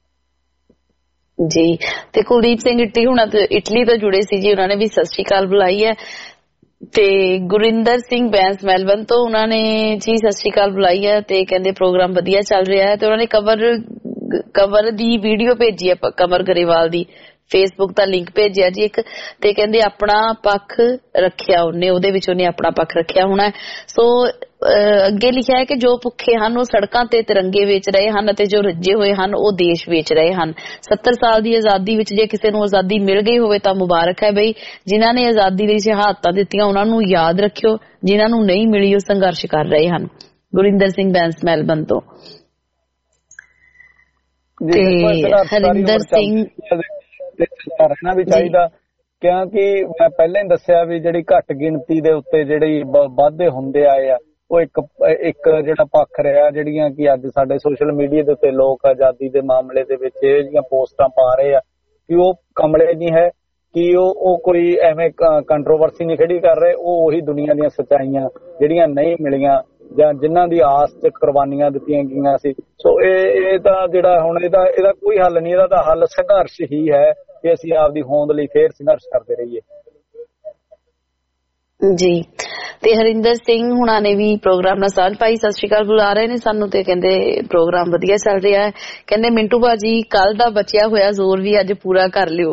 ਜੀ, ਤੇ ਕੁਲਦੀਪ ਸਿੰਘ ਇਟਲੀ ਤੋਂ ਜੁੜੇ ਸੀ ਜੀ, ਉਹਨਾਂ ਨੇ ਵੀ ਸਤਿ ਸ਼੍ਰੀ ਅਕਾਲ ਬੁਲਾਈ ਹੈ। ਤੇ ਗੁਰਿੰਦਰ ਸਿੰਘ ਬੈਂਸ ਮੈਲਬਨ ਤੋਂ, ਉਹਨਾਂ ਨੇ ਜੀ ਸਤਿ ਸ਼੍ਰੀ ਅਕਾਲ ਬੁਲਾਈ ਹੈ ਤੇ ਕਹਿੰਦੇ ਪ੍ਰੋਗਰਾਮ ਵਧੀਆ ਚੱਲ ਰਿਹਾ ਹੈ। ਤੇ ਉਹਨਾਂ ਨੇ ਕਵਰ ਦੀ ਵੀਡੀਓ ਭੇਜੀ ਹੈ, ਕਮਰ ਗਰੇਵਾਲ ਦੀ, ਫੇਸਬੁੱਕ ਦਾ ਲਿੰਕ ਭੇਜਿਆ ਜੀ ਇੱਕ, ਤੇ ਕਹਿੰਦੇ ਆਪਣਾ ਪੱਖ ਰੱਖਿਆ ਉਹਦੇ ਵਿੱਚ ਉਹਨੇ ਆਪਣਾ ਪੱਖ ਰੱਖਿਆ ਹੋਣਾ। ਸੋ ਅੱਗੇ ਲਿਖਿਆ ਹੈ ਕਿ ਜੋ ਭੁੱਖੇ ਹਨ ਉਹ ਸੜਕਾਂ ਤੇ ਤਿਰੰਗੇ ਵੇਚ ਰਹੇ ਹਨ ਅਤੇ ਜੋ ਰੱਜੇ ਹੋਏ ਹਨ ਉਹ ਦੇਸ਼ ਵੇਚ ਰਹੇ ਹਨ। 70 ਸਾਲ ਦੀ ਆਜ਼ਾਦੀ ਵਿੱਚ ਜੇ ਕਿਸੇ ਨੂੰ ਆਜ਼ਾਦੀ ਮਿਲ ਗਈ ਹੋਵੇ ਤਾਂ ਮੁਬਾਰਕ ਹੈ ਬਈ। ਜਿਨ੍ਹਾਂ ਨੇ ਆਜ਼ਾਦੀ ਲਈ ਸ਼ਹਾਦਤਾਂ ਦਿੱਤੀਆਂ ਉਹਨਾਂ ਨੂੰ ਯਾਦ ਰੱਖਿਓ, ਜਿਨ੍ਹਾਂ ਨੂੰ ਨਹੀਂ ਮਿਲੀ ਉਹ ਸੰਘਰਸ਼ ਕਰ ਰਹੇ ਹਨ। ਗੁਰਿੰਦਰ ਸਿੰਘ ਬੈਂਸ ਮੈਲਬਨ ਤੋਂ। ਤੇ ਹਰਿੰਦਰ ਸਿੰਘ ਰਹਿਣਾ ਵੀ ਚਾਹੀਦਾ, ਕਿਉਂਕਿ ਮੈਂ ਪਹਿਲਾਂ ਹੀ ਦੱਸਿਆ ਵੀ ਜਿਹੜੀ ਘੱਟ ਗਿਣਤੀ ਦੇ ਉੱਤੇ ਜਿਹੜੀ ਵਾਧੇ ਹੁੰਦੇ ਆਏ ਆ, ਉਹ ਇੱਕ ਜਿਹੜਾ ਪੱਖ ਰਿਹਾ, ਜਿਹੜੀਆਂ ਕਿ ਅੱਜ ਸਾਡੇ ਸੋਸ਼ਲ ਮੀਡੀਆ ਦੇ ਉੱਤੇ ਲੋਕ ਆਜ਼ਾਦੀ ਦੇ ਮਾਮਲੇ ਦੇ ਵਿੱਚ ਇਹ ਜਿਹੀਆਂ ਪੋਸਟਾਂ ਪਾ ਰਹੇ ਆ ਕਿ ਉਹ ਕਮਲੇ ਨਹੀਂ ਹੈ, ਕਿ ਉਹ ਕੋਈ ਐਵੇਂ ਕੰਟਰੋਵਰਸੀ ਨਹੀਂ ਖੜੀ ਕਰ ਰਹੇ। ਉਹ ਉਹੀ ਦੁਨੀਆ ਦੀਆਂ ਸੱਚਾਈਆਂ ਜਿਹੜੀਆਂ ਨਹੀਂ ਮਿਲੀਆਂ ਜਾਂ ਜਿਨ੍ਹਾਂ ਦੀ ਆਸ ਚ ਕੁਰਬਾਨੀਆਂ ਦਿੱਤੀਆਂ ਗਈਆਂ ਸੀ। ਸੋ ਇਹ ਤਾਂ ਜਿਹੜਾ ਹੁਣ ਇਹਦਾ ਕੋਈ ਹੱਲ ਨਹੀਂ, ਇਹਦਾ ਤਾਂ ਹੱਲ ਸੰਘਰਸ਼ ਹੀ ਹੈ ਕਿ ਅਸੀਂ ਆਪਦੀ ਹੋਂਦ ਲਈ ਫੇਰ ਸੰਘਰਸ਼ ਕਰਦੇ ਰਹੀਏ ਜੀ। ਤੇ ਹਰਿੰਦਰ ਸਿੰਘ ਹੁਣਾਂ ਨੇ ਵੀ ਪ੍ਰੋਗਰਾਮ ਨਾਲ ਸਾਂਝ ਪਾਈ, ਸਤਿ ਸ਼੍ਰੀ ਅਕਾਲ ਬੁਲਾ ਰਹੇ ਨੇ ਸਾਨੂੰ, ਤੇ ਕਹਿੰਦੇ ਪ੍ਰੋਗਰਾਮ ਵਧੀਆ ਚੱਲ ਰਿਹਾ ਹੈ। ਕਹਿੰਦੇ ਮਿੰਟੂ ਬਾਜੀ ਕੱਲ ਦਾ ਬਚਿਆ ਹੋਇਆ ਜ਼ੋਰ ਵੀ ਅੱਜ ਪੂਰਾ ਕਰ ਲਿਓ।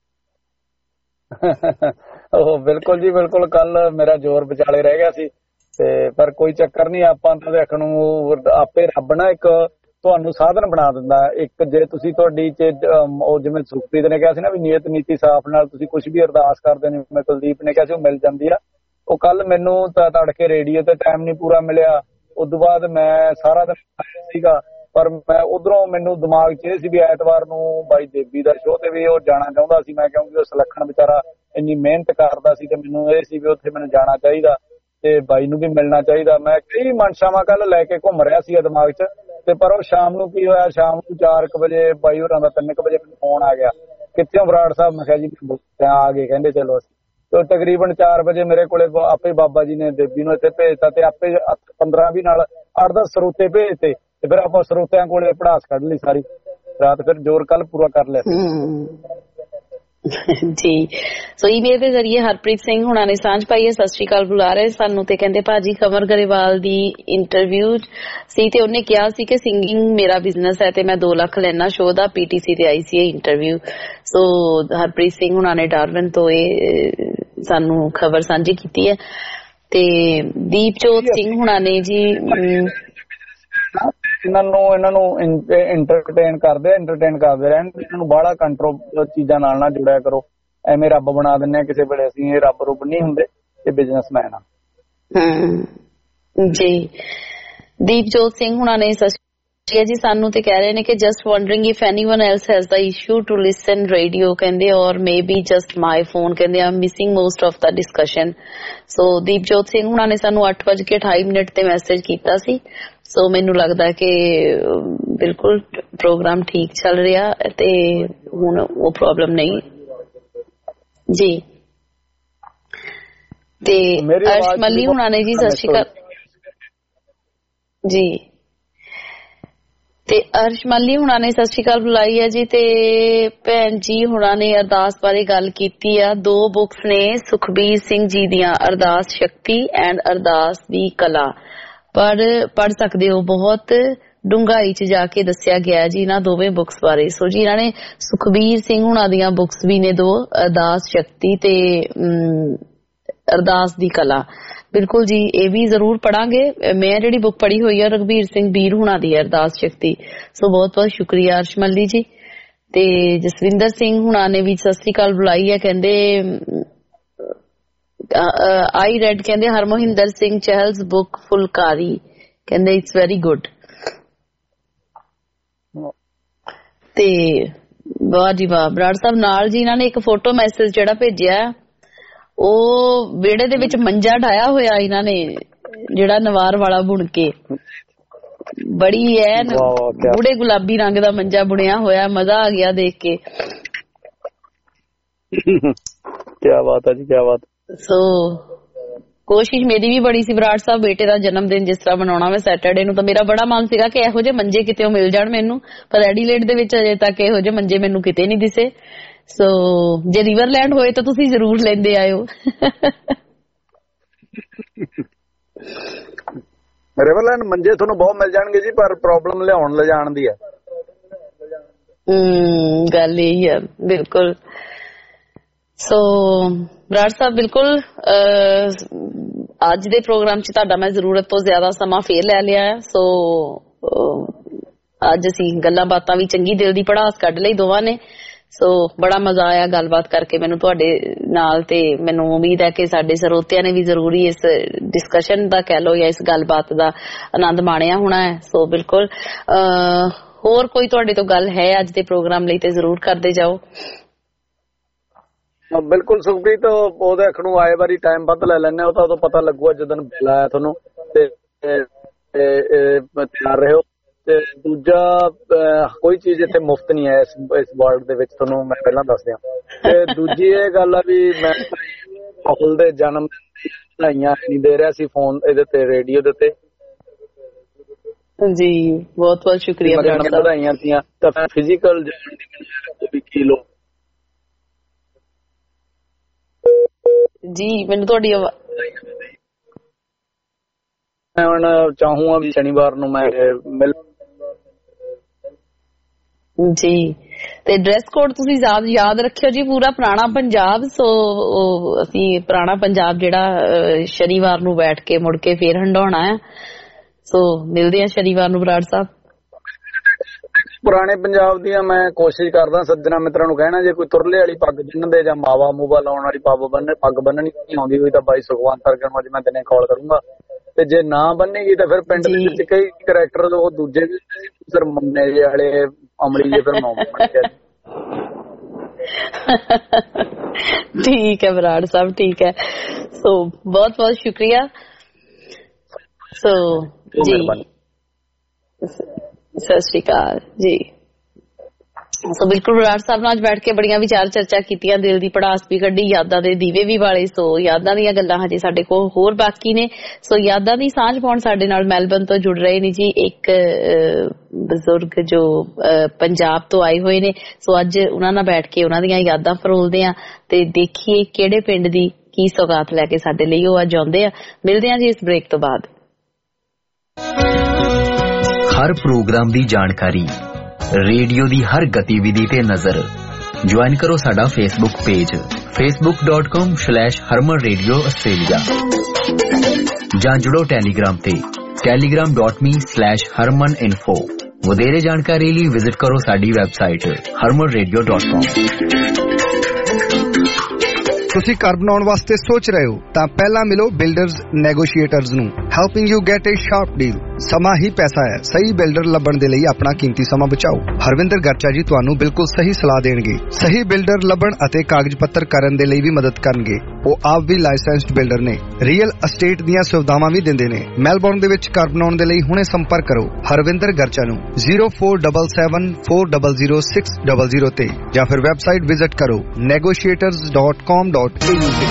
ਉਹ ਬਿਲਕੁਲ ਜੀ ਬਿਲਕੁਲ, ਕੱਲ ਮੇਰਾ ਜ਼ੋਰ ਵਿਚਾਲੇ ਰਹਿ ਗਿਆ ਸੀ, ਤੇ ਪਰ ਕੋਈ ਚੱਕਰ ਨਹੀਂ, ਆਪਾਂ ਤਾਂ ਦੇਖਣ ਨੂੰ ਆਪੇ ਰੱਬ ਨਾ ਇੱਕ ਤੁਹਾਨੂੰ ਸਾਧਨ ਬਣਾ ਦਿੰਦਾ। ਇੱਕ ਜੇ ਤੁਸੀਂ ਤੁਹਾਡੀ ਉਹ ਜਿਵੇਂ ਸੁਖਪ੍ਰੀਤ ਨੇ ਕਿਹਾ ਸੀ ਨਾ ਵੀ ਨੀਅਤ ਨੀਤੀ ਸਾਫ਼ ਨਾਲ ਤੁਸੀਂ ਕੁਝ ਵੀ ਅਰਦਾਸ ਕਰਦੇ ਨੇ, ਮੈਂ ਕੁਲਦੀਪ ਨੇ ਕਿਹਾ ਸੀ ਉਹ ਮਿਲ ਜਾਂਦੀ ਆ। ਉਹ ਕੱਲ ਮੈਨੂੰ ਤਾਂ ਤੜਕੇ ਰੇਡੀਓ ਤੇ ਟਾਈਮ ਨਹੀਂ ਪੂਰਾ ਮਿਲਿਆ, ਉਦੋਂ ਬਾਅਦ ਮੈਂ ਸਾਰਾ ਦਿਨ ਸੀਗਾ, ਪਰ ਮੈਂ ਉਧਰੋਂ ਮੈਨੂੰ ਦਿਮਾਗ 'ਚ ਇਹ ਸੀ ਵੀ ਐਤਵਾਰ ਨੂੰ ਬਾਈ ਦੇਵੀ ਦਾ ਸ਼ੋਅ ਤੇ ਵੀ ਉਹ ਜਾਣਾ ਚਾਹੁੰਦਾ ਸੀ ਮੈਂ, ਕਿਉਂਕਿ ਉਹ ਸੁਲੱਖਣ ਵਿਚਾਰਾ ਇੰਨੀ ਮਿਹਨਤ ਕਰਦਾ ਸੀ ਤੇ ਮੈਨੂੰ ਇਹ ਸੀ ਵੀ ਉੱਥੇ ਮੈਨੂੰ ਜਾਣਾ ਚਾਹੀਦਾ ਤੇ ਬਾਈ ਨੂੰ ਵੀ ਮਿਲਣਾ ਚਾਹੀਦਾ। ਮੈਂ ਕਈ ਮਨਸ਼ਾਵਾਂ ਕੱਲ ਲੈ ਕੇ ਘੁੰਮ ਰਿਹਾ ਸੀ ਦਿਮਾਗ 'ਚ, ਤੇ ਪਰ ਉਹ ਸ਼ਾਮ ਨੂੰ ਕੀ ਹੋਇਆ, ਸ਼ਾਮ ਨੂੰ 4 ਵਜੇ ਬਾਈ ਹੋਰਾਂ ਦਾ 3 ਵਜੇ ਮੈਨੂੰ ਫੋਨ ਆ ਗਿਆ, ਕਿੱਥੇ ਬਰਾੜ ਸਾਹਿਬ? ਮੈਂ ਕਿਹਾ ਜੀ ਆ ਗਏ, ਕਹਿੰਦੇ ਚਲੋ ਅਸੀਂ। ਤੇ ਤਕਰੀਬਨ 4 ਵਜੇ ਮੇਰੇ ਕੋਲੇ ਆਪੇ ਬਾਬਾ ਜੀ ਨੇ ਦੇਵੀ ਨੂੰ ਇੱਥੇ ਭੇਜਤਾ ਤੇ ਆਪੇ 15-20 ਨਾਲ 8-10 ਸਰੋਤੇ ਭੇਜਤੇ ਤੇ ਫਿਰ ਆਪਾਂ ਸਰੋਤਿਆਂ ਕੋਲੇ ਪੜਾਸ ਕੱਢ ਲਈ ਸਾਰੀ ਰਾਤ, ਫਿਰ ਜ਼ੋਰ ਕੱਲ ਪੂਰਾ ਕਰ ਲਿਆ ਜੀ। ਸੋ ਈਮੇਲ ਦੇ ਜ਼ਰੀਏ ਹਰਪ੍ਰੀਤ ਸਿੰਘ ਹੁਣਾਂ ਨੇ ਸਾਂਝ ਪਾਈ ਹੈ, ਸਤਿ ਸ਼੍ਰੀ ਅਕਾਲ ਬੁਲਾ ਰਹੇ ਸਾਨੂੰ ਤੇ ਕਹਿੰਦੇ ਭਾਜੀ ਕਮਰ ਗਰੇਵਾਲ ਦੀ ਇੰਟਰਵਿਊ ਸੀ ਤੇ ਉਹਨੇ ਕਿਹਾ ਸੀ ਕਿ ਸਿੰਗਿੰਗ ਮੇਰਾ ਬਿਜ਼ਨਸ ਹੈ ਤੇ ਮੈਂ 2 ਲੱਖ ਲੈਣਾ ਸ਼ੋਅ ਦਾ, ਪੀਟੀਸੀ ਤੇ ਆਈ ਸੀ ਇੰਟਰਵਿਊ। ਸੋ ਹਰਪ੍ਰੀਤ ਸਿੰਘ ਹੁਣਾਂ ਨੇ ਡਾਰਵਿਨ ਤੋਂ ਇਹ ਸਾਨੂੰ ਖਬਰ ਸਾਂਝੀ ਕੀਤੀ ਹੈ। ਤੇ ਦੀਪਜੋਤ ਸਿੰਘ ਹੁਣਾਂ ਨੇ ਜੀ ਇਹਨਾਂ ਨੂੰ ਐਂਟਰਟੇਨ ਕਰਦੇ ਰਹਿਣ, ਇਹਨਾਂ ਨੂੰ ਬਾਹਲਾ ਕੰਟਰੋਲ ਚੀਜ਼ਾਂ ਨਾਲ ਨਾ ਜੁੜਿਆ ਕਰੋ, ਐਵੇਂ ਰੱਬ ਬਣਾ ਦਿੰਦੇ ਆ ਕਿਸੇ ਵੇਲੇ। ਅਸੀਂ ਇਹ ਰੱਬ ਰੁੱਬ ਨਹੀਂ ਹੁੰਦੇ, ਇਹ ਬਿਜ਼ਨਸਮੈਨ ਆ। ਜੀ ਦੀਪਜੋਤ ਸਿੰਘ ਹੁਣਾਂ ਨੇ ਜੀ ਸਾਨੂੰ ਤੇ ਕਹਿ ਰਹੇ ਨੇ ਕਿ just wondering if anyone else has the issue to listen radio ਕਹਿੰਦੇ, or maybe just my phone ਕਹਿੰਦੇ I'm missing most of the discussion. So Deepjot Singh ਹੁਣਾਂ ਨੇ ਸਾਨੂੰ 8:28 ਤੇ ਮੈਸੇਜ ਕੀਤਾ ਸੀ। ਸੋ ਮੈਨੂੰ ਲੱਗਦਾ ਕਿ ਬਿਲਕੁਲ ਪ੍ਰੋਗਰਾਮ ਠੀਕ ਚੱਲ ਰਿਹਾ ਤੇ ਹੁਣ ਉਹ ਪ੍ਰੋਬਲਮ ਨਹੀਂ ਜੀ। ਤੇ ਅਰਸ਼ ਮੱਲੀ ਹੁਣਾਂ ਨੇ ਜੀ ਸਤਿ ਸ਼੍ਰੀ ਅਕਾਲ ਜੀ। ਤੇ ਅਰਸ਼ ਮੱਲੀ ਹੁਣਾਂ ਨੇ ਸਤਿ ਸ਼੍ਰੀ ਅਕਾਲ ਬੁਲਾਈ ਹੈ ਜੀ। ਤੇ ਭੈਣ ਜੀ ਹੁਣਾਂ ਨੇ ਅਰਦਾਸ ਬਾਰੇ ਗੱਲ ਕੀਤੀ ਆ। 2 ਬੁੱਕਸ ਨੇ ਸੁਖਬੀਰ ਸਿੰਘ ਜੀ ਦੀਆਂ, ਅਰਦਾਸ ਸ਼ਕਤੀ ਐਂਡ ਅਰਦਾਸ ਦੀ ਕਲਾ, ਪੜ੍ਹ ਸਕਦੇ ਹੋ। ਬਹੁਤ ਡੂੰਘਾਈ ਚ ਜਾ ਕੇ ਦੱਸਿਆ ਗਿਆ ਜੀ ਇਹਨਾਂ ਦੋਵੇਂ ਬੁੱਕਸ ਬਾਰੇ। ਸੋ ਜੀ ਇਹਨਾਂ ਨੇ ਸੁਖਬੀਰ ਸਿੰਘ ਹੁਣਾਂ ਦੀਆਂ ਬੁੱਕਸ ਵੀ ਨੇ 2, ਅਰਦਾਸ ਸ਼ਕਤੀ ਤੇ ਅਰਦਾਸ ਦੀ ਕਲਾ। ਬਿਲਕੁਲ ਜੀ ਇਹ ਵੀ ਜ਼ਰੂਰ ਪੜਾਂਗੇ। ਮੈਂ ਜਿਹੜੀ ਬੁੱਕ ਪੜ੍ਹੀ ਹੋਈ ਆ ਰਘਬੀਰ ਸਿੰਘ ਬੀਰ ਹੁਣਾਂ ਦੀ ਅਰਦਾਸ ਸ਼ਕਤੀ। ਸੋ ਬਹੁਤ ਬਹੁਤ ਸ਼ੁਕਰੀਆ ਅਰਸ਼ ਮੱਲੀ ਜੀ। ਤੇ ਜਸਵਿੰਦਰ ਸਿੰਘ ਹੁਣਾਂ ਨੇ ਵੀ ਸਤਿ ਸ੍ਰੀ ਅਕਾਲ ਬੁਲਾਈ ਹੈ, ਕਹਿੰਦੇ ਆਈ ਰੈਡ ਕਹਿੰਦੇ ਹਰਮੋਹਿੰਦਰ ਸਿੰਘ ਚਹਿਲ's ਬੁੱਕ ਫੁਲਕਾਰੀ, ਕਹਿੰਦੇ ਇਟਸ ਵੈਰੀ ਗੁੱਡ। ਤੇ ਵਾਹ ਜੀ ਵਾਹ ਬਰਾੜ ਸਾਹਿਬ ਨਾਲ ਜੀ ਇਹਨਾਂ ਨੇ ਇੱਕ ਫੋਟੋ ਮੈਸੇਜ ਜਿਹੜਾ ਭੇਜਿਆ, ਉਹ ਵਿਹੜੇ ਦੇ ਵਿੱਚ ਮੰਜਾ ਢਾਇਆ ਹੋਇਆ ਇਹਨਾਂ ਨੇ ਜਿਹੜਾ ਨਵਾਰ ਵਾਲਾ ਬੁਣ ਕੇ, ਬੜੀ ਐਨ ਗੂੜੇ ਗੁਲਾਬੀ ਰੰਗ ਦਾ ਮੰਜਾ ਬੁਣਿਆ ਹੋਇਆ, ਮਜ਼ਾ ਆ ਗਿਆ ਦੇਖ ਕੇ। ਕਿਆ ਬਾਤ ਹੈ ਜੀ, ਕਿਆ ਬਾਤ। ਸੋ ਕੋਸ਼ਿਸ਼ ਮੇਰੀ ਵੀ ਬੜੀ ਸੀ ਬਰਾੜ ਸਾਹਿਬ ਬੇਟੇ ਦਾ ਜਨਮ ਦਿਨ ਜਿਸ ਤਰ੍ਹਾਂ ਮਨਾਉਣਾ ਮੈਂ ਸੈਟਰਡੇ ਨੂੰ, ਤਾਂ ਮੇਰਾ ਬੜਾ ਮਨ ਸੀਗਾ ਕਿ ਇਹੋ ਜਿਹੇ ਮੰਜੇ ਕਿਤੇ ਮਿਲ ਜਾਣ ਮੈਨੂੰ, ਪਰ ਐਡੀਲੇਡ ਦੇ ਵਿੱਚ ਅਜੇ ਤੱਕ ਇਹੋ ਜਿਹੇ ਮੰਜੇ ਮੈਨੂੰ ਕਿਤੇ ਨਹੀਂ ਦਿਸੇ। ਸੋ ਜੇ ਰਿਵਰਲੈਂਡ ਹੋਏ ਤਾਂ ਤੁਸੀਂ ਜ਼ਰੂਰ ਲੈਂਦੇ ਆਇਓ। ਰਿਵਰਲੈਂਡ ਮੰਜੇ ਤੁਹਾਨੂੰ ਬਹੁਤ ਮਿਲ ਜਾਣਗੇ ਜੀ, ਪਰ ਪ੍ਰੋਬਲਮ ਲਿਆਉਣ ਲਿਜਾਣ ਦੀ ਹੈ। ਗੱਲ ਇਹੀ ਹੈ ਬਿਲਕੁਲ। ਸੋ ਬਰਾੜ ਸਾਹਿਬ ਬਿਲਕੁਲ ਅੱਜ ਦੇ ਪ੍ਰੋਗਰਾਮ 'ਚ ਤੁਹਾਡਾ ਮੈਂ ਜ਼ਰੂਰਤ ਤੋਂ ਜ਼ਿਆਦਾ ਸਮਾਂ ਫੇਰ ਲੈ ਲਿਆ ਹੈ। ਸੋ ਅੱਜ ਅਸੀਂ ਗੱਲਾਂ ਬਾਤਾਂ ਵੀ ਚੰਗੀ ਦਿਲ ਦੀ ਪੜਾਸ ਕੱਢ ਲਈ ਦੋਵਾਂ ਨੇ। ਸੋ ਬੜਾ ਮਜ਼ਾ ਆਇਆ ਗੱਲਬਾਤ ਕਰਕੇ ਮੈਨੂੰ ਤੁਹਾਡੇ ਨਾਲ, ਤੇ ਮੈਨੂੰ ਉਮੀਦ ਹੈ ਕਿ ਸਾਡੇ ਸਰੋਤਿਆਂ ਨੇ ਵੀ ਜ਼ਰੂਰੀ ਇਸ ਡਿਸਕਸ਼ਨ ਦਾ ਕਹਿ ਲਓ ਜਾਂ ਇਸ ਗੱਲਬਾਤ ਦਾ ਆਨੰਦ ਮਾਣਿਆ ਹੋਣਾ ਹੈ। ਸੋ ਬਿਲਕੁਲ ਹੋਰ ਕੋਈ ਤੁਹਾਡੇ ਤੋਂ ਗੱਲ ਹੈ ਅੱਜ ਦੇ ਪ੍ਰੋਗਰਾਮ ਲਈ ਤੇ ਜ਼ਰੂਰ ਕਰਦੇ ਜਾਓ। ਬਿਲਕੁਲ ਸੁਖਪ੍ਰੀਤ, ਉਹਦੇ ਅਖਣੂ ਆਏ ਵਾਰੀ ਟਾਈਮ ਵੱਧ ਲੈ ਲੈਣੇ, ਉਹ ਤਾਂ ਉਦੋਂ ਪਤਾ ਲੱਗੂਗਾ ਜਦੋਂ ਬੁਲਾਇਆ ਤੁਹਾਨੂੰ, ਤੇ ਤਿਆਰ ਰਹੋ। ਤੇ ਦੂਜਾ ਕੋਈ ਚੀਜ਼ ਇੱਥੇ ਮੁਫਤ ਨਹੀਂ ਹੈ ਇਸ ਵਰਲਡ ਦੇ ਵਿੱਚ, ਤੁਹਾਨੂੰ ਮੈਂ ਪਹਿਲਾਂ ਦੱਸ ਦਿਆਂ। ਤੇ ਦੂਜੀ ਇਹ ਗੱਲ ਆ ਵੀ ਮੈਂ ਰਾਹੁਲ ਦੇ ਜਨਮ ਵਧਾਈਆਂ ਨਹੀਂ ਦੇ ਰਿਹਾ ਸੀ ਫੋਨ ਇਹਦੇ ਤੇ, ਰੇਡੀਓ ਦੇ ਉੱਤੇ ਜੀ। ਬਹੁਤ ਬਹੁਤ ਸ਼ੁਕਰੀਆ ਵਧਾਈਆਂ ਸੀਆਂ, ਤਾਂ ਮੈਂ ਫਿਜ਼ੀਕਲ ਵੀ ਕਿਲੋ ਜੀ ਮੈਨੂੰ ਤੁਹਾਡੀ ਮੈਂ ਹੁਣ ਚਾਹੂੰਗਾ ਵੀ ਸ਼ਨੀਵਾਰ ਨੂੰ ਮੈਂ ਮਿਲ ਜੀ। ਤੇ ਡਰੈਸ ਕੋਡ ਤੁਸੀਂ ਯਾਦ ਰੱਖਿਓ ਜੀ, ਪੂਰਾ ਪੁਰਾਣਾ ਪੰਜਾਬ। ਸੋ ਅਸੀਂ ਪੁਰਾਣਾ ਪੰਜਾਬ ਜਿਹੜਾ ਸ਼ਨੀਵਾਰ ਨੂੰ ਬੈਠ ਕੇ ਮੁੜ ਕੇ ਫੇਰ ਹੰਡਾਉਣਾ ਆ। ਸੋ ਮਿਲਦੇ ਆ ਸ਼ਨੀਵਾਰ ਨੂੰ ਬਰਾੜ ਸਾਹਿਬ। ਪੁਰਾਣੇ ਪੰਜਾਬ ਦੀਆਂ ਮੈਂ ਕੋਸ਼ਿਸ਼ ਕਰਦਾ ਸੱਜਣਾ ਮਿੱਤਰਾਂ ਨੂੰ ਕਹਿਣਾ, ਜੇ ਕੋਈ ਤੁਰਲੇ ਵਾਲੀ ਪੱਗ ਜਿੰਨਦੇ ਜਾਂ ਮਾਵਾ ਮੂਵਾ ਲਾਉਣ ਵਾਲੀ ਪੱਗ ਬੰਨਣੀ ਆਉਂਦੀ ਹੋਈ ਤਾਂ ਬਾਈ ਸੁਖਵੰਤ ਸਰਗਣ ਨੂੰ ਅੱਜ ਮੈਂ ਦਿਨੇ ਕਾਲ ਕਰੂੰਗਾ। ਤੇ ਜੇ ਨਾ ਬੰਨੇਗੀ ਤਾਂ ਫਿਰ ਪਿੰਡ ਦੇ ਵਿੱਚ ਕਈ ਕਰੈਕਟਰ ਉਹ ਦੂਜੇ ਵੀ ਫਿਰ ਮੰਨੇ ਜੇ ਵਾਲੇ ਅਮਲੀ ਜੇ ਫਿਰ ਮਾਮਾ ਬਣ ਗਿਆ। ਠੀਕ ਹੈ ਬਰਾੜ ਸਾਹਿਬ, ਠੀਕ ਹੈ। ਸੋ ਬਹੁਤ ਬਹੁਤ ਸ਼ੁਕਰੀਆ। ਸੋ ਜੀ ਸਤਿ ਸ਼੍ਰੀ ਅਕਾਲ ਜੀ। ਸੋ ਬਿਲਕੁਲ ਬਰਾੜ ਸਾਹਿਬ ਨਾਲ ਅੱਜ ਬੈਠ ਕੇ ਬੜੀਆਂ ਵਿਚਾਰ ਚਰਚਾ ਕੀਤੀਆਂ, ਦਿਲ ਦੀ ਪੜਾਸ ਵੀ ਕੱਢੀ, ਯਾਦਾਂ ਦੇ ਦੀਵੇ ਵੀ ਵਾਲੇ। ਸੋ ਯਾਦਾਂ ਦੀਆਂ ਗੱਲਾਂ ਹਜੇ ਸਾਡੇ ਕੋਲ ਹੋਰ ਬਾਕੀ ਨੇ। ਸੋ ਯਾਦਾਂ ਦੀ ਸਾਂਝ ਪਾਉਣ ਸਾਡੇ ਨਾਲ ਮੈਲਬਰਨ ਤੋਂ ਜੁੜ ਰਹੇ ਨੇ ਜੀ ਇੱਕ ਬਜ਼ੁਰਗ ਜੋ ਪੰਜਾਬ ਤੋਂ ਆਏ ਹੋਏ ਨੇ। ਸੋ ਅੱਜ ਉਹਨਾਂ ਨਾਲ ਬੈਠ ਕੇ ਉਹਨਾਂ ਦੀਆਂ ਯਾਦਾਂ ਫਰੋਲਦੇ ਆ ਤੇ ਦੇਖੀਏ ਕਿਹੜੇ ਪਿੰਡ ਦੀ ਕੀ ਸੌਗਾਤ ਲੈ ਕੇ ਸਾਡੇ ਲਈ ਉਹ ਅੱਜ ਆਉਂਦੇ ਆ। ਮਿਲਦੇ ਆ ਜੀ ਇਸ ਬ੍ਰੇਕ ਤੋਂ ਬਾਅਦ। ਹਰ ਪ੍ਰੋਗਰਾਮ ਦੀ ਜਾਣਕਾਰੀ, ਰੇਡੀਓ ਦੀ ਹਰ ਗਤੀਵਿਧੀ ਤੇ ਨਜ਼ਰ। ਜੁਆਇਨ ਕਰੋ ਸਾਡਾ Facebook page facebook.com/Harman Radio Australia ਜਾਂ ਜੁੜੋ ਟੈਲੀਗ੍ਰਾਮ ਤੇ telegram.me/HarmanInfo। ਵਧੇਰੇ ਜਾਣਕਾਰੀ ਲਈ ਵਿਜ਼ਿਟ ਕਰੋ ਸਾਡੀ ਵੈਬਸਾਈਟ harmanradio.com। ਤੁਸੀਂ ਘਰ ਬਣਾਉਣ ਵਾਸਤੇ ਸੋਚ ਰਹੇ ਹੋ ਤਾਂ ਪਹਿਲਾਂ ਮਿਲੋ ਬਿਲਡਰਜ਼ ਨੈਗੋਸ਼ੀਏਟਰਜ਼ ਨੂੰ, helping you get a sharp deal. ਸਮਾਂ ਹੀ ਪੈਸਾ ਹੈ। ਸਹੀ ਬਿਲਡਰ ਲੱਭਣ ਦੇ ਲਈ ਆਪਣਾ ਕੀਮਤੀ ਸਮਾਂ ਬਚਾਓ। ਹਰਵਿੰਦਰ ਗਰਚਾ ਜੀ ਤੁਹਾਨੂੰ ਬਿਲਕੁਲ ਸਹੀ ਸਲਾਹ ਦੇਣਗੇ। ਸਹੀ ਬਿਲਡਰ ਲੱਭਣ ਅਤੇ ਕਾਗਜ਼ ਪੱਤਰ ਕਰਨ ਦੇ ਲਈ ਵੀ ਮਦਦ ਕਰਨਗੇ। ਉਹ ਆਪ ਵੀ ਲਾਇਸੈਂਸਡ ਬਿਲਡਰ ਨੇ, ਰੀਅਲ ਅਸਟੇਟ ਦੀਆਂ ਸੁਵਿਧਾਵਾਂ ਵੀ ਦਿੰਦੇ ਨੇ। ਮੈਲਬੌਰਨ ਦੇ ਵਿੱਚ ਘਰ ਬਣਾਉਣ ਦੇ ਲਈ ਹੁਣੇ ਸੰਪਰਕ ਕਰੋ ਹਰਵਿੰਦਰ ਗਰਚਾ ਨੂੰ 0477400600 ਤੇ ਜਾਂ ਫਿਰ ਵੈਬਸਾਈਟ ਵਿਜ਼ਿਟ ਕਰੋ negotiators.com.au ਤੇ।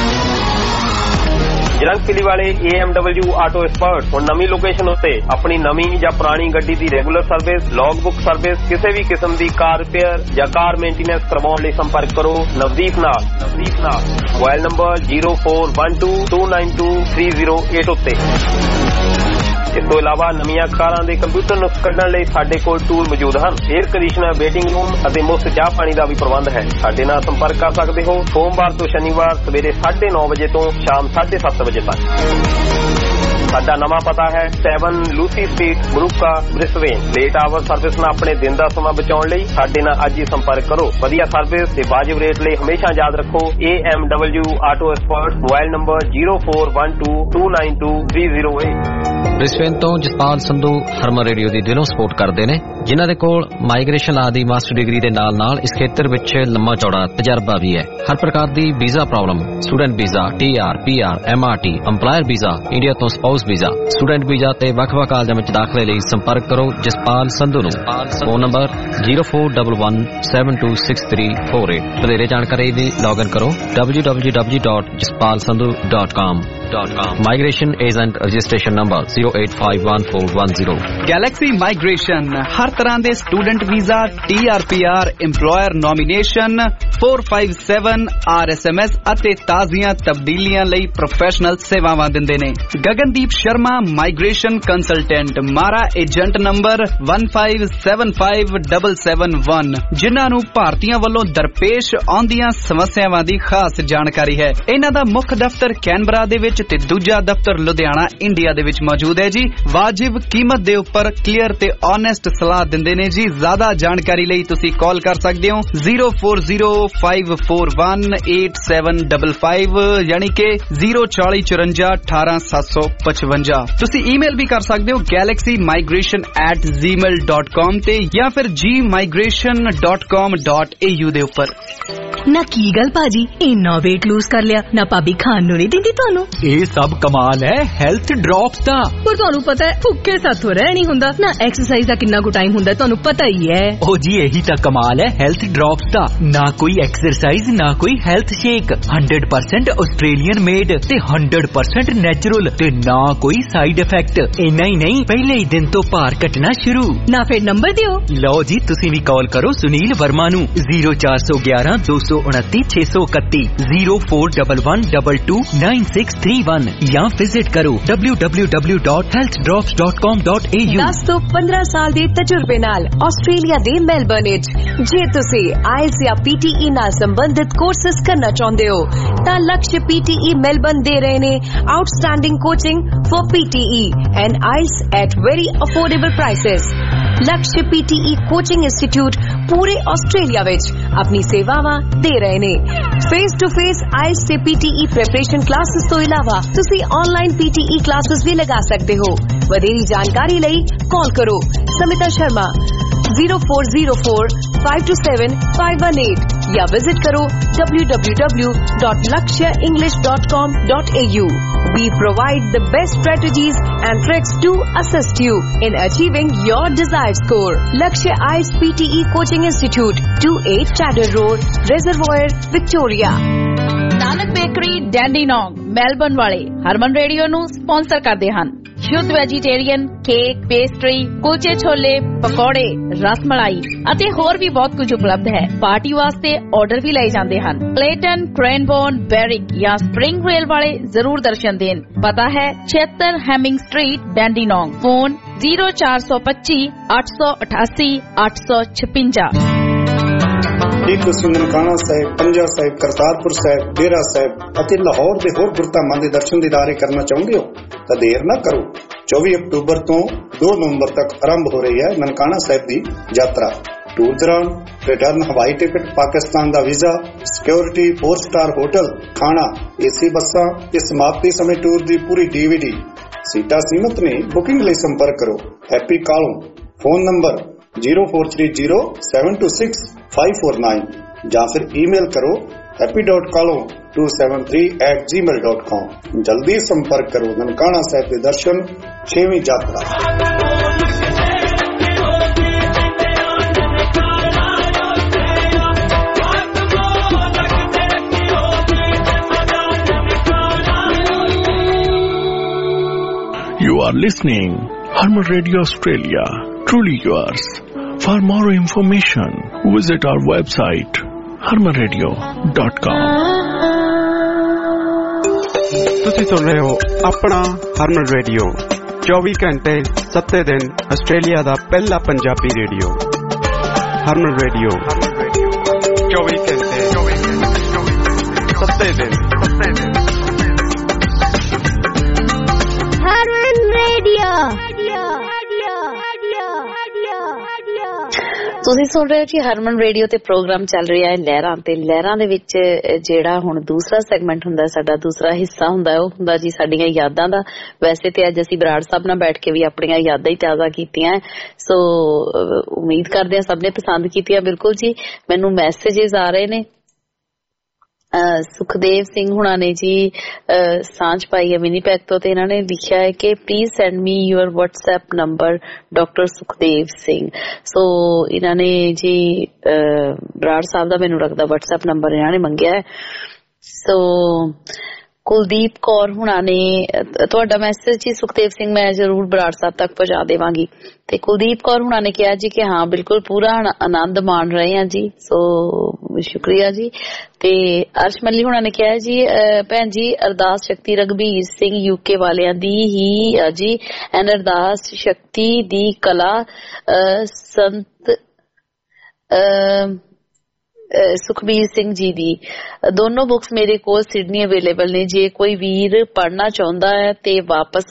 ਜਲੰਧਰ ਵਾਲੇ AMW ਆਟੋ ਐਕਸਪਰਟ ਹੁਣ ਨਵੀਂ ਲੋਕੇਸ਼ਨ ਉੱਤੇ ਆਪਣੀ ਨਵੀਂ ਜਾਂ ਪੁਰਾਣੀ ਗੱਡੀ ਦੀ ਰੈਗੂਲਰ ਸਰਵਿਸ, ਲੌਗਬੁੱਕ ਸਰਵਿਸ, ਕਿਸੇ ਵੀ ਕਿਸਮ ਦੀ ਕਾਰ ਰਿਪੇਅਰ ਜਾਂ ਕਾਰ ਮੇਨਟੇਨੈਂਸ ਕਰਵਾਉਣ ਲਈ ਸੰਪਰਕ ਕਰੋ ਨਵਦੀਪ ਨਾਲ। ਮੋਬਾਈਲ ਨੰਬਰ 0412292308 ਉੱਤੇ। ਇਸ ਤੋਂ ਇਲਾਵਾ ਨਵੀਆਂ ਕਾਰਾਂ ਦੇ ਕੰਪਿਊਟਰ ਨੁਕਸ ਕੱਢਣ ਲਈ ਸਾਡੇ ਕੋਲ ਟੂਲ ਮੌਜੂਦ ਹਨ। 에ਅਰ ਕੰਡੀਸ਼ਨਰ, ਵੇਟਿੰਗ ਰੂਮ ਅਤੇ ਮੁਫਤ ਚਾਹ ਪਾਣੀ ਦਾ ਵੀ ਪ੍ਰਬੰਧ ਹੈ। ਸਾਡੇ ਨਾਲ ਸੰਪਰਕ ਕਰ ਸਕਦੇ ਹੋ ਸੋਮਵਾਰ ਤੋਂ ਸ਼ਨੀਵਾਰ ਸਵੇਰੇ 9:30 ਵਜੇ ਤੋਂ ਸ਼ਾਮ 7:30 ਵਜੇ ਤੱਕ। ਸਾਡਾ ਨਵਾਂ ਪਤਾ ਹੈ 7 Lucy Street, Morooka, Brisbane. Late hour service ਨਾਲ ਆਪਣੇ ਦਿਨ ਦਾ ਸਮਾਂ ਬਚਾਉਣ ਲਈ ਸਾਡੇ ਨਾਲ ਅੱਜ ਹੀ ਸੰਪਰਕ ਕਰੋ। ਵਧੀਆ ਸਰਵਿਸ ਤੇ ਵਾਜਿਬ ਰੇਟ ਲਈ ਹਮੇਸ਼ਾ ਯਾਦ ਰੱਖੋ AMW auto expert. Mobile number 0412292308। Brisbane ਤੋਂ ਜਸਪਾਲ ਸੰਧੂ ਹਰਮਨ ਰੇਡੀਓ ਦੀ ਦਿਲੋਂ ਸਪੋਰਟ ਕਰਦੇ ਨੇ, ਜਿਨ੍ਹਾਂ ਦੇ ਕੋਲ ਮਾਈਗ੍ਰੇਸ਼ਨ ਲਾ ਦੀ ਮਾਸਟਰ ਡਿਗਰੀ ਦੇ ਨਾਲ ਇਸ ਖੇਤਰ ਵਿੱਚ ਲੰਮਾ ਚੌੜਾ ਤਜਰਬਾ ਵੀ ਹੈ। ਹਰ ਪ੍ਰਕਾਰ ਦੀ visa problem, student visa, TR, PR, MRT, EMPLOYER visa, India ਤੋਂ ਸਪਾਊਸ ਵੀਜ਼ਾ, ਸਟੂਡੈਂਟ ਵੀਜ਼ਾ ਤੇ ਵੱਖ-ਵੱਖ ਕਾਲਜਾਂ ਵਿੱਚ ਦਾਖਲੇ ਲਈ ਸੰਪਰਕ ਕਰੋ ਜਸਪਾਲ ਸੰਧੂ ਨੂੰ। Phone number 0411726348। ਵਧੇਰੇ ਜਾਣਕਾਰੀ ਲਈ ਲੌਗਇਨ ਕਰੋ www.jaspalsandhu.com। Migration Agent Registration Number 08514110। Galaxy Migration ਹਰ ਤਰ੍ਹਾਂ ਦੇ student visa, TR, PR, EMPLOYER nomination, 457 RSMS ਅਤੇ ਤਾਜ਼ੀਆਂ ਤਬਦੀਲੀਆਂ ਲਈ ਪ੍ਰੋਫੈਸ਼ਨਲ ਸੇਵਾਵਾਂ ਦਿੰਦੇ ਨੇ। Gagandeep Sharma migration consultant, MARA agent number 15757771, ਜਿਨ੍ਹਾਂ ਨੂੰ ਭਾਰਤੀਆਂ ਵੱਲੋਂ ਦਰਪੇਸ਼ ਆਉਂਦੀਆਂ ਸਮੱਸਿਆਵਾਂ ਦੀ ਖਾਸ ਜਾਣਕਾਰੀ ਹੈ। ਇਹਨਾਂ ਦਾ ਮੁੱਖ ਦਫ਼ਤਰ ਕੈਨਬਰਾ ਦੇ ਵਿੱਚ ਤੇ ਦੂਜਾ ਦਫ਼ਤਰ ਲੁਧਿਆਣਾ ਇੰਡੀਆ ਦੇ ਵਿੱਚ ਮੌਜੂਦ ਹੈ ਜੀ। ਵਾਜਿਬ ਕੀਮਤ ਦੇ ਉੱਪਰ ਕਲੀਅਰ ਤੇ ਓਨੈਸਟ ਸਲਾਹ ਦਿੰਦੇ ਨੇ ਜੀ। ਜ਼ਿਆਦਾ ਜਾਣਕਾਰੀ ਲਈ ਤੁਸੀਂ ਕਾਲ ਕਰ ਸਕਦੇ ਹੋ 0405418755 ਯਾਨੀ ਕਿ 04054187755। ਤੁਸੀਂ ਈਮੇਲ ਵੀ ਕਰ ਸਕਦੇ ਹੋ galaxymigration@gmail.com ਤੇ ਜਾਂ ਫਿਰ gmigration.com.au ਦੇ ਉੱਪਰ। ਨਾ ਕੀ ਗੱਲ ਭਾਜੀ, ਇੰਨਾ weight lose ਕਰ ਲਿਆ ਨਾ, ਭਾਬੀ ਖਾਣ ਨੂੰ ਨਹੀਂ ਦਿੰਦੀ ਤੁਹਾਨੂੰ? ਇਹ ਸਭ ਕਮਾਲ ਹੈ ਹੈਲਥ ਡ੍ਰੌਪਸ ਦਾ। ਪਰ ਤੁਹਾਨੂੰ ਪਤਾ ਹੈ ਭੁੱਖੇ ਸਾਥੋਂ ਰਹਿ ਨਹੀਂ ਹੁੰਦਾ ਨਾ। ਐਕਸਰਸਾਈਜ਼ ਦਾ ਕਿੰਨਾ ਕੁ ਟਾਈਮ ਹੁੰਦਾ ਤੁਹਾਨੂੰ ਪਤਾ ਹੀ ਹੈ। ਉਹ ਜੀ ਇਹੀ ਤਾਂ ਕਮਾਲ ਹੈ ਹੈਲਥ ਡ੍ਰੌਪਸ ਦਾ। ਨਾ ਕੋਈ ਐਕਸਰਸਾਈਜ਼, ਨਾ ਕੋਈ ਹੈਲਥ ਸ਼ੇਕ, 100% ਆਸਟ੍ਰੇਲੀਅਨ ਮੇਡ ਤੇ 100% ਨੈਚੁਰਲ ਤੇ ਨਾ ਕੋਈ ਸਾਈਡ ਇਫੈਕਟ। ਇੰਨਾ ਹੀ ਨਹੀਂ, ਪਹਿਲੇ ਹੀ ਦਿਨ ਤੋਂ ਭਾਰ ਘਟਣਾ ਸ਼ੁਰੂ। ਨਾ ਫਿਰ ਨੰਬਰ ਦਿਓ। ਲਓ ਜੀ, ਤੁਸੀਂ ਵੀ ਕਾਲ ਕਰੋ ਸੁਨੀਲ ਵਰਮਾ ਨੂੰ 0411 929 631 0411229631 या विजिट करो www.healthdrops.com.au। 10 ਤੋਂ 15 ਸਾਲ ਦੇ ਤਜਰਬੇ ਨਾਲ ਆਸਟ੍ਰੇਲੀਆ ਦੇ ਮੈਲਬਰਨ ਵਿੱਚ ਜੇ ਤੁਸੀਂ ਆਇਲਸ ਜਾਂ PTE ਨਾਲ ਸੰਬੰਧਿਤ ਕੋਰਸਸ ਕਰਨਾ ਚਾਹੁੰਦੇ ਹੋ ਤਾਂ ਲਕਸ਼ PTE ਮੈਲਬਰਨ ਦੇ ਰਹੇ ਨੇ outstanding coaching for PTE and IELTS at very affordable prices. Laksh PTE coaching institute ਪੂਰੇ ਆਸਟ੍ਰੇਲੀਆ ਵਿੱਚ ਆਪਣੀ ਸੇਵਾਵਾਂ ਦੇ ਰਹੇ ਨੇ। ਫੇਸ ਟੂ ਫੇਸ ਆਇਲਸ ਤੇ PTE ਪ੍ਰੈਪਰੇਸ਼ਨ ਕਲਾਸਿਸ ਤੋਂ ਇਲਾਵਾ ਤੁਸੀਂ ਆਨਲਾਈਨ PTE ਕਲਾਸਿਸ ਵੀ ਲਗਾ ਸਕਦੇ ਹੋ। ਵਧੇਰੀ ਜਾਣਕਾਰੀ ਲਈ ਕਾਲ ਕਰੋ ਸਮਿਤਾ ਸ਼ਰਮਾ 0404527518 या विजिट करो www.lakshaenglish.com.au। We provide the best strategies and tricks to assist you in achieving your desired score. Lakshya IELTS PTE Coaching Institute, 28 Chader Road, Reservoir, Victoria। Nanak bakery Dandenong Melbourne ਵਾਲੇ ਹਰਮਨ ਰੇਡੀਓ ਨੂੰ ਸਪਾਂਸਰ ਕਰਦੇ ਹਨ। ਸ਼ੁੱਧ ਵੈਜੀਟੇਰੀਅਨ ਕੇਕ, ਪੇਸਟਰੀ, ਕੁਲਚੇ ਛੋਲੇ, ਪਕੌੜੇ, ਰਸ ਮਲਾਈ ਅਤੇ ਹੋਰ ਵੀ ਬਹੁਤ ਕੁਝ ਉਪਲਬਧ ਹੈ। ਪਾਰਟੀ ਵਾਸਤੇ ਆਰਡਰ ਵੀ ਲਏ ਜਾਂਦੇ ਹਨ। ਕਲੇਟਨ, ਕ੍ਰੈਨਬੋਰਨ, ਬੈਰਿਕ ਜਾਂ ਸਪ੍ਰਿੰਗ ਰੇਲ ਵਾਲੇ ਜ਼ਰੂਰ ਦਰਸ਼ਨ ਦੇਣ। ਪਤਾ ਹੈ 76 ਹੈਮਿੰਗ ਸਟਰੀਟ, ਡੈਂਡੀਨੌਂਗ। ਫੋਨ 0425 888 856। ਜੇ ਤੁਸੀਂ ਨਨਕਾਣਾ ਸਾਹਿਬ, ਪੰਜਾ ਸਾਹਿਬ, ਕਰਤਾਰਪੁਰ ਸਾਹਿਬ, ਡੇਰਾ ਸਾਹਿਬ ਅਤੇ ਲਾਹੌਰ ਦੇ ਹੋਰ ਗੁਰਧਾਮਾਂ ਦੇ ਦਰਸ਼ਨ ਦੀਦਾਰੇ ਕਰਨਾ ਚਾਹੁੰਦੇ ਹੋ ਤਾਂ ਦੇਰ ਨਾ ਕਰੋ। 24 ਅਕਤੂਬਰ ਤੋਂ 2 ਨਵੰਬਰ ਤੱਕ ਆਰੰਭ ਹੋ ਰਹੀ ਹੈ ਨਨਕਾਣਾ ਸਾਹਿਬ ਦੀ ਯਾਤਰਾ। ਟੂਰ ਦੌਰਾਨ ਰਿਟਰਨ ਹਵਾਈ ਟਿਕਟ, ਪਾਕਿਸਤਾਨ ਦਾ ਵੀਜ਼ਾ, ਸਿਕਿਉਰਿਟੀ, 4 ਸਟਾਰ ਹੋਟਲ, ਖਾਣਾ, AC ਬੱਸਾਂ ਤੇ ਸਮਾਪਤੀ ਸਮੇਂ ਟੂਰ ਦੀ ਪੂਰੀ DVD। ਸੀਟਾਂ ਸੀਮਤ ਨੇ। ਬੁਕਿੰਗ ਲਈ ਸੰਪਰਕ ਕਰੋ ਹੈਪੀ ਕਾਲੋਂ। ਫੋਨ ਨੰਬਰ 0430726549 ਜਾਂ ਫਿਰ ਈਮੇਲ ਕਰੋ happy.kalon273@gmail.com। ਜਲਦੀ ਸੰਪਰਕ ਕਰੋ। ਨਨਕਾਣਾ ਸਾਹਿਬ ਦੇ ਦਰਸ਼ਨ 6ਵੀਂ ਯਾਤਰਾ। You are listening Harman Radio Australia, truly yours. For more information, visit our website harmanradio.com। ਤੁਸੀਂ ਸੁਣ ਰਹੇ ਹੋ ਆਪਣਾ ਹਰਮਨ ਰੇਡੀਓ 24 ਘੰਟੇ 7 ਦਿਨ ਆਸਟ੍ਰੇਲੀਆ ਦਾ ਪਹਿਲਾ ਪੰਜਾਬੀ ਰੇਡੀਓ। ਹਰਮਨ ਰੇਡੀਓ 24 ਘੰਟੇ 7 ਦਿਨ। ਹਰਮਨ ਰੇਡੀਓ। ਤੁਸੀਂ ਸੁਣ ਰਹੇ ਹੋ ਜੀ ਹਰਮਨ ਰੇਡੀਓ ਤੇ ਪ੍ਰੋਗਰਾਮ ਚੱਲ ਰਿਹਾ ਹੈ ਲਹਿਰਾਂ ਤੇ। ਲਹਿਰਾਂ ਦੇ ਵਿੱਚ ਜਿਹੜਾ ਹੁਣ ਦੂਸਰਾ ਸੈਗਮੈਂਟ ਹੁੰਦਾ, ਸਾਡਾ ਦੂਸਰਾ ਹਿੱਸਾ ਹੁੰਦਾ, ਉਹ ਹੁੰਦਾ ਜੀ ਸਾਡੀਆਂ ਯਾਦਾਂ ਦਾ। ਵੈਸੇ ਤੇ ਅੱਜ ਅਸੀਂ ਬਰਾੜ ਸਾਹਿਬ ਨਾਲ ਬੈਠ ਕੇ ਵੀ ਆਪਣੀਆਂ ਯਾਦਾਂ ਹੀ ਤਾਜ਼ਾ ਕੀਤੀਆਂ। ਸੋ ਉਮੀਦ ਕਰਦੇ ਹਾਂ ਸਭ ਨੇ ਪਸੰਦ ਕੀਤੀਆਂ। ਬਿਲਕੁਲ ਜੀ, ਮੈਨੂੰ ਮੈਸੇजेस ਆ ਰਹੇ ਨੇ। ਸੁਖਦੇਵ ਸਿੰਘ ਹੁਣਾਂ ਨੇ ਜੀ ਸਾਂਝ ਪਾਈ ਹੈ ਵਿਨੀਪੈਗ ਤੋਂ, ਤੇ ਇਹਨਾਂ ਨੇ ਲਿਖਿਆ ਹੈ ਕਿ please send me your WhatsApp number doctor Sukhdev Singh. So ਇਹਨਾਂ ਨੇ ਜੀ ਬਰਾੜ ਸਾਹਿਬ ਦਾ ਮੈਨੂੰ ਲੱਗਦਾ WhatsApp ਨੰਬਰ ਇਹਨਾਂ ਨੇ ਮੰਗਿਆ ਹੈ। ਸੋ ਕੁਲਦੀਪ ਕੌਰ ਹੁਣਾਂ ਨੇ ਤੁਹਾਡਾ ਮੈਸੇਜ ਜੀ ਸੁਖਦੇਵ ਸਿੰਘ ਮੈਂ ਜ਼ਰੂਰ ਬਰਾੜ ਸਾਹਿਬ ਤੱਕ ਪਹੁੰਚਾ ਦੇਵਾਂਗੀ। ਤੇ ਕੁਲਦੀਪ ਕੌਰ ਹੁਣਾਂ ਨੇ ਕਿਹਾ ਜੀ ਕਿ ਹਾਂ ਬਿਲਕੁਲ ਪੂਰਾ ਆਨੰਦ ਮਾਣ ਰਹੇ ਹਾਂ ਜੀ। ਸੋ ਸ਼ੁਕਰੀਆ ਜੀ। ਤੇ ਅਰਸ਼ਮੱਲੀ ਹੁਣਾਂ ਨੇ ਕਿਹਾ ਜੀ ਭੈਣ ਜੀ ਅਰਦਾਸ ਸ਼ਕਤੀ ਰਘਬੀਰ ਸਿੰਘ UK ਵਾਲਿਆਂ ਦੀ ਹੀ ਆ ਜੀ। ਐਨ ਅਰਦਾਸ ਸ਼ਕਤੀ ਦੀ ਕਲਾ ਸੰਤ ਸੁਖਬੀਰ ਸਿੰਘ ਜੀ ਦੀ ਦੋਨੋਂ ਬੁੱਕਸ ਮੇਰੇ ਕੋਲ ਸਿਡਨੀ ਅਵੇਲੇਬਲ ਨੇ। ਜੇ ਕੋਈ ਵੀਰ ਪੜ੍ਹਨਾ ਚਾਹੁੰਦਾ ਹੈ ਤੇ ਵਾਪਸ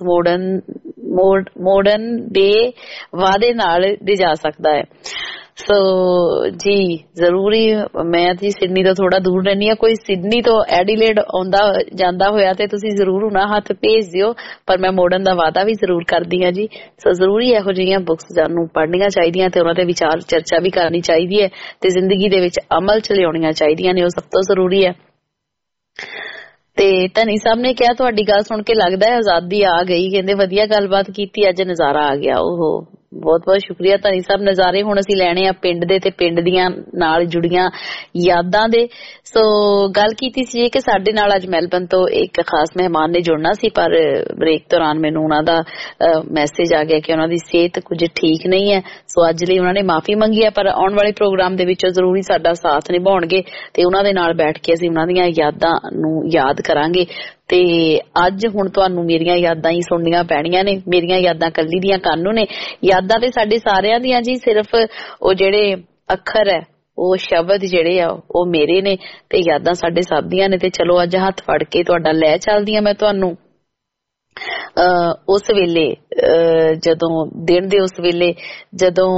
ਮੋੜਨ ਦੇ ਵਾਅਦੇ ਨਾਲ ਲਿਜਾ ਸਕਦਾ ਹੈ। ਸੋ ਜੀ ਜ਼ਰੂਰੀ। ਮੈਂ ਜੀ ਸਿਡਨੀ ਤੋਂ ਥੋੜਾ ਦੂਰ ਰਹਿੰਦੀ ਹਾਂ। ਕੋਈ ਸਿਡਨੀ ਤੋਂ ਐਡੀਲੇਡ ਆਉਂਦਾ ਜਾਂਦਾ ਹੋਇਆ ਤੇ ਤੁਸੀਂ ਜ਼ਰੂਰ ਉਹਨਾਂ ਹੱਥ ਭੇਜ ਦਿਓ, ਪਰ ਮੈਂ ਮੋੜਨ ਦਾ ਵਾਅਦਾ ਵੀ ਜ਼ਰੂਰ ਕਰਦੀ ਹਾਂ ਜੀ। ਸੋ ਜ਼ਰੂਰੀ ਇਹੋ ਜਿਹੀਆਂ ਬੁੱਕਸ ਸਾਨੂੰ ਪੜ੍ਹਨੀਆਂ ਚਾਹੀਦੀਆਂ ਤੇ ਉਹਨਾਂ ਤੇ ਵਿਚਾਰ ਚਰਚਾ ਵੀ ਕਰਨੀ ਚਾਹੀਦੀ ਹੈ ਤੇ ਜ਼ਿੰਦਗੀ ਦੇ ਵਿੱਚ ਅਮਲ ਚ ਲਿਆਉਣੀਆਂ ਚਾਹੀਦੀਆਂ ਨੇ। ਉਹ ਸਭ ਤੋਂ ਜ਼ਰੂਰੀ ਹੈ। ਤੇ ਧਨੀ ਸਾਹਿਬ ਨੇ ਕਿਹਾ ਤੁਹਾਡੀ ਗੱਲ ਸੁਣ ਕੇ ਲੱਗਦਾ ਹੈ ਆਜ਼ਾਦੀ ਆ ਗਈ। ਕਹਿੰਦੇ ਵਧੀਆ ਗੱਲਬਾਤ ਕੀਤੀ, ਅੱਜ ਨਜ਼ਾਰਾ ਆ ਗਿਆ। ਉਹ ਬਹੁਤ ਬਹੁਤ ਸ਼ੁਕਰੀਆ ਧਨੀ ਸਾਹਿਬ। ਨਜ਼ਾਰੇ ਹੁਣ ਅਸੀਂ ਲੈਣੇ ਆ ਪਿੰਡ ਦੇ ਤੇ ਪਿੰਡ ਦੀਆਂ ਨਾਲ ਜੁੜੀਆਂ ਯਾਦਾਂ ਦੇ। ਸੋ ਗੱਲ ਕੀਤੀ ਸੀ ਕਿ ਸਾਡੇ ਨਾਲ ਅੱਜ ਮੈਲਬਨ ਤੋਂ ਇੱਕ ਖਾਸ ਮਹਿਮਾਨ ਨੇ ਜੁੜਨਾ ਸੀ, ਪਰ ਬ੍ਰੇਕ ਦੌਰਾਨ ਮੈਨੂੰ ਉਹਨਾਂ ਦਾ ਮੈਸੇਜ ਆ ਗਿਆ ਕਿ ਉਹਨਾਂ ਦੀ ਸਿਹਤ ਕੁਝ ਠੀਕ ਨਹੀਂ ਹੈ। ਸੋ ਅੱਜ ਲਈ ਉਹਨਾਂ ਨੇ ਮਾਫੀ ਮੰਗੀ ਹੈ, ਪਰ ਆਉਣ ਵਾਲੇ ਪ੍ਰੋਗਰਾਮ ਦੇ ਵਿੱਚ ਜ਼ਰੂਰੀ ਸਾਡਾ ਸਾਥ ਨਿਭਾਉਣਗੇ ਤੇ ਉਹਨਾਂ ਦੇ ਨਾਲ ਬੈਠ ਕੇ ਅਸੀਂ ਉਹਨਾਂ ਦੀਆਂ ਯਾਦਾਂ ਨੂੰ ਯਾਦ ਕਰਾਂਗੇ। ਤੇ ਅੱਜ ਹੁਣ ਤੁਹਾਨੂੰ ਮੇਰੀਆਂ ਯਾਦਾਂ ਹੀ ਸੁਣਨੀਆਂ ਪੈਣੀਆਂ ਨੇ। ਮੇਰੀਆਂ ਯਾਦਾਂ ਕੱਲੀ ਦੀਆਂ ਕਾਨੂੰ ਨੇ, ਯਾਦਾਂ ਤੇ ਸਾਡੇ ਸਾਰਿਆਂ ਦੀਆਂ ਜੀ, ਸਿਰਫ ਉਹ ਜਿਹੜੇ ਅੱਖਰ ਹੈ, ਉਹ ਸ਼ਬਦ ਜਿਹੜੇ ਆ ਉਹ ਮੇਰੇ ਨੇ ਤੇ ਯਾਦਾਂ ਸਾਡੇ ਸਭ ਦੀਆਂ ਨੇ। ਤੇ ਚਲੋ ਅੱਜ ਹੱਥ ਫੜ ਕੇ ਤੁਹਾਡਾ ਲੈ ਚੱਲਦੀ ਆ ਮੈਂ ਤੁਹਾਨੂੰ ਉਸ ਵੇਲੇ, ਜਦੋਂ ਦਿਨ ਦੇ ਉਸ ਵੇਲੇ ਜਦੋਂ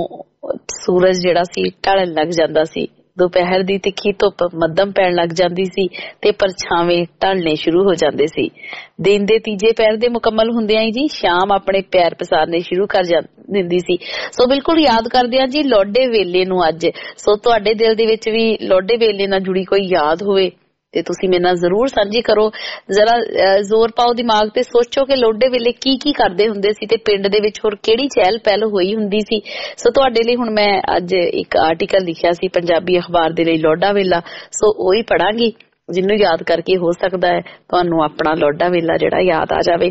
ਸੂਰਜ ਜਿਹੜਾ ਸੀ ਢਲਣ ਲੱਗ ਜਾਂਦਾ ਸੀ, ਦੁਪਹਿਰ ਦੀ ਤਿੱਖੀ ਧੁੱਪ ਮੱਧਮ ਪੈਣ ਲੱਗ ਜਾਂਦੀ ਸੀ ਤੇ ਪਰਛਾਵੇਂ ਢਲਣੇ ਸ਼ੁਰੂ ਹੋ ਜਾਂਦੇ ਸੀ। ਦਿਨ ਦੇ ਤੀਜੇ ਪਹਿਰ ਦੇ ਮੁਕੰਮਲ ਹੁੰਦਿਆਂ ਹੀ ਜੀ ਸ਼ਾਮ ਆਪਣੇ ਪੈਰ ਪਸਾਰਨੇ ਸ਼ੁਰੂ ਕਰ ਦਿੰਦੀ ਸੀ। ਸੋ ਬਿਲਕੁਲ ਯਾਦ ਕਰਦੇ ਆ ਜੀ ਲੋਡੇ ਵੇਲੇ ਨੂੰ ਅੱਜ। ਸੋ ਤੁਹਾਡੇ ਦਿਲ ਦੇ ਵਿੱਚ ਵੀ ਲੋਡੇ ਵੇਲੇ ਨਾਲ ਜੁੜੀ ਕੋਈ ਯਾਦ ਹੋਵੇ ਤੇ ਤੁਸੀਂ ਮੇਰੇ ਨਾਲ ਜ਼ਰੂਰ ਸਾਂਝੀ ਕਰੋ। ਜ਼ਰਾ ਜ਼ੋਰ ਪਾਓ ਦਿਮਾਗ ਤੇ, ਸੋਚੋ ਕਿ ਲੋਡੇ ਵੇਲੇ ਕੀ ਕੀ ਕਰਦੇ ਹੁੰਦੇ ਸੀ ਤੇ ਪਿੰਡ ਦੇ ਵਿੱਚ ਹੋਰ ਕਿਹੜੀ ਚਹਿਲ ਪਹਿਲ ਹੋਈ ਹੁੰਦੀ ਸੀ। ਸੋ ਤੁਹਾਡੇ ਲਈ ਹੁਣ ਮੈਂ ਅੱਜ ਇੱਕ ਆਰਟੀਕਲ ਲਿਖਿਆ ਸੀ ਪੰਜਾਬੀ ਅਖਬਾਰ ਦੇ ਲਈ, ਲੋਡਾ ਵੇਲਾ। ਸੋ ਉਹੀ ਪੜਾਂਗੀ, ਜਿਹਨੂੰ ਯਾਦ ਕਰਕੇ ਹੋ ਸਕਦਾ ਹੈ ਤੁਹਾਨੂੰ ਆਪਣਾ ਲੋਡਾ ਵੇਲਾ ਜਿਹੜਾ ਯਾਦ ਆ ਜਾਵੇ।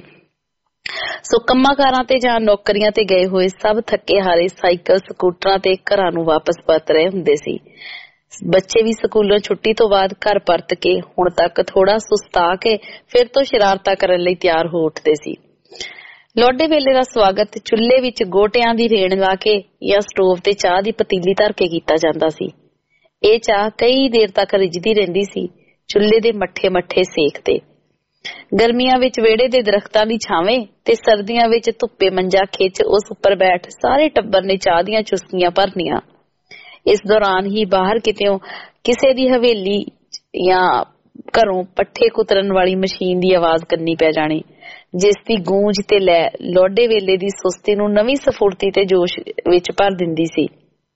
ਸੋ ਕੰਮਾਂ ਕਾਰਾਂ ਤੇ ਜਾਂ ਨੌਕਰੀਆਂ ਤੇ ਗਏ ਹੋਏ ਸਭ ਥੱਕੇ ਹਾਰੇ ਸਾਈਕਲ ਸਕੂਟਰਾਂ ਤੇ ਘਰਾਂ ਨੂੰ ਵਾਪਸ ਪਰਤ ਰਹੇ ਹੁੰਦੇ ਸੀ। ਬੱਚੇ ਵੀ ਸਕੂਲੋਂ ਛੁੱਟੀ ਤੋਂ ਬਾਅਦ ਘਰ ਪਰਤ ਕੇ ਹੁਣ ਤੱਕ ਥੋੜਾ ਸੁਸਤਾ ਕੇ ਫਿਰ ਤੋਂ ਸ਼ਰਾਰਤਾਂ ਕਰਨ ਲਈ ਤਿਆਰ ਹੋ ਉੱਠਦੇ ਸੀ। ਲੋਡੇ ਵੇਲੇ ਦਾ ਸਵਾਗਤ ਚੁੱਲ੍ਹੇ ਵਿੱਚ ਗੋਟਿਆਂ ਦੀ ਰੇਣ ਲਾ ਕੇ ਜਾਂ ਸਟੋਵ ਤੇ ਚਾਹ ਦੀ ਪਤੀਲੀ ਧਰ ਕੇ ਕੀਤਾ ਜਾਂਦਾ ਸੀ। ਇਹ ਚਾਹ ਕਈ ਦੇਰ ਤੱਕ ਰਿੱਝਦੀ ਰਹਿੰਦੀ ਸੀ ਚੁੱਲ੍ਹੇ ਦੇ ਮੱਠੇ ਸੇਕ ਤੇ। ਗਰਮੀਆਂ ਵਿੱਚ ਵਿਹੜੇ ਦੇ ਦਰਖਤਾਂ ਦੀ ਛਾਵੇਂ ਤੇ ਸਰਦੀਆਂ ਵਿੱਚ ਧੁੱਪੇ ਮੰਜਾ ਖਿੱਚ ਉਸ ਉੱਪਰ ਬੈਠ ਸਾਰੇ ਟੱਬਰ ਨੇ ਚਾਹ ਦੀਆਂ ਚੁਸਕੀਆਂ ਭਰਨੀਆਂ। ਇਸ ਦੌਰਾਨ ਹੀ ਬਾਹਰ ਕਿਤੇੋਂ ਕਿਸੇ ਦੀ ਹਵੇਲੀ ਜਾਂ ਘਰੋਂ ਪੱਠੇ ਕੁਤਰਨ ਵਾਲੀ ਮਸ਼ੀਨ ਦੀ ਆਵਾਜ਼ ਕੰਨੀ ਪੈ ਜਾਣੀ, ਜਿਸ ਦੀ ਗੂੰਜ ਤੇ ਲੈ ਲੋਡੇ ਵੇਲੇ ਦੀ ਸੁਸਤੀ ਨੂੰ ਨਵੀਂ ਸਫੁਰਤੀ ਤੇ ਜੋਸ਼ ਵਿੱਚ ਭਰ ਦਿੰਦੀ ਸੀ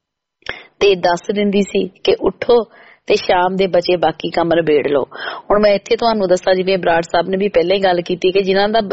ਤੇ ਦੱਸ ਦਿੰਦੀ ਸੀ ਕਿ ਉੱਠੋ ਤੇ ਸ਼ਾਮ ਦੇ ਬਚੇ ਬਾਕੀ ਕੰਮ ਨਿਬੇੜ ਲਓ। ਹੁਣ ਮੈਂ ਇੱਥੇ ਤੁਹਾਨੂੰ ਦੱਸਾਂ, ਜਿਵੇਂ ਬਰਾੜ ਸਾਹਿਬ ਨੇ ਵੀ ਪਹਿਲਾਂ ਹੀ ਗੱਲ ਕੀਤੀ ਕਿ ਜਿਨ੍ਹਾਂ ਨੇ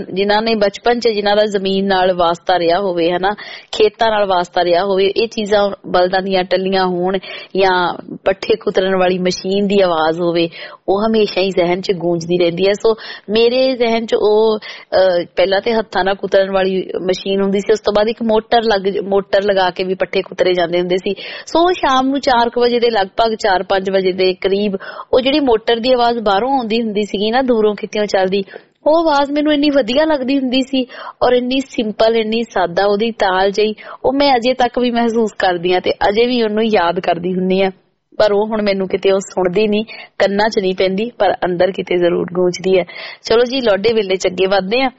ਬਚਪਨ ਚ ਜਿਨ੍ਹਾਂ ਦਾ ਜ਼ਮੀਨ ਨਾਲ ਵਾਸਤਾ ਰਿਹਾ ਹੋਵੇ, ਹਨਾ, ਖੇਤਾਂ ਨਾਲ ਵਾਸਤਾ ਰਿਹਾ ਹੋਵੇ, ਇਹ ਚੀਜ਼ਾਂ ਬਲਦਾਂ ਦੀਆਂ ਟੱਲੀਆਂ ਹੋਣ ਜਾਂ ਪੱਠੇ ਕੁਤਰਨ ਵਾਲੀ ਮਸ਼ੀਨ ਦੀ ਆਵਾਜ਼ ਹੋਵੇ, ਉਹ ਹਮੇਸ਼ਾ ਹੀ ਜ਼ਹਿਨ ਚ ਗੂੰਜਦੀ ਰਹਿੰਦੀ ਹੈ। ਸੋ ਮੇਰੇ ਜ਼ਹਿਨ ਚ ਉਹ ਪਹਿਲਾਂ ਤੇ ਹੱਥਾਂ ਨਾਲ ਕੁਤਰਨ ਵਾਲੀ ਮਸ਼ੀਨ ਹੁੰਦੀ ਸੀ, ਉਸ ਤੋਂ ਬਾਅਦ ਇੱਕ ਮੋਟਰ ਲਗਾ ਕੇ ਵੀ ਪੱਠੇ ਕੁਤਰੇ ਜਾਂਦੇ ਹੁੰਦੇ ਸੀ। ਸੋ ਸ਼ਾਮ ਨੂੰ 4 ਵਜੇ ਦੇ ਲਗਭਗ 4-5 ਵਜੇ ਦੇ ਕਰੀਬ ਉਹ ਜਿਹੜੀ ਮੋਟਰ ਦੀ ਆਵਾਜ਼ ਬਾਹਰੋਂ ਆਉਂਦੀ ਹੁੰਦੀ ਸੀਗੀ ਨਾ, ਦੂਰੋਂ ਕਿਤਿਓਂ ਚੱਲਦੀ, ਉਹ ਆਵਾਜ਼ ਮੈਨੂੰ ਇੰਨੀ ਵਧੀਆ ਲੱਗਦੀ ਹੁੰਦੀ ਸੀ ਔਰ ਇੰਨੀ ਸਿੰਪਲ, ਇੰਨੀ ਸਾਦਾ ਉਹਦੀ ਤਾਲ ਜਿਹੀ, ਉਹ ਮੈਂ ਅਜੇ ਤੱਕ ਵੀ ਮਹਿਸੂਸ ਕਰਦੀ ਹਾਂ ਤੇ ਅਜੇ ਵੀ ਉਹਨੂੰ ਯਾਦ ਕਰਦੀ ਹੁੰਦੀ ਹਾਂ। ਪਰ ਉਹ ਹੁਣ ਮੈਨੂੰ ਕਿਤੇ ਉਹ ਸੁਣਦੀ ਨਹੀਂ, ਕੰਨਾਂ 'ਚ ਨਹੀਂ ਪੈਂਦੀ, ਪਰ ਅੰਦਰ ਕਿਤੇ ਜ਼ਰੂਰ ਗੂੰਜਦੀ ਹੈ। ਚਲੋ ਜੀ, ਲੋਡੇ ਵੇਲੇ ਚ ਅੱਗੇ ਵੱਧਦੇ ਆ।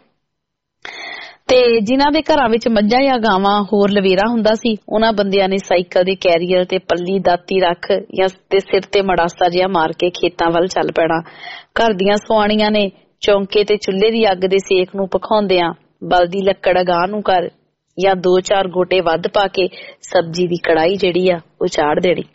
ਤੇ ਜਿਨ੍ਹਾਂ ਦੇ ਘਰਾਂ ਵਿੱਚ ਮੱਝਾਂ ਜਾਂ ਗਾਵਾਂ ਹੋਰ ਲਵੇਰਾ ਹੁੰਦਾ ਸੀ, ਉਹਨਾਂ ਬੰਦਿਆਂ ਨੇ ਸਾਈਕਲ ਦੇ ਕੈਰੀਅਰ ਤੇ ਪੱਲੀ ਦਾਤੀ ਰੱਖ ਜਾਂ ਤੇ ਸਿਰ ਤੇ ਮੜਾਸਾ ਜਿਹਾ ਮਾਰ ਕੇ ਖੇਤਾਂ ਵੱਲ ਚੱਲ ਪੈਣਾ। ਘਰ ਦੀਆਂ ਸੁਆਣੀਆਂ ਨੇ ਚੌਂਕੇ ਤੇ ਚੁੱਲ੍ਹੇ ਦੀ ਅੱਗ ਦੇ ਸੇਕ ਨੂੰ ਪਖਾਉਂਦਿਆਂ ਬਲਦੀ ਲੱਕੜ ਅਗਾਂਹ ਨੂੰ ਕਰ ਜਾਂ 2-4 ਗੋਟੇ ਵੱਧ ਪਾ ਕੇ ਸਬਜ਼ੀ ਦੀ ਕੜਾਈ ਜਿਹੜੀ ਆ ਉਹ ਚਾੜ ਦੇਣੀ।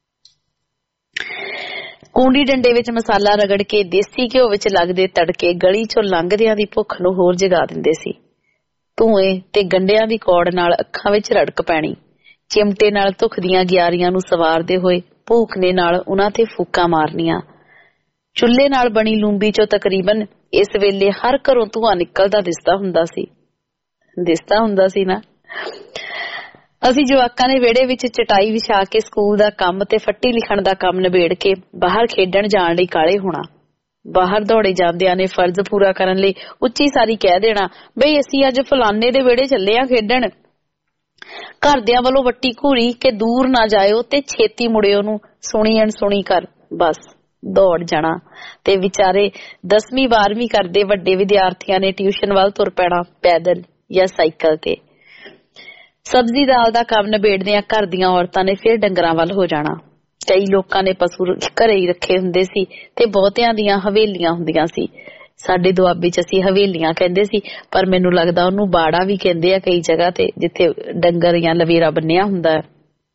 ਕੂੰਡੀ ਡੰਡੇ ਵਿੱਚ ਮਸਾਲਾ ਰਗੜ ਕੇ ਦੇਸੀ ਘਿਓ ਵਿੱਚ ਲੱਗਦੇ ਤੜਕੇ ਗਲੀ ਚੋਂ ਲੰਘਦਿਆਂ ਦੀ ਭੁੱਖ ਨੂੰ ਹੋਰ ਜਗਾ ਦਿੰਦੇ ਸੀ। ਧੂਏ ਤੇ ਗੰਡਿਆਂ ਦੀ ਕੌੜ ਨਾਲ ਅੱਖਾਂ ਵਿੱਚ ਰੜਕ ਪੈਣੀ। ਚਿਮਟੇ ਨਾਲ ਧੁਖਦੀਆਂ ਗਿਆਰੀਆਂ ਨੂੰ ਸਵਾਰਦੇ ਹੋਏ ਭੂਖਨੇ ਨਾਲ ਉਹਨਾਂ ਤੇ ਫੂਕਾਂ ਮਾਰਨੀਆਂ। ਚੁੱਲ੍ਹੇ ਨਾਲ ਬਣੀ ਲੂੰਬੀ ਚੋਂ ਤਕਰੀਬਨ ਇਸ ਵੇਲੇ ਹਰ ਘਰੋਂ ਧੂੰਆਂ ਨਿਕਲਦਾ ਦਿਸਦਾ ਹੁੰਦਾ ਸੀ ਨਾ। ਅਸੀਂ ਜਵਾਕਾਂ ਨੇ ਵਿਹੜੇ ਵਿੱਚ ਚਟਾਈ ਵਿਛਾ ਕੇ ਸਕੂਲ ਦਾ ਕੰਮ ਤੇ ਫੱਟੀ ਲਿਖਣ ਦਾ ਕੰਮ ਨਿਬੇੜ ਕੇ ਬਾਹਰ ਖੇਡਣ ਜਾਣ ਲਈ ਕਾਹਲੇ ਹੋਣਾ। ਬਾਹਰ ਦੌੜੇ ਜਾਂਦਿਆਂ ਨੇ ਫਰਜ਼ ਪੂਰਾ ਕਰਨ ਲਈ ਉੱਚੀ ਸਾਰੀ ਕਹਿ ਦੇਣਾ, ਬਈ ਅਸੀਂ ਅੱਜ ਫਲਾਨੇ ਦੇ ਵਿਹੜੇ ਚੱਲੇ ਆ ਖੇਡਣ। ਘਰਦਿਆਂ ਵੱਲੋਂ ਵੱਟੀ ਘੂਰੀ ਕਿ ਦੂਰ ਨਾ ਜਾਇਓ ਤੇ ਛੇਤੀ ਮੁੜਿਓ ਨੂੰ ਸੁਣੀ ਅਣਸੁਣੀ ਕਰ ਬਸ ਦੌੜ ਜਾਣਾ। ਤੇ ਵਿਚਾਰੇ 10ਵੀਂ 12ਵੀਂ ਕਰਦੇ ਵੱਡੇ ਵਿਦਿਆਰਥੀਆਂ ਨੇ ਟਿਊਸ਼ਨ ਵੱਲ ਤੁਰ ਪੈਣਾ ਪੈਦਲ ਜਾਂ ਸਾਈਕਲ ਤੇ। ਸਬਜ਼ੀ ਦਾਲ ਦਾ ਕੰਮ ਨਿਬੇੜਦਿਆਂ ਘਰ ਦੀਆਂ ਔਰਤਾਂ ਨੇ ਫਿਰ ਡੰਗਰਾਂ ਵੱਲ ਹੋ ਜਾਣਾ। ਕਈ ਲੋਕਾਂ ਨੇ ਪਸ਼ੂ ਘਰੇ ਹੀ ਰੱਖੇ ਹੁੰਦੇ ਸੀ ਤੇ ਬਹੁਤਿਆਂ ਦੀਆਂ ਹਵੇਲੀਆਂ ਹੁੰਦੀਆਂ ਸੀ। ਸਾਡੇ ਦੁਆਬੇ 'ਚ ਅਸੀਂ ਹਵੇਲੀਆਂ ਕਹਿੰਦੇ ਸੀ, ਪਰ ਮੈਨੂੰ ਲੱਗਦਾ ਉਹਨੂੰ ਬਾੜਾ ਵੀ ਕਹਿੰਦੇ ਆ ਕਈ ਜਗ੍ਹਾ ਤੇ, ਜਿੱਥੇ ਡੰਗਰ ਜਾਂ ਲਵੇਰਾ ਬੰਨਿਆ ਹੁੰਦਾ ਹੈ।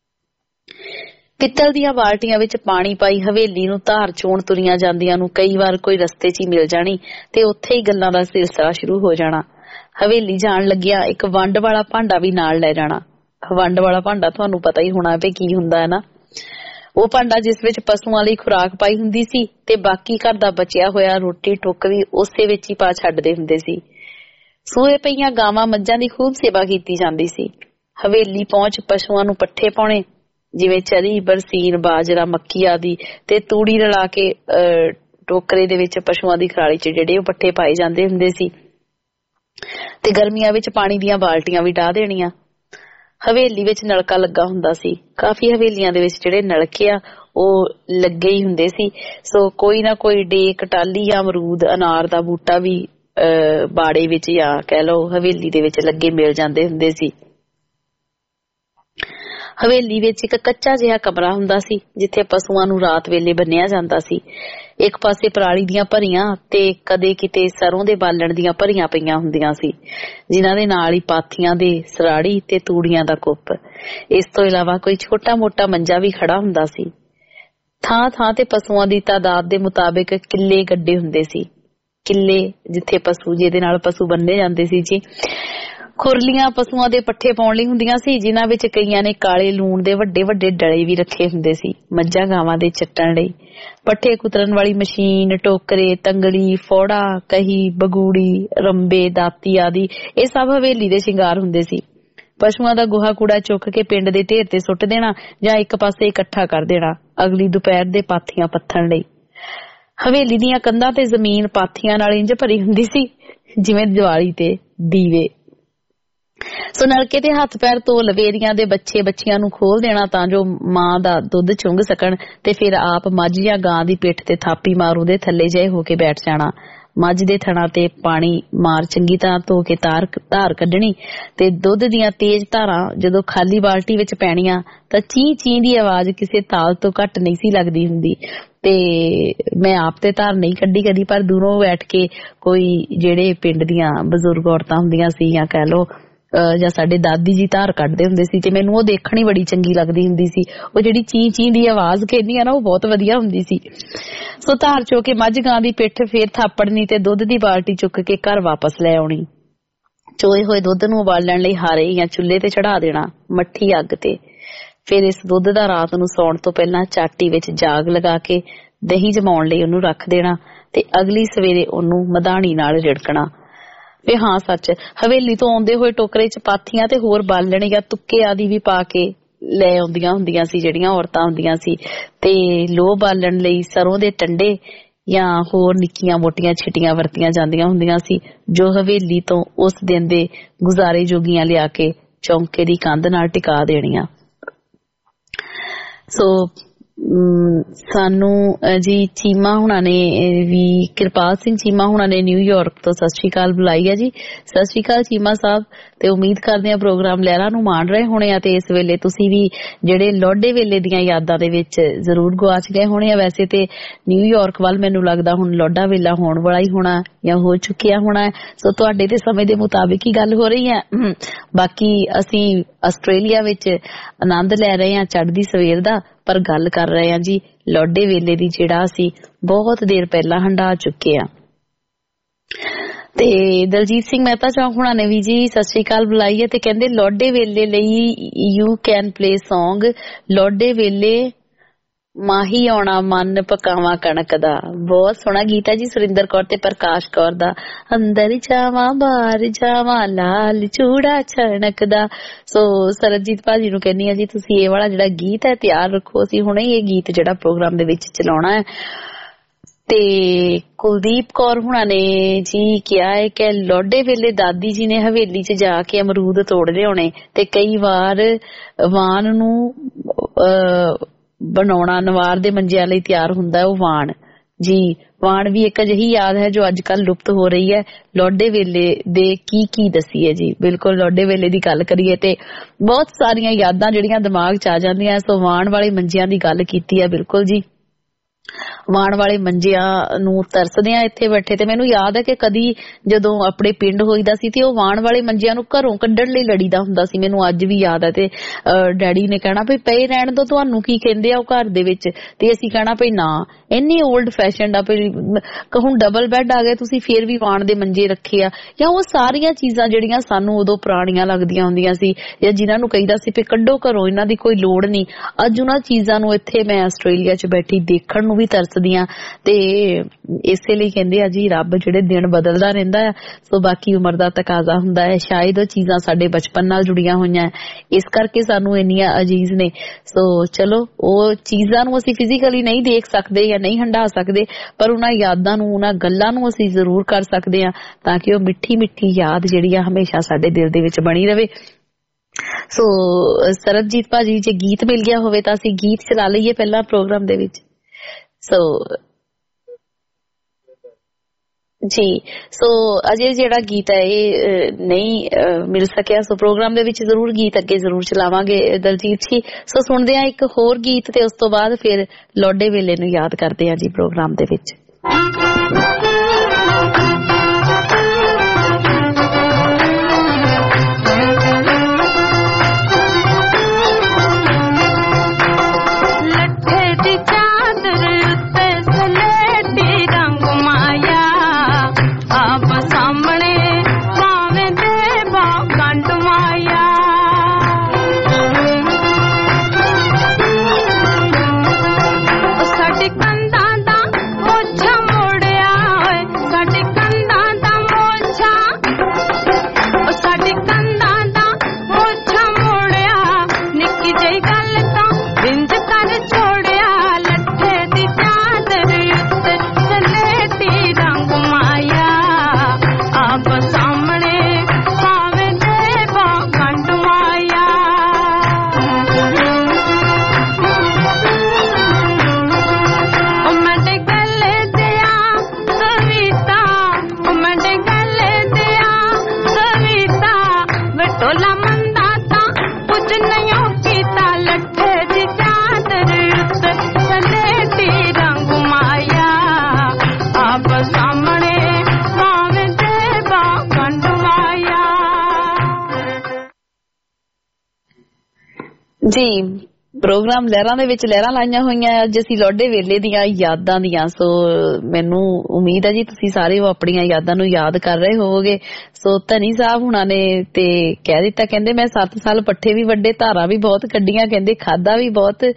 ਪਿੱਤਲ ਦੀਆਂ ਬਾਲਟੀਆਂ ਵਿੱਚ ਪਾਣੀ ਪਾਈ ਹਵੇਲੀ ਨੂੰ ਧਾਰ ਚੋਣ ਤੁਰੀਆਂ ਜਾਂਦੀਆਂ ਨੂੰ ਕਈ ਵਾਰ ਕੋਈ ਰਸਤੇ 'ਚ ਹੀ ਮਿਲ ਜਾਣੀ ਤੇ ਉੱਥੇ ਹੀ ਗੱਲਾਂ ਦਾ ਸਿਲਸਿਲਾ ਸ਼ੁਰੂ ਹੋ ਜਾਣਾ। ਹਵੇਲੀ ਜਾਣ ਲੱਗਿਆ ਇੱਕ ਵੰਡ ਵਾਲਾ ਭਾਂਡਾ ਵੀ ਨਾਲ ਲੈ ਜਾਣਾ। ਵੰਡ ਵਾਲਾ ਭਾਂਡਾ ਤੁਹਾਨੂੰ ਪਤਾ ਹੀ ਹੋਣਾ ਵੀ ਕੀ ਹੁੰਦਾ ਹੈ ਨਾ। ਉਹ ਭਾਂਡਾ ਜਿਸ ਵਿੱਚ ਪਸ਼ੂਆਂ ਲਈ ਖੁਰਾਕ ਪਾਈ ਹੁੰਦੀ ਸੀ ਤੇ ਬਾਕੀ ਘਰ ਦਾ ਬਚਿਆ ਹੋਇਆ ਰੋਟੀ ਟੁੱਕ ਵੀ ਉਸੇ ਵਿੱਚ ਹੀ ਪਾ ਛੱਡਦੇ ਹੁੰਦੇ ਸੀ। ਸੂਏ ਪਈਆਂ ਗਾਵਾਂ ਮੱਝਾਂ ਦੀ ਖੂਬ ਸੇਵਾ ਕੀਤੀ ਜਾਂਦੀ ਸੀ। ਹਵੇਲੀ ਪਹੁੰਚ ਪਸ਼ੂਆਂ ਨੂੰ ਪੱਠੇ ਪਾਉਣੇ, ਜਿਵੇਂ ਚਰੀ, ਬਰਸੀਨ, ਬਾਜਰਾ, ਮੱਕੀ ਆਦਿ ਤੇ ਤੂੜੀ ਰਲਾ ਕੇ ਟੋਕਰੇ ਦੇ ਵਿੱਚ ਪਸ਼ੂਆਂ ਦੀ ਖਰਾਲੀ 'ਚ ਜਿਹੜੇ ਉਹ ਪੱਠੇ ਪਾਏ ਜਾਂਦੇ ਹੁੰਦੇ ਸੀ ਤੇ ਗਰਮੀਆਂ ਵਿੱਚ ਪਾਣੀ ਦੀਆਂ ਬਾਲਟੀਆਂ ਵੀ ਡਾਹ ਦੇਣੀਆਂ। ਹਵੇਲੀ ਵਿੱਚ ਨਲਕਾ ਲੱਗਾ ਹੁੰਦਾ ਸੀ। ਕਾਫੀ ਹਵੇਲੀਆਂ ਦੇ ਵਿੱਚ ਜਿਹੜੇ ਨਲਕੇ ਆ ਉਹ ਲੱਗੇ ਹੀ ਹੁੰਦੇ ਸੀ। ਸੋ ਕੋਈ ਨਾ ਕੋਈ ਡੇਕ, ਟਾਹਲੀ ਜਾਂ ਅਮਰੂਦ, ਅਨਾਰ ਦਾ ਬੂਟਾ ਵੀ ਬਾੜੇ ਵਿੱਚ ਜਾਂ ਕਹਿ ਲਓ ਹਵੇਲੀ ਦੇ ਵਿੱਚ ਲੱਗੇ ਮਿਲ ਜਾਂਦੇ ਹੁੰਦੇ ਸੀ। ਹਵੇਲੀ ਵਿੱਚ ਇੱਕ ਕੱਚਾ ਜਿਹਾ ਕਮਰਾ ਹੁੰਦਾ ਸੀ ਜਿੱਥੇ ਪਸ਼ੂਆਂ ਨੂੰ ਰਾਤ ਵੇਲੇ ਬੰਨਿਆ ਜਾਂਦਾ ਸੀ। ਇੱਕ ਪਾਸੇ ਪਰਾਲੀ ਦੀਆਂ ਭਰੀਆਂ ਤੇ ਕਦੇ ਕਿਤੇ ਸਰੋਂ ਦੇ ਬਾਲਣ ਦੀਆਂ ਭਰੀਆਂ ਪਈਆਂ ਹੁੰਦੀਆਂ ਸੀ, ਜਿਨ੍ਹਾਂ ਦੇ ਨਾਲ ਹੀ ਪਾਥੀਆਂ ਦੇ ਸਰਾੜੀ ਤੇ ਤੂੜੀਆਂ ਦਾ ਕੁੱਪ। ਇਸ ਤੋਂ ਇਲਾਵਾ ਕੋਈ ਛੋਟਾ ਮੋਟਾ ਮੰਜਾ ਵੀ ਖੜਾ ਹੁੰਦਾ ਸੀ। ਥਾਂ ਥਾਂ ਤੇ ਪਸ਼ੂਆਂ ਦੀ ਤਾਦਾਦ ਦੇ ਮੁਤਾਬਿਕ ਕਿੱਲੇ ਗੱਡੇ ਹੁੰਦੇ ਸੀ। ਕਿੱਲੇ ਜਿੱਥੇ ਪਸ਼ੂ, ਜਿਹਦੇ ਨਾਲ ਪਸ਼ੂ ਬੰਨੇ ਜਾਂਦੇ ਸੀ ਜੀ। ਖੁਰਲੀਆਂ ਪਸ਼ੂਆਂ ਦੇ ਪੱਠੇ ਪਾਉਣ ਲਈ ਹੁੰਦੀਆਂ ਸੀ, ਜਿਨ੍ਹਾਂ ਵਿੱਚ ਕਈਆਂ ਨੇ ਕਾਲੇ ਲੂਣ ਦੇ ਵੱਡੇ ਵੱਡੇ ਡਲੇ ਵੀ ਰੱਖੇ ਹੁੰਦੇ ਸੀ ਮੱਝਾਂ ਗਾਵਾਂ ਦੇ ਚੱਟਣ ਲਈ। ਪੱਠੇ ਕੁਤਰਨ ਵਾਲੀ ਮਸ਼ੀਨ, ਟੋਕਰੇ, ਤੰਗੜੀ, ਫੋੜਾ, ਕਹੀ, ਬਗੂੜੀ, ਰੰਬੇ, ਦਾਤੀ ਆਦਿ ਇਹ ਸਭ ਹਵੇਲੀ ਦੇ ਸ਼ਿੰਗਾਰ ਹੁੰਦੇ ਸੀ। ਪਸ਼ੂਆਂ ਦਾ ਗੋਹਾ ਕੂੜਾ ਚੁੱਕ ਕੇ ਪਿੰਡ ਦੇ ਢੇਰ ਤੇ ਸੁੱਟ ਦੇਣਾ ਜਾਂ ਇੱਕ ਪਾਸੇ ਇਕੱਠਾ ਕਰ ਦੇਣਾ ਅਗਲੀ ਦੁਪਹਿਰ ਦੇ ਪਾਥੀਆਂ ਪੱਥਣ ਲਈ। ਹਵੇਲੀ ਦੀਆਂ ਕੰਧਾਂ ਤੇ ਜ਼ਮੀਨ ਪਾਥੀਆਂ ਨਾਲ ਇੰਜ ਭਰੀ ਹੁੰਦੀ ਸੀ ਜਿਵੇਂ ਦੀਵਾਲੀ ਤੇ ਦੀਵੇ। ਸੋ ਨਲਕੇ ਤੇ ਹੱਥ ਪੈਰ ਧੋ ਲਵੇਰੀਆਂ ਦੇ ਬੱਚੇ ਬੱਚੀਆਂ ਨੂੰ ਖੋਲ ਦੇਣਾ ਤਾਂ ਜੋ ਮਾਂ ਦਾ ਦੁੱਧ ਚੁੰਘ ਸਕਣ ਤੇ ਫਿਰ ਆਪ ਮੱਝ ਜਾਂ ਗਾਂ ਦੀ ਪਿੱਠ ਤੇ ਥਾਪੀ ਮਾਰ ਉਹਦੇ ਥੱਲੇ ਜਿਹੇ ਹੋ ਕੇ ਬੈਠ ਜਾਣਾ। ਮੱਝ ਦੇ ਥਣਾ ਤੇ ਪਾਣੀ ਮਾਰ ਚੰਗੀ ਤਰ੍ਹਾਂ ਧੋ ਕੇ ਧਾਰ ਕੱਢਣੀ ਤੇ ਦੁੱਧ ਦੀਆਂ ਤੇਜ਼ ਧਾਰਾਂ ਜਦੋਂ ਖਾਲੀ ਬਾਲਟੀ ਵਿੱਚ ਪੈਣੀਆਂ ਤਾਂ ਚੀਂ ਚੀਂ ਦੀ ਆਵਾਜ਼ ਕਿਸੇ ਤਾਲ ਤੋਂ ਘੱਟ ਨਹੀਂ ਸੀ ਲੱਗਦੀ ਹੁੰਦੀ। ਤੇ ਮੈਂ ਆਪ ਤੇ ਧਾਰ ਨਹੀਂ ਕੱਢੀ ਕਦੀ, ਪਰ ਦੂਰੋਂ ਬੈਠ ਕੇ ਕੋਈ ਜਿਹੜੇ ਪਿੰਡ ਦੀਆਂ ਬਜ਼ੁਰਗ ਔਰਤਾਂ ਹੁੰਦੀਆਂ ਸੀ ਜਾਂ ਕਹਿ ਲਓ ਜਾਂ ਸਾਡੇ ਦਾਦੀ ਜੀ ਧਾਰ ਕੱਢਦੇ ਹੁੰਦੇ ਸੀ ਤੇ ਮੈਨੂੰ ਉਹ ਦੇਖਣੀ ਬੜੀ ਚੰਗੀ ਲੱਗਦੀ ਹੁੰਦੀ ਸੀ। ਉਹ ਜਿਹੜੀ ਚੀਂ ਚੀਂ ਦੀ ਆਵਾਜ਼ ਕਹਿੰਦੀ ਆ ਨਾ, ਉਹ ਬਹੁਤ ਵਧੀਆ ਹੁੰਦੀ ਸੀ। ਸੋ ਧਾਰ ਚੋ ਕੇ ਮੱਝ ਗਾਂ ਦੀ ਪਿੱਠ ਫੇਰ ਥਾਪੜਨੀ ਤੇ ਦੁੱਧ ਦੀ ਬਾਲਟੀ ਚੁੱਕ ਕੇ ਘਰ ਵਾਪਸ ਲੈ ਆਉਣੀ। ਚੋਏ ਹੋਏ ਦੁੱਧ ਨੂੰ ਉਬਾਲਣ ਲਈ ਹਾਰੇ ਜਾਂ ਚੁੱਲ੍ਹੇ ਤੇ ਚੜਾ ਦੇਣਾ ਮੱਠੀ ਅੱਗ ਤੇ। ਫਿਰ ਇਸ ਦੁੱਧ ਦਾ ਰਾਤ ਨੂੰ ਸੌਣ ਤੋਂ ਪਹਿਲਾਂ ਚਾਟੀ ਵਿੱਚ ਜਾਗ ਲਗਾ ਕੇ ਦਹੀਂ ਜਮਾਉਣ ਲਈ ਉਹਨੂੰ ਰੱਖ ਦੇਣਾ ਤੇ ਅਗਲੀ ਸਵੇਰੇ ਉਹਨੂੰ ਮਧਾਣੀ ਨਾਲ ਰਿੜਕਣਾ। ਤੇ ਹਾਂ ਸੱਚ, ਹਵੇਲੀ ਤੋਂ ਆਉਂਦੇ ਹੋਏ ਟੋਕਰੇ 'ਚ ਪਾਥੀਆਂ ਤੇ ਹੋਰ ਬਾਲਣ ਜਾਂ ਤੁੱਕੇ ਆਦਿ ਵੀ ਪਾ ਕੇ ਲੈ ਆਉਂਦੀਆਂ ਹੁੰਦੀਆਂ ਸੀ ਜਿਹੜੀਆਂ ਔਰਤਾਂ ਹੁੰਦੀਆਂ ਸੀ। ਤੇ ਲੋਹ ਬਾਲਣ ਲਈ ਸਰੋਂ ਦੇ ਟੰਡੇ ਜਾਂ ਹੋਰ ਨਿੱਕੀਆਂ ਮੋਟੀਆਂ ਛਿਟੀਆਂ ਵਰਤੀਆਂ ਜਾਂਦੀਆਂ ਹੁੰਦੀਆਂ ਸੀ, ਜੋ ਹਵੇਲੀ ਤੋਂ ਉਸ ਦਿਨ ਦੇ ਗੁਜ਼ਾਰੇ ਜੋਗੀਆਂ ਲਿਆ ਕੇ ਚੌਂਕੇ ਦੀ ਕੰਧ ਨਾਲ ਟਿਕਾ ਦੇਣੀਆਂ। ਸੋ ਸਾਨੂੰ ਜੀ ਚੀਮਾ ਹੁਣਾਂ ਨੇ ਵੀ, ਕਿਰਪਾਲ ਸਿੰਘ ਚੀਮਾ ਹੁਣਾਂ ਨੇ ਨਿਊਯਾਰਕ ਤੋਂ ਸਤਿ ਸ਼੍ਰੀ ਅਕਾਲ ਬੁਲਾਈ ਹੈ ਜੀ। ਸਤਿ ਸ਼੍ਰੀ ਅਕਾਲ ਚੀਮਾ ਸਾਹਿਬ। ਤੇ ਉਮੀਦ ਕਰਦੇ ਹਾਂ ਪ੍ਰੋਗਰਾਮ ਲਹਿਰਾਂ ਨੂੰ ਮਾਣ ਰਹੇ ਹੋਣੇ ਆ ਤੇ ਇਸ ਵੇਲੇ ਤੁਸੀਂ ਵੀ ਜਿਹੜੇ ਲੋਡੇ ਵੇਲੇ ਦੀਆਂ ਯਾਦਾਂ ਦੇ ਵਿੱਚ ਜ਼ਰੂਰ ਗੁਆਚ ਗਏ ਹੋਣੇ ਆ। ਵੈਸੇ ਤੇ ਨਿਊਯਾਰਕ ਵੱਲ ਮੈਨੂੰ ਲੱਗਦਾ ਹੁਣ ਲੋਡਾ ਵੇਲਾ ਹੋਣ ਵਾਲਾ ਹੀ ਹੋਣਾ ਜਾਂ ਹੋ ਚੁੱਕਿਆ ਹੋਣਾ ਹੈ। ਸੋ ਤੁਹਾਡੇ ਤੇ ਸਮੇਂ ਦੇ ਮੁਤਾਬਿਕ ਹੀ ਗੱਲ ਹੋ ਰਹੀ ਹੈ। ਬਾਕੀ ਅਸੀਂ ਆਸਟ੍ਰੇਲੀਆ ਵਿੱਚ ਆਨੰਦ ਲੈ ਰਹੇ ਹਾਂ ਚੜ੍ਹਦੀ ਸਵੇਰ ਦਾ, ਪਰ ਗੱਲ ਕਰ ਰਹੇ ਹਾਂ ਜੀ ਲੋਡੇ ਵੇਲੇ ਦੀ, ਜਿਹੜਾ ਅਸੀਂ ਬਹੁਤ ਦੇਰ ਪਹਿਲਾਂ ਹੰਢਾ ਚੁੱਕੇ ਆ। ਤੇ ਦਲਜੀਤ ਸਿੰਘ ਮਹਿਤਾ ਚੌਂਕ ਹੁਣਾਂ ਨੇ ਵੀ ਜੀ ਸਤਿ ਸ਼੍ਰੀ ਅਕਾਲ ਬੁਲਾਈ ਹੈ ਤੇ ਕਹਿੰਦੇ ਲੋਡੇ ਵੇਲੇ ਲਈ ਯੂ ਕੈਨ ਪਲੇ ਸੌਂਗ ਲੋਡੇ ਵੇਲੇ ਮਾਹੀ ਆਉਣਾ ਮਨ ਪਕਾਵਾਂ ਕਣਕ ਦਾ। ਬਹੁਤ ਸੋਹਣਾ ਗੀਤ ਹੈ ਜੀ ਸੁਰਿੰਦਰ ਕੌਰ ਤੇ ਪ੍ਰਕਾਸ਼ ਕੌਰ ਦਾ। ਅੰਦਰ ਜਾਵਾਂ ਬਾਹਰ ਜਾਵਾਂ ਲਾਲ ਚੂੜਾ ਛਣਕ ਦਾ। ਸੋ ਸਰਜੀਤ ਭਾਜੀ ਨੂੰ ਕਹਿੰਦੀ ਆ ਜੀ ਤੁਸੀਂ ਇਹ ਵਾਲਾ ਜਿਹੜਾ ਗੀਤ ਹੈ ਤਿਆਰ ਰੱਖੋ, ਅਸੀਂ ਹੁਣੇ ਇਹ ਗੀਤ ਜਿਹੜਾ ਪ੍ਰੋਗਰਾਮ ਦੇ ਵਿੱਚ ਚਲਾਉਣਾ ਹੈ। ਤੇ ਕੁਲਦੀਪ ਕੌਰ ਹੁਣਾਂ ਨੇ ਜੀ ਕਿਹਾ ਹੈ ਕਿ ਲੋਡੇ ਵੇਲੇ ਦਾਦੀ ਜੀ ਨੇ ਹਵੇਲੀ 'ਚ ਜਾ ਕੇ ਅਮਰੂਦ ਤੋੜ ਲਿਆਉਣੇ ਤੇ ਕਈ ਵਾਰ ਵਾਨ ਨੂੰ ਬਣਾਉਣਾ, ਨਵਾਰ ਦੇ ਮੰਜਿਆਂ ਲਈ ਤਿਆਰ ਹੁੰਦਾ ਉਹ ਵਾਣ ਜੀ। ਵਾਣ ਵੀ ਇੱਕ ਅਜਿਹੀ ਯਾਦ ਹੈ ਜੋ ਅੱਜ ਕੱਲ ਲੁਪਤ ਹੋ ਰਹੀ ਹੈ। ਲੋਡੇ ਵੇਲੇ ਦੇ ਕੀ ਦਸੀਏ ਜੀ। ਬਿਲਕੁਲ ਲੋਡੇ ਵੇਲੇ ਦੀ ਗੱਲ ਕਰੀਏ ਤੇ ਬਹੁਤ ਸਾਰੀਆਂ ਯਾਦਾਂ ਜਿਹੜੀਆਂ ਦਿਮਾਗ 'ਚ ਆ ਜਾਂਦੀਆਂ। ਸੋ ਵਾਣ ਵਾਲੇ ਮੰਜਿਆਂ ਦੀ ਗੱਲ ਕੀਤੀ ਹੈ ਬਿਲਕੁਲ ਜੀ। ਵਾਣ ਵਾਲੇ ਮੰਜਿਆਂ ਨੂੰ ਤਰਸਦੇ ਆ ਇੱਥੇ ਬੈਠੇ। ਤੇ ਮੈਨੂੰ ਯਾਦ ਹੈ ਕਿ ਕਦੀ ਜਦੋਂ ਆਪਣੇ ਪਿੰਡ ਹੋਈਦਾ ਸੀ ਤੇ ਉਹ ਵਾਣ ਵਾਲੇ ਮੰਜਿਆਂ ਨੂੰ ਘਰੋਂ ਕੱਢਣ ਲਈ ਲੜੀਦਾ ਹੁੰਦਾ ਸੀ, ਮੈਨੂੰ ਅੱਜ ਵੀ ਯਾਦ ਹੈ। ਤੇ ਡੈਡੀ ਨੇ ਕਹਿਣਾ ਵੀ ਪਏ ਰਹਿਣ ਦੋ, ਤੁਹਾਨੂੰ ਕੀ ਕਹਿੰਦੇ ਆ ਉਹ ਘਰ ਦੇ ਵਿੱਚ, ਤੇ ਅਸੀਂ ਕਹਿਣਾ ਵੀ ਨਾ ਇੰਨੇ 올ਡ ਫੈਸ਼ਨਡ ਆ, ਹੁਣ ਡਬਲ ਬੈੱਡ ਆ ਗਏ ਤੁਸੀਂ ਫੇਰ ਵੀ ਵਾਣ ਦੇ ਮੰਜੇ ਰੱਖੇ ਆ। ਜਾਂ ਉਹ ਸਾਰੀਆਂ ਚੀਜ਼ਾਂ ਜਿਹੜੀਆਂ ਸਾਨੂੰ ਉਦੋਂ ਪੁਰਾਣੀਆਂ ਲੱਗਦੀਆਂ ਹੁੰਦੀਆਂ ਸੀ, ਜਾਂ ਜਿਨ੍ਹਾਂ ਨੂੰ ਕਹੀਦਾ ਸੀ ਵੀ ਕੱਢੋ ਘਰੋਂ, ਇਹਨਾਂ ਦੀ ਕੋਈ ਲੋੜ ਨਹੀਂ, ਅੱਜ ਉਹਨਾਂ ਚੀਜ਼ਾਂ ਨੂੰ ਇੱਥੇ ਮੈਂ ਆਸਟ੍ਰੇਲੀਆ 'ਚ ਬੈਠੀ ਦੇਖਣ ਨੂੰ ਵੀ ਤਰਸਦੀਆਂ। ਤੇ ਇਸੇ ਲਈ ਕਹਿੰਦੇ ਆ ਜੀ ਰੱਬ ਜਿਹੜੇ ਦਿਨ ਬਦਲਦਾ ਰਹਿੰਦਾ ਆ, ਸੋ ਬਾਕੀ ਉਮਰ ਦਾ ਤਕਾਜ਼ਾ ਹੁੰਦਾ ਹੈ। ਸ਼ਾਇਦ ਉਹ ਚੀਜ਼ਾਂ ਸਾਡੇ ਬਚਪਨ ਨਾਲ ਜੁੜੀਆਂ ਹੋਈਆਂ, ਇਸ ਕਰਕੇ ਸਾਨੂੰ ਇੰਨੀਆਂ ਅਜੀਜ਼ ਨੇ। ਸੋ ਚਲੋ ਉਹ ਚੀਜ਼ਾਂ ਨੂੰ ਅਸੀਂ ਫਿਜ਼ੀਕਲੀ ਨਹੀਂ ਦੇਖ ਸਕਦੇ ਜਾਂ ਨਹੀਂ ਹੰਢਾ ਸਕਦੇ, ਪਰ ਉਹਨਾਂ ਯਾਦਾਂ ਨੂੰ, ਉਹਨਾਂ ਗੱਲਾਂ ਨੂੰ ਅਸੀਂ ਜ਼ਰੂਰ ਕਰ ਸਕਦੇ ਹਾਂ, ਤਾਂ ਕਿ ਉਹ ਮਿੱਠੀ ਮਿੱਠੀ ਯਾਦ ਜਿਹੜੀ ਆ ਹਮੇਸ਼ਾ ਸਾਡੇ ਦਿਲ ਦੇ ਵਿੱਚ ਬਣੀ ਰਵੇ। ਸੋ ਸਰਬਜੀਤ ਭਾਜੀ ਜੇ ਗੀਤ ਮਿਲ ਗਿਆ ਹੋਵੇ ਤਾਂ ਅਸੀਂ ਗੀਤ ਚਲਾ ਲਈਏ ਪਹਿਲਾਂ ਪ੍ਰੋਗਰਾਮ ਦੇ ਵਿੱਚ। ਸੋ ਜੀ, ਸੋ ਅਜੇ ਜਿਹੜਾ ਗੀਤ ਹੈ ਇਹ ਨਹੀਂ ਮਿਲ ਸਕਿਆ, ਸੋ ਪ੍ਰੋਗਰਾਮ ਦੇ ਵਿੱਚ ਜ਼ਰੂਰ ਗੀਤ ਅੱਗੇ ਜ਼ਰੂਰ ਚਲਾਵਾਂਗੇ ਦਲਜੀਤ ਜੀ। ਸੋ ਸੁਣਦੇ ਹਾਂ ਇੱਕ ਹੋਰ ਗੀਤ ਤੇ ਉਸ ਤੋਂ ਬਾਅਦ ਫਿਰ ਲੋਡੇ ਵੇਲੇ ਨੂੰ ਯਾਦ ਕਰਦੇ ਹਾਂ ਜੀ ਪ੍ਰੋਗਰਾਮ ਦੇ ਵਿੱਚ। ਜੀ ਪ੍ਰੋਗਰਾਮ ਲਹਿਰਾਂ ਦੇ ਵਿੱਚ ਲਹਿਰਾਂ ਲਾਈਆਂ ਹੋਈਆਂ ਅੱਜ ਅਸੀਂ ਲੋਡੇ ਵੇਲੇ ਦੀਆਂ ਯਾਦਾਂ ਦੀਆਂ। ਸੋ ਮੈਨੂੰ ਉਮੀਦ ਹੈ ਜੀ ਤੁਸੀਂ ਸਾਰੇ ਉਹ ਆਪਣੀਆਂ ਯਾਦਾਂ ਨੂੰ ਯਾਦ ਕਰ ਰਹੇ ਹੋਵੋਗੇ। ਸੋ ਧਨੀ ਸਾਹਿਬ ਹੁਣਾਂ ਨੇ ਤੇ ਕਹਿ ਦਿੱਤਾ, ਕਹਿੰਦੇ ਮੈਂ 7 ਸਾਲ ਪੱਠੇ ਵੀ ਵੱਡੇ, ਧਾਰਾਂ ਵੀ ਬਹੁਤ ਕੱਢੀਆਂ, ਕਹਿੰਦੇ ਖਾਦਾਂ ਵੀ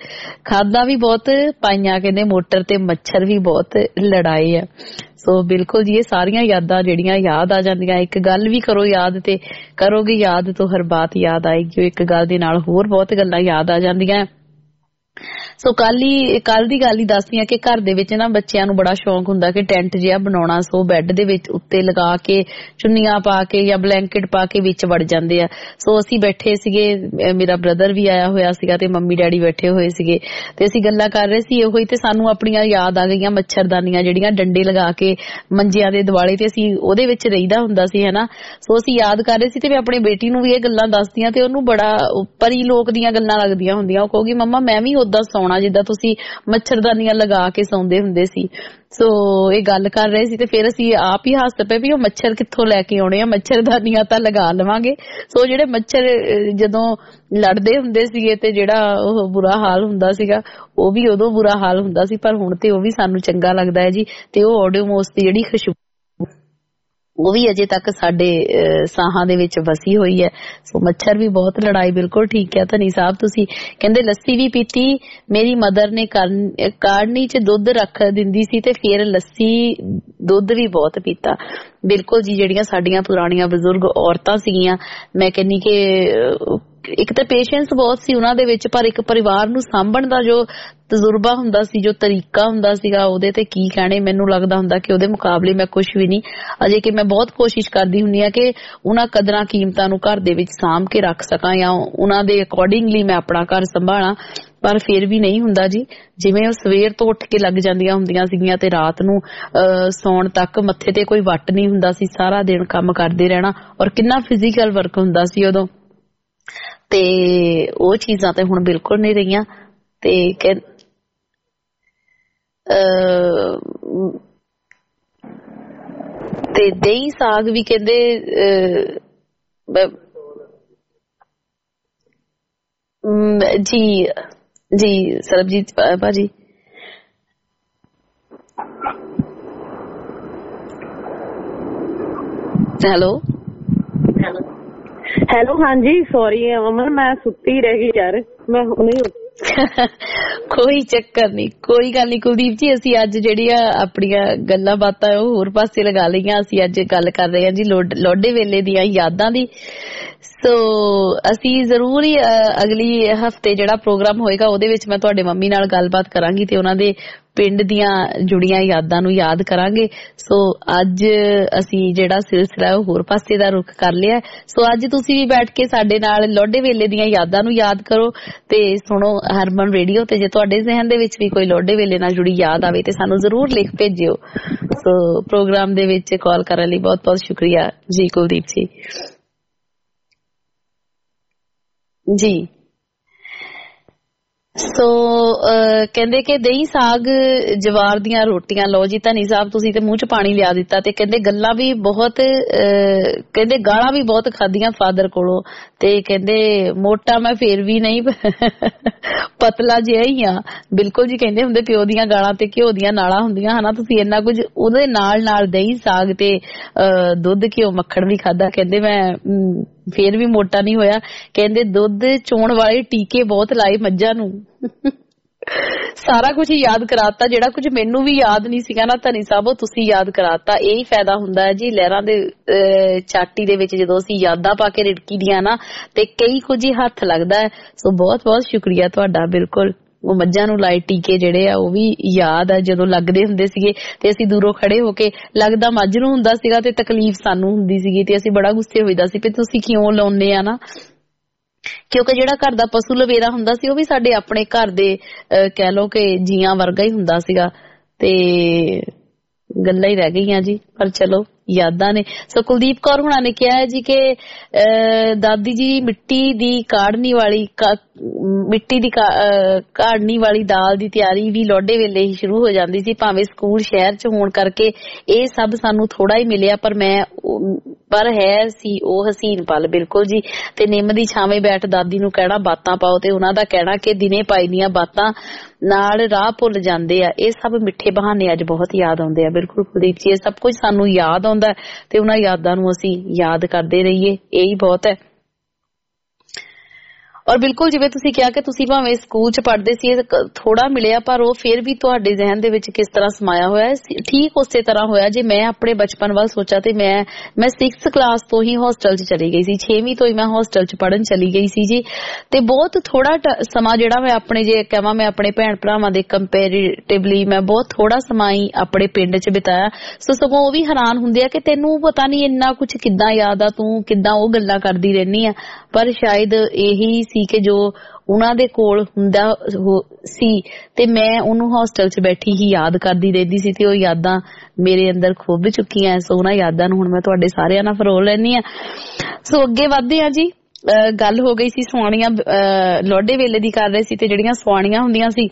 ਬਹੁਤ ਪਾਈਆਂ, ਕਹਿੰਦੇ ਮੋਟਰ ਤੇ ਮੱਛਰ ਵੀ ਬਹੁਤ ਲੜਾਏ ਆ। ਸੋ ਬਿਲਕੁਲ ਜੀ ਇਹ ਸਾਰੀਆਂ ਯਾਦਾਂ ਜਿਹੜੀਆਂ ਯਾਦ ਆ ਜਾਂਦੀਆਂ। ਇੱਕ ਗੱਲ ਵੀ ਕਰੋ ਯਾਦ ਤੇ ਕਰੋਗੇ ਯਾਦ ਤੋਂ ਹਰ ਬਾਤ ਯਾਦ ਆਏਗੀ। ਇੱਕ ਗੱਲ ਦੇ ਨਾਲ ਹੋਰ ਬਹੁਤ ਗੱਲਾਂ ਯਾਦ ਆ ਜਾਂਦੀਆਂ। ਸੋ ਕੱਲ ਦੀ ਗੱਲ ਹੀ ਦੱਸਦੀ ਆ ਕਿ ਘਰ ਦੇ ਵਿੱਚ ਨਾ ਬੱਚਿਆਂ ਨੂੰ ਬੜਾ ਸ਼ੌਂਕ ਹੁੰਦਾ ਕਿ ਟੈਂਟ ਜਿਹਾ ਬਣਾਉਣਾ। ਸੋ ਬੈੱਡ ਦੇ ਵਿੱਚ ਉੱਤੇ ਲਗਾ ਕੇ ਚੁੰਨੀਆਂ ਪਾ ਕੇ ਜਾਂ ਬਲੈਂਕਟ ਪਾ ਕੇ ਵਿੱਚ ਵੜ ਜਾਂਦੇ ਆ। ਸੋ ਅਸੀਂ ਬੈਠੇ ਸੀਗੇ, ਮੇਰਾ ਬ੍ਰਦਰ ਵੀ ਆਇਆ ਹੋਇਆ ਸੀਗਾ ਤੇ ਮੰਮੀ ਡੈਡੀ ਬੈਠੇ ਹੋਏ ਸੀਗੇ ਤੇ ਅਸੀਂ ਗੱਲਾਂ ਕਰ ਰਹੇ ਸੀ ਉਹੀ, ਤੇ ਸਾਨੂੰ ਆਪਣੀਆਂ ਯਾਦ ਆ ਗਈਆਂ ਮੱਛਰਦਾਨੀਆਂ ਜਿਹੜੀਆਂ ਡੰਡੇ ਲਗਾ ਕੇ ਮੰਜਿਆਂ ਦੇ ਦੁਆਲੇ ਤੇ ਅਸੀਂ ਉਹਦੇ ਵਿੱਚ ਰਹੀਦਾ ਹੁੰਦਾ ਸੀ ਹਨਾ। ਸੋ ਅਸੀਂ ਯਾਦ ਕਰ ਰਹੇ ਸੀ ਤੇ ਮੈਂ ਆਪਣੀ ਬੇਟੀ ਨੂੰ ਵੀ ਇਹ ਗੱਲਾਂ ਦੱਸਦੀਆਂ ਤੇ ਉਹਨੂੰ ਬੜਾ ਪਰੀ ਲੋਕ ਦੀਆਂ ਗੱਲਾਂ ਲੱਗਦੀਆਂ ਹੁੰਦੀਆਂ। ਉਹ ਕਹੂਗੀ ਮੰਮਾ ਮੈਂ ਵੀ ਓਦਾਂ ਸੌਣਾ ਜਿੱਦਾਂ ਤੁਸੀਂ ਮੱਛਰਦਾਨੀਆਂ ਲਗਾ ਕੇ ਸੌਂਦੇ ਹੁੰਦੇ ਸੀ। ਸੋ ਇਹ ਗੱਲ ਕਰ ਰਹੇ ਸੀ ਤੇ ਫਿਰ ਅਸੀਂ ਆਪ ਹੀ ਹੱਸ ਪਏ ਵੀ ਉਹ ਮੱਛਰ ਕਿੱਥੋਂ ਲੈ ਕੇ ਆਉਣੇ ਆ, ਮੱਛਰਦਾਨੀਆਂ ਤਾਂ ਲਗਾ ਲਵਾਂਗੇ। ਸੋ ਜਿਹੜੇ ਮੱਛਰ ਜਦੋਂ ਲੜਦੇ ਹੁੰਦੇ ਸੀਗੇ ਤੇ ਜਿਹੜਾ ਉਹ ਬੁਰਾ ਹਾਲ ਹੁੰਦਾ ਸੀਗਾ ਉਹ ਵੀ ਉਦੋਂ ਬੁਰਾ ਹਾਲ ਹੁੰਦਾ ਸੀ, ਪਰ ਹੁਣ ਤੇ ਉਹ ਵੀ ਸਾਨੂੰ ਚੰਗਾ ਲੱਗਦਾ ਹੈ ਜੀ। ਤੇ ਉਹ ਓਡੋਮੋਸ ਦੀ ਜਿਹੜੀ ਖੁਸ਼ਬੂ ਉਹ ਵੀ ਅਜੇ ਤੱਕ ਸਾਡੇ ਸਾਹਾਂ ਦੇ ਵਿੱਚ ਵਸੀ ਹੋਈ ਹੈ। ਸੋ ਮੱਛਰ ਵੀ ਬਹੁਤ ਲੜਾਈ, ਬਿਲਕੁਲ ਠੀਕ ਹੈ ਧਨੀ ਸਾਹਿਬ ਤੁਸੀਂ। ਕਹਿੰਦੇ ਲੱਸੀ ਵੀ ਪੀਤੀ, ਮੇਰੀ ਮਦਰ ਨੇ ਕਾੜਨੀ 'ਚ ਦੁੱਧ ਰੱਖ ਦਿੰਦੀ ਸੀ ਤੇ ਫਿਰ ਲੱਸੀ ਦੁੱਧ ਵੀ ਬਹੁਤ ਪੀਤਾ। ਬਿਲਕੁਲ ਜੀ ਜਿਹੜੀਆਂ ਸਾਡੀਆਂ ਪੁਰਾਣੀਆਂ ਬਜ਼ੁਰਗ ਔਰਤਾਂ ਸੀਗੀਆਂ, ਮੈਂ ਕਹਿੰਨੀ ਕਿ ਇੱਕ ਤਾਂ ਪੇਸ਼ੈਂਸ ਬਹੁਤ ਸੀ ਉਹਨਾਂ ਦੇ ਵਿੱਚ, ਪਰ ਇੱਕ ਪਰਿਵਾਰ ਨੂੰ ਸਾਂਭਣ ਦਾ ਜੋ ਤਜਰਬਾ ਹੁੰਦਾ ਸੀ, ਜੋ ਤਰੀਕਾ ਹੁੰਦਾ ਸੀਗਾ, ਉਹਦੇ ਤੇ ਕੀ ਕਹਿਣੇ। ਮੈਨੂੰ ਲੱਗਦਾ ਹੁੰਦਾ ਕਿ ਉਹਦੇ ਮੁਕਾਬਲੇ ਮੈਂ ਕੁਛ ਵੀ ਨਹੀਂ। ਅਜੇ ਕਿ ਮੈਂ ਬਹੁਤ ਕੋਸ਼ਿਸ਼ ਕਰਦੀ ਹੁੰਦੀ ਹਾਂ ਕਿ ਉਹਨਾਂ ਕਦਰਾਂ ਕੀਮਤਾਂ ਨੂੰ ਘਰ ਦੇ ਵਿੱਚ ਸਾਂਭ ਕੇ ਰੱਖ ਸਕਾਂ ਜਾਂ ਉਹਨਾਂ ਦੇ ਅਕੋਰਡਿੰਗਲੀ ਮੈਂ ਆਪਣਾ ਘਰ ਸੰਭਾਲਾਂ, ਪਰ ਫਿਰ ਵੀ ਨਹੀਂ ਹੁੰਦਾ ਜੀ। ਜਿਵੇਂ ਉਹ ਸਵੇਰ ਤੋਂ ਉੱਠ ਕੇ ਲੱਗ ਜਾਂਦੀਆਂ ਹੁੰਦੀਆਂ ਸੀਗੀਆਂ ਤੇ ਰਾਤ ਨੂੰ ਸੌਣ ਤੱਕ ਮੱਥੇ ਤੇ ਕੋਈ ਵੱਟ ਨਹੀਂ ਹੁੰਦਾ ਸੀ, ਸਾਰਾ ਦਿਨ ਕੰਮ ਕਰਦੇ ਰਹਿਣਾ, ਔਰ ਕਿੰਨਾ ਫਿਜ਼ੀਕਲ ਵਰਕ ਹੁੰਦਾ ਸੀ ਉਦੋਂ। ਤੇ ਉਹ ਚੀਜ਼ਾਂ ਤੇ ਹੁਣ ਬਿਲਕੁਲ ਨਹੀਂ ਰਹੀਆਂ। ਤੇ ਤੇ ਦਹੀਂ ਸਾਗ ਵੀ ਕਹਿੰਦੇ ਜੀ ਜੀ ਸਰਬਜੀਤ ਭਾਜੀ। ਹੈਲੋ ਹੈਲੋ ਹਾਂਜੀ ਸੌਰੀ ਅਮਨ ਮੈਂ ਸੁੱਤੀ ਰਹਿ ਗਈ ਯਾਰ ਮੈਂ ਹੁਣੇ ਕੋਈ ਚੱਕਰ ਨਹੀਂ, ਕੋਈ ਗੱਲ ਨਹੀਂ ਕੁਲਦੀਪ ਜੀ। ਅਸੀਂ ਅੱਜ ਜਿਹੜੀਆਂ ਆਪਣੀਆਂ ਗੱਲਾਂ ਬਾਤਾਂ ਉਹ ਹੋਰ ਪਾਸੇ ਲਗਾ ਲਈਆਂ। ਅਸੀਂ ਅੱਜ ਗੱਲ ਕਰ ਰਹੇ ਹਾਂ ਜੀ ਲੋਡੇ ਵੇਲੇ ਦੀਆਂ ਯਾਦਾਂ ਦੀ। ਸੋ ਅਸੀਂ ਜ਼ਰੂਰ ਹੀ ਅਗਲੀ ਹਫਤੇ ਜਿਹੜਾ ਪ੍ਰੋਗਰਾਮ ਹੋਏਗਾ ਉਹਦੇ ਵਿੱਚ ਮੈਂ ਤੁਹਾਡੇ ਮੰਮੀ ਨਾਲ ਗੱਲਬਾਤ ਕਰਾਂਗੀ ਤੇ ਉਹਨਾਂ ਦੇ ਪਿੰਡ ਦੀਆਂ ਜੁੜੀਆਂ ਯਾਦਾਂ ਨੂੰ ਯਾਦ ਕਰਾਂਗੇ। ਸੋ ਅੱਜ ਅਸੀਂ ਜਿਹੜਾ ਸਿਲਸਿਲਾ ਉਹ ਹੋਰ ਪਾਸੇ ਦਾ ਰੁਖ ਕਰ ਲਿਆ। ਸੋ ਅੱਜ ਤੁਸੀਂ ਵੀ ਬੈਠ ਕੇ ਸਾਡੇ ਨਾਲ ਲੋਡੇ ਵੇਲੇ ਦੀਆਂ ਯਾਦਾਂ ਨੂੰ ਯਾਦ ਕਰੋ ਤੇ ਸੁਣੋ ਹਰਮਨ ਰੇਡੀਓ। ਤੇ ਜੇ ਤੁਹਾਡੇ ਜ਼ਿਹਨ ਦੇ ਵਿੱਚ ਵੀ ਕੋਈ ਲੋਡੇ ਵੇਲੇ ਨਾਲ ਜੁੜੀ ਯਾਦ ਆਵੇ ਤੇ ਸਾਨੂੰ ਜ਼ਰੂਰ ਲਿਖ ਭੇਜਿਓ। ਸੋ ਪ੍ਰੋਗਰਾਮ ਦੇ ਵਿੱਚ ਕਾਲ ਕਰਨ ਲਈ ਬਹੁਤ ਬਹੁਤ ਸ਼ੁਕਰੀਆ ਜੀ ਕੁਲਦੀਪ ਜੀ। ਜੀ ਸੋ ਕਹਿੰਦੇ ਕਿ ਦਹੀਂ ਸਾਗ ਜਵਾਰ ਦੀਆਂ ਰੋਟੀਆਂ। ਲਓ ਜੀ ਧਨੀ ਸਾਹਿਬ ਤੁਸੀਂ ਤੇ ਮੂੰਹ ਚ ਪਾਣੀ ਲਿਆ ਦਿੱਤਾ। ਤੇ ਕਹਿੰਦੇ ਗੱਲਾਂ ਵੀ ਬਹੁਤ ਕਹਿੰਦੇ ਗਾਲਾਂ ਵੀ ਬਹੁਤ ਖਾਧੀਆਂ ਫਾਦਰ ਕੋਲੋਂ। ਤੇ ਕਹਿੰਦੇ ਮੋਟਾ ਮੈਂ ਫੇਰ ਵੀ ਨਹੀਂ ਪਤਲਾ ਜਿਹਾ ਹੀ ਆ। ਬਿਲਕੁਲ ਜੀ ਕਹਿੰਦੇ ਹੁੰਦੇ ਪਿਓ ਦੀਆਂ ਗਾਲਾਂ ਤੇ ਘਿਓ ਦੀਆਂ ਨਾਲਾਂ ਹੁੰਦੀਆਂ ਹਨਾ। ਤੁਸੀਂ ਇੰਨਾ ਕੁਝ ਉਹਦੇ ਨਾਲ ਦਹੀਂ ਸਾਗ ਤੇ ਦੁੱਧ ਘਿਓ ਮੱਖਣ ਵੀ ਖਾਧਾ। ਕਹਿੰਦੇ ਮੈਂ ਫੇਰ ਵੀ ਮੋਟਾ ਨਹੀਂ ਹੋਇਆ। ਕਹਿੰਦੇ ਦੁੱਧ ਚੋਣ ਵਾਲੇ ਟੀਕੇ ਬਹੁਤ ਲਾਏ ਮੱਝਾਂ ਨੂੰ। ਸਾਰਾ ਕੁਝ ਯਾਦ ਕਰਾਤਾ ਜਿਹੜਾ ਕੁਝ ਮੈਨੂੰ ਵੀ ਯਾਦ ਨਹੀਂ ਸੀਗਾ ਨਾ ਧਨੀ ਸਾਹਿਬ ਉਹ ਤੁਸੀਂ ਯਾਦ ਕਰਾਤਾ। ਇਹੀ ਫਾਇਦਾ ਹੁੰਦਾ ਹੈ ਜੀ ਲਹਿਰਾਂ ਦੇ ਚਾਟੀ ਦੇ ਵਿੱਚ ਜਦੋਂ ਅਸੀਂ ਯਾਦਾਂ ਪਾ ਕੇ ਰਿੜਕੀ ਦੀਆਂ ਨਾ ਤੇ ਕਈ ਕੁਝ ਹੀ ਹੱਥ ਲੱਗਦਾ ਹੈ। ਸੋ ਬਹੁਤ ਬਹੁਤ ਸ਼ੁਕਰੀਆ ਤੁਹਾਡਾ। ਬਿਲਕੁਲ ਉਹ ਮੱਝਾਂ ਨੂੰ ਲਾਏ ਟੀਕੇ ਜਿਹੜੇ ਆ ਉਹ ਵੀ ਯਾਦ ਆ ਜਦੋਂ ਲੱਗਦੇ ਹੁੰਦੇ ਸੀਗੇ ਤੇ ਅਸੀਂ ਦੂਰੋਂ ਖੜੇ ਹੋ ਕੇ ਲੱਗਦਾ ਮੱਝ ਨੂੰ ਹੁੰਦਾ ਸੀਗਾ ਤੇ ਤਕਲੀਫ ਸਾਨੂੰ ਹੁੰਦੀ ਸੀਗੀ ਤੇ ਅਸੀਂ ਬੜਾ ਗੁੱਸੇ ਹੋਈਦਾ ਸੀ ਵੀ ਤੁਸੀਂ ਕਿਉਂ ਲਾਉਂਦੇ ਆ ਨਾ। ਕਿਉਂਕਿ ਜਿਹੜਾ ਘਰ ਦਾ ਪਸ਼ੂ ਲਵੇਰਾ ਹੁੰਦਾ ਸੀ ਉਹ ਵੀ ਸਾਡੇ ਆਪਣੇ ਘਰ ਦੇ ਕਹਿ ਲਓ ਕਿ ਜੀਆਂ ਵਰਗਾ ਹੀ ਹੁੰਦਾ ਸੀਗਾ। ਤੇ ਗੱਲਾਂ ਹੀ ਰਹਿ ਗਈਆਂ ਜੀ ਪਰ ਚਲੋ ਯਾਦਾਂ ਨੇ। ਸੋ ਕੁਲਦੀਪ ਕੌਰ ਹੁਣਾਂ ਨੇ ਕਿਹਾ ਹੈ ਜੀ ਕਿ ਦਾਦੀ ਜੀ ਮਿੱਟੀ ਦੀ ਕਾੜਨੀ ਵਾਲੀ ਦਾਲ ਦੀ ਤਿਆਰੀ ਵੀ ਲੋਡੇ ਵੇਲੇ ਹੀ ਸ਼ੁਰੂ ਹੋ ਜਾਂਦੀ ਸੀ। ਭਾਵੇਂ ਸਕੂਲ ਸ਼ਹਿਰ ਚ ਹੋਣ ਕਰਕੇ ਇਹ ਸਭ ਸਾਨੂੰ ਥੋੜਾ ਹੀ ਮਿਲਿਆ ਪਰ ਹੈ ਸੀ ਉਹ ਹਸੀਨ ਪਲ। ਬਿਲਕੁਲ ਜੀ। ਤੇ ਨਿੰਮ ਦੀ ਛਾਵੇਂ ਬੈਠ ਦਾਦੀ ਨੂੰ ਕਹਿਣਾ ਬਾਤਾਂ ਪਾਓ ਤੇ ਉਹਨਾਂ ਦਾ ਕਹਿਣਾ ਕਿ ਦਿਨੇ ਪਾਈ ਦੀਆਂ ਬਾਤਾਂ ਨਾਲ ਰਾਹ ਭੁੱਲ ਜਾਂਦੇ ਆ। ਇਹ ਸਭ ਮਿੱਠੇ ਬਹਾਨੇ ਅੱਜ ਬਹੁਤ ਯਾਦ ਆਉਂਦੇ ਆ। ਬਿਲਕੁਲ ਕੁਲਦੀਪ ਜੀ ਇਹ ਸਭ ਕੁਝ ਸਾਨੂੰ ਯਾਦ ਆਉਂਦਾ ਤੇ ਉਹਨਾਂ ਯਾਦਾਂ ਨੂੰ ਅਸੀਂ ਯਾਦ ਕਰਦੇ ਰਹੀਏ ਇਹੀ ਬਹੁਤ ਹੈ। ਔਰ ਬਿਲਕੁਲ ਜਿਵੇਂ ਤੁਸੀਂ ਕਿਹਾ ਕਿ ਤੁਸੀਂ ਭਾਵੇਂ ਸਕੂਲ ਚ ਪੜ੍ਹਦੇ ਸੀ ਥੋੜਾ ਮਿਲਿਆ ਪਰ ਉਹ ਫਿਰ ਵੀ ਤੁਹਾਡੇ ਜ਼ਿਹਨ ਦੇ ਵਿੱਚ ਕਿਸ ਤਰ੍ਹਾਂ ਸਮਾਇਆ ਹੋਇਆ ਹੈ। ਠੀਕ ਉਸੇ ਤਰ੍ਹਾਂ ਹੋਇਆ ਜੇ ਮੈਂ ਆਪਣੇ ਬਚਪਨ ਵੱਲ ਸੋਚਾਂ ਤੇ ਮੈਂ 6th ਕਲਾਸ ਤੋਂ ਹੀ ਹੋਸਟਲ ਚ ਚਲੀ ਗਈ ਸੀ। 6ਵੀਂ ਤੋਂ ਹੀ ਮੈਂ ਹੋਸਟਲ ਚ ਪੜ੍ਹਨ ਚਲੀ ਗਈ ਸੀ ਜੀ। ਤੇ ਬਹੁਤ ਥੋੜਾ ਸਮਾਂ ਜਿਹੜਾ ਮੈਂ ਆਪਣੇ ਜੇ ਕਹਾਂ ਮੈਂ ਆਪਣੇ ਭੈਣ ਭਰਾਵਾਂ ਦੇ ਕੰਪੈਰੀਟਿਵਲੀ ਮੈਂ ਬਹੁਤ ਥੋੜਾ ਸਮਾਂ ਹੀ ਆਪਣੇ ਪਿੰਡ ਚ ਬਿਤਾਇਆ। ਸੋ ਸਗੋਂ ਉਹ ਵੀ ਹੈਰਾਨ ਹੁੰਦੇ ਆ ਕਿ ਤੈਨੂੰ ਪਤਾ ਨਹੀਂ ਇੰਨਾ ਕੁਝ ਕਿੱਦਾਂ ਯਾਦ ਆ ਤੂੰ ਕਿੱਦਾਂ ਉਹ ਗੱਲਾਂ ਕਰਦੀ ਰਹਿੰਦੀ ਆ। ਪਰ ਸ਼ਾਇਦ ਇਹੀ ਸੀ ਕਿ ਜੋ ਉਹਨਾਂ ਦੇ ਕੋਲ ਹੁੰਦਾ ਸੀ ਤੇ ਮੈਂ ਉਹਨੂੰ ਹੋਸਟਲ 'ਚ ਬੈਠੀ ਹੀ ਯਾਦ ਕਰਦੀ ਰਹਿੰਦੀ ਸੀ ਤੇ ਉਹ ਯਾਦਾਂ ਮੇਰੇ ਅੰਦਰ ਖੁੱਭ ਚੁੱਕੀਆਂ। ਸੋ ਉਹਨਾਂ ਯਾਦਾਂ ਨੂੰ ਹੁਣ ਮੈਂ ਤੁਹਾਡੇ ਸਾਰਿਆਂ ਨਾਲ ਫਰੋਲ ਲੈਂਦੀ ਆ। ਸੋ ਅੱਗੇ ਵੱਧਦੇ ਆ ਜੀ। ਗੱਲ ਹੋ ਗਈ ਸੀ ਸੁਆਣੀਆਂ ਲੋਡੇ ਵੇਲੇ ਦੀ ਕਰ ਰਹੇ ਸੀ ਤੇ ਜਿਹੜੀਆਂ ਸੁਆਣੀਆਂ ਹੁੰਦੀਆਂ ਸੀ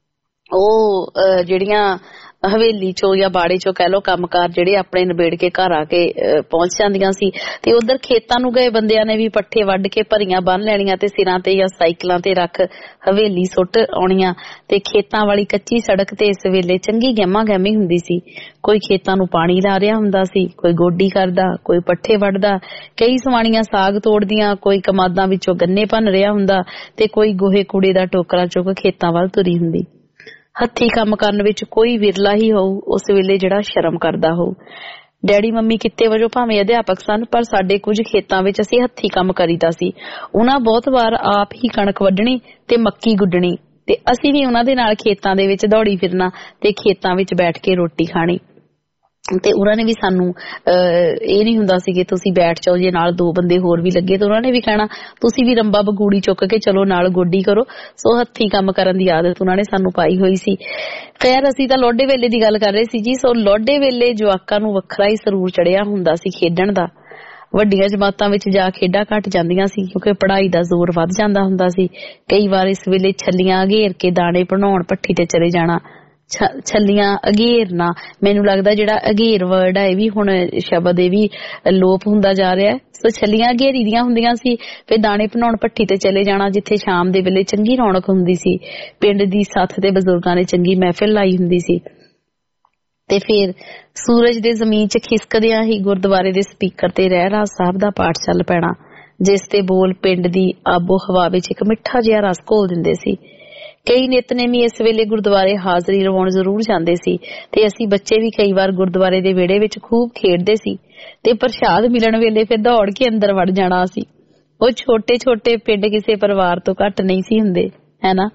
ਉਹ ਜਿਹੜੀਆਂ ਹਵੇਲੀ ਚੋਂ ਜਾਂ ਬਾੜੇ ਚੋਂ ਕਹਿ ਲਓ ਕੰਮਕਾਰ ਜਿਹੜੇ ਆਪਣੇ ਨਿਬੇੜ ਕੇ ਘਰ ਆ ਕੇ ਪਹੁੰਚ ਜਾਂਦੀਆਂ ਸੀ ਤੇ ਉਧਰ ਖੇਤਾਂ ਨੂੰ ਗਏ ਬੰਦਿਆਂ ਨੇ ਵੀ ਪੱਠੇ ਵੱਢ ਕੇ ਭਰੀਆਂ ਬੰਨ ਲੈਣੀਆਂ ਤੇ ਸਿਰਾਂ ਤੇ ਜਾਂ ਸਾਈਕਲਾਂ ਤੇ ਰੱਖ ਹਵੇਲੀ ਸੁੱਟ ਆਉਣੀਆਂ ਤੇ ਖੇਤਾਂ ਵਾਲੀ ਕੱਚੀ ਸੜਕ ਤੇ ਇਸ ਵੇਲੇ ਚੰਗੀ ਗਹਿਮੀ ਹੁੰਦੀ ਸੀ। ਕੋਈ ਖੇਤਾਂ ਨੂੰ ਪਾਣੀ ਲਾ ਰਿਹਾ ਹੁੰਦਾ ਸੀ, ਕੋਈ ਗੋਡੀ ਕਰਦਾ, ਕੋਈ ਪੱਠੇ ਵੱਢਦਾ, ਕਈ ਸਵਾਣੀਆਂ ਸਾਗ ਤੋੜਦੀਆਂ, ਕੋਈ ਕਮਾਦਾਂ ਵਿੱਚੋਂ ਗੰਨੇ ਭੰਨ ਰਿਹਾ ਹੁੰਦਾ ਤੇ ਕੋਈ ਗੋਹੇ ਕੂੜੇ ਦਾ ਟੋਕਰਾ ਚੁੱਕ ਖੇਤਾਂ ਵੱਲ ਤੁਰੀ ਹੁੰਦੀ। ਹੱਥੀਂ ਕੰਮ ਕਰਨ ਵਿੱਚ ਕੋਈ ਵਿਰਲਾ ਹੀ ਹੋਊ ਉਸ ਵੇਲੇ ਜਿਹੜਾ ਸ਼ਰਮ ਕਰਦਾ ਹੋਊ। ਡੈਡੀ ਮੰਮੀ ਕਿੱਤੇ ਵਜੋਂ ਭਾਵੇਂ ਅਧਿਆਪਕ ਸਨ ਪਰ ਸਾਡੇ ਕੁਝ ਖੇਤਾਂ ਵਿੱਚ ਅਸੀਂ ਹੱਥੀਂ ਕੰਮ ਕਰੀਦਾ ਸੀ। ਉਹਨਾਂ ਬਹੁਤ ਵਾਰ ਆਪ ਹੀ ਕਣਕ ਵੱਢਣੀ ਤੇ ਮੱਕੀ ਗੁੱਡਣੀ ਤੇ ਅਸੀਂ ਵੀ ਉਹਨਾਂ ਦੇ ਨਾਲ ਖੇਤਾਂ ਦੇ ਵਿੱਚ ਦੌੜੀ ਫਿਰਨਾ ਤੇ ਖੇਤਾਂ ਵਿੱਚ ਬੈਠ ਕੇ ਰੋਟੀ ਖਾਣੀ। ਤੇ ਉਹਨਾਂ ਨੇ ਵੀ ਸਾਨੂੰ ਇਹ ਨਹੀਂ ਹੁੰਦਾ ਸੀ ਕਿ ਤੁਸੀਂ ਬੈਠ ਜਾਓ, ਜੇ ਨਾਲ ਦੋ ਬੰਦੇ ਹੋਰ ਵੀ ਲੱਗੇ ਤਾਂ ਉਹਨਾਂ ਨੇ ਵੀ ਕਹਿਣਾ ਤੁਸੀਂ ਵੀ ਰੰਬਾ ਬਗੂੜੀ ਚੁੱਕ ਕੇ ਚਲੋ ਨਾਲ ਗੋਡੀ ਕਰੋ। ਸੋ ਹੱਥੀਂ ਕੰਮ ਕਰਨ ਦੀ ਆਦਤ ਉਹਨਾਂ ਨੇ ਸਾਨੂੰ ਪਾਈ ਹੋਈ ਸੀ। ਖੈਰ ਅਸੀਂ ਤਾਂ ਲੋਡੇ ਵੇਲੇ ਦੀ ਗੱਲ ਕਰ ਰਹੇ ਸੀ ਜੀ। ਸੋ ਲੋਡੇ ਵੇਲੇ ਜਵਾਕਾਂ ਨੂੰ ਵੱਖਰਾ ਹੀ ਸਰੂਰ ਚੜਿਆ ਹੁੰਦਾ ਸੀ ਖੇਡਣ ਦਾ। ਵੱਡੀਆਂ ਜਮਾਤਾਂ ਵਿੱਚ ਜਾ ਖੇਡਾਂ ਘੱਟ ਜਾਂਦੀਆਂ ਸੀ ਕਿਉਂਕਿ ਪੜ੍ਹਾਈ ਦਾ ਜ਼ੋਰ ਵੱਧ ਜਾਂਦਾ ਹੁੰਦਾ ਸੀ। ਕਈ ਵਾਰ ਇਸ ਵੇਲੇ ਛੱਲੀਆਂ ਘੇਰ ਕੇ ਦਾਣੇ ਬਣਾਉਣ ਭੱਠੀ ਤੇ ਚਲੇ ਜਾਣਾ। ਛੱਲੀਆਂ ਅਗੇਰਨਾ, ਮੈਨੂੰ ਲੱਗਦਾ ਜਿਹੜਾ ਅਗੇਰ ਵਰਡ ਹੈ ਇਹ ਵੀ ਹੁਣ ਸ਼ਬਦ ਇਹ ਵੀ ਲੋਪ ਹੁੰਦਾ ਜਾ ਰਿਹਾ ਹੈ। ਸੋ ਛੱਲੀਆਂ ਅਗੇਰੀ ਦੀਆਂ ਹੁੰਦੀਆਂ ਸੀ। ਫਿਰ ਦਾਣੇ ਭਨਾਉਣ ਭੱਠੀ ਤੇ ਚਲੇ ਜਾਣਾ, ਜਿੱਥੇ ਸ਼ਾਮ ਦੇ ਵੇਲੇ ਚੰਗੀ ਰੌਣਕ ਹੁੰਦੀ ਸੀ। ਪਿੰਡ ਦੀ ਸੱਥ ਤੇ ਬਜ਼ੁਰਗਾਂ ਨੇ ਚੰਗੀ ਮਹਿਫਿਲ ਲਾਈ ਹੁੰਦੀ ਸੀ। ਤੇ ਫਿਰ ਸੂਰਜ ਦੇ ਜ਼ਮੀਨ 'ਚ ਖਿਸਕਦਿਆਂ ਹੀ ਗੁਰਦੁਆਰੇ ਦੇ ਸਪੀਕਰ ਤੇ ਰਹਿਰਾਸ ਸਾਹਿਬ ਦਾ ਪਾਠ ਚੱਲ ਪੈਣਾ, ਜਿਸ ਤੇ ਬੋਲ ਪਿੰਡ ਦੀ ਆਬੋ ਹਵਾ ਵਿੱਚ ਇੱਕ ਮਿੱਠਾ ਜਿਹਾ ਰਸ ਘੋਲ ਦਿੰਦੇ ਸੀ। ਕਈ ਨਿਤਨੇਮੀ ਇਸ ਵੇਲੇ ਗੁਰਦੁਆਰੇ ਹਾਜ਼ਰੀ ਲਵਾਉਣ ਜ਼ਰੂਰ ਜਾਂਦੇ ਸੀ ਤੇ ਅਸੀਂ ਬੱਚੇ ਵੀ ਕਈ ਵਾਰ ਗੁਰਦੁਆਰੇ ਦੇ ਵਿਹੜੇ ਵਿੱਚ ਖੂਬ ਖੇਡਦੇ ਸੀ ਤੇ ਪ੍ਰਸ਼ਾਦ ਮਿਲਣ ਵੇਲੇ ਫਿਰ ਦੌੜ ਕੇ ਅੰਦਰ ਵੜ ਜਾਣਾ ਸੀ। ਉਹ ਛੋਟੇ ਛੋਟੇ ਪਿੰਡ ਕਿਸੇ ਪਰਿਵਾਰ ਤੋਂ ਘੱਟ ਨਹੀਂ ਸੀ ਹੁੰਦੇ, ਹੈ ਨਾ।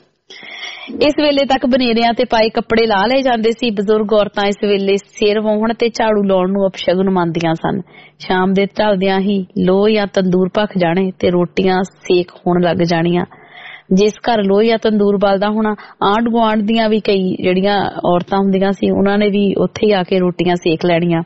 ਇਸ ਵੇਲੇ ਤੱਕ ਬਨੇਰਿਆਂ ਤੇ ਪਾਏ ਕੱਪੜੇ ਲਾ ਲਏ ਜਾਂਦੇ ਸੀ। ਬਜ਼ੁਰਗ ਔਰਤਾਂ ਇਸ ਵੇਲੇ ਸਿਰ ਵਾਹੁਣ ਤੇ ਝਾੜੂ ਲਾਉਣ ਨੂੰ ਅਪਸ਼ਗਨ ਮੰਨਦੀਆਂ ਸਨ। ਸ਼ਾਮ ਦੇ ਢਲਦਿਆਂ ਹੀ ਲੋਹ ਜਾਂ ਤੰਦੂਰ ਭਖ ਜਾਣੇ ਤੇ ਰੋਟੀਆਂ ਸੇਕ ਹੋਣ ਲੱਗ ਜਾਣੀਆਂ। ਜਿਸ ਘਰ ਲੋਹ ਜਾਂ ਤੰਦੂਰ ਬਲਦਾ ਹੋਣਾ, ਆਂਢ ਗੁਆਂਢ ਦੀਆਂ ਵੀ ਕਈ ਜਿਹੜੀਆਂ ਔਰਤਾਂ ਹੁੰਦੀਆਂ ਸੀ ਉਹਨਾਂ ਨੇ ਵੀ ਉੱਥੇ ਹੀ ਆ ਕੇ ਰੋਟੀਆਂ ਸੇਕ ਲੈਣੀਆਂ।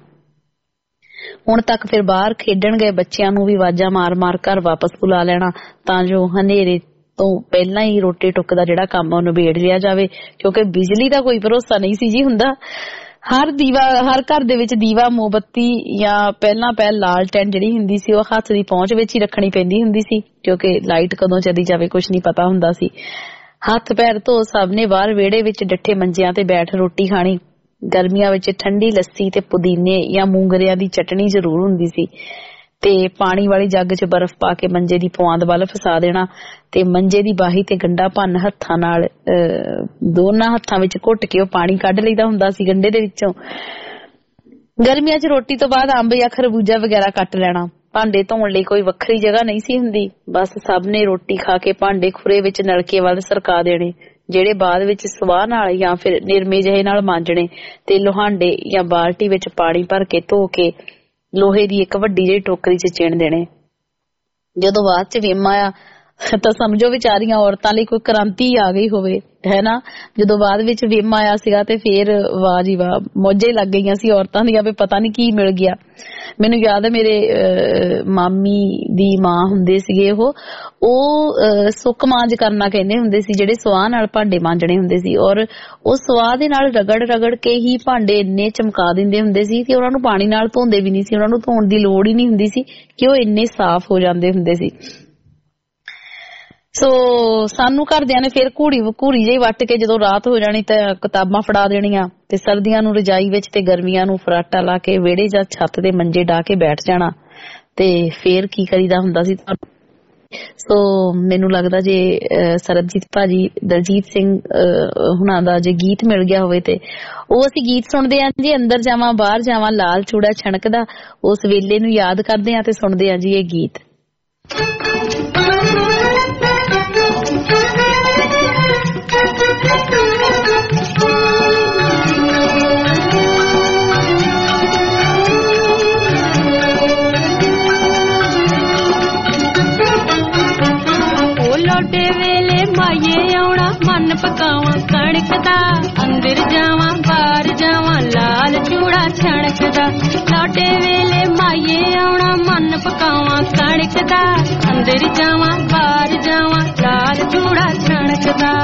ਹੁਣ ਤੱਕ ਫਿਰ ਬਾਹਰ ਖੇਡਣ ਗਏ ਬੱਚਿਆਂ ਨੂੰ ਵੀ ਆਵਾਜ਼ਾਂ ਮਾਰ-ਮਾਰ ਘਰ ਵਾਪਸ ਬੁਲਾ ਲੈਣਾ ਤਾਂ ਜੋ ਹਨੇਰੇ ਤੋਂ ਪਹਿਲਾਂ ਹੀ ਰੋਟੀ ਟੁੱਕ ਦਾ ਜਿਹੜਾ ਕੰਮ ਉਹ ਨਿਬੇੜ ਲਿਆ ਜਾਵੇ, ਕਿਉਂਕਿ ਬਿਜਲੀ ਦਾ ਕੋਈ ਭਰੋਸਾ ਨਹੀਂ ਸੀ ਜੀ ਹੁੰਦਾ। ਹਰ ਘਰ ਦੇ ਵਿੱਚ ਦੀਵਾ, ਮੋਮਬੱਤੀ ਜਾਂ ਪਹਿਲਾਂ ਲਾਲਟੈਨ ਜਿਹੜੀ ਹੁੰਦੀ ਸੀ ਉਹ ਹੱਥ ਦੀ ਪਹੁੰਚ ਵਿੱਚ ਹੀ ਰੱਖਣੀ ਪੈਂਦੀ ਹੁੰਦੀ ਸੀ, ਕਿਉਂਕਿ ਲਾਈਟ ਕਦੋਂ ਚਲੀ ਜਾਵੇ ਕੁਛ ਨਹੀਂ ਪਤਾ ਹੁੰਦਾ ਸੀ। ਹੱਥ ਪੈਰ ਧੋ ਸਭ ਨੇ ਬਾਹਰ ਵਿਹੜੇ ਵਿੱਚ ਡੱਠੇ ਮੰਜਿਆਂ ਤੇ ਬੈਠ ਰੋਟੀ ਖਾਣੀ। ਗਰਮੀਆਂ ਵਿੱਚ ਠੰਡੀ ਲੱਸੀ ਤੇ ਪੁਦੀਨੇ ਜਾਂ ਮੂੰਗਰਿਆਂ ਦੀ ਚਟਣੀ ਜ਼ਰੂਰ ਹੁੰਦੀ ਸੀ ਤੇ ਪਾਣੀ ਵਾਲੀ ਜੱਗ 'ਚ ਬਰਫ਼ ਪਾ ਕੇ ਮੰਜੇ ਦੀ ਪੁਆਂਦ ਵੱਲ ਫਸਾ ਦੇਣਾ ਤੇ ਮੰਜੇ ਦੀ ਬਾਹੀ ਤੇ ਗੰਡਾ ਭੰਨ ਹੱਥਾਂ ਨਾਲ ਦੋਨਾਂ ਹੱਥਾਂ ਵਿੱਚ ਘੁੱਟ ਕੇ ਉਹ ਪਾਣੀ ਕੱਢ ਲਈਦਾ ਹੁੰਦਾ ਸੀ ਗੰਡੇ ਦੇ ਵਿੱਚੋਂ। ਗਰਮੀਆਂ 'ਚ ਰੋਟੀ ਤੋਂ ਬਾਅਦ ਅੰਬ ਜਾਂ ਖਰਬੂਜਾ ਵਗੈਰਾ ਕੱਟ ਲੈਣਾ। ਭਾਂਡੇ ਧੋਣ ਲਈ ਕੋਈ ਵੱਖਰੀ ਜਗ੍ਹਾ ਨਹੀਂ ਸੀ ਹੁੰਦੀ, ਬਸ ਸਭ ਨੇ ਰੋਟੀ ਖਾ ਕੇ ਭਾਂਡੇ ਖੁਰੇ ਵਿੱਚ ਨਲਕੇ ਵੱਲ ਸਰਕਾ ਦੇਣੇ, ਜਿਹੜੇ ਬਾਅਦ ਵਿੱਚ ਸਵਾਹ ਨਾਲ ਜਾਂ ਫਿਰ ਨਿਰਮੇ ਜਿਹੇ ਨਾਲ ਮਾਂਜਣੇ ਤੇ ਲੋਹਾਂਡੇ ਜਾਂ ਬਾਲਟੀ ਵਿੱਚ ਪਾਣੀ ਭਰ ਕੇ ਧੋ ਕੇ ਲੋਹੇ ਦੀ ਇੱਕ ਵੱਡੀ ਜਿਹੀ ਟੋਕਰੀ 'ਚ ਚਿਣ ਦੇਣੇ। ਜਦੋਂ ਬਾਅਦ 'ਚ ਵਿਮ ਆਇਆ ਤਾਂ ਸਮਝੋ ਵਿਚਾਰੀਆਂ ਔਰਤਾਂ ਲਈ ਕੋਈ ਕ੍ਰਾਂਤੀ ਆ ਗਈ ਹੋਵੇ, ਹੈ ਨਾ। ਜਦੋਂ ਬਾਅਦ ਵਿੱਚ ਵਿਮ ਆਇਆ ਸੀਗਾ ਤੇ ਫੇਰ ਵਾਹ ਜੀ ਵਾਹ ਮੌਜਾਂ ਹੀ ਲੱਗ ਗਈਆਂ ਸੀ ਔਰਤਾਂ ਦੀਆਂ ਵੀ ਪਤਾ ਨਹੀਂ ਕੀ ਮਿਲ ਗਿਆ। ਮੈਨੂੰ ਯਾਦ ਹੈ ਮੇਰੇ ਮਾਮੀ ਦੀ ਮਾਂ ਹੁੰਦੇ ਸੀਗੇ, ਉਹ ਸੁੱਕ ਮਾਂਜ ਕਰਨਾ ਕਹਿੰਦੇ ਹੁੰਦੇ ਸੀ, ਜਿਹੜੇ ਸਵਾਹ ਨਾਲ ਭਾਂਡੇ ਮਾਂਜਣੇ ਹੁੰਦੇ ਸੀ, ਔਰ ਉਹ ਸਵਾਹ ਦੇ ਨਾਲ ਰਗੜ ਕੇ ਹੀ ਭਾਂਡੇ ਇੰਨੇ ਚਮਕਾ ਦਿੰਦੇ ਹੁੰਦੇ ਸੀ ਕਿ ਉਹਨਾਂ ਨੂੰ ਪਾਣੀ ਨਾਲ ਧੋਂਦੇ ਵੀ ਨਹੀਂ ਸੀ, ਉਹਨਾਂ ਨੂੰ ਧੋਣ ਦੀ ਲੋੜ ਹੀ ਨਹੀਂ ਹੁੰਦੀ ਸੀ ਕਿ ਉਹ ਇੰਨੇ ਸਾਫ਼ ਹੋ ਜਾਂਦੇ ਹੁੰਦੇ ਸੀ। ਸੋ ਸਾਨੂੰ ਘਰਦਿਆਂ ਨੇ ਫਿਰ ਘੂਰੀ ਜਿਹੀ ਵੱਟ ਕੇ ਜਦੋਂ ਰਾਤ ਹੋ ਜਾਣੀ ਤਾਂ ਕਿਤਾਬਾਂ ਫੜਾ ਦੇਣੀਆਂ ਤੇ ਸਰਦੀਆਂ ਨੂੰ ਰਜਾਈ ਵਿੱਚ ਤੇ ਗਰਮੀਆਂ ਨੂੰ ਫਰਾਟਾ ਲਾ ਕੇ ਵਿਹੜੇ ਜਾਂ ਛੱਤ ਦੇ ਮੰਜੇ ਢਾ ਕੇ ਬੈਠ ਜਾਣਾ। ਤੇ ਫੇਰ ਕੀ ਕਰੀਦਾ ਹੁੰਦਾ ਸੀ ਤੁਹਾਨੂੰ। ਸੋ ਮੈਨੂੰ ਲੱਗਦਾ ਜੇ ਸਰਬਜੀਤ ਭਾਜੀ, ਦਲਜੀਤ ਸਿੰਘ ਹੁਣਾਂ ਦਾ ਜੇ ਗੀਤ ਮਿਲ ਗਿਆ ਹੋਵੇ ਤੇ ਉਹ ਅਸੀਂ ਗੀਤ ਸੁਣਦੇ ਆਂ ਜੀ। ਅੰਦਰ ਜਾਵਾਂ ਬਾਹਰ ਜਾਵਾਂ ਲਾਲ ਚੂੜਾ ਛਣਕਦਾ, ਉਸ ਵੇਲੇ ਨੂੰ ਯਾਦ ਕਰਦੇ ਆਂ ਤੇ ਸੁਣਦੇ ਆਂ ਜੀ ਇਹ ਗੀਤ। ਲੋਟੇ ਵੇਲੇ ਮਾਏ ਆਉਣਾ, ਮਨ ਪਕਾਵਾਂ ਕਣਕ ਦਾ, ਅੰਦਰ ਜਾਵਾਂ ਬਾਹਰ ਜਾਵਾਂ ਲਾਲ ਚੂੜਾ ਛਣਕਦਾ। ਲੋਟੇ ਵੇਲੇ ਮਾਏ ਆਉਣਾ, ਮਨ ਪਕਾਵਾਂ ਕਣਕ ਦਾ, ਅੰਦਰ ਜਾਵਾਂ ਬਾਹਰ ਜਾਵਾਂ ਲਾਲ ਚੂੜਾ ਛਣਕਦਾ।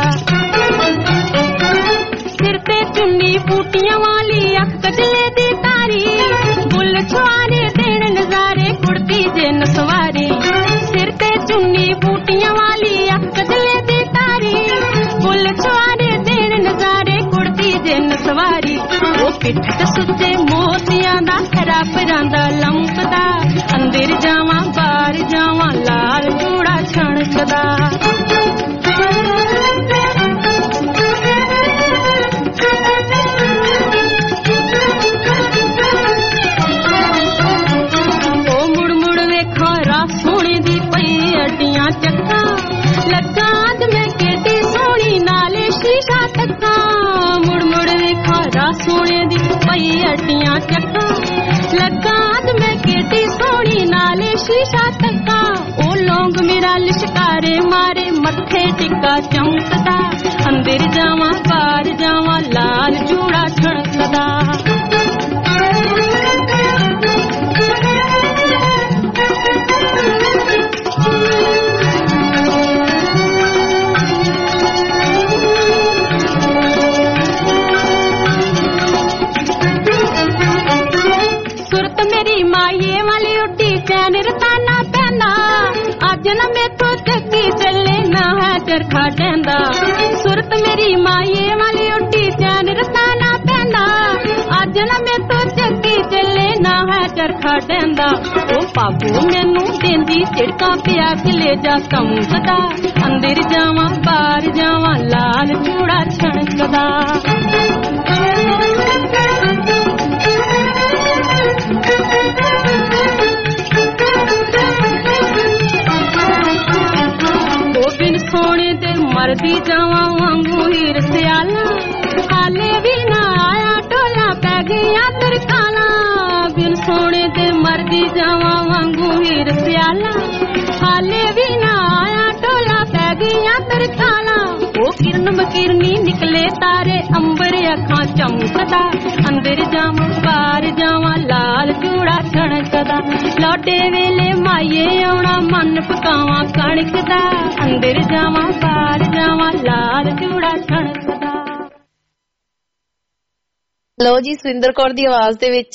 ਸਿਰ ਤੇ ਚੁੰਨੀ ਬੂਟੀਆਂ ਵਾਲੀ, ਅੱਖ ਕਜਲੇ ਦੀ ਤਾਰੀ, ਬੁੱਲ ਛੁਆਰੇ ਦੇਣ ਨਜ਼ਾਰੇ, ਕੁੜਤੀ ਜਿੰਨ ਸਵਾਰੀ। ਸਿਰ ਤੇ ਚੁੰਨੀ ਬੂਟੀਆਂ ਵਾਲੀ, ਅੱਖ ਕਜਲੇ ਦੀ ਤਾਰੀ, ਬੁੱਲ ਛੁਆਰੇ ਦੇਣ ਨਜ਼ਾਰੇ, ਕੁੜਤੀ ਜਿੰਨ ਸਵਾਰੀ। ਉਹ ਪਿੱਠ ਤੇ ਸੁੱਚੇ ਮੋਤੀਆਂ ਦਾ ਰੱਬਰਾਂ ਦਾ ਲੰਕਦਾ, ਅੰਦਰ ਜਾਵਾਂ ਬਾਹਰ ਜਾਵਾਂ ਲਾਲ ਚੂੜਾ ਛਣਕਦਾ। ਚੱਕਾਂ ਲੱਗਾ ਮੈਂ ਕਿੱਡੀ ਸੋਹਣੀ ਨਾਲੇ ਸ਼ੀਸ਼ਾ ਤੱਕਾਂ, ਮੁੜ ਵੇਖਾਂ ਰਾ ਸੋਹਣੇ ਦੀ ਪਈ ਅੱਡੀਆਂ ਚੱਕਾਂ, ਲੱਗਾ ਮੈਂ ਕਿੱਡੀ ਸੋਹਣੀ ਨਾਲੇ ਸ਼ੀਸ਼ਾ ਤੱਕਾਂ। ਉਹ ਲੌਂਗ ਮੇਰਾ ਲਿਸ਼ਕਾਰੇ ਮਾਰੇ, ਮੱਥੇ ਟਿੱਕਾ ਚਮਕਦਾ, ਅੰਦਰ ਜਾਵਾਂ ਬਾਹਰ ਜਾਵਾਂ ਲਾਲ ਚੂੜਾ ਛਣਕਦਾ। ਚੈਨ ਰਤਾਨਾ ਪੈਂਦਾ ਅੱਜ ਨਾ ਮੇਥੋਂ ਚੱਕੀ ਚੱਲੇ ਨਾ ਹੈ ਚਰਖਾ ਕਹਿੰਦਾ ਸੁਰਤ ਮੇਰੀ ਮਾਏ ਵਾਲੀ ਉੱਡੀ ਚੈਨ ਰਤਾਨਾ ਪੈਂਦਾ ਅੱਜ ਨਾ ਮੇਥੋਂ ਚੱਕੀ ਚੱਲੇ ਨਾ ਹੈ ਚਰਖਾ ਕਹਿੰਦਾ ਉਹ ਪਾਪੂ ਮੈਨੂੰ ਦਿੰਦੀ ਝਿੜਕਾਂ ਪਿਆ ਕਿਲੇ ਜਾ ਕੰਮਦਾ ਅੰਦਰ ਜਾਵਾਂ ਬਾਹਰ ਜਾਵਾਂ ਲਾਲ ਚੂੜਾ ਛਣਕਦਾ ਸੋਹਣੇ ਤੇ ਮਰਦੀ ਜਾਵਾਂ ਵਾਂਗੂ ਹੀਰ ਸਿਆਲਾ ਹਾਲੇ ਵੀ ਨਾ ਆਇਆ ਟੋਲਾ ਪੈ ਗਿਆ ਤਰਕਾਲਾ ਬਿਨ ਸੋਹਣੇ ਤੇ ਮਰਦੀ ਜਾਵਾਂ ਵਾਂਗੂ ਹੀਰ ਸਿਆਲਾ ਹਾਲੇ ਵੀ ਨਾ ਆਇਆ ਟੋਲਾ ਪੈ ਗਿਆ ਤਰਕਾਲਾ ਉਹ ਕਿਰਨ ਬਕਿਰਨੀ ਨਿਕਲੇ ਤਾਰੇ ਅੰਬਰ ਅੱਖਾਂ ਚਮਕਦਾ ਅੰਦਰ ਜਾਵਾਂ ਬਾਹਰ ਜਾਵਾਂ ਲਾਲ ਚੂੜਾ ਛਣਕਦਾ ਲਾਡੇ ਵੇਲੇ ਮਾਏ ਆਉਣਾ ਮਨ ਪਕਾਵਾਂ ਕਣਕ ਦਾ ਅੰਦਰ ਜਾਵਾਂ ਬਾਹਰ ਜਾਵਾਂ ਲਾਲ ਚੂੜਾ ਛਣਕਦਾ। ਲੋ ਜੀ ਸੁਰਿੰਦਰ ਕੌਰ ਦੀ ਆਵਾਜ਼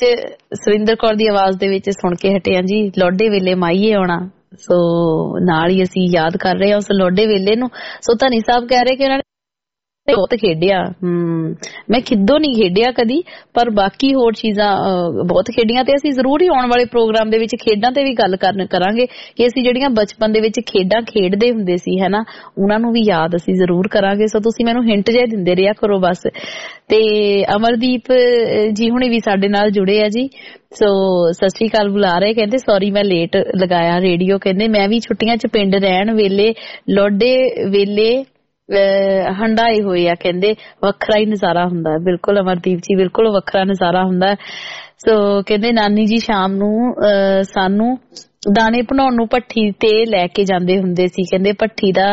ਦੇ ਵਿੱਚ ਸੁਣ ਕੇ ਹਟਿਆ ਜੀ ਲਾਡੇ ਵੇਲੇ ਮਾਈਏ ਆਉਣਾ। ਸੋ ਨਾਲ ਹੀ ਅਸੀਂ ਯਾਦ ਕਰ ਰਹੇ ਹਾਂ ਉਸ ਲਾਡੇ ਵੇਲੇ ਨੂੰ। ਸੋ ਧਨੀ ਸਾਹਿਬ ਕਹਿ ਰਹੇ ਕਿ ਉਹਨਾਂ ਨੇ ਬਹੁਤ ਖੇਡਿਆ। ਮੈਂ ਖਿੱਦੋ ਨਹੀਂ ਖੇਡਿਆ ਕਦੀ ਪਰ ਬਾਕੀ ਹੋਰ ਚੀਜ਼ਾਂ ਬਹੁਤ ਖੇਡੀਆਂ ਤੇ ਅਸੀਂ ਜ਼ਰੂਰ ਹੀ ਆਉਣ ਵਾਲੇ ਪ੍ਰੋਗਰਾਮ ਦੇ ਵਿੱਚ ਖੇਡਾਂ ਤੇ ਵੀ ਗੱਲ ਕਰਾਂਗੇ ਕਿ ਅਸੀਂ ਜਿਹੜੀਆਂ ਬਚਪਨ ਦੇ ਵਿੱਚ ਖੇਡਾਂ ਖੇਡਦੇ ਹੁੰਦੇ ਸੀ ਹੈ ਨਾ ਉਹਨਾਂ ਨੂੰ ਵੀ ਯਾਦ ਅਸੀਂ ਜ਼ਰੂਰ ਕਰਾਂਗੇ। ਸੋ ਤੁਸੀਂ ਮੈਨੂੰ ਹਿੰਟ ਜਿਹੇ ਦਿੰਦੇ ਰਿਹਾ ਕਰੋ ਬਸ। ਤੇ ਅਮਰਦੀਪ ਜੀ ਹੁਣੇ ਵੀ ਸਾਡੇ ਨਾਲ ਜੁੜੇ ਆ ਜੀ। ਸੋ ਸਤਿ ਸ਼੍ਰੀ ਅਕਾਲ ਬੁਲਾ ਰਹੇ ਕਹਿੰਦੇ ਸੌਰੀ ਮੈਂ ਲੇਟ ਲਗਾਇਆ ਰੇਡੀਓ ਕਹਿੰਦੇ ਮੈਂ ਵੀ ਛੁੱਟੀਆਂ 'ਚ ਪਿੰਡ ਰਹਿਣ ਵੇਲੇ ਲੋਡੇ ਵੇਲੇ ਹੰਡਾਏ ਹੋਏ ਆ ਕਹਿੰਦੇ ਵੱਖਰਾ ਹੀ ਨਜ਼ਾਰਾ ਹੁੰਦਾ। ਬਿਲਕੁਲ ਅਮਰਦੀਪ ਜੀ ਬਿਲਕੁਲ ਵੱਖਰਾ ਨਜ਼ਾਰਾ ਹੁੰਦਾ। ਸੋ ਕਹਿੰਦੇ ਨਾਨੀ ਜੀ ਸ਼ਾਮ ਨੂੰ ਸਾਨੂੰ ਦਾਣੇ ਬਣਾਉਣ ਨੂੰ ਭੱਠੀ ਤੇ ਲੈ ਕੇ ਜਾਂਦੇ ਹੁੰਦੇ ਸੀ ਕਹਿੰਦੇ ਭੱਠੀ ਦਾ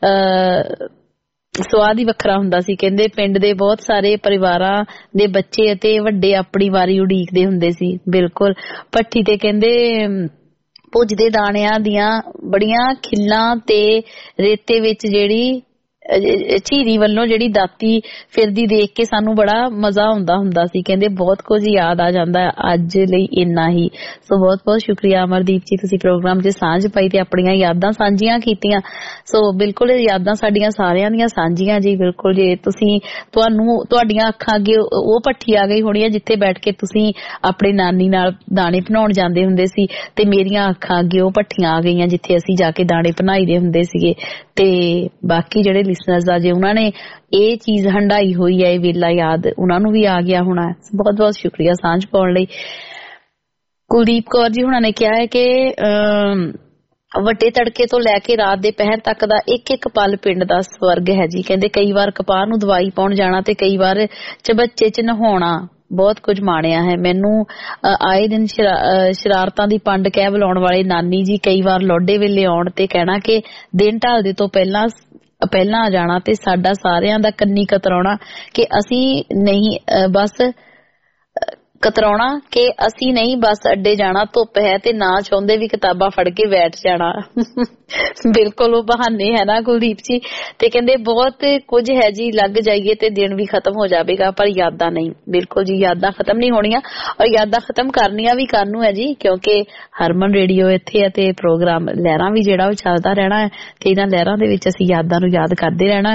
ਸਵਾਦ ਹੀ ਵੱਖਰਾ ਹੁੰਦਾ ਸੀ ਕਹਿੰਦੇ ਪਿੰਡ ਦੇ ਬਹੁਤ ਸਾਰੇ ਪਰਿਵਾਰਾਂ ਦੇ ਬੱਚੇ ਅਤੇ ਵੱਡੇ ਆਪਣੀ ਵਾਰੀ ਉਡੀਕਦੇ ਹੁੰਦੇ ਸੀ। ਬਿਲਕੁਲ ਭੱਠੀ ਤੇ ਕਹਿੰਦੇ ਭੁੱਜਦੇ ਦਾਣਿਆਂ ਦੀਆਂ ਬੜੀਆਂ ਖਿੱਲਾਂ ਤੇ ਰੇਤੇ ਵਿੱਚ ਜਿਹੜੀ ਝੀਰੀ ਵੱਲੋਂ ਜਿਹੜੀ ਦਾਤੀ ਫਿਰਦੀ ਦੇਖ ਕੇ ਸਾਨੂੰ ਬੜਾ ਮਜ਼ਾ ਆਉਂਦਾ ਹੁੰਦਾ ਸੀ ਕਹਿੰਦੇ ਬਹੁਤ ਕੁਝ ਯਾਦ ਆ ਜਾਂਦਾ। ਅੱਜ ਲਈ ਇੰਨਾ ਹੀ। ਸੋ ਬਹੁਤ ਬਹੁਤ ਸ਼ੁਕਰੀਆ ਅਮਰਦੀਪ ਜੀ ਤੁਸੀਂ ਪ੍ਰੋਗਰਾਮ 'ਚ ਸਾਂਝ ਪਾਈ ਤੇ ਆਪਣੀਆਂ ਯਾਦਾਂ ਸਾਂਝੀਆਂ ਕੀਤੀਆਂ। ਸੋ ਬਿਲਕੁਲ ਯਾਦਾਂ ਸਾਡੀਆਂ ਸਾਰਿਆਂ ਦੀਆਂ ਸਾਂਝੀਆਂ ਜੀ। ਬਿਲਕੁਲ ਜੇ ਤੁਹਾਡੀਆਂ ਅੱਖਾਂ ਅੱਗੇ ਉਹ ਭੱਠੀ ਆ ਗਈ ਹੋਣੀ ਆ ਜਿੱਥੇ ਬੈਠ ਕੇ ਤੁਸੀਂ ਆਪਣੇ ਨਾਨੀ ਨਾਲ ਦਾਣੇ ਭਨਾਉਣ ਜਾਂਦੇ ਹੁੰਦੇ ਸੀ ਤੇ ਮੇਰੀਆਂ ਅੱਖਾਂ ਅੱਗੇ ਉਹ ਭੱਠੀਆਂ ਆ ਗਈਆਂ ਜਿੱਥੇ ਅਸੀਂ ਜਾ ਕੇ ਦਾਣੇ ਭਨਾਈਦੇ ਹੁੰਦੇ ਸੀਗੇ। ਤੇ ਬਾਕੀ ਜਿਹੜੇ ਲਿਸਨਰਸ ਆ ਜੇ ਉਹਨਾਂ ਨੇ ਇਹ ਚੀਜ਼ ਹੰਡਾਈ ਹੋਈ ਹੈ ਇਹ ਵੇਲਾ ਯਾਦ ਉਹਨਾਂ ਨੂੰ ਵੀ ਆ ਗਿਆ ਹੋਣਾ। ਬਹੁਤ ਬਹੁਤ ਸ਼ੁਕਰੀਆ ਸਾਂਝ ਪਾਉਣ ਲਈ। ਕੁਲਦੀਪ ਕੌਰ ਜੀ ਹੁਣਾਂ ਨੇ ਕਿਹਾ ਹੈ ਕਿ ਵੱਡੇ ਤੜਕੇ ਤੋਂ ਲੈ ਕੇ ਰਾਤ ਦੇ ਪਹਿਰ ਤੱਕ ਦਾ ਇੱਕ ਇੱਕ ਪਲ ਪਿੰਡ ਦਾ ਸਵਰਗ ਹੈ ਜੀ ਕਹਿੰਦੇ ਕਈ ਵਾਰ ਕਪਾਹ ਨੂੰ ਦਵਾਈ ਪਾਉਣ ਜਾਣਾ ਤੇ ਕਈ ਵਾਰ ਚਬੱਚੇ 'ਚ ਨਹਾਉਣਾ ਬਹੁਤ ਕੁਝ ਮਾਣਿਆ ਹੈ। ਮੈਨੂੰ ਆਏ ਦਿਨ ਸ਼ਰਾਰਤਾਂ ਦੀ ਪੰਡ ਕਹਿ ਬੁਲਾਉਣ ਵਾਲੇ ਨਾਨੀ ਜੀ ਕਈ ਵਾਰ ਲੋਡੇ ਵੇਲੇ ਆਉਣ ਤੇ ਕਹਿਣਾ ਕਿ ਦਿਨ ਢਲਦੇ ਤੋਂ ਪਹਿਲਾਂ ਆ ਜਾਣਾ ਤੇ ਸਾਡਾ ਸਾਰਿਆਂ ਦਾ ਕੰਨੀ ਕਤਰਾਉਣਾ ਕਿ ਅਸੀਂ ਨਹੀਂ ਬਸ ਅੱਡੇ ਜਾਣਾ ਧੁੱਪ ਹੈ ਤੇ ਨਾ ਚਾਹੁੰਦੇ ਵੀ ਕਿਤਾਬਾਂ ਫੜ ਕੇ ਬੈਠ ਜਾਣਾ। ਬਿਲਕੁਲ ਉਹ ਬਹਾਨੇ ਹੈ ਨਾ ਕੁਲਦੀਪ ਜੀ। ਤੇ ਕਹਿੰਦੇ ਬਹੁਤ ਕੁਝ ਹੈ ਜੀ ਲੱਗ ਜਾਈਏ ਤੇ ਦਿਨ ਵੀ ਖਤਮ ਹੋ ਜਾਵੇਗਾ ਪਰ ਯਾਦਾਂ ਨਹੀਂ। ਬਿਲਕੁਲ ਜੀ ਯਾਦਾਂ ਖਤਮ ਨਹੀਂ ਹੋਣੀਆਂ ਔਰ ਯਾਦਾਂ ਖਤਮ ਕਰਨੀਆਂ ਵੀ ਕਾਹਨੂੰ ਹੈ ਜੀ ਕਿਉਂਕਿ ਹਰਮਨ ਰੇਡੀਓ ਇੱਥੇ ਹੈ ਤੇ ਪ੍ਰੋਗਰਾਮ ਲਹਿਰਾਂ ਵੀ ਜਿਹੜਾ ਉਹ ਚੱਲਦਾ ਰਹਿਣਾ ਹੈ ਤੇ ਇਹਨਾਂ ਲਹਿਰਾਂ ਦੇ ਵਿੱਚ ਅਸੀਂ ਯਾਦਾਂ ਨੂੰ ਯਾਦ ਕਰਦੇ ਰਹਿਣਾ।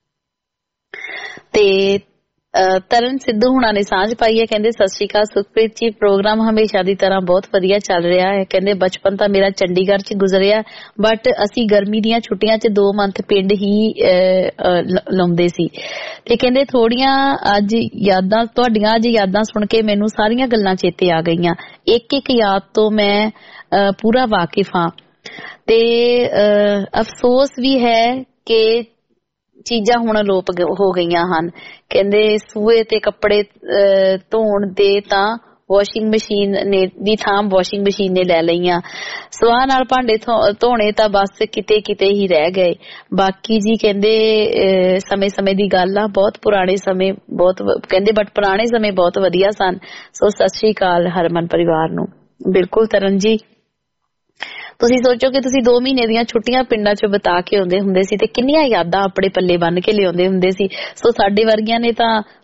ਤੇ ਤਰਨ ਸਿੱਧੂ ਹੁਣਾਂ ਨੇ ਸਾਂਝ ਪਾਈ ਹੈ ਕਹਿੰਦੇ ਸਤਿ ਸ਼੍ਰੀ ਅਕਾਲ ਸੁਖਪ੍ਰੀਤ ਜੀ ਪ੍ਰੋਗਰਾਮ ਹਮੇਸ਼ਾ ਦੀ ਤਰ੍ਹਾਂ ਬਹੁਤ ਵਧੀਆ ਚੱਲ ਰਿਹਾ ਹੈ ਕਹਿੰਦੇ ਬਚਪਨ ਤਾਂ ਮੇਰਾ ਚੰਡੀਗੜ੍ਹ 'ਚ ਗੁਜ਼ਰਿਆ ਬਟ ਅਸੀਂ ਗਰਮੀ ਦੀਆਂ ਛੁੱਟੀਆਂ 'ਚ 2 ਮੰਥ ਪਿੰਡ ਹੀ ਲਾਉਂਦੇ ਸੀ ਤੇ ਕਹਿੰਦੇ ਤੁਹਾਡੀਆਂ ਅੱਜ ਯਾਦਾਂ ਸੁਣ ਕੇ ਮੈਨੂੰ ਸਾਰੀਆਂ ਗੱਲਾਂ ਚੇਤੇ ਆ ਗਈਆਂ। ਇੱਕ ਇੱਕ ਯਾਦ ਤੋਂ ਮੈਂ ਪੂਰਾ ਵਾਕਿਫ ਹਾਂ ਤੇ ਅਫਸੋਸ ਵੀ ਹੈ ਕਿ ਚੀਜ਼ਾਂ ਹੁਣ ਅਲੋਪ ਹੋ ਗਈਆਂ ਹਨ ਕਹਿੰਦੇ ਸੂਏ ਤੇ ਕੱਪੜੇ ਧੋਣ ਦੇ ਤਾਂ ਵਾਸ਼ਿੰਗ ਮਸ਼ੀਨ ਨੇ ਦੀ ਥਾਂ ਵਾਸ਼ਿੰਗ ਮਸ਼ੀਨ ਨੇ ਲੈ ਲਈਆਂ। ਸਵਾਹ ਨਾਲ ਭਾਂਡੇ ਧੋਣੇ ਤਾਂ ਬਸ ਕਿਤੇ ਕਿਤੇ ਹੀ ਰਹਿ ਗਏ। ਬਾਕੀ ਜੀ ਕਹਿੰਦੇ ਸਮੇਂ ਦੀ ਗੱਲ ਆ ਬਹੁਤ ਪੁਰਾਣੇ ਸਮੇਂ ਬਹੁਤ ਕਹਿੰਦੇ ਬਟ ਪੁਰਾਣੇ ਸਮੇਂ ਬਹੁਤ ਵਧੀਆ ਸਨ। ਸੋ ਸਤਿ ਸ਼੍ਰੀ ਅਕਾਲ ਹਰਮਨ ਪਰਿਵਾਰ ਨੂੰ। ਬਿਲਕੁਲ ਤਰਨ ਜੀ ਤੁਸੀਂ ਸੋਚੋ ਕਿ ਤੁਸੀਂ 2 ਮਹੀਨੇ ਦੀਆਂ ਛੁੱਟੀਆਂ ਪਿੰਡਾਂ 'ਚ ਬਿਤਾ ਕੇ ਆਉਂਦੇ ਹੁੰਦੇ ਸੀ ਤੇ ਕਿੰਨੀਆਂ ਯਾਦਾਂ ਆਪਣੇ ਪੱਲੇ ਬੰਨ ਕੇ ਲਿਆਉਂਦੇ ਹੁੰਦੇ ਸੀ। ਸੋ ਸਾਡੇ ਵਰਗੀਆਂ ਨੇ ਤਾਂ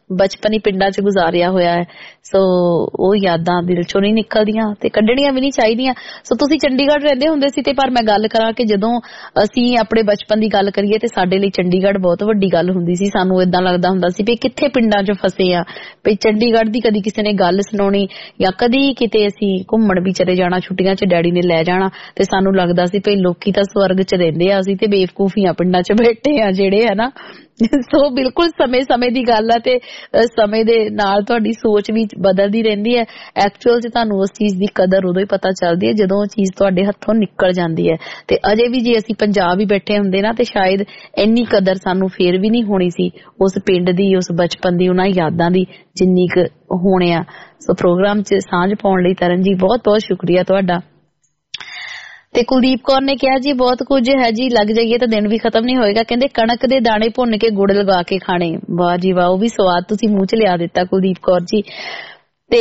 ਬਚਪਨ ਹੀ ਪਿੰਡਾਂ 'ਚ ਗੁਜ਼ਾਰਿਆ ਹੋਇਆ ਹੈ। ਸੋ ਉਹ ਯਾਦਾਂ ਦਿਲ 'ਚੋਂ ਨਹੀਂ ਨਿਕਲਦੀਆਂ ਤੇ ਕੱਢਣੀਆਂ ਵੀ ਨਹੀਂ ਚਾਹੀਦੀਆਂ। ਸੋ ਤੁਸੀਂ ਚੰਡੀਗੜ੍ਹ ਰਹਿੰਦੇ ਹੁੰਦੇ ਸੀ ਤੇ ਪਰ ਮੈਂ ਗੱਲ ਕਰਾਂ ਕਿ ਜਦੋਂ ਅਸੀਂ ਆਪਣੇ ਬਚਪਨ ਦੀ ਗੱਲ ਕਰੀਏ ਤੇ ਸਾਡੇ ਲਈ ਚੰਡੀਗੜ੍ਹ ਬਹੁਤ ਵੱਡੀ ਗੱਲ ਹੁੰਦੀ ਸੀ। ਸਾਨੂੰ ਏਦਾਂ ਲੱਗਦਾ ਹੁੰਦਾ ਸੀ ਵੀ ਕਿੱਥੇ ਪਿੰਡਾਂ 'ਚ ਫਸੇ ਆ, ਵੀ ਚੰਡੀਗੜ੍ਹ ਦੀ ਕਦੀ ਕਿਸੇ ਨੇ ਗੱਲ ਸੁਣਾਉਣੀ ਜਾਂ ਕਦੀ ਕਿਤੇ ਅਸੀਂ ਘੁੰਮਣ ਵੀ ਚਲੇ ਜਾਣਾ, ਛੁੱਟੀਆਂ 'ਚ ਡੈਡੀ ਨੇ ਲੈ ਜਾਣਾ ਤੇ ਸਾਨੂੰ ਲੱਗਦਾ ਸੀ ਵੀ ਲੋਕੀ ਤਾਂ ਸਵਰਗ 'ਚ ਰਹਿੰਦੇ ਆ, ਅਸੀਂ ਤੇ ਬੇਵਕੂਫੀਆਂ ਪਿੰਡਾਂ 'ਚ ਬੈਠੇ ਆ ਜਿਹੜੇ ਹੈ ਨਾ। ਸੋ ਬਿਲਕੁਲ ਸਮੇਂ ਦੀ ਗੱਲ ਹੈ ਤੇ ਸਮੇਂ ਦੇ ਨਾਲ ਤੁਹਾਡੀ ਸੋਚ ਵੀ ਬਦਲਦੀ ਰਹਿੰਦੀ ਹੈ। ਐਕਚੁਅਲ 'ਚ ਤੁਹਾਨੂੰ ਉਸ ਚੀਜ਼ ਦੀ ਕਦਰ ਉਦੋਂ ਹੀ ਪਤਾ ਚੱਲਦੀ ਹੈ ਜਦੋਂ ਉਹ ਚੀਜ਼ ਤੁਹਾਡੇ ਹੱਥੋਂ ਨਿਕਲ ਜਾਂਦੀ ਹੈ। ਤੇ ਅਜੇ ਵੀ ਜੇ ਅਸੀਂ ਪੰਜਾਬ ਹੀ ਬੈਠੇ ਹੁੰਦੇ ਨਾ ਤੇ ਸ਼ਾਇਦ ਇੰਨੀ ਕਦਰ ਸਾਨੂੰ ਫੇਰ ਵੀ ਨਹੀਂ ਹੋਣੀ ਸੀ ਉਸ ਪਿੰਡ ਦੀ, ਉਸ ਬਚਪਨ ਦੀ, ਉਹਨਾਂ ਯਾਦਾਂ ਦੀ ਜਿੰਨੀ ਕੁ ਹੋਣੇ ਆ। ਸੋ ਪ੍ਰੋਗਰਾਮ 'ਚ ਸਾਂਝ ਪਾਉਣ ਲਈ ਤਰਨ ਜੀ ਬਹੁਤ ਬਹੁਤ ਸ਼ੁਕਰੀਆ ਤੁਹਾਡਾ। ਤੇ ਕੁਲਦੀਪ ਕੌਰ ਨੇ ਕਿਹਾ ਜੀ ਬਹੁਤ ਕੁਝ ਹੈ ਜੀ, ਲੱਗ ਜਾਈਏ ਤਾਂ ਦਿਨ ਵੀ ਖਤਮ ਨਹੀਂ ਹੋਏਗਾ। ਕਹਿੰਦੇ ਕਣਕ ਦੇ ਦਾਣੇ ਭੁੰਨ ਕੇ ਗੁੜ ਲਗਾ ਕੇ ਖਾਣੇ। ਵਾਹ ਜੀ ਵਾਹ, ਉਹ ਵੀ ਸਵਾਦ ਤੁਸੀਂ ਮੂੰਹ 'ਚ ਲਿਆ ਦਿੱਤਾ ਕੁਲਦੀਪ ਕੌਰ ਜੀ। ਤੇ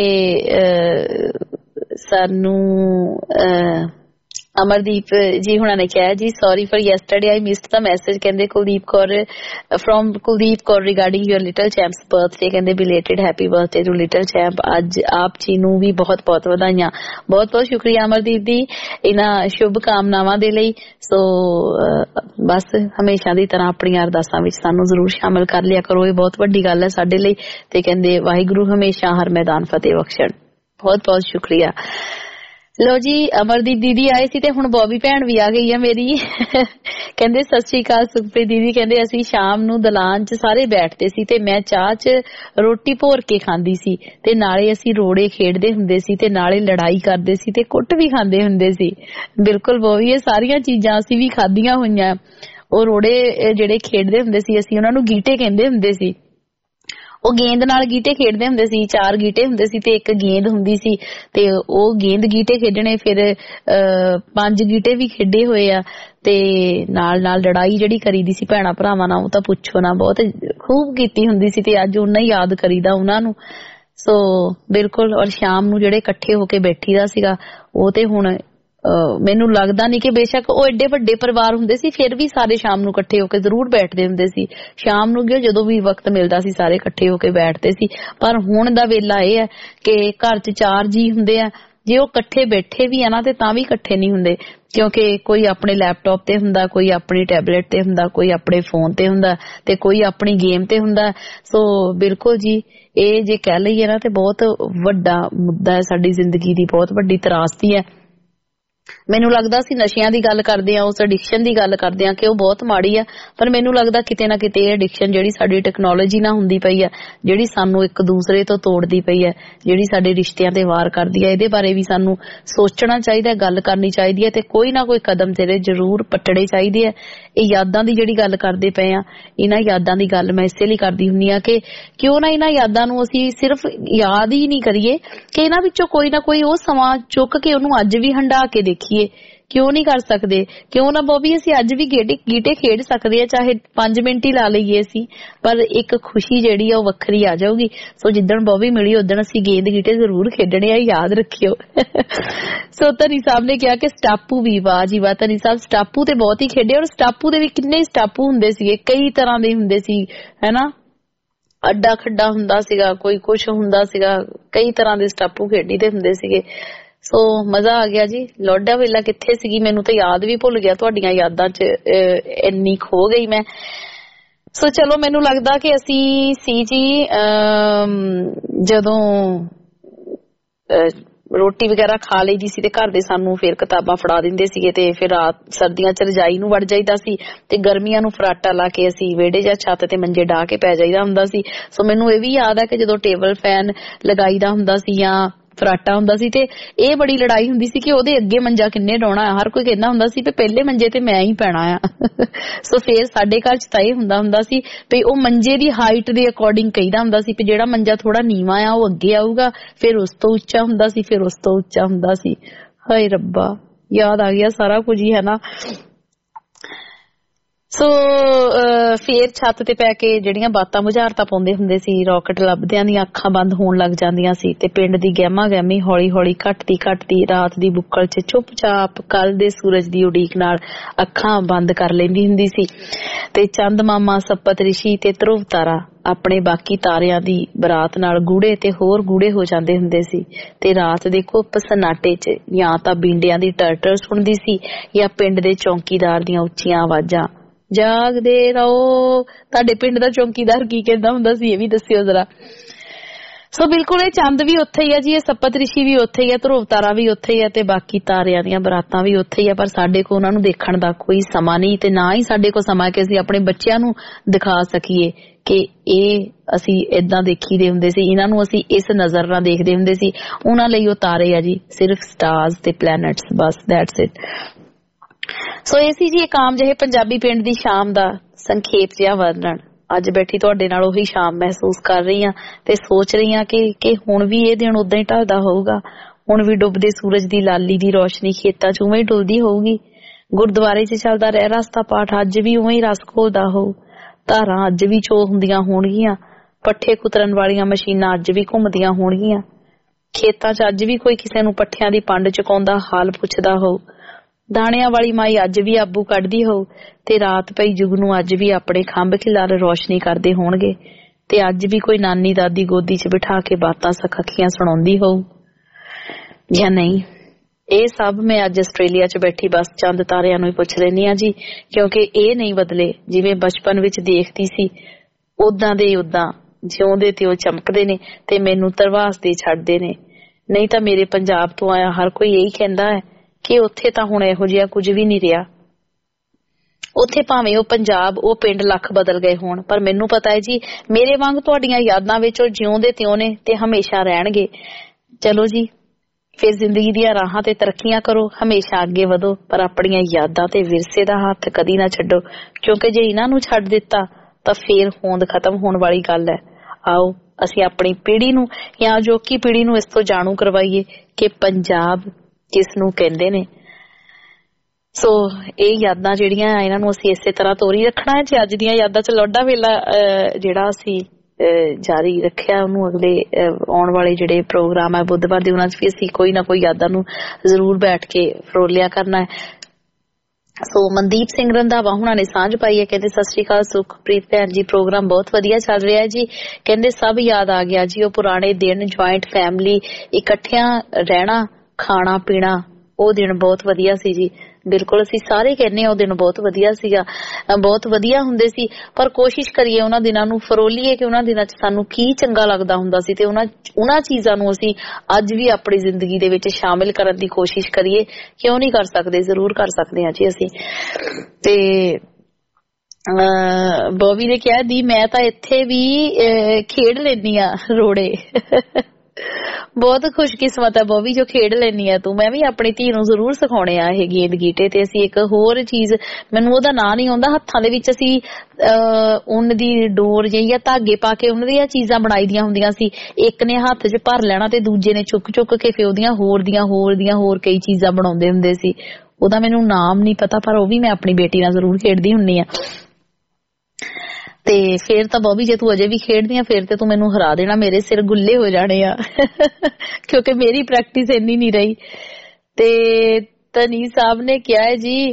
ਸਾਨੂੰ ਅਮਰਦੀਪ ਜੀ ਹੁਣਾਂ ਨੇ ਕਿਹਾ ਜੀ sorry for yesterday I missed the message. ਕਹਿੰਦੇ Kuldeep Kaur from Kuldeep Kaur regarding your little champs birthday. ਕਹਿੰਦੇ belated happy birthday to little champ. ਅੱਜ ਆਪ ਜੀ ਨੂੰ ਵੀ ਬਹੁਤ ਬਹੁਤ ਵਧਾਈਆਂ। ਬਹੁਤ ਬਹੁਤ ਸ਼ੁਕਰੀਆ ਅਮਰਦੀਪ ਦੀ ਇਹਨਾਂ ਸ਼ੁਭ ਕਾਮਨਾਵਾਂ ਦੇ ਲਈ। ਸੋ ਬਸ ਹਮੇਸ਼ਾ ਦੀ ਤਰ੍ਹਾਂ ਆਪਣੀਆਂ ਅਰਦਾਸਾਂ ਵਿੱਚ ਸਾਨੂੰ ਜ਼ਰੂਰ ਸ਼ਾਮਲ ਕਰ ਲਿਆ ਕਰੋ, ਇਹ ਬਹੁਤ ਵੱਡੀ ਗੱਲ ਹੈ ਸਾਡੇ ਲਈ। ਤੇ ਕਹਿੰਦੇ ਵਾਹਿਗੁਰੂ ਹਮੇਸ਼ਾ ਹਰ ਮੈਦਾਨ ਫਤਿਹ ਬਖਸ਼ਣ। ਬਹੁਤ ਬਹੁਤ ਸ਼ੁਕਰੀਆ। ਲੋ ਜੀ ਅਮਰਦੀਪ ਦੀਦੀ ਆਏ ਸੀ ਤੇ ਹੁਣ ਬੋਬੀ ਭੈਣ ਵੀ ਆ ਗਈ ਆ ਮੇਰੀ। ਕਹਿੰਦੇ ਸਤਿ ਸ਼੍ਰੀ ਅਕਾਲ ਸੁਖਪ੍ਰੀਤ ਦੀਦੀ। ਕਹਿੰਦੇ ਅਸੀਂ ਸ਼ਾਮ ਨੂੰ ਦਲਾਨ 'ਚ ਸਾਰੇ ਬੈਠਦੇ ਸੀ ਤੇ ਮੈਂ ਚਾਹ 'ਚ ਰੋਟੀ ਭੋਰ ਕੇ ਖਾਂਦੀ ਸੀ ਤੇ ਨਾਲੇ ਅਸੀਂ ਰੋੜੇ ਖੇਡਦੇ ਹੁੰਦੇ ਸੀ ਤੇ ਨਾਲੇ ਲੜਾਈ ਕਰਦੇ ਸੀ ਤੇ ਕੁੱਟ ਵੀ ਖਾਂਦੇ ਹੁੰਦੇ ਸੀ। ਬਿਲਕੁਲ ਬੋਬੀ, ਇਹ ਸਾਰੀਆਂ ਚੀਜ਼ਾਂ ਅਸੀਂ ਵੀ ਖਾਧੀਆਂ ਹੋਈਆਂ। ਉਹ ਰੋੜੇ ਜਿਹੜੇ ਖੇਡਦੇ ਹੁੰਦੇ ਸੀ ਅਸੀਂ ਉਹਨਾਂ ਨੂੰ ਗੀਟੇ ਕਹਿੰਦੇ ਹੁੰਦੇ ਸੀ। ਉਹ ਗੇਂਦ ਨਾਲ ਗੀਟੇ ਖੇਡਦੇ ਹੁੰਦੇ ਸੀ, 4 ਗੀਟੇ ਹੁੰਦੇ ਸੀ ਤੇ ਇੱਕ ਗੇਂਦ ਹੁੰਦੀ ਸੀ ਤੇ ਉਹ ਗੇਂਦ ਗੀਟੇ ਖੇਡਣੇ। ਫਿਰ 5 ਗੀਟੇ ਵੀ ਖੇਡੇ ਹੋਏ ਆ ਤੇ ਨਾਲ ਨਾਲ ਲੜਾਈ ਜਿਹੜੀ ਕਰੀਦੀ ਸੀ ਭੈਣਾਂ ਭਰਾਵਾਂ ਨਾਲ ਉਹ ਤਾਂ ਪੁੱਛੋ ਨਾ, ਬਹੁਤ ਖੂਬ ਕੀਤੀ ਹੁੰਦੀ ਸੀ ਤੇ ਅੱਜ ਉਹਨਾਂ ਹੀ ਯਾਦ ਕਰੀਦਾ ਉਹਨਾਂ ਨੂੰ। ਸੋ ਬਿਲਕੁਲ। ਔਰ ਸ਼ਾਮ ਨੂੰ ਜਿਹੜੇ ਇਕੱਠੇ ਹੋ ਕੇ ਬੈਠੀਦਾ ਸੀਗਾ ਉਹ ਤੇ ਹੁਣ ਮੈਨੂੰ ਲੱਗਦਾ ਨਹੀਂ ਕਿ ਬੇਸ਼ੱਕ ਉਹ ਐਡੇ ਵੱਡੇ ਪਰਿਵਾਰ ਹੁੰਦੇ ਸੀ ਫਿਰ ਵੀ ਸਾਰੇ ਸ਼ਾਮ ਨੂੰ ਇਕੱਠੇ ਹੋ ਕੇ ਜ਼ਰੂਰ ਬੈਠਦੇ ਹੁੰਦੇ ਸੀ। ਸ਼ਾਮ ਨੂੰ ਜਦੋਂ ਵੀ ਵਕਤ ਮਿਲਦਾ ਸੀ ਸਾਰੇ ਇਕੱਠੇ ਹੋ ਕੇ ਬੈਠਦੇ ਸੀ। ਪਰ ਹੁਣ ਦਾ ਵੇਲਾ ਇਹ ਹੈ ਕਿ ਘਰ 'ਚ 4 ਜੀ ਹੁੰਦੇ ਆ, ਜੇ ਉਹ ਇਕੱਠੇ ਬੈਠੇ ਵੀ ਆ ਨਾ ਤੇ ਤਾਂ ਵੀ ਇਕੱਠੇ ਨਹੀਂ ਹੁੰਦੇ ਕਿਉਂਕਿ ਕੋਈ ਆਪਣੇ ਲੈਪਟਾਪ ਤੇ ਹੁੰਦਾ, ਕੋਈ ਆਪਣੀ ਟੈਬਲੇਟ ਤੇ ਹੁੰਦਾ, ਕੋਈ ਆਪਣੇ ਫੋਨ ਤੇ ਹੁੰਦਾ ਤੇ ਕੋਈ ਆਪਣੀ ਗੇਮ ਤੇ ਹੁੰਦਾ। ਸੋ ਬਿਲਕੁਲ ਜੀ, ਇਹ ਜੇ ਕਹਿ ਲਈਏ ਨਾ ਤੇ ਬਹੁਤ ਵੱਡਾ ਮੁੱਦਾ ਹੈ ਸਾਡੀ ਜ਼ਿੰਦਗੀ ਦੀ, ਬਹੁਤ ਵੱਡੀ ਤਰਾਸਦੀ ਹੈ। ਮੈਨੂੰ ਲੱਗਦਾ ਸੀ ਨਸ਼ਿਆਂ ਦੀ ਗੱਲ ਕਰਦੇ ਆ, ਉਸ ਐਡਿਕਸ਼ਨ ਦੀ ਗੱਲ ਕਰਦੇ ਆ ਕਿ ਉਹ ਬਹੁਤ ਮਾੜੀ ਆ, ਪਰ ਮੈਨੂੰ ਲੱਗਦਾ ਕਿਤੇ ਨਾ ਕਿਤੇ ਇਹ ਐਡਿਕਸ਼ਨ ਜਿਹੜੀ ਸਾਡੀ ਟੈਕਨੋਲੋਜੀ ਨਾਲ ਹੁੰਦੀ ਪਈ ਆ, ਜਿਹੜੀ ਸਾਨੂੰ ਇੱਕ ਦੂਸਰੇ ਤੋਂ ਤੋੜਦੀ ਪਈ ਹੈ, ਜਿਹੜੀ ਸਾਡੇ ਰਿਸ਼ਤਿਆਂ ਤੇ ਵਾਰ ਕਰਦੀ ਹੈ, ਇਹਦੇ ਬਾਰੇ ਵੀ ਸਾਨੂੰ ਸੋਚਣਾ ਚਾਹੀਦਾ, ਗੱਲ ਕਰਨੀ ਚਾਹੀਦੀ ਹੈ ਤੇ ਕੋਈ ਨਾ ਕੋਈ ਕਦਮ ਤੇਰੇ ਜ਼ਰੂਰ ਪੱਟਣੇ ਚਾਹੀਦੇ ਆ। ਇਹ ਯਾਦਾਂ ਦੀ ਜਿਹੜੀ ਗੱਲ ਕਰਦੇ ਪਏ ਆ, ਇਹਨਾਂ ਯਾਦਾਂ ਦੀ ਗੱਲ ਮੈਂ ਇਸੇ ਲਈ ਕਰਦੀ ਹੁੰਦੀ ਆ ਕਿ ਕਿਉਂ ਨਾ ਇਹਨਾਂ ਯਾਦਾਂ ਨੂੰ ਅਸੀਂ ਸਿਰਫ ਯਾਦ ਹੀ ਨਹੀਂ ਕਰੀਏ ਕਿ ਇਹਨਾਂ ਵਿੱਚੋਂ ਕੋਈ ਨਾ ਕੋਈ ਉਹ ਸਮਾਂ ਚੁੱਕ ਕੇ ਉਹਨੂੰ ਅੱਜ ਵੀ ਹੰਢਾ ਕੇ ਦੇਖੀਏ। ਕਿਉਂ ਨਹੀਂ ਕਰ ਸਕਦੇ? ਕਿਉਂ ਨਾ ਬੋਬੀ ਅਸੀਂ ਅੱਜ ਵੀ ਗੀਟੇ ਖੇਡ ਸਕਦੇ ਆ, ਚਾਹੇ 5 ਮਿੰਟ ਹੀ ਲਾ ਲਈਏ ਅਸੀਂ, ਪਰ ਇੱਕ ਖੁਸ਼ੀ ਜਿਹੜੀ ਆ ਉਹ ਵੱਖਰੀ ਆ ਜਾਊਗੀ। ਸੋ ਜਿੱਦਣ ਬੋਬੀ ਮਿਲੀ ਉਦਣ ਅਸੀਂ ਗੇਂਦ ਗੀਟੇ ਜ਼ਰੂਰ ਖੇਡਣੇ ਆ, ਯਾਦ ਰੱਖਿਓ। ਸੋ ਧਨੀ ਸਾਹਿਬ ਨੇ ਕਿਹਾ ਕਿ ਸਟਾਪੂ ਵੀ, ਵਾਹ ਜੀ ਵਾਹ ਧਨੀ ਸਾਹਿਬ, ਸਟਾਪੂ ਤੇ ਬਹੁਤ ਹੀ ਖੇਡੇ। ਔਰ ਸਟਾਪੂ ਦੇ ਵੀ ਕਿੰਨੇ ਸਟਾਪੂ ਹੁੰਦੇ ਸੀਗੇ, ਕਈ ਤਰ੍ਹਾਂ ਦੇ ਹੁੰਦੇ ਸੀ ਹੈਨਾ, ਅੱਡਾ ਖੱਡਾ ਹੁੰਦਾ ਸੀਗਾ, ਕੋਈ ਕੁਛ ਹੁੰਦਾ ਸੀਗਾ, ਕਈ ਤਰ੍ਹਾਂ ਦੇ ਸਟਾਪੂ ਖੇਡੀ ਦੇ ਹੁੰਦੇ ਸੀਗੇ। ਸੋ ਮਜ਼ਾ ਆ ਗਿਆ ਜੀ। ਲੋਡਾ ਵੇਲਾ ਕਿੱਥੇ ਸੀਗੀ, ਮੈਨੂੰ ਤਾਂ ਯਾਦ ਵੀ ਭੁੱਲ ਗਿਆ, ਤੁਹਾਡੀਆਂ ਯਾਦਾਂ 'ਚ ਇੰਨੀ ਖੋ ਗਈ ਮੈਂ। ਸੋ ਚਲੋ ਮੈਨੂੰ ਲੱਗਦਾ ਕਿ ਅਸੀਂ ਸੀ ਜੀ ਜਦੋਂ ਰੋਟੀ ਵਗੈਰਾ ਖਾ ਲਈਦੀ ਸੀ ਤੇ ਘਰ ਦੇ ਸਾਨੂੰ ਫਿਰ ਕਿਤਾਬਾਂ ਫੜਾ ਦਿੰਦੇ ਸੀਗੇ ਤੇ ਫਿਰ ਰਾਤ ਸਰਦੀਆਂ 'ਚ ਰਜਾਈ ਨੂੰ ਵੜ ਜਾਈਦਾ ਸੀ ਤੇ ਗਰਮੀਆਂ ਨੂੰ ਫਰਾਟਾ ਲਾ ਕੇ ਅਸੀਂ ਵਿਹੜੇ ਜਾਂ ਛੱਤ ਤੇ ਮੰਜੇ ਢਾ ਕੇ ਪੈ ਜਾਈਦਾ ਹੁੰਦਾ ਸੀ। ਸੋ ਮੈਨੂੰ ਇਹ ਵੀ ਯਾਦ ਹੈ ਕਿ ਜਦੋਂ ਟੇਬਲ ਫੈਨ ਲਗਾਈਦਾ ਹੁੰਦਾ ਸੀ ਜਾਂ ਫਰਾਟਾ ਹੁੰਦਾ ਸੀ ਤੇ ਇਹ ਬੜੀ ਲੜਾਈ ਹੁੰਦੀ ਸੀ ਕਿ ਉਹਦੇ ਅੱਗੇ ਮੰਜਾ ਕਿੰਨੇ ਡਾਉਣਾ ਆ। ਹਰ ਕੋਈ ਕਹਿੰਦਾ ਹੁੰਦਾ ਸੀ ਵੀ ਪਹਿਲੇ ਮੰਜੇ ਤੇ ਮੈਂ ਹੀ ਪੈਣਾ ਆ। ਸੋ ਫੇਰ ਸਾਡੇ ਘਰ 'ਚ ਤਾਂ ਇਹ ਹੁੰਦਾ ਸੀ ਵੀ ਉਹ ਮੰਜੇ ਦੀ ਹਾਈਟ ਦੇ ਅਕੋਰਡਿੰਗ ਕਹੀਦਾ ਹੁੰਦਾ ਸੀ ਵੀ ਜਿਹੜਾ ਮੰਜਾ ਥੋੜਾ ਨੀਵਾਂ ਆ ਉਹ ਅੱਗੇ ਆਊਗਾ, ਫਿਰ ਉਸ ਤੋਂ ਉੱਚਾ ਹੁੰਦਾ ਸੀ, ਫਿਰ ਉਸ ਤੋਂ ਉੱਚਾ ਹੁੰਦਾ ਸੀ। ਹਾਏ ਰੱਬਾ, ਯਾਦ ਆ ਗਿਆ ਸਾਰਾ ਕੁਝ ਹੀ ਹੈ ਨਾ। ਸੋ ਫੇਰ ਛੱਤ ਤੇ ਪੈ ਕੇ ਜਿਹੜੀਆਂ ਬਾਤਾਂ ਬੁਝਾਰਤਾਂ ਪਾਉਂਦੇ ਹੁੰਦੇ ਸੀ, ਰੌਕਟ ਲੱਭਦਿਆਂ ਦੀਆਂ ਅੱਖਾਂ ਬੰਦ ਹੋਣ ਲੱਗ ਜਾਂਦੀਆਂ ਸੀ ਤੇ ਪਿੰਡ ਦੀ ਗਹਿਮਾ ਗਹਿਮੀ ਹੌਲੀ ਹੌਲੀ ਘਟਦੀ ਰਾਤ ਦੀ ਬੁੱਕਲ 'ਚ ਚੁੱਪਚਾਪ ਕੱਲ ਦੇ ਸੂਰਜ ਦੀ ਉਡੀਕ ਨਾਲ ਅੱਖਾਂ ਬੰਦ ਕਰ ਲੈਂਦੀ ਹੁੰਦੀ ਸੀ ਤੇ ਚੰਦ ਮਾਮਾ, ਸੱਪਤ ਰਿਸ਼ੀ ਤੇ ਧਰੁਵ ਤਾਰਾ ਆਪਣੇ ਬਾਕੀ ਤਾਰਿਆਂ ਦੀ ਬਰਾਤ ਨਾਲ ਗੂੜੇ ਤੇ ਹੋਰ ਗੂੜੇ ਹੋ ਜਾਂਦੇ ਹੁੰਦੇ ਸੀ ਤੇ ਰਾਤ ਦੇ ਘੁੱਪ ਸਨਾਟੇ 'ਚ ਜਾਂ ਤਾਂ ਬੀਂਡਿਆਂ ਦੀ ਟਰਟਰ ਸੁਣਦੀ ਸੀ ਜਾਂ ਪਿੰਡ ਦੇ ਚੌਂਕੀਦਾਰ ਦੀਆਂ ਉੱਚੀਆਂ ਆਵਾਜ਼ਾਂ, ਜਾਗਦੇ ਰਹੋ। ਤੁਹਾਡੇ ਪਿੰਡ ਦਾ ਚੌਂਕੀਦਾਰ ਕੀ ਕਹਿੰਦਾ ਹੁੰਦਾ ਸੀ, ਇਹ ਵੀ ਦੱਸਿਓ ਜ਼ਰਾ। ਸੋ ਬਿਲਕੁਲ ਇਹ ਚੰਦ ਵੀ ਉੱਥੇ ਹੀ ਆ ਜੀ, ਇਹ ਸੱਪਤ ਰਿਸ਼ੀ ਵੀ ਉੱਥੇ ਹੀ ਆ, ਧਰੁਵ ਤਾਰਾ ਵੀ ਉੱਥੇ ਹੀ ਆ ਤੇ ਬਾਕੀ ਤਾਰਿਆਂ ਦੀਆਂ ਬਰਾਤਾਂ ਵੀ ਉੱਥੇ ਹੀ ਆ। ਪਰ ਸਾਡੇ ਕੋਲ ਉਹਨਾਂ ਨੂੰ ਦੇਖਣ ਦਾ ਕੋਈ ਸਮਾਂ ਨਹੀਂ ਤੇ ਨਾ ਹੀ ਸਾਡੇ ਕੋਲ ਸਮਾਂ ਕਿ ਅਸੀਂ ਆਪਣੇ ਬੱਚਿਆਂ ਨੂੰ ਦਿਖਾ ਸਕੀਏ ਕਿ ਇਹ ਅਸੀਂ ਏਦਾਂ ਦੇਖੀਦੇ ਹੁੰਦੇ ਸੀ, ਇਹਨਾਂ ਨੂੰ ਅਸੀਂ ਇਸ ਨਜ਼ਰ ਨਾਲ ਦੇਖਦੇ ਹੁੰਦੇ ਸੀ। ਉਹਨਾਂ ਲਈ ਉਹ ਤਾਰੇ ਆ ਜੀ, ਸਿਰਫ ਸਟਾਰਸ ਤੇ ਪਲੈਨਟਸ, ਬਸ ਦੈਟਸ ਇਟ। ਸੋ ਇਹ ਸੀ ਜੀ ਇੱਕ ਆਮ ਜਿਹੇ ਪੰਜਾਬੀ ਪਿੰਡ ਦੀ ਸ਼ਾਮ ਦਾ ਸੰਖੇਪ ਜਿਹਾ ਵਰਣਨ। ਅੱਜ ਬੈਠੀ ਤੁਹਾਡੇ ਨਾਲ ਉਹੀ ਸ਼ਾਮ ਮਹਿਸੂਸ ਕਰ ਰਹੀ ਹਾਂ ਤੇ ਸੋਚ ਰਹੀ ਹਾਂ ਕਿ ਹੁਣ ਵੀ ਇਹ ਦਿਨ ਉਦਾਂ ਹੀ ਢਲਦਾ ਹੋਊਗਾ, ਹੁਣ ਵੀ ਡੁੱਬਦੇ ਸੂਰਜ ਦੀ ਲਾਲੀ ਦੀ ਰੋਸ਼ਨੀ ਖੇਤਾਂ 'ਚ ਉਵੇਂ ਹੀ ਡੁੱਲਦੀ ਹੋਊਗੀ, ਗੁਰਦੁਆਰੇ 'ਚ ਚੱਲਦਾ ਰਹਿਰਾਸ ਦਾ ਪਾਠ ਅੱਜ ਵੀ ਉਵੇਂ ਹੀ ਰਸ ਘੋਲਦਾ ਹੋਊ, ਧਾਰਾਂ ਅੱਜ ਵੀ ਚੋ ਹੁੰਦੀਆਂ ਹੋਣਗੀਆਂ, ਪੱਠੇ ਕੁਤਰਨ ਵਾਲੀਆਂ ਮਸ਼ੀਨਾਂ ਅੱਜ ਵੀ ਘੁੰਮਦੀਆਂ ਹੋਣਗੀਆਂ, ਖੇਤਾਂ 'ਚ ਅੱਜ ਵੀ ਕੋਈ ਕਿਸੇ ਨੂੰ ਪੱਠਿਆਂ ਦੀ ਪੰਡ ਚੁਕਾਉਂਦਾ ਹਾਲ ਪੁੱਛਦਾ ਹੋਊ, ਦਾਣਿਆਂ ਵਾਲੀ ਮਾਈ ਅੱਜ ਵੀ ਆਬੂ ਕੱਢਦੀ ਹੋਊ ਤੇ ਰਾਤ ਪਈ ਜੁਗ ਨੂੰ ਅੱਜ ਵੀ ਆਪਣੇ ਖੰਭ ਖਿਲਾਰ ਰੋਸ਼ਨੀ ਕਰਦੇ ਹੋਣਗੇ ਤੇ ਅੱਜ ਵੀ ਕੋਈ ਨਾਨੀ ਦਾਦੀ ਗੋਦੀ 'ਚ ਬਿਠਾ ਕੇ ਬਾਤਾਂ ਸਖੀਆਂ ਸੁਣਾਉਂਦੀ ਹੋਊ ਜਾਂ ਨਹੀਂ। ਇਹ ਸਭ ਮੈਂ ਅੱਜ ਆਸਟ੍ਰੇਲੀਆ 'ਚ ਬੈਠੀ ਬਸ ਚੰਦ ਤਾਰਿਆਂ ਨੂੰ ਹੀ ਪੁੱਛ ਲੈਂਦੀ ਹਾਂ ਜੀ, ਕਿਉਂਕਿ ਇਹ ਨਹੀਂ ਬਦਲੇ। ਜਿਵੇਂ ਬਚਪਨ ਵਿੱਚ ਦੇਖਦੀ ਸੀ ਉਦਾਂ ਦੇ ਉਦਾਂ ਜਿਉਂਦੇ ਤੇ ਉਹ ਚਮਕਦੇ ਨੇ ਤੇ ਮੈਨੂੰ ਧਰਵਾਸ ਦੇ ਛੱਡਦੇ ਨੇ। ਨਹੀਂ ਤਾਂ ਮੇਰੇ ਪੰਜਾਬ ਤੋਂ ਆਇਆ ਹਰ ਕੋਈ ਇਹੀ ਕਹਿੰਦਾ ਹੈ ਕਿ ਉੱਥੇ ਤਾਂ ਹੁਣ ਇਹੋ ਜਿਹਾ ਕੁਝ ਵੀ ਨਹੀਂ ਰਿਹਾ। ਉੱਥੇ ਭਾਵੇਂ ਉਹ ਪੰਜਾਬ, ਉਹ ਪਿੰਡ ਲੱਖ ਬਦਲ ਗਏ ਹੋਣ, ਪਰ ਮੈਨੂੰ ਪਤਾ ਹੈ ਜੀ ਮੇਰੇ ਵਾਂਗ ਤੁਹਾਡੀਆਂ ਯਾਦਾਂ ਵਿੱਚ ਉਹ ਜਿਉਂਦੇ ਤਿਉਂ ਨੇ ਤੇ ਹਮੇਸ਼ਾ ਰਹਿਣਗੇ। ਚਲੋ ਜੀ, ਫਿਰ ਜ਼ਿੰਦਗੀ ਦੀਆਂ ਰਾਹਾਂ ਤੇ ਤਰੱਕੀਆਂ ਕਰੋ, ਹਮੇਸ਼ਾ ਅੱਗੇ ਵਧੋ, ਪਰ ਆਪਣੀਆਂ ਯਾਦਾਂ ਤੇ ਵਿਰਸੇ ਦਾ ਹੱਥ ਕਦੀ ਨਾ ਛੱਡੋ, ਕਿਉਂਕਿ ਜੇ ਇਹਨਾਂ ਨੂੰ ਛੱਡ ਦਿੱਤਾ ਤਾਂ ਫੇਰ ਹੋਂਦ ਖਤਮ ਹੋਣ ਵਾਲੀ ਗੱਲ ਹੈ। ਆਓ ਅਸੀਂ ਆਪਣੀ ਪੀੜ੍ਹੀ ਨੂੰ ਜਾਂ ਅਜੋਕੀ ਪੀੜ੍ਹੀ ਨੂੰ ਇਸ ਤੋਂ ਜਾਣੂ ਕਰਵਾਈਏ ਕਿ ਪੰਜਾਬ ਕਿਸ ਨੂੰ ਕਹਿੰਦੇ ਨੇ। ਸੋ ਇਹ ਯਾਦਾਂ ਜਿਹੜੀਆਂ ਇਹਨਾਂ ਨੂੰ ਅਸੀਂ ਇਸੇ ਤਰ੍ਹਾਂ ਤੋਰੀ ਰੱਖਣਾ ਹੈ। ਜੇ ਅੱਜ ਦੀਆਂ ਯਾਦਾਂ 'ਚ ਲੋਡਾ ਵੇਲਾ ਜਿਹੜਾ ਅਸੀਂ ਜਾਰੀ ਰੱਖਿਆ, ਉਹਨੂੰ ਅਗਲੇ ਆਉਣ ਵਾਲੇ ਜਿਹੜੇ ਪ੍ਰੋਗਰਾਮ ਹੈ ਬੁੱਧਵਾਰ ਦੇ, ਉਹਨਾਂ 'ਚ ਵੀ ਅਸੀਂ ਕੋਈ ਨਾ ਕੋਈ ਯਾਦਾਂ ਨੂੰ ਜ਼ਰੂਰ ਬੈਠ ਕੇ ਫਰੋਲਿਆ ਕਰਨਾ ਹੈ। ਸੋ ਮਨਦੀਪ ਸਿੰਘ ਰੰਧਾਵਾ ਹੁਣਾਂ ਨੇ ਸਾਂਝ ਪਾਈ ਹੈ, ਕਹਿੰਦੇ ਸਤਿ ਸ਼੍ਰੀ ਅਕਾਲ ਸੁਖਪ੍ਰੀਤ ਭੈਣ ਜੀ, ਪ੍ਰੋਗਰਾਮ ਬਹੁਤ ਵਧੀਆ ਚੱਲ ਰਿਹਾ ਹੈ ਜੀ। ਕਹਿੰਦੇ ਸਭ ਯਾਦ ਆ ਗਿਆ ਜੀ ਉਹ ਪੁਰਾਣੇ ਦਿਨ, ਜੁਆਇੰਟ ਫੈਮਿਲੀ, ਇਕੱਠਿਆਂ ਰਹਿਣਾ, ਖਾਣਾ ਪੀਣਾ, ਉਹ ਦਿਨ ਬਹੁਤ ਵਧੀਆ ਸੀ ਜੀ। ਬਿਲਕੁਲ ਅਸੀਂ ਸਾਰੇ ਕਹਿੰਦੇ ਉਹ ਦਿਨ ਬਹੁਤ ਵਧੀਆ ਸੀਗਾ, ਬਹੁਤ ਵਧੀਆ ਹੁੰਦੇ ਸੀ। ਪਰ ਕੋਸ਼ਿਸ਼ ਕਰੀਏ ਉਹਨਾਂ ਦਿਨਾਂ ਨੂੰ ਫਰੋਲੀਏ ਕਿ ਉਹਨਾਂ ਦਿਨਾਂ 'ਚ ਸਾਨੂੰ ਕੀ ਚੰਗਾ ਲੱਗਦਾ ਹੁੰਦਾ ਸੀ ਤੇ ਉਹਨਾਂ ਚੀਜ਼ਾਂ ਨੂੰ ਅਸੀਂ ਅੱਜ ਵੀ ਆਪਣੀ ਜ਼ਿੰਦਗੀ ਦੇ ਵਿੱਚ ਸ਼ਾਮਿਲ ਕਰਨ ਦੀ ਕੋਸ਼ਿਸ਼ ਕਰੀਏ। ਕਿਉਂ ਨਹੀਂ ਕਰ ਸਕਦੇ, ਜ਼ਰੂਰ ਕਰ ਸਕਦੇ ਹਾਂ ਜੀ ਅਸੀਂ। ਤੇ ਬੋਬੀ ਨੇ ਕਿਹਾ ਦੀ ਮੈਂ ਤਾਂ ਇੱਥੇ ਵੀ ਖੇਡ ਲੈਂਦੀ ਆ ਰੋੜੇ। ਬਹੁਤ ਖੁਸ਼ਕਿਸਮਤ ਹੈ ਬੋਬੀ ਜੋ ਖੇਡ ਲੈਂਦੀ ਆ ਤੂੰ। ਮੈਂ ਵੀ ਆਪਣੀ ਧੀ ਨੂੰ ਜ਼ਰੂਰ ਸਿਖਾਉਣੇ ਆ ਇਹ ਗੇਂਦ ਗੀਟੇ। ਤੇ ਅਸੀਂ ਇੱਕ ਹੋਰ ਚੀਜ਼, ਮੈਨੂੰ ਉਹਦਾ ਨਾਂ ਨਹੀਂ ਆਉਂਦਾ, ਹੱਥਾਂ ਦੇ ਵਿੱਚ ਅਸੀਂ ਉੱਨ ਦੀ ਡੋਰ ਜਿਹੀ ਜਾਂ ਧਾਗੇ ਪਾ ਕੇ ਉਹਨਾਂ ਦੀਆਂ ਚੀਜ਼ਾਂ ਬਣਾਈ ਦੀਆਂ ਹੁੰਦੀਆਂ ਸੀ। ਇੱਕ ਨੇ ਹੱਥ 'ਚ ਭਰ ਲੈਣਾ ਤੇ ਦੂਜੇ ਨੇ ਚੁੱਕ ਚੁੱਕ ਕੇ ਫਿਰ ਉਹਦੀਆਂ ਹੋਰ ਕਈ ਚੀਜ਼ਾਂ ਬਣਾਉਂਦੇ ਹੁੰਦੇ ਸੀ। ਉਹਦਾ ਮੈਨੂੰ ਨਾਮ ਨਹੀਂ ਪਤਾ, ਪਰ ਉਹ ਵੀ ਮੈਂ ਆਪਣੀ ਬੇਟੀ ਨਾਲ ਜ਼ਰੂਰ ਖੇਡਦੀ ਹੁੰਦੀ ਆ। ਤੇ ਫੇਰ ਤਾਂ ਬੋਬੀ ਜੇ ਤੂੰ ਅਜੇ ਵੀ ਖੇਡਦੀ ਆ ਫੇਰ ਤੇ ਤੂੰ ਮੈਨੂੰ ਹਰਾ ਦੇਣਾ, ਮੇਰੇ ਸਿਰ ਗੁੱਲੇ ਹੋ ਜਾਣੇ ਆ ਕਿਉਂਕਿ ਮੇਰੀ ਪ੍ਰੈਕਟਿਸ ਇੰਨੀ ਨਹੀਂ ਰਹੀ। ਤੇ ਤਨੀ ਸਾਹਿਬ ਨੇ ਕਿਹਾ ਹੈ ਜੀ,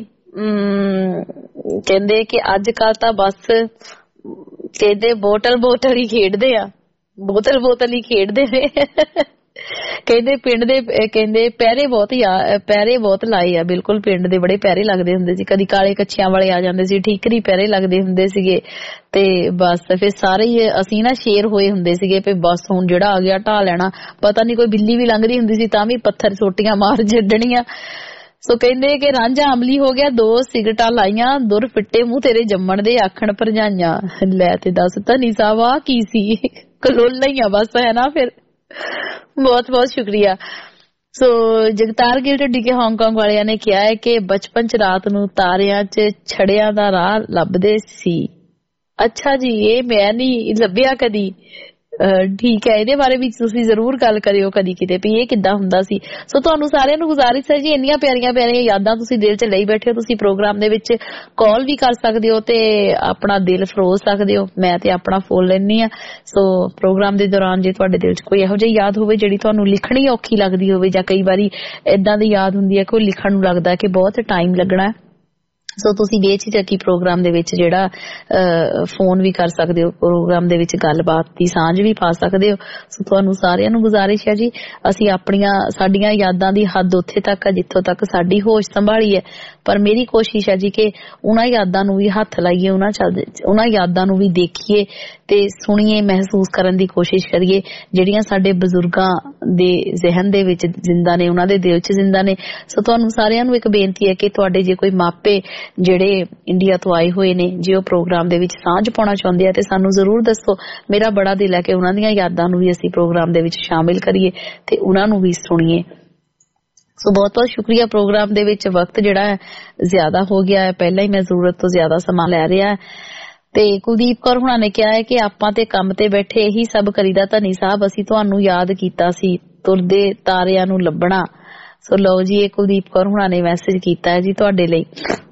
ਕਹਿੰਦੇ ਕਿ ਅੱਜ ਕੱਲ ਤਾਂ ਬਸ ਕਹਿੰਦੇ ਬੋਤਲ ਹੀ ਖੇਡਦੇ ਆ, ਬੋਤਲ ਹੀ ਖੇਡਦੇ ਨੇ। ਕਹਿੰਦੇ ਪਿੰਡ ਦੇ ਕਹਿੰਦੇ ਪਹਿਰੇ ਬਹੁਤ ਲਾਏ ਆ। ਬਿਲਕੁਲ ਪਿੰਡ ਦੇ ਬੜੇ ਪਹਿਰੇ ਲੱਗਦੇ ਹੁੰਦੇ ਸੀ। ਕਦੀ ਕਾਲੇ ਕੱਛਿਆਂ ਵਾਲੇ ਆ ਜਾਂਦੇ ਸੀ, ਠੀਕਰੀ ਪਹਿਰੇ ਲੱਗਦੇ ਹੁੰਦੇ ਸੀਗੇ। ਤੇ ਬਸ ਫਿਰ ਸਾਰੇ ਹੀ ਅਸੀਂ ਨਾ ਸ਼ੇਰ ਹੋਏ ਹੁੰਦੇ ਸੀਗੇ ਵੀ ਬਸ ਹੁਣ ਜਿਹੜਾ ਆ ਗਿਆ ਢਾ ਲੈਣਾ। ਪਤਾ ਨਹੀਂ ਕੋਈ ਬਿੱਲੀ ਵੀ ਲੰਘਦੀ ਹੁੰਦੀ ਸੀ ਤਾਂ ਵੀ ਪੱਥਰ ਛੋਟੀਆਂ ਮਾਰ ਛੱਡਣੀਆਂ। ਸੋ ਕਹਿੰਦੇ ਕਿ ਰਾਂਝਾ ਅਮਲੀ ਹੋ ਗਿਆ, 2 ਸਿਗਰਟਾਂ ਲਾਈਆਂ, ਦੁਰ ਫਿੱਟੇ ਮੂੰਹ ਤੇਰੇ ਜੰਮਣ ਦੇ ਆਖਣ ਭਰਜਾਈਆਂ। ਲੈ ਤੇ ਦੱਸ ਧਨੀ ਸਾਹਿਬ ਆ ਕੀ ਸੀ, ਕਲੋਲਾ ਹੀ ਆ ਬਸ, ਹੈ ਨਾ। ਫਿਰ ਬਹੁਤ ਬਹੁਤ ਸ਼ੁਕਰੀਆ। So Jagtar Gill Dhudike Hong Kong ਵਾਲਿਆਂ ਨੇ ਕਿਹਾ ਹੈ ਕਿ ਬਚਪਨ 'ਚ ਰਾਤ ਨੂੰ ਤਾਰਿਆਂ 'ਚ ਛੜਿਆਂ ਦਾ ਰਾਹ ਲੱਭਦੇ ਸੀ। ਅੱਛਾ ਜੀ, ਇਹ ਮੈਂ ਨਹੀਂ ਲੱਭਿਆ ਕਦੀ। ਠੀਕ ਹੈ, ਇਹਦੇ ਬਾਰੇ ਵੀ ਤੁਸੀਂ ਜ਼ਰੂਰ ਗੱਲ ਕਰਿਓ ਕਦੀ ਕਿਤੇ ਵੀ ਇਹ ਕਿੱਦਾਂ ਹੁੰਦਾ ਸੀ। ਸੋ ਤੁਹਾਨੂੰ ਸਾਰਿਆਂ ਨੂੰ ਗੁਜ਼ਾਰਿਸ਼ ਹੈ ਜੀ, ਇੰਨੀਆਂ ਪਿਆਰੀਆਂ ਪਿਆਰੀਆਂ ਯਾਦਾਂ ਤੁਸੀਂ ਦਿਲ 'ਚ ਲਈ ਬੈਠੇ ਹੋ, ਤੁਸੀਂ ਪ੍ਰੋਗਰਾਮ ਦੇ ਵਿੱਚ ਕਾਲ ਵੀ ਕਰ ਸਕਦੇ ਹੋ ਤੇ ਆਪਣਾ ਦਿਲ ਫਰੋਜ਼ ਸਕਦੇ ਹੋ। ਮੈਂ ਤੇ ਆਪਣਾ ਫੋਨ ਲੈਂਦੀ ਹਾਂ। ਸੋ ਪ੍ਰੋਗਰਾਮ ਦੇ ਦੌਰਾਨ ਜੇ ਤੁਹਾਡੇ ਦਿਲ 'ਚ ਕੋਈ ਇਹੋ ਜਿਹੀ ਯਾਦ ਹੋਵੇ ਜਿਹੜੀ ਤੁਹਾਨੂੰ ਲਿਖਣੀ ਔਖੀ ਲੱਗਦੀ ਹੋਵੇ, ਜਾਂ ਕਈ ਵਾਰੀ ਏਦਾਂ ਦੀ ਯਾਦ ਹੁੰਦੀ ਹੈ ਕੋਈ ਲਿਖਣ ਨੂੰ ਲੱਗਦਾ ਕਿ ਬਹੁਤ ਟਾਈਮ ਲੱਗਣਾ, ਸੋ ਤੁਸੀਂ ਬੇਝਿਜਕੀ ਪ੍ਰੋਗਰਾਮ ਦੇ ਵਿੱਚ ਜਿਹੜਾ ਫੋਨ ਵੀ ਕਰ ਸਕਦੇ ਹੋ, ਪ੍ਰੋਗਰਾਮ ਦੇ ਵਿੱਚ ਗੱਲਬਾਤ ਦੀ ਸਾਂਝ ਵੀ ਪਾ ਸਕਦੇ ਹੋ। ਸੋ ਤੁਹਾਨੂੰ ਸਾਰਿਆਂ ਨੂੰ ਗੁਜ਼ਾਰਿਸ਼ ਹੈ ਜੀ, ਅਸੀਂ ਸਾਡੀਆਂ ਯਾਦਾਂ ਦੀ ਹੱਦ ਉੱਥੇ ਤੱਕ ਹੈ ਜਿੱਥੋਂ ਤੱਕ ਸਾਡੀ ਹੋਸ਼ ਸੰਭਾਲੀ ਹੈ, ਪਰ ਮੇਰੀ ਕੋਸ਼ਿਸ਼ ਹੈ ਜੀ ਕਿ ਉਹਨਾਂ ਯਾਦਾਂ ਨੂੰ ਵੀ ਹੱਥ ਲਾਈਏ, ਉਹਨਾਂ ਯਾਦਾਂ ਨੂੰ ਵੀ ਦੇਖੀਏ ਤੇ ਸੁਣੀਏ, ਮਹਿਸੂਸ ਕਰਨ ਦੀ ਕੋਸ਼ਿਸ਼ ਕਰੀਏ ਜਿਹੜੀਆਂ ਸਾਡੇ ਬਜ਼ੁਰਗਾਂ ਦੇ ਜ਼ਿਹਨ ਦੇ ਵਿੱਚ ਜ਼ਿੰਦਾ ਨੇ, ਉਹਨਾਂ ਦੇ ਦਿਲ 'ਚ ਜ਼ਿੰਦਾ ਨੇ। ਸੋ ਤੁਹਾਨੂੰ ਸਾਰਿਆਂ ਨੂੰ ਇੱਕ ਬੇਨਤੀ ਹੈ ਕਿ ਤੁਹਾਡੇ ਜੇ ਕੋਈ ਮਾਪੇ ਜਿਹੜੇ ਇੰਡੀਆ ਤੋਂ ਆਏ ਹੋਏ ਨੇ, ਜੇ ਉਹ ਪ੍ਰੋਗਰਾਮ ਦੇ ਵਿੱਚ ਸਾਂਝ ਪਾਉਣਾ ਚਾਹੁੰਦੇ ਆ ਤੇ ਸਾਨੂੰ ਜ਼ਰੂਰ ਦੱਸੋ। ਮੇਰਾ ਬੜਾ ਦਿਲ ਹੈ ਕਿ ਉਹਨਾਂ ਦੀਆਂ ਯਾਦਾਂ ਨੂੰ ਵੀ ਅਸੀਂ ਪ੍ਰੋਗਰਾਮ ਦੇ ਵਿੱਚ ਸ਼ਾਮਿਲ ਕਰੀਏ ਤੇ ਉਹਨਾਂ ਨੂੰ ਵੀ ਸੁਣੀਏ। ਸੋ ਬਹੁਤ ਬਹੁਤ ਸ਼ੁਕਰੀਆ। ਪ੍ਰੋਗਰਾਮ ਦੇ ਵਿੱਚ ਵਕਤ ਜਿਹੜਾ ਹੈ ਜ਼ਿਆਦਾ ਹੋ ਗਿਆ ਹੈ, ਪਹਿਲਾਂ ਹੀ ਮੈਂ ਜ਼ਰੂਰਤ ਤੋਂ ਜ਼ਿਆਦਾ ਸਮਾਂ ਲੈ ਰਿਹਾ ਤੇ ਕੁਲਦੀਪ ਕੌਰ ਹੁਣਾਂ ਨੇ ਕਿਹਾ ਹੈ ਕਿ ਆਪਾਂ ਤੇ ਕੰਮ ਤੇ ਬੈਠੇ ਇਹੀ ਸਭ ਕਰੀਦਾ ਧਨੀ ਸਾਹਿਬ, ਅਸੀਂ ਤੁਹਾਨੂੰ ਯਾਦ ਕੀਤਾ ਸੀ ਤੁਰਦੇ ਤਾਰਿਆਂ ਨੂੰ ਲੱਭਣਾ। ਸੋ ਲਓ ਜੀ, ਇਹ ਕੁਲਦੀਪ ਕੌਰ ਹੁਣਾਂ ਨੇ ਮੈਸੇਜ ਕੀਤਾ ਹੈ ਜੀ ਤੁਹਾਡੇ ਲਈ।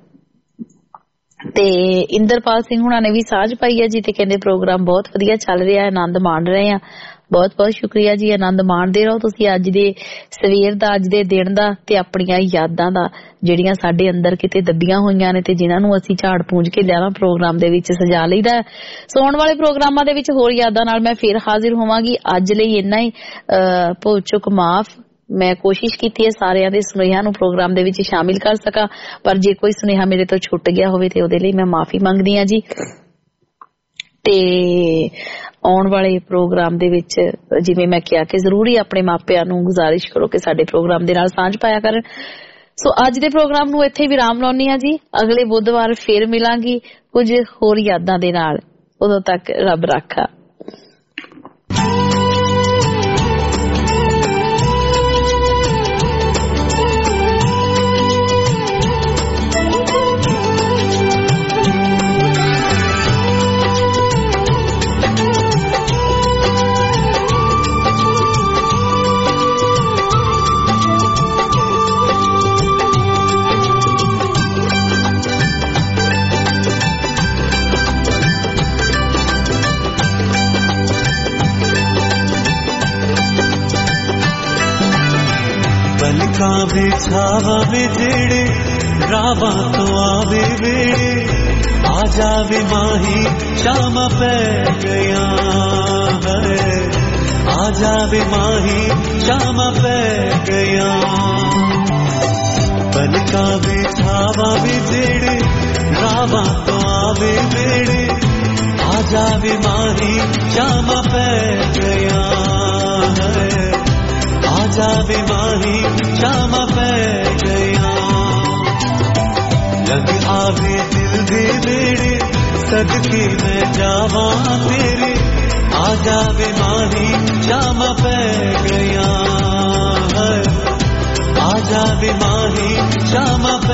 ਤੇ ਇੰਦਰਪਾਲ ਸਿੰਘ ਹੁਣਾਂ ਨੇ ਵੀ ਸਾਂਝ ਪਾਈ ਹੈ ਜੀ ਤੇ ਕਹਿੰਦੇ ਪ੍ਰੋਗਰਾਮ ਬਹੁਤ ਵਧੀਆ ਚੱਲ ਰਿਹਾ ਹੈ, ਆਨੰਦ ਮਾਣ ਰਹੇ ਆ। ਬਹੁਤ ਬਹੁਤ ਸ਼ੁਕਰੀਆ ਜੀ, ਆਨੰਦ ਮਾਣਦੇ ਰਹੋ ਤੁਸੀਂ ਅੱਜ ਦੇ ਸਵੇਰ ਦਾ, ਅੱਜ ਦੇ ਦਿਨ ਦਾ ਤੇ ਆਪਣੀਆਂ ਯਾਦਾਂ ਦਾ ਜਿਹੜੀਆਂ ਸਾਡੇ ਅੰਦਰ ਕਿਤੇ ਦੱਬੀਆਂ ਹੋਈਆਂ ਨੇ ਤੇ ਜਿਨ੍ਹਾਂ ਨੂੰ ਅਸੀਂ ਝਾੜ ਪੂੰਝ ਕੇ ਲਿਆਣਾ ਪ੍ਰੋਗਰਾਮ ਦੇ ਵਿੱਚ ਸਜਾ ਲਈਦਾ। ਸੋ ਆਉਣ ਵਾਲੇ ਪ੍ਰੋਗਰਾਮਾਂ ਦੇ ਵਿੱਚ ਹੋਰ ਯਾਦਾਂ ਨਾਲ ਮੈਂ ਫਿਰ ਹਾਜ਼ਰ ਹੋਵਾਂਗੀ। ਅੱਜ ਲਈ ਇੰਨਾ ਹੀ, ਭੁੱਲ ਚੁੱਕ ਮਾਫ। ਮੈਂ ਕੋਸ਼ਿਸ਼ ਕੀਤੀ ਹੈ ਸਾਰਿਆਂ ਦੇ ਸੁਨੇਹਿਆਂ ਨੂੰ ਪ੍ਰੋਗਰਾਮ ਦੇ ਵਿੱਚ ਸ਼ਾਮਿਲ ਕਰ ਸਕਾਂ, ਪਰ ਜੇ ਕੋਈ ਸੁਨੇਹਾ ਮੇਰੇ ਤੋਂ ਛੁੱਟ ਗਿਆ ਹੋਵੇ ਤੇ ਉਹਦੇ ਲਈ ਮੈਂ ਮਾਫੀ ਮੰਗਦੀ ਹਾਂ ਜੀ। ਤੇ ਆਉਣ ਵਾਲੇ ਪ੍ਰੋਗਰਾਮ ਦੇ ਵਿੱਚ ਜਿਵੇਂ ਮੈਂ ਕਿਹਾ ਕਿ ਜ਼ਰੂਰ ਹੀ ਆਪਣੇ ਮਾਪਿਆਂ ਨੂੰ ਗੁਜ਼ਾਰਿਸ਼ ਕਰੋ ਕਿ ਸਾਡੇ ਪ੍ਰੋਗਰਾਮ ਦੇ ਨਾਲ ਸਾਂਝ ਪਾਇਆ ਕਰਨ। ਸੋ ਅੱਜ ਦੇ ਪ੍ਰੋਗਰਾਮ ਨੂੰ ਇੱਥੇ ਵਿਰਾਮ ਲਾਉਂਦੀ ਹਾਂ ਜੀ। ਅਗਲੇ ਬੁੱਧਵਾਰ ਫਿਰ ਮਿਲਾਂਗੀ ਕੁਝ ਹੋਰ ਯਾਦਾਂ ਦੇ ਨਾਲ। ਉਦੋਂ ਤੱਕ ਰੱਬ ਰਾਖਾ। बिछावा वे जेड़े रावा तो आवे वेड़े आ जावे माही शाम पै गया है, आ जावे माही शाम पै गया। पलका बिछावा वे जेड़े रावा तो आवे वेड़े आ जावे माही शाम पै गया है, आ जावे माही शाम पै गया। लग आवे दिल दे बेड़े सदके मैं जावा तेरे, आ जावे माही शाम पै गया है, आ जावे माही शाम